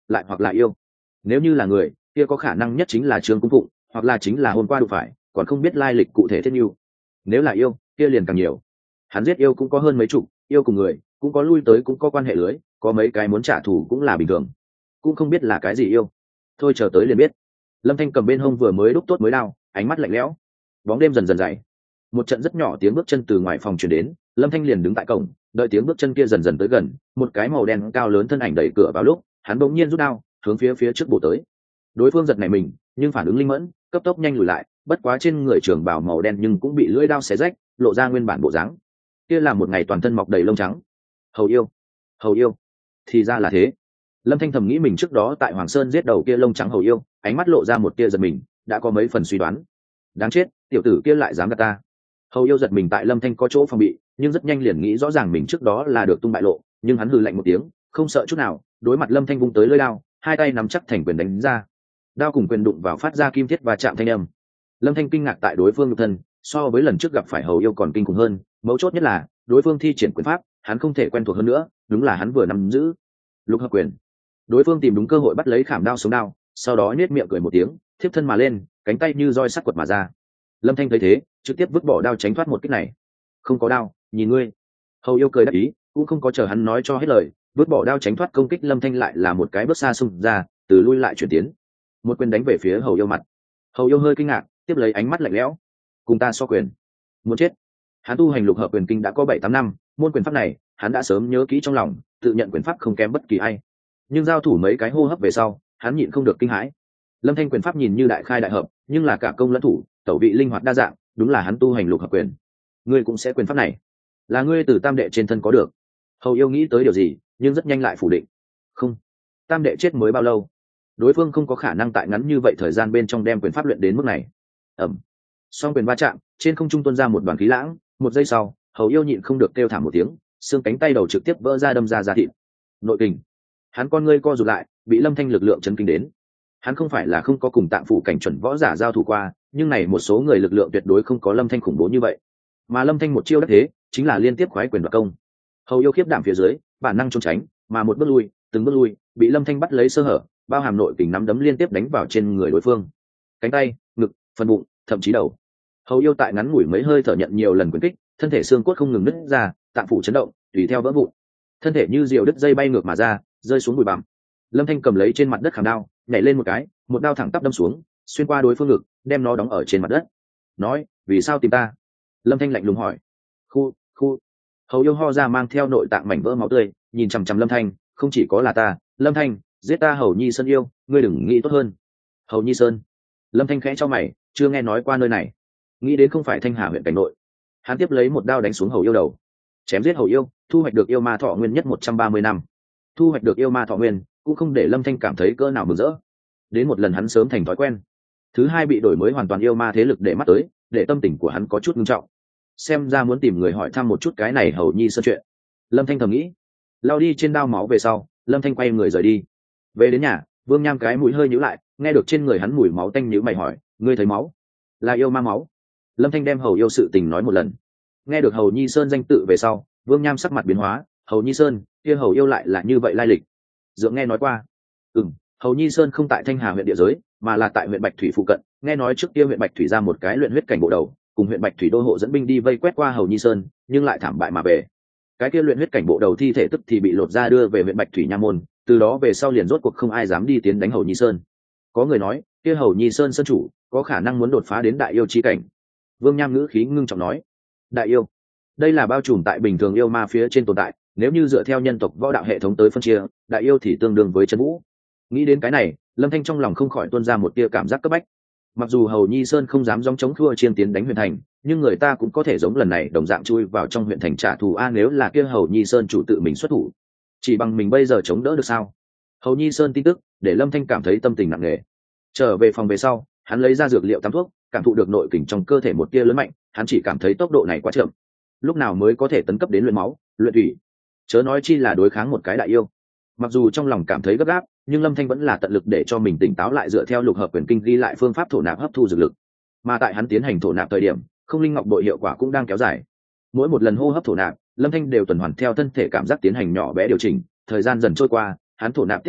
[SPEAKER 1] lại hoặc là yêu. Nếu như là người, kia có khả năng nhất chính là Trương Cung Phụng, hoặc là chính là hôm qua đụng phải, còn không biết lai lịch cụ thể thiết nhu. Nếu là yêu, kia liền càng nhiều. Hắn giết yêu cũng có hơn mấy chục, yêu cùng người cũng có lui tới, cũng có quan hệ lưới, có mấy cái muốn trả thù cũng là bình thường. Cũng không biết là cái gì yêu. Thôi chờ tới liền biết. Lâm Thanh cầm bên hông vừa mới đúc tốt mới đao, ánh mắt lạnh lẽo. Bóng đêm dần dần dày. Một trận rất nhỏ tiếng bước chân từ ngoài phòng truyền đến, Lâm Thanh liền đứng tại cổng, đợi tiếng bước chân kia dần dần tới gần, một cái màu đen cao lớn thân ảnh đẩy cửa vào lúc, hắn bỗng nhiên rút đao, hướng phía phía trước bổ tới. Đối phương giật nảy mình, nhưng phản ứng linh mẫn, cấp tốc nhanh lùi lại, bất quá trên người trường bào màu đen nhưng cũng bị lưỡi đao xé rách, lộ ra nguyên bản bộ dáng. Kia là một ngày toàn thân mọc đầy lông trắng. Hầu yêu, hầu yêu, thì ra là thế. Lâm Thanh thầm nghĩ mình trước đó tại Hoàng Sơn giết đầu kia lông trắng hầu yêu, ánh mắt lộ ra một tia giật mình, đã có mấy phần suy đoán. Đáng chết, tiểu tử kia lại dám gạt ta. Hầu yêu giật mình tại Lâm Thanh có chỗ phòng bị, nhưng rất nhanh liền nghĩ rõ ràng mình trước đó là được tung bại lộ, nhưng hắn hừ lạnh một tiếng, không sợ chút nào, đối mặt Lâm Thanh vung tới lưỡi đao, hai tay nắm chắc thành quyền đánh ra. Đao cùng quyền đụng vào phát ra kim thiết và chạm thanh âm. Lâm Thanh kinh ngạc tại đối phương nhục thân, so với lần trước gặp phải hầu yêu còn kinh khủng hơn, mấu chốt nhất là đối phương thi triển quyền pháp, hắn không thể quen thuộc hơn nữa, đúng là hắn vừa nắm giữ lục hợp quyền. Đối phương tìm đúng cơ hội bắt lấy khảm đao sống đao, sau đó nhếch miệng cười một tiếng, thiếp thân mà lên, cánh tay như roi sắt quật mà ra. Lâm Thanh thấy thế, trực tiếp vứt bỏ đao tránh thoát một kích này. Không có đao, nhìn ngươi. Hầu yêu cười đáp ý, cũng không có chờ hắn nói cho hết lời, vứt bỏ đao tránh thoát công kích Lâm Thanh lại là một cái bước xa xung ra, từ lui lại chuyển tiến, một quyền đánh về phía hầu yêu mặt. Hầu yêu hơi kinh ngạc, tiếp lấy ánh mắt lạnh lẽo, cùng ta so quyền, muốn chết. Hắn tu hành lục hợp quyền kinh đã có bảy tám năm, môn quyền pháp này hắn đã sớm nhớ kỹ trong lòng, tự nhận quyền pháp không kém bất kỳ ai. Nhưng giao thủ mấy cái hô hấp về sau, hắn nhịn không được kinh hãi. Lâm Thanh quyền pháp nhìn như đại khai đại hợp, nhưng là cả công lẫn thủ, tẩu vị linh hoạt đa dạng, đúng là hắn tu hành lục hợp quyền. Ngươi cũng sẽ quyền pháp này? Là ngươi từ tam đệ trên thân có được? Hầu yêu nghĩ tới điều gì, nhưng rất nhanh lại phủ định. Không, tam đệ chết mới bao lâu? Đối phương không có khả năng tại ngắn như vậy thời gian bên trong đem quyền pháp luyện đến mức này. Ẩm. Song quyền va chạm, trên không trung tuôn ra một đoàn khí lãng, một giây sau, hầu yêu nhịn không được kêu thảm một tiếng, xương cánh tay đầu trực tiếp vỡ ra đâm ra da thịt. Nội kình. Hắn con ngươi co rụt lại, bị Lâm Thanh lực lượng chấn kinh đến. Hắn không phải là không có cùng Tạng Phủ cảnh chuẩn võ giả giao thủ qua, nhưng này một số người lực lượng tuyệt đối không có Lâm Thanh khủng bố như vậy. Mà Lâm Thanh một chiêu đắc thế, chính là liên tiếp khoái quyền đoạt công. Hầu yêu khiếp đảm phía dưới, bản năng trốn tránh, mà một bước lui, từng bước lui, bị Lâm Thanh bắt lấy sơ hở, bao hàm nội kình nắm đấm liên tiếp đánh vào trên người đối phương. Cánh tay, ngực, phần bụng, thậm chí đầu. Hầu yêu tại ngắn ngủi mấy hơi thở nhận nhiều lần quyền kích, thân thể xương cốt không ngừng nứt ra, Tạng phủ chấn động, tùy theo vỡ vụn. Thân thể như diều đứt dây bay ngược mà ra, rơi xuống bụi bặm. Lâm Thanh cầm lấy trên mặt đất khảm đao, nhảy lên một cái, một đao thẳng tắp đâm xuống, xuyên qua đối phương ngực, đem nó đóng ở trên mặt đất. Nói, vì sao tìm ta? Lâm Thanh lạnh lùng hỏi. Khu, khu. Hầu yêu ho ra mang theo nội tạng mảnh vỡ máu tươi, nhìn chằm chằm Lâm Thanh, không chỉ có là ta, Lâm Thanh, giết ta Hầu Nhi Sơn yêu, ngươi đừng nghĩ tốt hơn. Hầu Nhi Sơn. Lâm Thanh khẽ cho mày, chưa nghe nói qua nơi này. Nghĩ đến không phải Thanh Hà huyện cảnh nội. Hắn tiếp lấy một đao đánh xuống hầu yêu đầu, chém giết hầu yêu, thu hoạch được yêu ma thọ nguyên nhất một trăm ba mươi năm. Thu hoạch được yêu ma thọ nguyên cũng không để Lâm Thanh cảm thấy cỡ nào mừng rỡ. Đến một lần hắn sớm thành thói quen. Thứ hai bị đổi mới hoàn toàn yêu ma thế lực để mắt tới, để tâm tình của hắn có chút nghiêm trọng. Xem ra muốn tìm người hỏi thăm một chút cái này Hầu Nhi Sơn chuyện. Lâm Thanh thầm nghĩ. Lao đi trên đao máu về sau, Lâm Thanh quay người rời đi. Về đến nhà, Vương Nham cái mũi hơi nhíu lại, nghe được trên người hắn mùi máu tanh nhíu mày hỏi, ngươi thấy máu? Là yêu ma máu. Lâm Thanh đem Hầu yêu sự tình nói một lần. Nghe được Hầu Nhi Sơn danh tự về sau, Vương Nham sắc mặt biến hóa, Hầu Nhi Sơn, kia Hầu yêu lại là như vậy lai lịch. Dượng nghe nói qua. Ừm, Hầu Nhi Sơn không tại Thanh Hà huyện địa giới, mà là tại huyện Bạch Thủy phụ cận, nghe nói trước kia huyện Bạch Thủy ra một cái luyện huyết cảnh bộ đầu, cùng huyện Bạch Thủy đô hộ dẫn binh đi vây quét qua Hầu Nhi Sơn, nhưng lại thảm bại mà về. Cái kia luyện huyết cảnh bộ đầu thi thể tức thì bị lột ra đưa về huyện Bạch Thủy nha môn, từ đó về sau liền rốt cuộc không ai dám đi tiến đánh Hầu Nhi Sơn. Có người nói, kia Hầu Nhi Sơn sơn chủ có khả năng muốn đột phá đến đại yêu chi cảnh. Vương Nham ngữ khí ngưng trọng nói, đại yêu, đây là bao trùm tại bình thường yêu ma phía trên tồn tại, nếu như dựa theo nhân tộc võ đạo hệ thống tới phân chia, đại yêu thì tương đương với chân vũ. Nghĩ đến cái này, Lâm Thanh trong lòng không khỏi tuôn ra một tia cảm giác cấp bách. Mặc dù Hầu Nhi Sơn không dám dòng chống thua chiên tiến đánh huyện thành, nhưng người ta cũng có thể giống lần này đồng dạng chui vào trong huyện thành trả thù a, nếu là kia Hầu Nhi Sơn chủ tự mình xuất thủ, chỉ bằng mình bây giờ chống đỡ được sao? Hầu Nhi Sơn tin tức để Lâm Thanh cảm thấy tâm tình nặng nề. Trở về phòng về sau, hắn lấy ra dược liệu tắm thuốc, cảm thụ được nội kình trong cơ thể một tia lớn mạnh, hắn chỉ cảm thấy tốc độ này quá chậm. Lúc nào mới có thể tấn cấp đến luyện máu, luyện thủy? Chớ nói chi là đối kháng một cái đại yêu. Mặc dù trong lòng cảm thấy gấp gáp, nhưng Lâm Thanh vẫn là tận lực để cho mình tỉnh táo lại, dựa theo lục hợp quyền kinh ghi lại phương pháp thổ nạp hấp thu dược lực. Mà tại hắn tiến hành thổ nạp thời điểm, không linh ngọc bội hiệu quả cũng đang kéo dài. Mỗi một lần hô hấp thổ nạp, Lâm Thanh đều tuần hoàn theo thân thể cảm giác tiến hành nhỏ bé điều chỉnh, thời gian dần trôi qua, hắn thổ nạp tiết ấu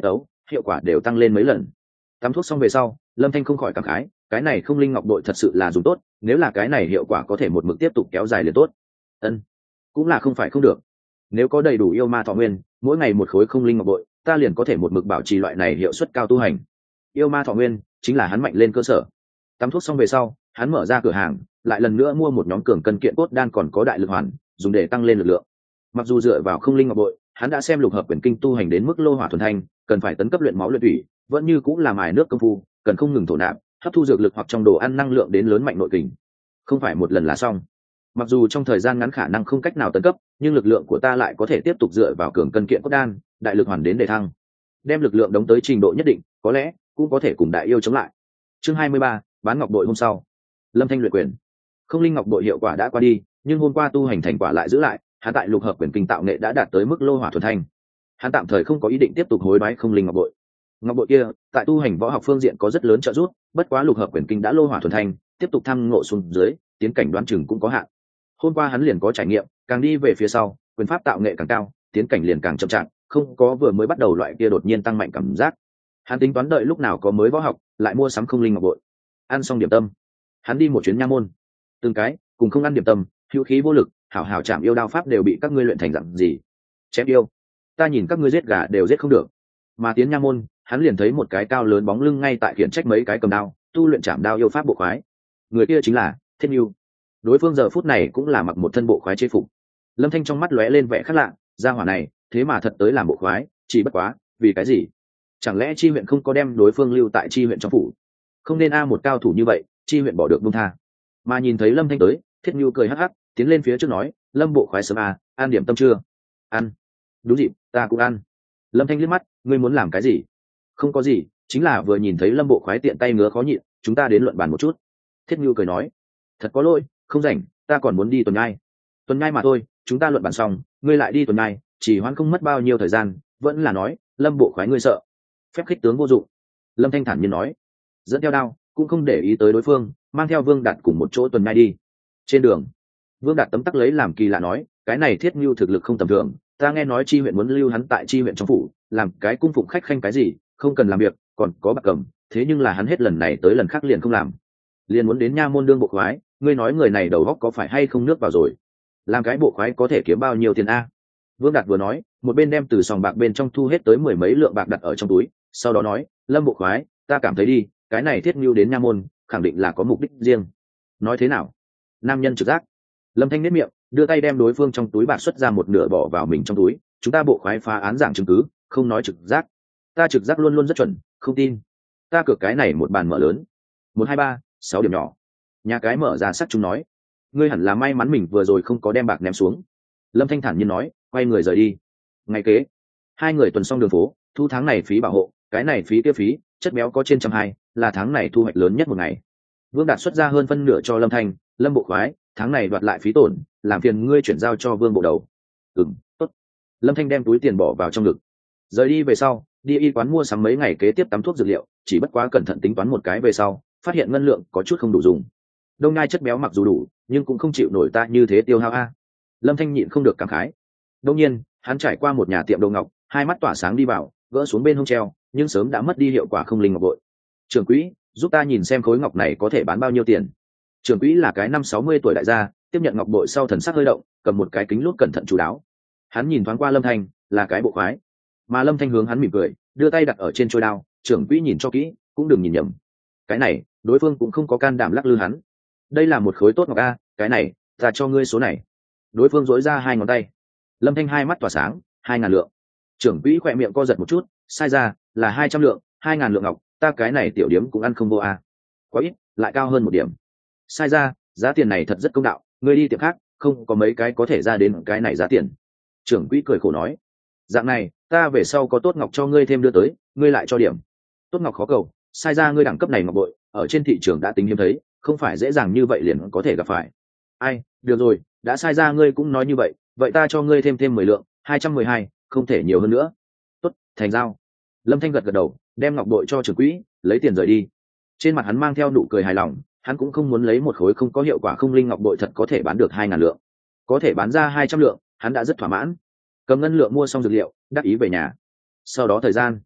[SPEAKER 1] hiệu quả đều tăng lên mấy lần. Tắm thuốc xong về sau, Lâm Thanh không khỏi cảm khái, cái này không linh ngọc bội thật sự là dùng tốt, nếu là cái này hiệu quả có thể một mực tiếp tục kéo dài liền tốt. Ân, cũng là không phải không được. Nếu có đầy đủ yêu ma thọ nguyên, mỗi ngày một khối không linh ngọc bội, ta liền có thể một mực bảo trì loại này hiệu suất cao tu hành. Yêu ma thọ nguyên chính là hắn mạnh lên cơ sở. Tắm thuốc xong về sau, hắn mở ra cửa hàng, lại lần nữa mua một nhóm cường cân kiện cốt đan còn có đại lực hoàn, dùng để tăng lên lực lượng. Mặc dù dựa vào không linh ngọc bội, hắn đã xem lục hợp quyền kinh tu hành đến mức lô hỏa thuần thanh, cần phải tấn cấp luyện máu luyện thủy, vẫn như cũng là mài nước công phu, cần không ngừng thổ nạp, hấp thu dược lực hoặc trong đồ ăn năng lượng đến lớn mạnh nội kình. Không phải một lần là xong. Mặc dù trong thời gian ngắn khả năng không cách nào tấn cấp, nhưng lực lượng của ta lại có thể tiếp tục dựa vào cường cân kiện cốt đan, đại lực hoàn đến để thăng. Đem lực lượng đóng tới trình độ nhất định, có lẽ cũng có thể cùng đại yêu chống lại. Chương hai mươi ba, bán ngọc bội hôm sau. Lâm Thanh luyện quyền. Không linh ngọc bội hiệu quả đã qua đi, nhưng hôm qua tu hành thành quả lại giữ lại, hắn tại lục hợp quyền kinh tạo nghệ đã đạt tới mức lô hỏa thuần thanh. Hắn tạm thời không có ý định tiếp tục hối đoái không linh ngọc bội. Ngọc bội kia, tại tu hành võ học phương diện có rất lớn trợ giúp, bất quá lục hợp quyền kinh đã lô hỏa thuần thanh, tiếp tục thăm ngộ xuống dưới, tiến cảnh đoán chừng cũng có hạn. Hôm qua hắn liền có trải nghiệm, càng đi về phía sau, quyền pháp tạo nghệ càng cao, tiến cảnh liền càng chậm chạp, không có vừa mới bắt đầu loại kia đột nhiên tăng mạnh cảm giác. Hắn tính toán đợi lúc nào có mới võ học, lại mua sắm không linh ngọc bội. Ăn xong điểm tâm, hắn đi một chuyến nha môn. Từng cái, cùng không ăn điểm tâm, hữu khí vô lực, hảo hảo chạm yêu đao pháp đều bị các ngươi luyện thành dạng gì? Chém yêu. Ta nhìn các ngươi giết gà đều giết không được. Mà tiến nha môn, hắn liền thấy một cái cao lớn bóng lưng ngay tại khiển trách mấy cái cầm đao, tu luyện chạm đao yêu pháp bộ khoái. Người kia chính là Thiết Nưu. Đối phương giờ phút này cũng là mặc một thân bộ khoái chế phục. Lâm Thanh trong mắt lóe lên vẻ khác lạ, gia hỏa này, thế mà thật tới làm bộ khoái, chỉ bất quá, vì cái gì? Chẳng lẽ chi huyện không có đem đối phương lưu tại chi huyện trong phủ? Không nên a một cao thủ như vậy, chi huyện bỏ được buông tha. Mà nhìn thấy Lâm Thanh tới, Thiết Nưu cười hắc hắc, tiến lên phía trước nói, Lâm bộ khoái sớm à, ăn điểm tâm chưa? Ăn. Đúng dịp, ta cũng ăn. Lâm Thanh liếc mắt, ngươi muốn làm cái gì? Không có gì, chính là vừa nhìn thấy Lâm bộ khoái tiện tay ngứa khó nhịn, chúng ta đến luận bàn một chút. Thiết Nưu cười nói, thật có lỗi, không rảnh, ta còn muốn đi tuần nhai. Tuần nhai mà thôi, chúng ta luận bàn xong, ngươi lại đi tuần nhai, chỉ hoãn không mất bao nhiêu thời gian, vẫn là nói, Lâm bộ khoái ngươi sợ. Phép khích tướng vô dụng. Lâm Thanh thản nhiên nói, dẫn theo đao, cũng không để ý tới đối phương, mang theo Vương Đạt cùng một chỗ tuần nhai đi. Trên đường, Vương Đạt tấm tắc lấy làm kỳ lạ nói, cái này Thiết Nưu thực lực không tầm thường, ta nghe nói chi huyện muốn lưu hắn tại chi huyện trong phủ, làm cái cung phụng khách khanh cái gì, không cần làm việc, còn có bạc cầm, thế nhưng là hắn hết lần này tới lần khác liền không làm, liền muốn đến nha môn đương bộ khoái, ngươi nói người này đầu óc có phải hay không nước vào rồi? Làm cái bộ khoái có thể kiếm bao nhiêu tiền a? Vương Đạt vừa nói, một bên đem từ sòng bạc bên trong thu hết tới mười mấy lượng bạc đặt ở trong túi, sau đó nói, Lâm bộ khoái, ta cảm thấy đi, cái này Thiết Nưu đến nha môn, khẳng định là có mục đích riêng. Nói thế nào? Nam nhân trực giác. Lâm Thanh nếp miệng, đưa tay đem đối phương trong túi bạc xuất ra một nửa bỏ vào mình trong túi, chúng ta bộ khoái phá án giảng chứng cứ, không nói trực giác. Ta trực giác luôn luôn rất chuẩn, không tin. Ta cược cái này một bàn mở lớn. Một hai ba, sáu điểm nhỏ. Nhà cái mở ra sắc chúng nói, ngươi hẳn là may mắn mình vừa rồi không có đem bạc ném xuống. Lâm Thanh thản nhiên nói, quay người rời đi. Ngày kế, hai người tuần xong đường phố, thu tháng này phí bảo hộ, cái này phí kia phí, chất béo có trên trăm hai, là tháng này thu hoạch lớn nhất một ngày. Vương Đạt xuất ra hơn phân nửa cho Lâm Thanh, Lâm bộ khoái, tháng này đoạt lại phí tổn, làm phiền ngươi chuyển giao cho Vương bộ đầu. Ừm, tốt. Lâm Thanh đem túi tiền bỏ vào trong ngực. Rời đi về sau, đi y quán mua sắm mấy ngày kế tiếp tắm thuốc dược liệu, chỉ bất quá cẩn thận tính toán một cái về sau, phát hiện ngân lượng có chút không đủ dùng. Đông Nai chất béo mặc dù đủ, nhưng cũng không chịu nổi ta như thế tiêu hao a. Lâm Thanh nhịn không được cảm khái. Đông nhiên, hắn trải qua một nhà tiệm đồ ngọc, hai mắt tỏa sáng đi vào, gỡ xuống bên hông treo, nhưng sớm đã mất đi hiệu quả không linh ngọc bội. Trưởng quỹ, giúp ta nhìn xem khối ngọc này có thể bán bao nhiêu tiền. Trưởng quỹ là cái năm sáu mươi tuổi đại gia, tiếp nhận ngọc bội sau thần sắc hơi động, cầm một cái kính lúp cẩn thận chú đáo. Hắn nhìn thoáng qua Lâm Thanh, là cái bộ khoái. Mà Lâm Thanh hướng hắn mỉm cười, đưa tay đặt ở trên trôi đao, trưởng quỹ nhìn cho kỹ, cũng đừng nhìn nhầm. Cái này, đối phương cũng không có can đảm lắc lư hắn. Đây là một khối tốt ngọc a, cái này, ta cho ngươi số này. Đối phương dỗi ra hai ngón tay. Lâm Thanh hai mắt tỏa sáng, hai ngàn lượng. Trưởng quỹ khỏe miệng co giật một chút, sai ra, là hai trăm lượng, hai ngàn lượng ngọc, ta cái này tiểu điếm cũng ăn không vô a. Quá ít, lại cao hơn một điểm. Sai ra, giá tiền này thật rất công đạo, ngươi đi tiệm khác, không có mấy cái có thể ra đến cái này giá tiền. Trưởng quỹ cười khổ nói, dạng này, ta về sau có tốt ngọc cho ngươi thêm đưa tới, ngươi lại cho điểm. Tốt ngọc khó cầu, sai ra ngươi đẳng cấp này ngọc bội, ở trên thị trường đã tính hiếm thấy, không phải dễ dàng như vậy liền có thể gặp phải. Ai, được rồi, đã sai ra ngươi cũng nói như vậy, vậy ta cho ngươi thêm thêm mười lượng, hai trăm mười hai, không thể nhiều hơn nữa. Tốt, thành giao. Lâm Thanh gật gật đầu, đem ngọc bội cho trưởng quỹ, lấy tiền rời đi. Trên mặt hắn mang theo nụ cười hài lòng, hắn cũng không muốn lấy một khối không có hiệu quả không linh ngọc bội thật có thể bán được hai ngàn lượng, có thể bán ra hai trăm lượng, hắn đã rất thỏa mãn. Cầm ngân lượng mua xong dược liệu, đắc ý về nhà. Sau đó thời gian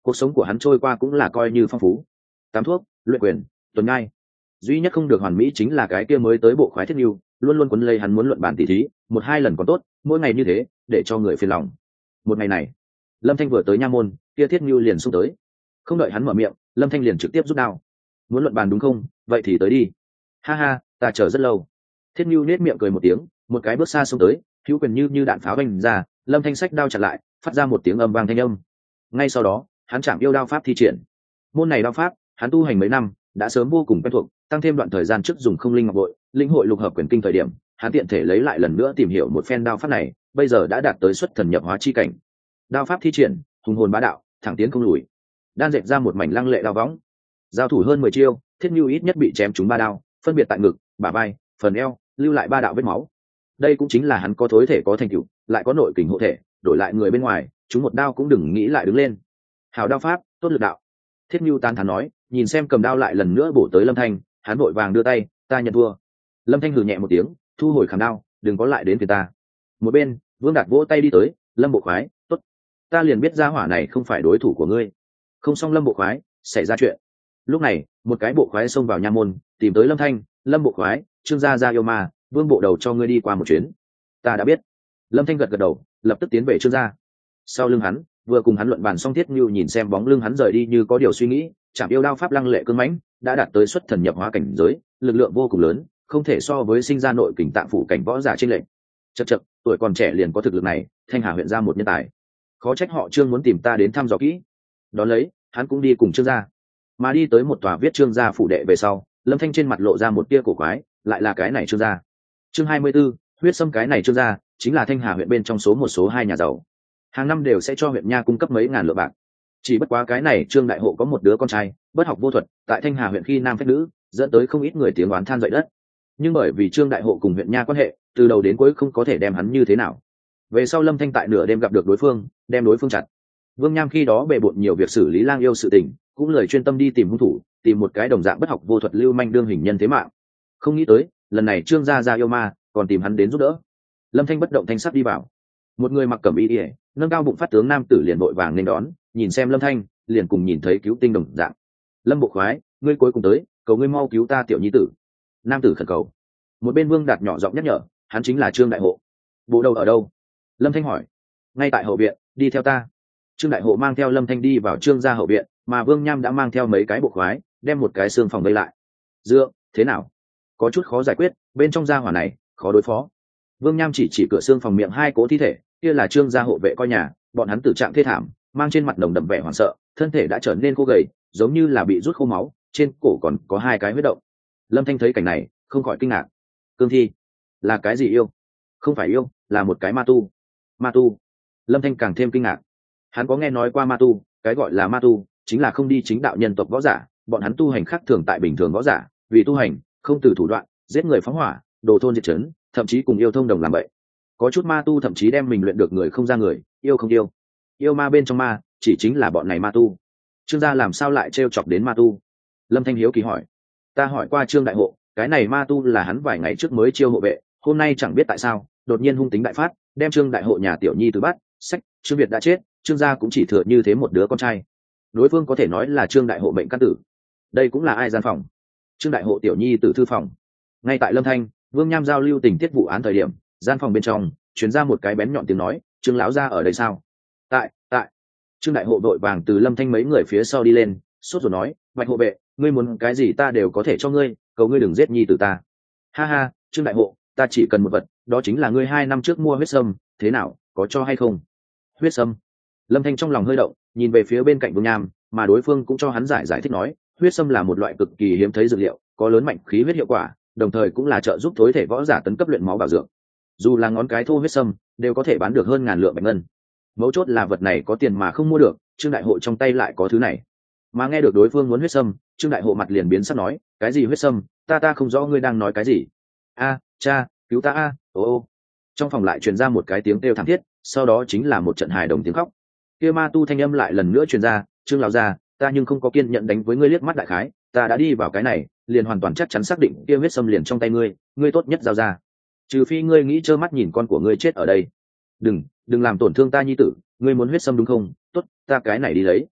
[SPEAKER 1] cuộc sống của hắn trôi qua cũng là coi như phong phú. Tám thuốc, luyện quyền, tuần ngai, duy nhất không được hoàn mỹ chính là cái kia mới tới bộ khoái Thiết Nưu, luôn luôn quấn lấy hắn muốn luận bản tỉ thí, một hai lần còn tốt, mỗi ngày như thế để cho người phiền lòng. Một ngày này, Lâm Thanh vừa tới nha môn, kia Thiết Nưu liền xông tới. Không đợi hắn mở miệng, Lâm Thanh liền trực tiếp rút đao. Muốn luận bàn đúng không? Vậy thì tới đi. Ha ha, ta chờ rất lâu. Thiết Nưu nết miệng cười một tiếng, một cái bước xa xông tới, hữu quyền như như đạn pháo vành ra, Lâm Thanh sách đao chặn lại, phát ra một tiếng âm vang thanh âm. Ngay sau đó, hắn chạm yêu đao pháp thi triển. Môn này đao pháp, hắn tu hành mấy năm, đã sớm vô cùng quen thuộc, tăng thêm đoạn thời gian trước dùng không linh ngọc bội, linh hội lục hợp quyền kinh thời điểm, hắn tiện thể lấy lại lần nữa tìm hiểu một phen đao pháp này, bây giờ đã đạt tới xuất thần nhập hóa chi cảnh. Đao pháp thi triển, hùng hồn bá đạo, thẳng tiến không lùi. Đan dệt ra một mảnh lăng lệ đao võng. Giao thủ hơn mười chiêu, Thiết Nưu ít nhất bị chém trúng ba đao, phân biệt tại ngực, bả vai, phần eo, lưu lại ba đạo vết máu. Đây cũng chính là hắn có thối thể có thành tựu, lại có nội kình hộ thể, đổi lại người bên ngoài, chúng một đao cũng đừng nghĩ lại đứng lên. Hảo đao pháp, tốt lực đạo. Thiết Nưu tán thán nói, nhìn xem cầm đao lại lần nữa bổ tới Lâm Thanh, hắn vội vàng đưa tay, ta nhận thua. Lâm Thanh hừ nhẹ một tiếng, thu hồi khảm đao, đừng có lại đến phía ta. Một bên, Vương Đạt vỗ tay đi tới, Lâm Bộ Khoái, tốt, ta liền biết gia hỏa này không phải đối thủ của ngươi. Không xong Lâm Bộ Khoái, xảy ra chuyện. Lúc này, một cái bộ khoái xông vào nha môn, tìm tới Lâm Thanh, Lâm Bộ Khoái, Trương gia gia yêu ma, Vương bộ đầu cho ngươi đi qua một chuyến. Ta đã biết. Lâm Thanh gật gật đầu, lập tức tiến về Trương gia. Sau lưng hắn, vừa cùng hắn luận bàn xong, Thiết Nưu nhìn xem bóng lưng hắn rời đi như có điều suy nghĩ, chạm yêu đao pháp lăng lệ cương mãnh, đã đạt tới xuất thần nhập hóa cảnh giới, lực lượng vô cùng lớn, không thể so với sinh ra nội kình tạng phủ cảnh võ giả trên lệnh. Chậc chậc, tuổi còn trẻ liền có thực lực này, Thanh Hà huyện ra một nhân tài. Khó trách họ Trương muốn tìm ta đến thăm dò kỹ. Đón lấy, hắn cũng đi cùng Trương gia. Mà đi tới một tòa viết Trương gia phủ đệ về sau, Lâm Thanh trên mặt lộ ra một tia cổ quái, lại là cái này Trương gia. Chương hai mươi 24, huyết xâm. Cái này Trương gia chính là Thanh Hà huyện bên trong số một số hai nhà giàu, hàng năm đều sẽ cho huyện nha cung cấp mấy ngàn lượng bạc. Chỉ bất quá cái này Trương đại hộ có một đứa con trai bất học vô thuật, tại Thanh Hà huyện khi nam phép nữ, dẫn tới không ít người tiếng oán than dậy đất. Nhưng bởi vì Trương đại hộ cùng huyện nha quan hệ, từ đầu đến cuối không có thể đem hắn như thế nào. Về sau Lâm Thanh tại nửa đêm gặp được đối phương, đem đối phương chặt. Vương Nham khi đó bề bộn nhiều việc xử lý lang yêu sự tình, cũng lời chuyên tâm đi tìm hung thủ, tìm một cái đồng dạng bất học vô thuật lưu manh đương hình nhân thế mạng. Không nghĩ tới, lần này Trương gia gia yêu ma còn tìm hắn đến giúp đỡ. Lâm Thanh bất động thanh sắc đi vào. Một người mặc cẩm y ỉa, nâng cao bụng phát tướng nam tử liền vội vàng nên đón, nhìn xem Lâm Thanh, liền cùng nhìn thấy cứu tinh đồng dạng. Lâm Bộ Khoái, ngươi cuối cùng tới, cầu ngươi mau cứu ta tiểu nhi tử. Nam tử khẩn cầu. Một bên Vương Đạt nhỏ giọng nhắc nhở, hắn chính là Trương đại hộ. Bộ đầu ở đâu? Lâm Thanh hỏi. Ngay tại hậu viện, đi theo ta. Trương đại hộ mang theo Lâm Thanh đi vào Trương gia hậu viện, mà Vương Nham đã mang theo mấy cái bộ khoái, đem một cái xương phòng vây lại. Dựa, thế nào? Có chút khó giải quyết, bên trong gia hỏa này khó đối phó. Vương Nham chỉ chỉ cửa xương phòng miệng hai cố thi thể, kia là Trương gia hộ vệ coi nhà, bọn hắn tử trạng thê thảm, mang trên mặt đồng đậm vẻ hoảng sợ, thân thể đã trở nên khô gầy, giống như là bị rút khô máu, trên cổ còn có hai cái huyết động. Lâm Thanh thấy cảnh này, không khỏi kinh ngạc. Cương thi? Là cái gì yêu? Không phải yêu, là một cái ma tu. Ma tu? Lâm Thanh càng thêm kinh ngạc. Hắn có nghe nói qua ma tu, cái gọi là ma tu chính là không đi chính đạo nhân tộc võ giả, bọn hắn tu hành khác thường tại bình thường võ giả, vì tu hành không từ thủ đoạn, giết người phóng hỏa, đồ thôn diệt trấn, thậm chí cùng yêu thông đồng làm vậy. Có chút ma tu thậm chí đem mình luyện được người không ra người, yêu không yêu. Yêu ma bên trong ma, chỉ chính là bọn này ma tu. Trương gia làm sao lại trêu chọc đến ma tu? Lâm Thanh hiếu kỳ hỏi. Ta hỏi qua Trương đại hộ, cái này ma tu là hắn vài ngày trước mới chiêu hộ vệ, hôm nay chẳng biết tại sao đột nhiên hung tính đại phát, đem Trương đại hộ nhà tiểu nhi từ bắt. Sách, Trương Việt đã chết, Trương gia cũng chỉ thừa như thế một đứa con trai. Đối phương có thể nói là Trương đại hộ mệnh căn tử. Đây cũng là ai gian phòng? Trương đại hộ tiểu nhi tử thư phòng. Ngay tại Lâm Thanh, Vương Nham giao lưu tình tiết vụ án thời điểm, gian phòng bên trong truyền ra một cái bén nhọn tiếng nói, Trương lão gia ở đây sao? Tại, tại. Trương đại hộ đội vàng từ Lâm Thanh mấy người phía sau đi lên, sốt rồi nói, Bạch hộ vệ, ngươi muốn cái gì ta đều có thể cho ngươi, cầu ngươi đừng giết nhi tử ta. Ha ha, Trương đại hộ, ta chỉ cần một vật, đó chính là ngươi hai năm trước mua huyết sâm, thế nào, có cho hay không? Huyết sâm. Lâm Thanh trong lòng hơi động, nhìn về phía bên cạnh Vương Nham, mà đối phương cũng cho hắn giải giải thích nói, huyết sâm là một loại cực kỳ hiếm thấy dược liệu, có lớn mạnh khí huyết hiệu quả, đồng thời cũng là trợ giúp thối thể võ giả tấn cấp luyện máu bảo dưỡng. Dù là ngón cái thô huyết sâm, đều có thể bán được hơn ngàn lượng bạch ngân. Mấu chốt là vật này có tiền mà không mua được, Trương đại hộ trong tay lại có thứ này. Mà nghe được đối phương muốn huyết sâm, Trương đại hộ mặt liền biến sắc nói, cái gì huyết sâm, ta ta không rõ ngươi đang nói cái gì. A, cha, cứu ta a, ô ô. Trong phòng lại truyền ra một cái tiếng kêu thảm thiết, sau đó chính là một trận hài đồng tiếng khóc. Kia ma tu thanh âm lại lần nữa truyền ra, Trương lão gia, ta nhưng không có kiên nhẫn đánh với ngươi liếc mắt đại khái, ta đã đi vào cái này, liền hoàn toàn chắc chắn xác định kia huyết sâm liền trong tay ngươi, ngươi tốt nhất giao ra. Trừ phi ngươi nghĩ trơ mắt nhìn con của ngươi chết ở đây. Đừng, đừng làm tổn thương ta nhi tử, ngươi muốn huyết sâm đúng không? Tốt, ta cái này đi lấy.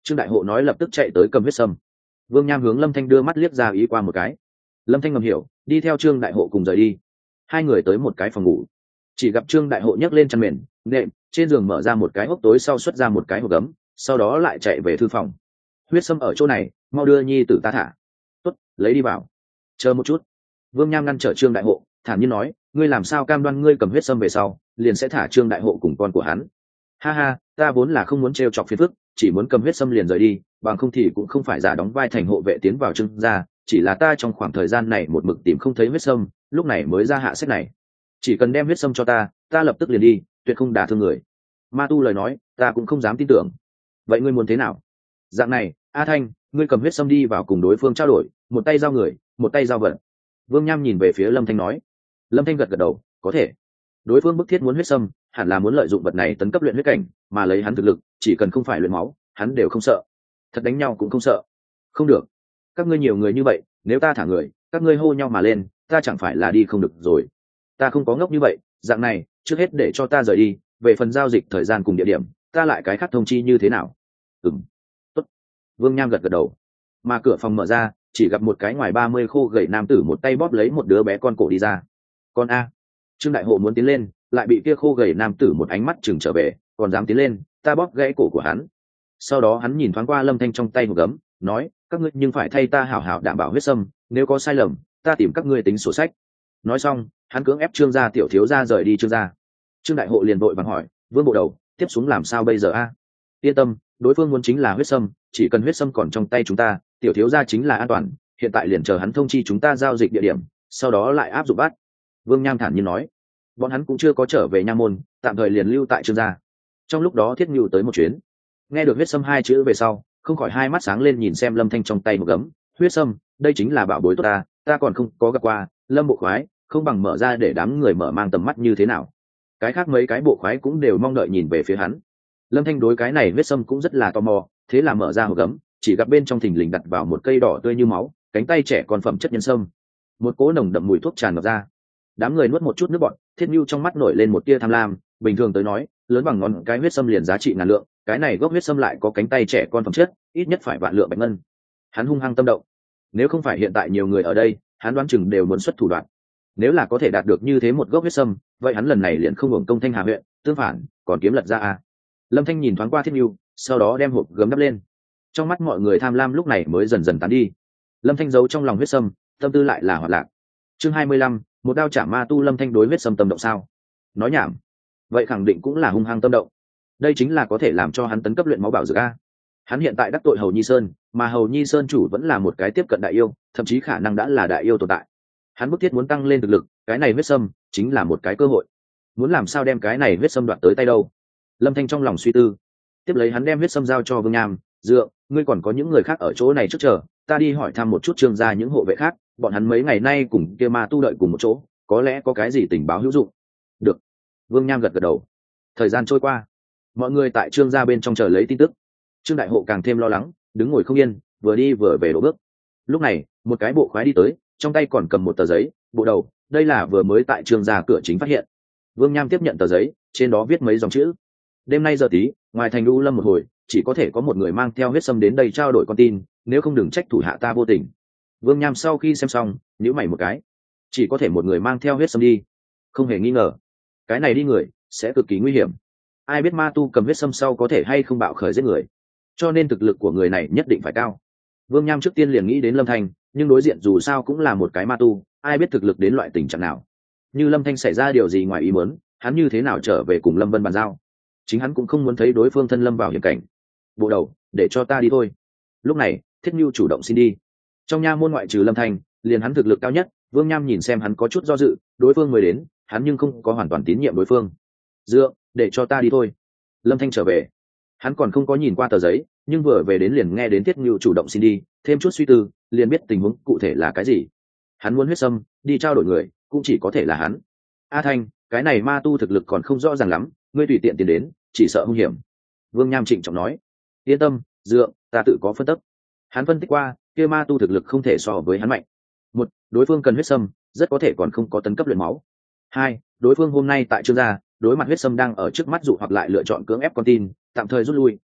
[SPEAKER 1] Trương đại hộ nói lập tức chạy tới cầm huyết sâm. Vương Nham hướng Lâm Thanh đưa mắt liếc ra ý qua một cái. Lâm Thanh ngầm hiểu, đi theo Trương đại hộ cùng rời đi. Hai người tới một cái phòng ngủ, chỉ gặp Trương đại hộ nhấc lên chăn mền nệm, trên giường mở ra một cái hốc tối sau xuất ra một cái hộp gấm, sau đó lại chạy về thư phòng. Huyết sâm ở chỗ này, mau đưa nhi tử ta thả. Tốt, lấy đi vào. Chờ một chút. Vương Nham ngăn trở Trương đại hộ, thản nhiên nói, ngươi làm sao cam đoan ngươi cầm huyết sâm về sau liền sẽ thả Trương đại hộ cùng con của hắn? Ha ha, ta vốn là không muốn trêu chọc phiền phức, chỉ muốn cầm huyết sâm liền rời đi, bằng không thì cũng không phải giả đóng vai thành hộ vệ tiến vào Trương gia, chỉ là ta trong khoảng thời gian này một mực tìm không thấy huyết sâm, lúc này mới ra hạ sách này. Chỉ cần đem huyết sâm cho ta, ta lập tức liền đi, tuyệt không đả thương người. Ma tu lời nói, ta cũng không dám tin tưởng. Vậy ngươi muốn thế nào? Dạng này, A Thanh, ngươi cầm huyết sâm đi vào cùng đối phương trao đổi, một tay giao người, một tay giao vật. Vương Nham nhìn về phía Lâm Thanh nói. Lâm Thanh gật gật đầu, có thể. Đối phương bức thiết muốn huyết sâm, hẳn là muốn lợi dụng vật này tấn cấp luyện huyết cảnh, mà lấy hắn thực lực, chỉ cần không phải luyện máu, hắn đều không sợ. Thật đánh nhau cũng không sợ. Không được, các ngươi nhiều người như vậy, nếu ta thả người, các ngươi hô nhau mà lên, ta chẳng phải là đi không được rồi. Ta không có ngốc như vậy, dạng này, trước hết để cho ta rời đi, về phần giao dịch thời gian cùng địa điểm, ta lại cái khác thông chi như thế nào? Ừm, tốt. Vương Nham gật gật đầu. Mà cửa phòng mở ra, chỉ gặp một cái ngoài ba mươi khô gầy nam tử một tay bóp lấy một đứa bé con cổ đi ra. Con a. Trương đại hộ muốn tiến lên, lại bị kia khô gầy nam tử một ánh mắt chừng trở về, còn dám tiến lên, ta bóp gãy cổ của hắn. Sau đó hắn nhìn thoáng qua Lâm Thanh trong tay một gấm, nói, các ngươi nhưng phải thay ta hảo hảo đảm bảo huyết sâm, nếu có sai lầm, ta tìm các ngươi tính sổ sách. Nói xong, hắn cưỡng ép Trương gia tiểu thiếu gia rời đi Trương gia. Trương đại hộ liền vội vàng hỏi, Vương bộ đầu, tiếp xuống làm sao bây giờ a? Yên tâm, đối phương muốn chính là huyết sâm, chỉ cần huyết sâm còn trong tay chúng ta, tiểu thiếu gia chính là an toàn, hiện tại liền chờ hắn thông chi chúng ta giao dịch địa điểm, sau đó lại áp dụng bắt. Vương Nham thản nhiên nói, bọn hắn cũng chưa có trở về nha môn, tạm thời liền lưu tại Trương gia. Trong lúc đó Thiết Nhu tới một chuyến, nghe được huyết sâm hai chữ về sau, không khỏi hai mắt sáng lên nhìn xem Lâm Thanh trong tay một gấm, huyết sâm, đây chính là bảo bối tốt ta, ta còn không có gặp qua, Lâm bộ khoái, không bằng mở ra để đám người mở mang tầm mắt như thế nào. Cái khác mấy cái bộ khoái cũng đều mong đợi nhìn về phía hắn. Lâm Thanh đối cái này huyết sâm cũng rất là tò mò, thế là mở ra hộp gấm, chỉ gặp bên trong thình lình đặt vào một cây đỏ tươi như máu, cánh tay trẻ còn phẩm chất nhân sâm. Một cỗ nồng đậm mùi thuốc tràn ngập ra. Đám người nuốt một chút nước bọt, Thiết Nhu trong mắt nổi lên một tia tham lam, bình thường tới nói, lớn bằng ngón cái huyết sâm liền giá trị ngàn lượng, cái này gốc huyết sâm lại có cánh tay trẻ con phẩm chất, ít nhất phải vạn lượng bạch ngân. Hắn hung hăng tâm động. Nếu không phải hiện tại nhiều người ở đây, hắn đoán chừng đều muốn xuất thủ đoạn. Nếu là có thể đạt được như thế một gốc huyết sâm, vậy hắn lần này liền không hưởng công Thanh Hà huyện, tương phản, còn kiếm lật ra a. Lâm Thanh nhìn thoáng qua Thiết Nhu, sau đó đem hộp gấm đắp lên. Trong mắt mọi người tham lam lúc này mới dần dần tán đi. Lâm Thanh giấu trong lòng huyết sâm, tâm tư lại là hoạt lạc. Chương hai mươi lăm, một đao chạm ma tu. Lâm Thanh đối huyết sâm tâm động sao? Nói nhảm. Vậy khẳng định cũng là hung hăng tâm động. Đây chính là có thể làm cho hắn tấn cấp luyện máu bảo dược a. Hắn hiện tại đắc tội Hầu Nhi Sơn, mà Hầu Nhi Sơn chủ vẫn là một cái tiếp cận đại yêu, thậm chí khả năng đã là đại yêu tồn tại. Hắn bức thiết muốn tăng lên thực lực, cái này huyết sâm chính là một cái cơ hội. Muốn làm sao đem cái này huyết sâm đoạt tới tay đâu? Lâm Thanh trong lòng suy tư. Tiếp lấy hắn đem huyết sâm giao cho Vương Nham, dựa, ngươi còn có những người khác ở chỗ này trước chờ, ta đi hỏi thăm một chút Trương gia những hộ vệ khác, bọn hắn mấy ngày nay cùng kia ma tu đợi cùng một chỗ, có lẽ có cái gì tình báo hữu dụng. Được. Vương Nham gật gật đầu. Thời gian trôi qua, mọi người tại Trương gia bên trong chờ lấy tin tức. Trương đại hộ càng thêm lo lắng, đứng ngồi không yên, vừa đi vừa về đổ bước. Lúc này, một cái bộ khoái đi tới, trong tay còn cầm một tờ giấy, bộ đầu, đây là vừa mới tại Trương gia cửa chính phát hiện. Vương Nham tiếp nhận tờ giấy, trên đó viết mấy dòng chữ. Đêm nay giờ tí, ngoài thành U Lâm một hồi, chỉ có thể có một người mang theo huyết sâm đến đây trao đổi con tin, nếu không đừng trách thủ hạ ta vô tình. Vương Nham sau khi xem xong, nhíu mày một cái. Chỉ có thể một người mang theo huyết sâm đi, không hề nghi ngờ. Cái này đi người sẽ cực kỳ nguy hiểm. Ai biết ma tu cầm huyết sâm sau có thể hay không bạo khởi giết người, cho nên thực lực của người này nhất định phải cao. Vương Nham trước tiên liền nghĩ đến Lâm Thanh, nhưng đối diện dù sao cũng là một cái ma tu, ai biết thực lực đến loại tình trạng nào. Như Lâm Thanh xảy ra điều gì ngoài ý muốn, hắn như thế nào trở về cùng Lâm Vân bàn giao? Chính hắn cũng không muốn thấy đối phương thân lâm vào hiểm cảnh. Bộ đầu, để cho ta đi thôi. Lúc này, Thiết Nhu chủ động xin đi. Trong nha môn ngoại trừ Lâm Thanh, liền hắn thực lực cao nhất. Vương Nham nhìn xem hắn có chút do dự, đối phương mới đến, hắn nhưng không có hoàn toàn tín nhiệm đối phương. Dựa, để cho ta đi thôi. Lâm Thanh trở về. Hắn còn không có nhìn qua tờ giấy, nhưng vừa về đến liền nghe đến Thiết Nhu chủ động xin đi, thêm chút suy tư, liền biết tình huống cụ thể là cái gì. Hắn muốn huyết sâm, đi trao đổi người, cũng chỉ có thể là hắn. A Thanh, cái này ma tu thực lực còn không rõ ràng lắm, ngươi tùy tiện tiến đến, chỉ sợ hung hiểm. Vương Nham trịnh trọng nói. Yên tâm, dựa, ta tự có phân tích. Hắn phân tích qua, kia ma tu thực lực không thể so với hắn mạnh. Một, đối phương cần huyết sâm, rất có thể còn không có tấn cấp luyện máu. Hai, đối phương hôm nay tại Trương gia, đối mặt huyết sâm đang ở trước mắt dụ hoặc lại lựa chọn cưỡng ép con tin, tạm thời rút lui,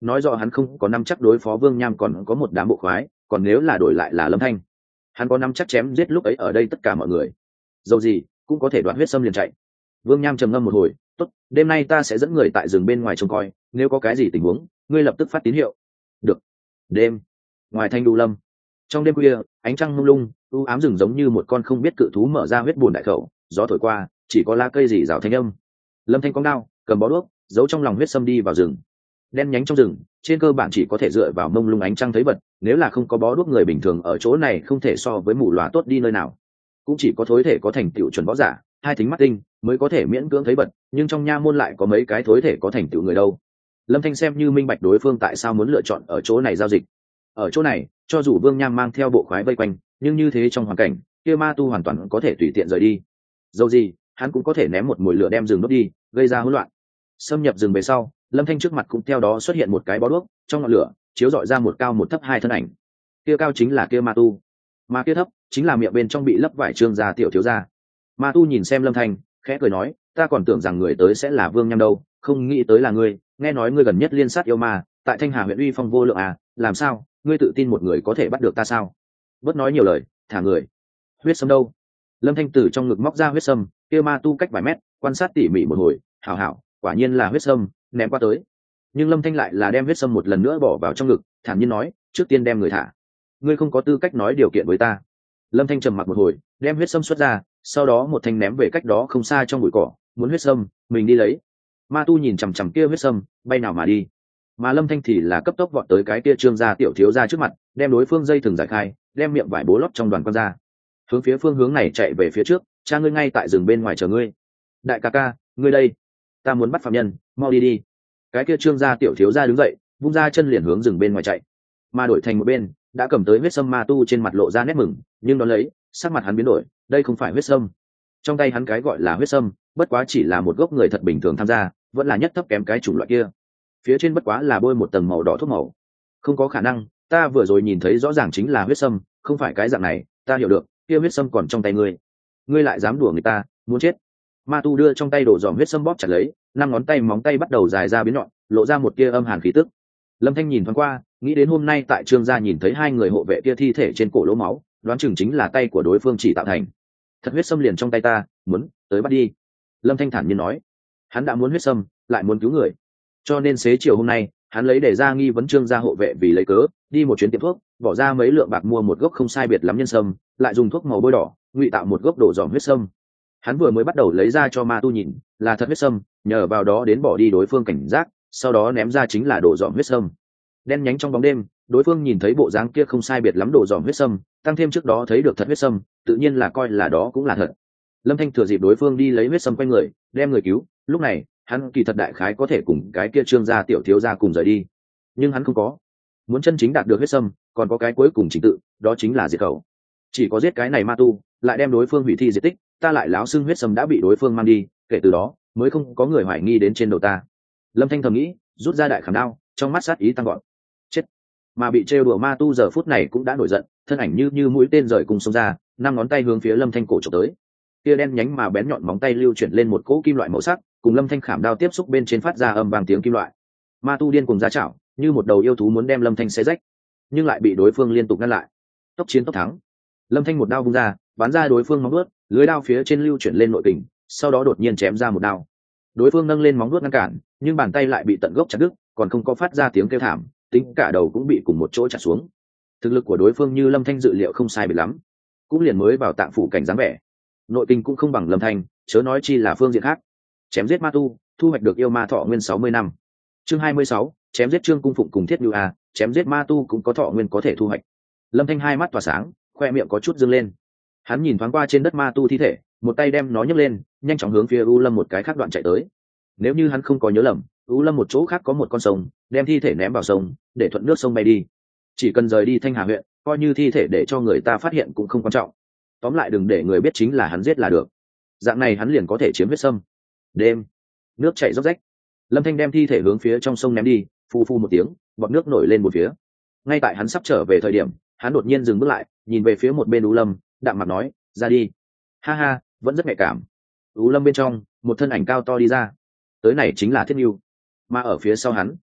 [SPEAKER 1] nói rõ hắn không có nắm chắc đối phó Vương Nham còn có một đám bộ khoái, còn nếu là đổi lại là Lâm Thanh, hắn có nắm chắc chém giết lúc ấy ở đây tất cả mọi người. Dầu gì cũng có thể đoạt huyết sâm liền chạy. Vương Nham trầm ngâm một hồi, tốt, đêm nay ta sẽ dẫn người tại rừng bên ngoài trông coi, nếu có cái gì tình huống, ngươi lập tức phát tín hiệu. Được. Đêm, ngoài thanh đu lâm, trong đêm khuya, ánh trăng mông lung, u ám rừng giống như một con không biết cự thú mở ra huyết bùn đại khẩu, gió thổi qua, chỉ có lá cây rì rào thanh âm. Lâm Thanh cong đao, cầm bó đuốc, giấu trong lòng huyết sâm đi vào rừng. Đen nhánh trong rừng, trên cơ bản chỉ có thể dựa vào mông lung ánh trăng thấy vật, nếu là không có bó đuốc người bình thường ở chỗ này không thể so với mù lòa tốt đi nơi nào. Cũng chỉ có thối thể có thành tựu chuẩn võ giả, hai thính mắt tinh mới có thể miễn cưỡng thấy vật, nhưng trong nha môn lại có mấy cái thối thể có thành tựu người đâu. Lâm Thanh xem như minh bạch đối phương tại sao muốn lựa chọn ở chỗ này giao dịch. Ở chỗ này, cho dù Vương Nham mang theo bộ khoái vây quanh, nhưng như thế trong hoàn cảnh kia ma tu hoàn toàn có thể tùy tiện rời đi. Dầu gì hắn cũng có thể ném một mồi lửa đem rừng đốt đi, gây ra hỗn loạn. Xâm nhập rừng về sau, Lâm Thanh trước mặt cũng theo đó xuất hiện một cái bó đuốc, trong ngọn lửa chiếu rọi ra một cao một thấp hai thân ảnh. Kia cao chính là kia ma tu, mà kia thấp chính là miệng bên trong bị lấp vải trương gia tiểu thiếu gia. Ma tu nhìn xem Lâm Thanh, khẽ cười nói, ta còn tưởng rằng người tới sẽ là Vương Nham đâu, không nghĩ tới là ngươi. Nghe nói ngươi gần nhất liên sát yêu ma, tại Thanh Hà huyện uy phong vô lượng à, làm sao, ngươi tự tin một người có thể bắt được ta sao? Bớt nói nhiều lời, thả người. Huyết sâm đâu? Lâm Thanh từ trong ngực móc ra huyết sâm, kia ma tu cách vài mét, quan sát tỉ mỉ một hồi, hảo hảo, quả nhiên là huyết sâm, ném qua tới. Nhưng Lâm Thanh lại là đem huyết sâm một lần nữa bỏ vào trong ngực, thản nhiên nói, trước tiên đem người thả. Ngươi không có tư cách nói điều kiện với ta. Lâm Thanh trầm mặc một hồi, đem huyết sâm xuất ra, sau đó một thanh ném về cách đó không xa trong bụi cỏ, muốn huyết sâm, mình đi lấy. Ma tu nhìn chằm chằm kia huyết sâm, bay nào mà đi. Mà Lâm Thanh thì là cấp tốc vọt tới cái kia trương gia tiểu thiếu gia trước mặt, đem đối phương dây thừng giải khai, đem miệng vải bố lót trong đoàn quan ra, hướng phía phương hướng này chạy về phía trước. Cha ngươi ngay tại rừng bên ngoài chờ ngươi. Đại ca ca, ngươi đây, ta muốn bắt phạm nhân, mau đi đi. Cái kia trương gia tiểu thiếu gia đứng dậy, vung ra chân liền hướng rừng bên ngoài chạy. Mà đổi thành một bên, đã cầm tới huyết sâm ma tu trên mặt lộ ra nét mừng, nhưng đón lấy, sắc mặt hắn biến đổi, đây không phải huyết sâm. Trong tay hắn cái gọi là huyết sâm, bất quá chỉ là một gốc người thật bình thường tham gia, vẫn là nhất thấp kém cái chủng loại kia. Phía trên bất quá là bôi một tầng màu đỏ thuốc màu. Không có khả năng, ta vừa rồi nhìn thấy rõ ràng chính là huyết sâm, không phải cái dạng này, ta hiểu được, kia huyết sâm còn trong tay ngươi. Ngươi lại dám đùa người ta, muốn chết. Ma tu đưa trong tay đổ dòm huyết sâm bóp chặt lấy, năm ngón tay móng tay bắt đầu dài ra biến nhọn, lộ ra một tia âm hàn khí tức. Lâm Thanh nhìn thoáng qua, nghĩ đến hôm nay tại trương gia nhìn thấy hai người hộ vệ kia thi thể trên cổ lỗ máu, đoán chừng chính là tay của đối phương chỉ tạo thành. Thật huyết sâm liền trong tay ta, muốn tới bắt đi. Lâm Thanh thản nhiên nói, hắn đã muốn huyết sâm, lại muốn cứu người, cho nên xế chiều hôm nay hắn lấy để ra nghi vấn trương gia hộ vệ vì lấy cớ đi một chuyến tiệm thuốc, bỏ ra mấy lượng bạc mua một gốc không sai biệt lắm nhân sâm, lại dùng thuốc màu bôi đỏ ngụy tạo một gốc đổ dòm huyết sâm. Hắn vừa mới bắt đầu lấy ra cho ma tu nhìn là thật huyết sâm, nhờ vào đó đến bỏ đi đối phương cảnh giác, sau đó ném ra chính là đổ dòm huyết sâm. Đen nhánh trong bóng đêm, đối phương nhìn thấy bộ dáng kia không sai biệt lắm đổ dòm huyết sâm, tăng thêm trước đó thấy được thật huyết sâm, tự nhiên là coi là đó cũng là thật. Lâm Thanh thừa dịp đối phương đi lấy huyết sâm quanh người, đem người cứu, lúc này hắn kỳ thật đại khái có thể cùng cái kia trương gia tiểu thiếu gia cùng rời đi, nhưng hắn không có. Muốn chân chính đạt được huyết sâm, còn có cái cuối cùng chính tự, đó chính là diệt khẩu. Chỉ có giết cái này ma tu, lại đem đối phương hủy thi diệt tích, ta lại láo xưng huyết sâm đã bị đối phương mang đi, kể từ đó mới không có người hoài nghi đến trên đầu ta. Lâm Thanh thầm nghĩ, rút ra đại khảm đao, trong mắt sát ý tăng gọn. Chết. Mà bị trêu đùa ma tu giờ phút này cũng đã nổi giận, thân ảnh như như mũi tên rời cùng xông ra, năm ngón tay hướng phía Lâm Thanh cổ chụp tới. Kia đen nhánh mà bén nhọn móng tay lưu chuyển lên một cỗ kim loại màu sắc, cùng Lâm Thanh khảm đao tiếp xúc bên trên phát ra âm vang tiếng kim loại. Ma tu điên cùng ra chảo, như một đầu yêu thú muốn đem Lâm Thanh xé rách, nhưng lại bị đối phương liên tục ngăn lại. Tốc chiến tốc thắng. Lâm Thanh một đao vung ra, bắn ra đối phương móng vuốt, lưới đao phía trên lưu chuyển lên nội kình, sau đó đột nhiên chém ra một đao. Đối phương nâng lên móng vuốt ngăn cản, nhưng bàn tay lại bị tận gốc chặt đứt, còn không có phát ra tiếng kêu thảm, tính cả đầu cũng bị cùng một chỗ chặt xuống. Thực lực của đối phương như Lâm Thanh dự liệu không sai biệt lắm, cũng liền mới vào tạng phủ cảnh dáng vẻ, nội kinh cũng không bằng Lâm Thanh, chớ nói chi là phương diện khác. Chém giết ma tu, thu hoạch được yêu ma thọ nguyên sáu mươi năm. Chương hai mươi sáu, chém giết Trương Cung Phụng cùng Thiết Nhu a, chém giết ma tu cũng có thọ nguyên có thể thu hoạch. Lâm Thanh hai mắt tỏa sáng, khoe miệng có chút dương lên. Hắn nhìn thoáng qua trên đất ma tu thi thể, một tay đem nó nhấc lên, nhanh chóng hướng phía U Lâm một cái khác đoạn chạy tới. Nếu như hắn không có nhớ lầm, U Lâm một chỗ khác có một con sông, đem thi thể ném vào sông, để thuận nước sông bay đi. Chỉ cần rời đi Thanh Hà huyện, coi như thi thể để cho người ta phát hiện cũng không quan trọng. Tóm lại đừng để người biết chính là hắn giết là được. Dạng này hắn liền có thể chiếm huyết sâm. Đêm, nước chảy róc rách. Lâm Thanh đem thi thể hướng phía trong sông ném đi, phu phu một tiếng, bọt nước nổi lên một phía. Ngay tại hắn sắp trở về thời điểm, hắn đột nhiên dừng bước lại, nhìn về phía một bên U Lâm, đạm mặt nói, ra đi. Ha ha, vẫn rất nhạy cảm. U Lâm bên trong, một thân ảnh cao to đi ra. Tới này chính là Thiết Nhu, mà ở phía sau hắn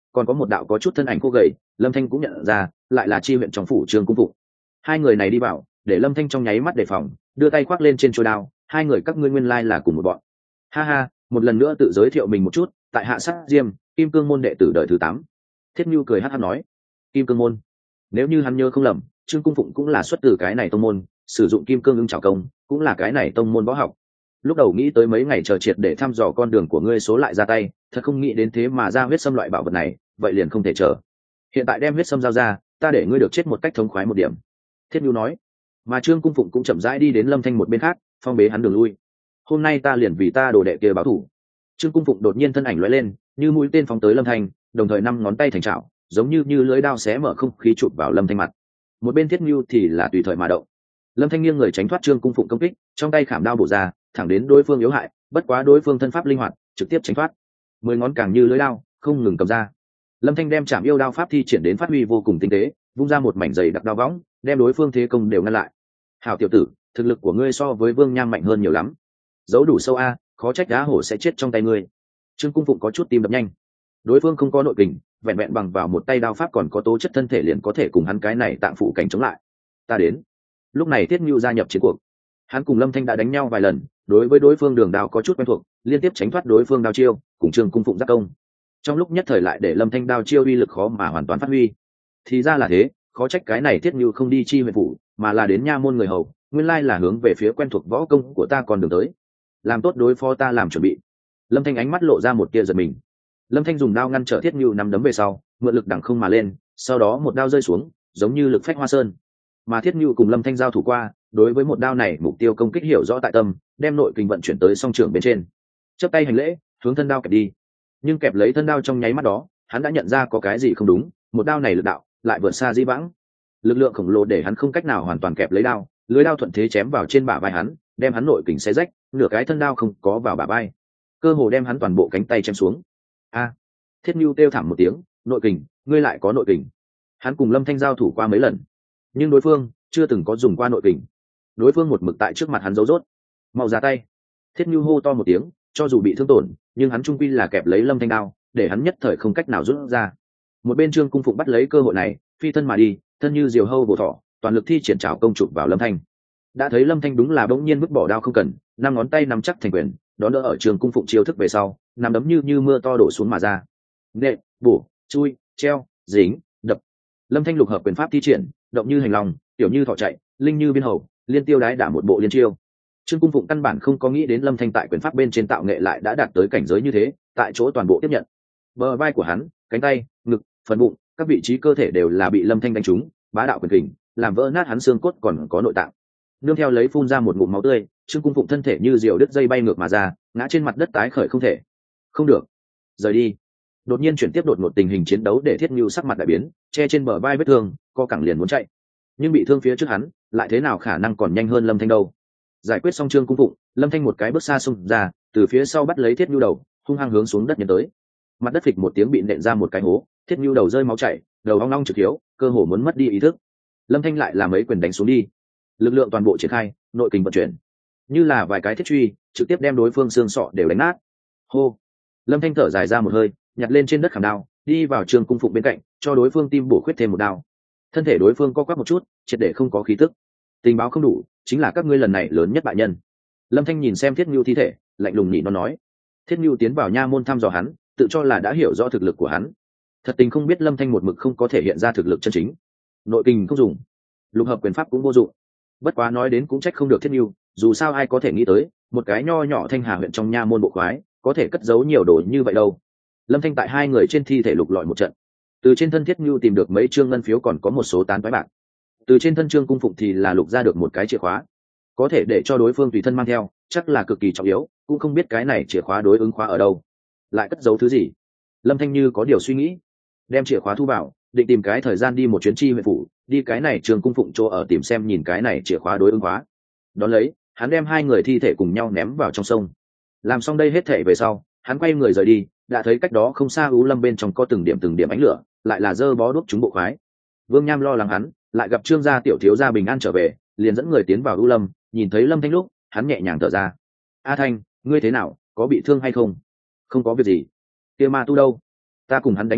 [SPEAKER 1] còn có một đạo có chút thân ảnh khô gầy, lâm thanh cũng nhận ra lại là chi huyện trong phủ Trương Cung Phụng. Hai người này đi vào để lâm thanh trong nháy mắt đề phòng, đưa tay khoác lên trên chuôi đao. Hai người các ngươi nguyên lai là cùng một bọn. Ha ha, một lần nữa tự giới thiệu mình một chút, tại hạ Sát Diêm, Kim Cương môn đệ tử đời thứ tám. Thiết Nhu cười hắt hắt nói. Kim Cương môn? Nếu như hắn nhớ không lầm, Trương Cung Phụng cũng là xuất từ cái này tông môn, sử dụng kim cương ưng trảo công cũng là cái này tông môn võ học. Lúc đầu nghĩ tới mấy ngày chờ triệt để thăm dò con đường của ngươi số lại ra tay, thật không nghĩ đến thế mà ra huyết sâm loại bảo vật này, vậy liền không thể chờ. Hiện tại đem huyết sâm giao ra, ta để ngươi được chết một cách thống khoái một điểm. Thiết Nhu nói. Mà Trương Cung Phụng cũng chậm rãi đi đến lâm thanh một bên khác, phong bế hắn đường lui. Hôm nay ta liền vì ta đồ đệ kia báo thủ. Trương Cung Phụng đột nhiên thân ảnh lóe lên, như mũi tên phóng tới lâm thanh, đồng thời năm ngón tay thành trảo, giống như như lưỡi đao xé mở không khí chụp vào lâm thanh mặt. Một bên Thiết Nhu thì là tùy thời mà động. Lâm thanh nghiêng người tránh thoát Trương Cung Phụng công kích, trong tay khảm đao bổ ra, thẳng đến đối phương yếu hại, bất quá đối phương thân pháp linh hoạt, trực tiếp tránh thoát. Mười ngón càng như lưỡi đao, không ngừng cầm ra. Lâm thanh đem chạm yêu đao pháp thi triển đến phát huy vô cùng tinh tế, vung ra một mảnh dày đặc đao võng, đem đối phương thế công đều ngăn lại. Hảo tiểu tử, thực lực của ngươi so với Vương Nham mạnh hơn nhiều lắm. Giấu đủ sâu a, khó trách đá hổ sẽ chết trong tay ngươi. Trương Cung Phụng có chút tim đập nhanh. Đối phương không có nội kình, vẹn vẹn bằng vào một tay đao pháp còn có tố chất thân thể liền có thể cùng hắn cái này tạng phụ cảnh chống lại. Ta đến. Lúc này Thiết Nhu gia nhập chiến cuộc. Hắn cùng Lâm Thanh đã đánh nhau vài lần, đối với đối phương đường đao có chút quen thuộc, liên tiếp tránh thoát đối phương đao chiêu, cùng Trương Cung Phụng giáp công. Trong lúc nhất thời lại để Lâm Thanh đao chiêu uy lực khó mà hoàn toàn phát huy. Thì ra là thế, khó trách cái này Thiết Nhu không đi chi huyện phủ, mà là đến nha môn người hầu, nguyên lai là hướng về phía quen thuộc võ công của ta còn đường tới. Làm tốt đối phó ta làm chuẩn bị. Lâm Thanh ánh mắt lộ ra một tia giật mình. Lâm Thanh dùng đao ngăn trở Thiết Nhu nắm đấm về sau, mượn lực đằng không mà lên, sau đó một đao rơi xuống, giống như lực phách hoa sơn. Mà Thiết Nhu cùng Lâm Thanh giao thủ qua, đối với một đao này mục tiêu công kích hiểu rõ tại tâm, đem nội kình vận chuyển tới song trường bên trên. Chắp tay hành lễ, hướng thân đao kẹp đi. Nhưng kẹp lấy thân đao trong nháy mắt đó, hắn đã nhận ra có cái gì không đúng, một đao này lực đạo lại vượt xa dĩ vãng. Lực lượng khổng lồ để hắn không cách nào hoàn toàn kẹp lấy đao, lưới đao thuận thế chém vào trên bả vai hắn, đem hắn nội kình xé rách, nửa cái thân đao không có vào bả vai, cơ hồ đem hắn toàn bộ cánh tay chém xuống. A! Thiết Nhu kêu thảm một tiếng, nội kình, ngươi lại có nội kình. Hắn cùng Lâm Thanh giao thủ qua mấy lần, nhưng đối phương chưa từng có dùng qua nội kình. Đối phương một mực tại trước mặt hắn giấu rốt. Mau ra tay! Thiết Nhu hô to một tiếng, cho dù bị thương tổn, nhưng hắn trung quy là kẹp lấy Lâm Thanh đao, để hắn nhất thời không cách nào rút ra. Một bên Trương Cung Phụng bắt lấy cơ hội này, phi thân mà đi, thân như diều hâu bổ thỏ, toàn lực thi triển trảo công chụp vào Lâm Thanh. Đã thấy Lâm Thanh đúng là bỗng nhiên vứt bỏ đao không cần, năm ngón tay nắm chắc thành quyền, đón đỡ ở Trương Cung Phụng chiêu thức về sau, nắm đấm như như mưa to đổ xuống mà ra. Nệ, bổ, chui, treo, dính, đập. Lâm Thanh lục hợp quyền pháp thi triển, động như hành long, tiểu như thỏ chạy, linh như biên hầu, liên tiêu đái đả một bộ liên chiêu. Trương Cung Phụng căn bản không có nghĩ đến Lâm Thanh tại quyền pháp bên trên tạo nghệ lại đã đạt tới cảnh giới như thế, tại chỗ toàn bộ tiếp nhận. Bờ vai của hắn, cánh tay, ngực, phần bụng, các vị trí cơ thể đều là bị Lâm Thanh đánh trúng, bá đạo quyền kình, làm vỡ nát hắn xương cốt còn có nội tạng. Nương theo lấy phun ra một ngụm máu tươi, Trương Cung Phụng thân thể như diều đứt dây bay ngược mà ra, ngã trên mặt đất tái khởi không thể. Không được, rời đi. Đột nhiên chuyển tiếp đột ngột tình hình chiến đấu để Thiết Nhu sắc mặt đại biến, che trên bờ vai vết thương, co cẳng liền muốn chạy. Nhưng bị thương phía trước hắn, lại thế nào khả năng còn nhanh hơn Lâm Thanh đâu. Giải quyết xong Trương Cung Phụng, Lâm Thanh một cái bước xa xông ra, từ phía sau bắt lấy Thiết Nhu đầu, hung hăng hướng xuống đất nhấn tới. Mặt đất phịch một tiếng bị nện ra một cái hố, Thiết Nhu đầu rơi máu chảy, đầu ong ong trực hiếu, cơ hồ muốn mất đi ý thức. Lâm Thanh lại làm mấy quyền đánh xuống đi, lực lượng toàn bộ triển khai, nội kình vận chuyển, như là vài cái thiết truy, trực tiếp đem đối phương xương sọ đều đánh nát. Hô! Lâm Thanh thở dài ra một hơi, nhặt lên trên đất khảm đao, đi vào Trương Cung Phụng bên cạnh, cho đối phương tim bổ khuyết thêm một đao. Thân thể đối phương co quắp một chút, triệt để không có khí tức. Tình báo không đủ, chính là các ngươi lần này lớn nhất bại nhân. Lâm Thanh nhìn xem Thiết Nhu thi thể, lạnh lùng nhị nó nói. Thiết Nhu tiến vào nha môn thăm dò hắn, tự cho là đã hiểu rõ thực lực của hắn. Thật tình không biết Lâm Thanh một mực không có thể hiện ra thực lực chân chính. Nội kình không dùng, lục hợp quyền pháp cũng vô dụng. Bất quá nói đến cũng trách không được Thiết Nhu, dù sao ai có thể nghĩ tới, một cái nho nhỏ Thanh Hà huyện trong nha môn bộ khoái, có thể cất giấu nhiều đồ như vậy đâu. Lâm Thanh tại hai người trên thi thể lục lọi một trận, từ trên thân Thiết Nhu tìm được mấy trương ngân phiếu còn có một số tán toái bạc. Từ trên thân Trương Cung Phụng thì là lục ra được một cái chìa khóa, có thể để cho đối phương tùy thân mang theo, chắc là cực kỳ trọng yếu, cũng không biết cái này chìa khóa đối ứng khóa ở đâu, lại cất giấu thứ gì. Lâm Thanh như có điều suy nghĩ, đem chìa khóa thu vào, định tìm cái thời gian đi một chuyến chi huyện phủ, đi cái này Trương Cung Phụng chỗ ở tìm xem nhìn cái này chìa khóa đối ứng khóa. Đón lấy, hắn đem hai người thi thể cùng nhau ném vào trong sông. Làm xong đây hết thể về sau, hắn quay người rời đi, đã thấy cách đó không xa U Lâm bên trong có từng điểm từng điểm ánh lửa, lại là dơ bó đuốc chúng bộ khoái. Vương Nham lo lắng hắn, lại gặp Trương gia tiểu thiếu gia bình an trở về, liền dẫn người tiến vào U Lâm, nhìn thấy Lâm Thanh lúc, hắn nhẹ nhàng thở ra. A Thanh, ngươi thế nào, có bị thương hay không? Không có việc gì. Kia ma tu đâu? Ta cùng hắn đánh một trận,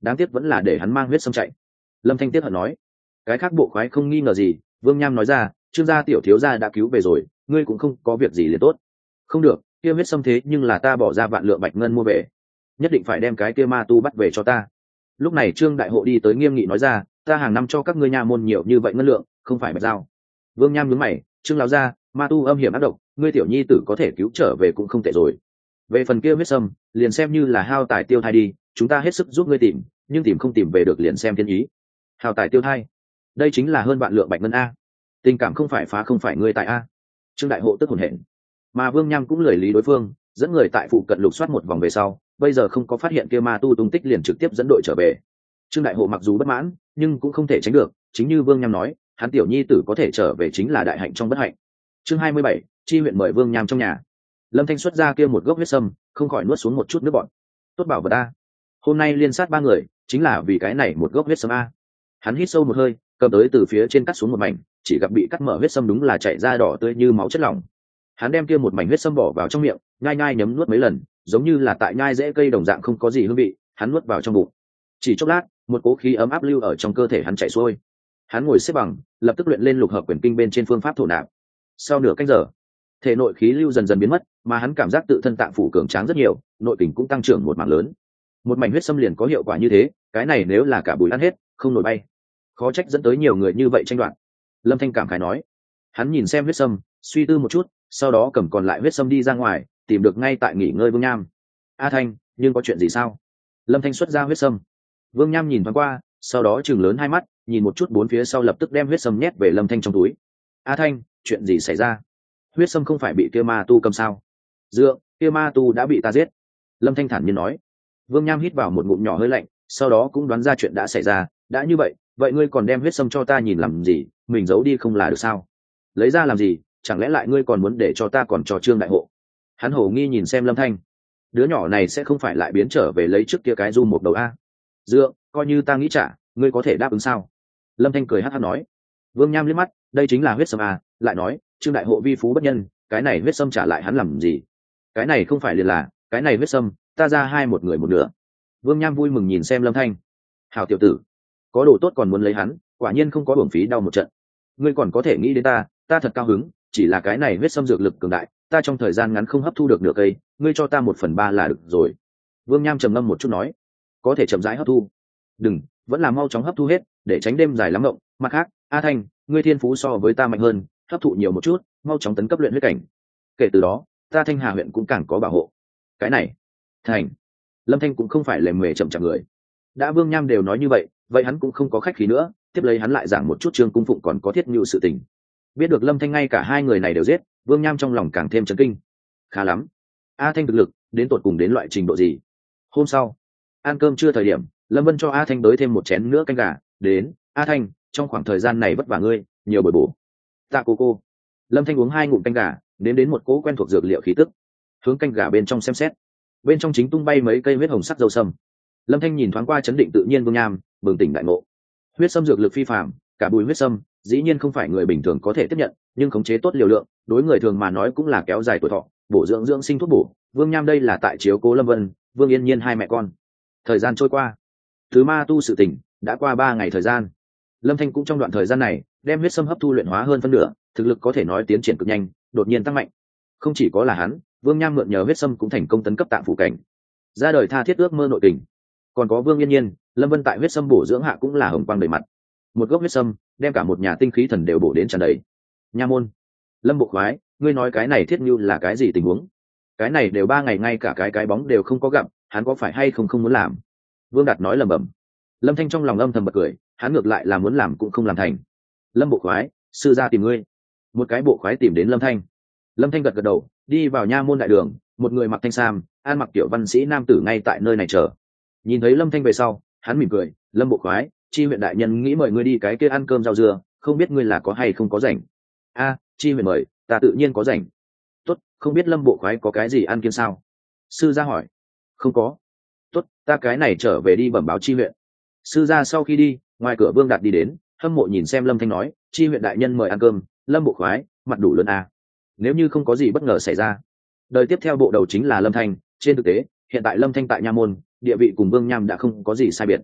[SPEAKER 1] đáng tiếc vẫn là để hắn mang huyết sâm chạy. Lâm Thanh tiếc hận nói. Cái khác bộ khoái không nghi ngờ gì. Vương Nham nói ra, Trương gia tiểu thiếu gia đã cứu về rồi, ngươi cũng không có việc gì liền tốt. Không được, kia huyết sâm thế nhưng là ta bỏ ra vạn lượng bạch ngân mua về, nhất định phải đem cái kia ma tu bắt về cho ta. Lúc này Trương đại hộ đi tới nghiêm nghị nói ra, ta hàng năm cho các ngươi nha môn nhiều như vậy ngân lượng, không phải bạch giao. Vương Nham nhướng mày, Trương lão gia, ma tu âm hiểm ác độc, ngươi tiểu nhi tử có thể cứu trở về cũng không tệ rồi. Về phần kia huyết sâm, liền xem như là hao tài tiêu thai đi, chúng ta hết sức giúp ngươi tìm, nhưng tìm không tìm về được liền xem thiên ý. Hao tài tiêu thai, đây chính là hơn vạn lượng bạch ngân a. Tình cảm không phải phá không phải ngươi tại a. Trương đại hộ tức hồn hển. Mà Vương Nham cũng lười lý đối phương, dẫn người tại phụ cận lục soát một vòng về sau, bây giờ không có phát hiện kia ma tu tung tích liền trực tiếp dẫn đội trở về. Trương đại hộ mặc dù bất mãn, nhưng cũng không thể tránh được, chính như Vương Nham nói, hắn tiểu nhi tử có thể trở về chính là đại hạnh trong bất hạnh. Chương hai mươi bảy, chi huyện mời Vương Nham trong nhà. Lâm Thanh xuất ra kia một gốc huyết sâm, không khỏi nuốt xuống một chút nước bọt. Tốt bảo vật a. Hôm nay liên sát ba người, chính là vì cái này một gốc huyết sâm a. Hắn hít sâu một hơi, cầm tới từ phía trên cắt xuống một mảnh, chỉ gặp bị cắt mở huyết sâm đúng là chảy ra đỏ tươi như máu chất lỏng. Hắn đem kia một mảnh huyết sâm bỏ vào trong miệng, nhai nhai nhấm nuốt mấy lần, giống như là tại nhai rễ cây đồng dạng không có gì hương vị, hắn nuốt vào trong bụng. Chỉ chốc lát, một cỗ khí ấm áp lưu ở trong cơ thể hắn chảy xuôi. Hắn ngồi xếp bằng, lập tức luyện lên lục hợp quyền kinh bên trên phương pháp thổ nạp. Sau nửa canh giờ, thể nội khí lưu dần dần biến mất, mà hắn cảm giác tự thân tạng phủ cường tráng rất nhiều, nội kình cũng tăng trưởng một mảng lớn. Một mảnh huyết sâm liền có hiệu quả như thế, cái này nếu là cả bùi ăn hết, không nổi bay. Khó trách dẫn tới nhiều người như vậy tranh đoạt. Lâm Thanh cảm khái nói. Hắn nhìn xem huyết sâm, suy tư một chút, sau đó cầm còn lại huyết sâm đi ra ngoài, tìm được ngay tại nghỉ ngơi Vương Nham. A Thanh, nhưng có chuyện gì sao? Lâm Thanh xuất ra huyết sâm. Vương Nham nhìn thoáng qua, sau đó chừng lớn hai mắt, nhìn một chút bốn phía sau lập tức đem huyết sâm nhét về Lâm Thanh trong túi. A Thanh, chuyện gì xảy ra? Huyết sâm không phải bị kia ma tu cầm sao? Dựa, kia ma tu đã bị ta giết. Lâm Thanh thản nhiên nói. Vương Nham hít vào một ngụm nhỏ hơi lạnh, sau đó cũng đoán ra chuyện đã xảy ra. Đã như vậy, vậy ngươi còn đem huyết sâm cho ta nhìn làm gì? Mình giấu đi không là được sao? Lấy ra làm gì? Chẳng lẽ lại ngươi còn muốn để cho ta còn cho Trương đại hộ? Hắn hổ nghi nhìn xem Lâm Thanh. Đứa nhỏ này sẽ không phải lại biến trở về lấy trước kia cái du một đầu a? Dựa, coi như ta nghĩ trả, ngươi có thể đáp ứng sao? Lâm Thanh cười hắt hắt nói. Vương Nham liếc mắt, đây chính là huyết sâm à, lại nói, Trương đại hộ vi phú bất nhân, cái này huyết sâm trả lại hắn làm gì? Cái này không phải liền là, cái này huyết sâm, ta ra hai một người một nửa. Vương Nham vui mừng nhìn xem Lâm Thanh. Hảo tiểu tử, có đồ tốt còn muốn lấy hắn, quả nhiên không có uổng phí đau một trận. Ngươi còn có thể nghĩ đến ta, ta thật cao hứng, chỉ là cái này huyết sâm dược lực cường đại, ta trong thời gian ngắn không hấp thu được nửa cây, ngươi cho ta một phần ba là được rồi. Vương Nham trầm ngâm một chút nói, có thể chậm rãi hấp thu. Đừng, vẫn là mau chóng hấp thu hết, để tránh đêm dài lắm ngộng. Mặt khác, A Thanh, ngươi thiên phú so với ta mạnh hơn, hấp thụ nhiều một chút, mau chóng tấn cấp luyện huyết cảnh. Kể từ đó, ta Thanh Hà huyện cũng càng có bảo hộ. Cái này, thành. Lâm Thanh cũng không phải lề mề chậm chạp người. Đã Vương Nham đều nói như vậy, vậy hắn cũng không có khách khí nữa, tiếp lấy hắn lại giảng một chút Trương Cung Phụng còn có thiết nhu sự tình. Biết được Lâm Thanh ngay cả hai người này đều giết, Vương Nham trong lòng càng thêm chấn kinh. Khá lắm, A Thanh thực lực đến tột cùng đến loại trình độ gì? Hôm sau, ăn cơm trưa thời điểm, Lâm Vân cho A Thanh đới thêm một chén nữa canh gà. Đến, A Thanh, trong khoảng thời gian này vất vả ngươi, nhiều bồi bổ. Tạ cô cô. Lâm Thanh uống hai ngụm canh gà, đến đến một cỗ quen thuộc dược liệu khí tức, hướng canh gà bên trong xem xét. Bên trong chính tung bay mấy cây huyết hồng sắc dâu sâm. Lâm Thanh nhìn thoáng qua chấn định tự nhiên Vương Nham, bừng tỉnh đại ngộ. Huyết sâm dược lực phi phàm, cả bùi huyết sâm, dĩ nhiên không phải người bình thường có thể tiếp nhận, nhưng khống chế tốt liều lượng, đối người thường mà nói cũng là kéo dài tuổi thọ, bổ dưỡng dưỡng sinh thuốc bổ. Vương Nham đây là tại chiếu cố Lâm Vân, Vương Yên Nhiên hai mẹ con. Thời gian trôi qua, thứ ma tu sự tình đã qua ba ngày thời gian. Lâm Thanh cũng trong đoạn thời gian này đem huyết sâm hấp thu luyện hóa hơn phân nửa, thực lực có thể nói tiến triển cực nhanh, đột nhiên tăng mạnh. Không chỉ có là hắn, Vương Nham mượn nhờ huyết sâm cũng thành công tấn cấp tạng phủ cảnh, ra đời tha thiết ước mơ nội tình. Còn có Vương Yên Nhiên, Lâm Vân tại huyết sâm bổ dưỡng hạ cũng là hồng quang đầy mặt. Một gốc huyết sâm đem cả một nhà tinh khí thần đều bổ đến tràn đầy. Nha môn, Lâm bộ khoái, ngươi nói cái này thiết như là cái gì tình huống? Cái này đều ba ngày ngay cả cái cái bóng đều không có gặp, hắn có phải hay không không muốn làm? Vương Đạt nói lẩm bẩm. Lâm Thanh trong lòng âm thầm bật cười, hắn ngược lại là muốn làm cũng không làm thành. Lâm bộ khoái, sư gia tìm ngươi. Một cái bộ khoái tìm đến Lâm Thanh. Lâm Thanh gật gật đầu, đi vào nha môn đại đường, một người mặc thanh sam, ăn mặc kiểu văn sĩ nam tử ngay tại nơi này chờ. Nhìn thấy Lâm Thanh về sau, hắn mỉm cười, Lâm bộ khoái, chi huyện đại nhân nghĩ mời ngươi đi cái kia ăn cơm rau dưa, không biết ngươi là có hay không có rảnh? A, chi huyện mời, ta tự nhiên có rảnh. Tốt, không biết Lâm bộ khoái có cái gì ăn kiêng sao? Sư gia hỏi. Không có. Tốt, ta cái này trở về đi bẩm báo chi huyện. Sư gia sau khi đi, ngoài cửa Vương Đạt đi đến, hâm mộ nhìn xem Lâm Thanh nói, chi huyện đại nhân mời ăn cơm, Lâm bộ khoái, mặt đủ lớn à. Nếu như không có gì bất ngờ xảy ra, đời tiếp theo bộ đầu chính là Lâm Thanh. Trên thực tế, hiện tại Lâm Thanh tại nha môn, địa vị cùng Vương Nham đã không có gì sai biệt.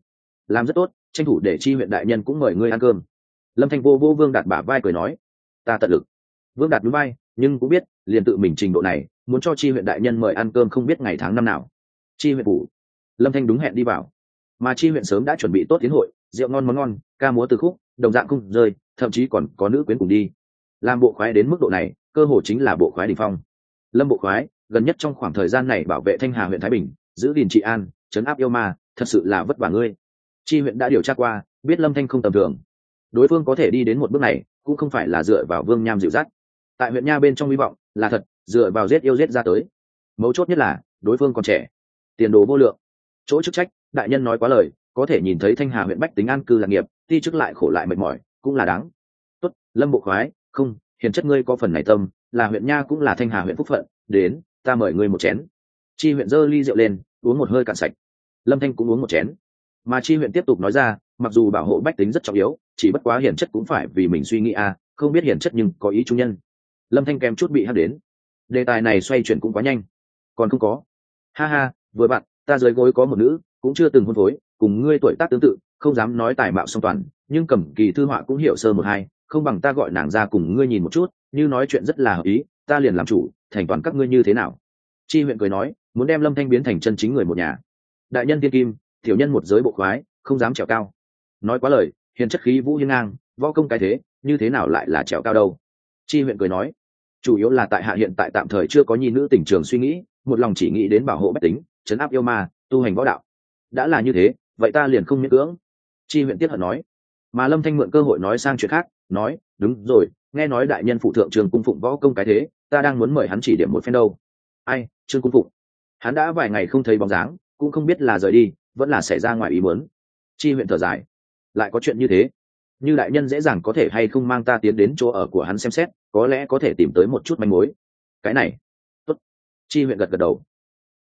[SPEAKER 1] làm rất tốt, tranh thủ để chi huyện đại nhân cũng mời ngươi ăn cơm. Lâm Thanh vô vô Vương Đạt bả vai cười nói, ta tận lực. Vương Đạt núi vai, nhưng cũng biết liền tự mình trình độ này, muốn cho chi huyện đại nhân mời ăn cơm không biết ngày tháng năm nào. Chi huyện phủ, Lâm Thanh đúng hẹn đi vào, mà chi huyện sớm đã chuẩn bị tốt tiến hội, rượu ngon món ngon, ca múa từ khúc, đồng dạng không rơi, thậm chí còn có nữ quyến cùng đi. Làm bộ khoái đến mức độ này, cơ hội chính là bộ khoái đỉnh phong. Lâm bộ khoái gần nhất trong khoảng thời gian này bảo vệ Thanh Hà huyện Thái Bình, giữ gìn trị an, trấn áp yêu ma, thật sự là vất vả ngươi. Chi huyện đã điều tra qua, biết Lâm Thanh không tầm thường. Đối phương có thể đi đến một bước này, cũng không phải là dựa vào Vương Nham dịu dắt. Tại huyện nha bên trong hy vọng là thật, dựa vào giết yêu giết ra tới. Mấu chốt nhất là đối phương còn trẻ, tiền đồ vô lượng. Chỗ chức trách, đại nhân nói quá lời, có thể nhìn thấy Thanh Hà huyện bách tính an cư lạc nghiệp, ti chức lại khổ lại mệt mỏi, cũng là đáng. Tốt, Lâm bộ khoái, không, hiền chất ngươi có phần này tâm, là huyện nha cũng là Thanh Hà huyện phúc phận, đến, ta mời ngươi một chén. Chi huyện giơ ly rượu lên, uống một hơi cạn sạch. Lâm Thanh cũng uống một chén. Mà chi huyện tiếp tục nói ra, mặc dù bảo hộ bách tính rất trọng yếu, chỉ bất quá hiền chất cũng phải vì mình suy nghĩ a, à, không biết hiền chất nhưng có ý trung nhân. Lâm Thanh kèm chút bị hắt đến. Đề tài này xoay chuyển cũng quá nhanh. Còn không có. Ha ha, vừa bạn, ta dưới gối có một nữ, cũng chưa từng hôn phối, cùng ngươi tuổi tác tương tự, không dám nói tài mạo song toàn, nhưng cầm kỳ thư họa cũng hiểu sơ một hai, không bằng ta gọi nàng ra cùng ngươi nhìn một chút, như nói chuyện rất là hợp ý, ta liền làm chủ, thành toàn các ngươi như thế nào. Chi huyện cười nói, muốn đem Lâm Thanh biến thành chân chính người một nhà. Đại nhân tiên kim, tiểu nhân một giới bộ khoái, không dám trèo cao. Nói quá lời, hiền chất khí vũ hiên ngang, võ công cái thế, như thế nào lại là trèo cao đâu. Chi huyện cười nói, chủ yếu là tại hạ hiện tại tạm thời chưa có nhi nữ tình trường suy nghĩ, một lòng chỉ nghĩ đến bảo hộ bách tính, trấn áp yêu ma, tu hành võ đạo. Đã là như thế, vậy ta liền không miễn cưỡng. Chi huyện tiếc hận nói. Mà Lâm Thanh mượn cơ hội nói sang chuyện khác, nói, đúng rồi, nghe nói đại nhân phụ thượng trường cung phụng võ công cái thế, ta đang muốn mời hắn chỉ điểm một phen đâu. Ai, Trương cung phụng? Hắn đã vài ngày không thấy bóng dáng, cũng không biết là rời đi, vẫn là xảy ra ngoài ý muốn. Chi huyện thở dài, lại có chuyện như thế, như đại nhân dễ dàng có thể hay không mang ta tiến đến chỗ ở của hắn xem xét, có lẽ có thể tìm tới một chút manh mối. Cái này, tốt. Chi huyện gật gật đầu.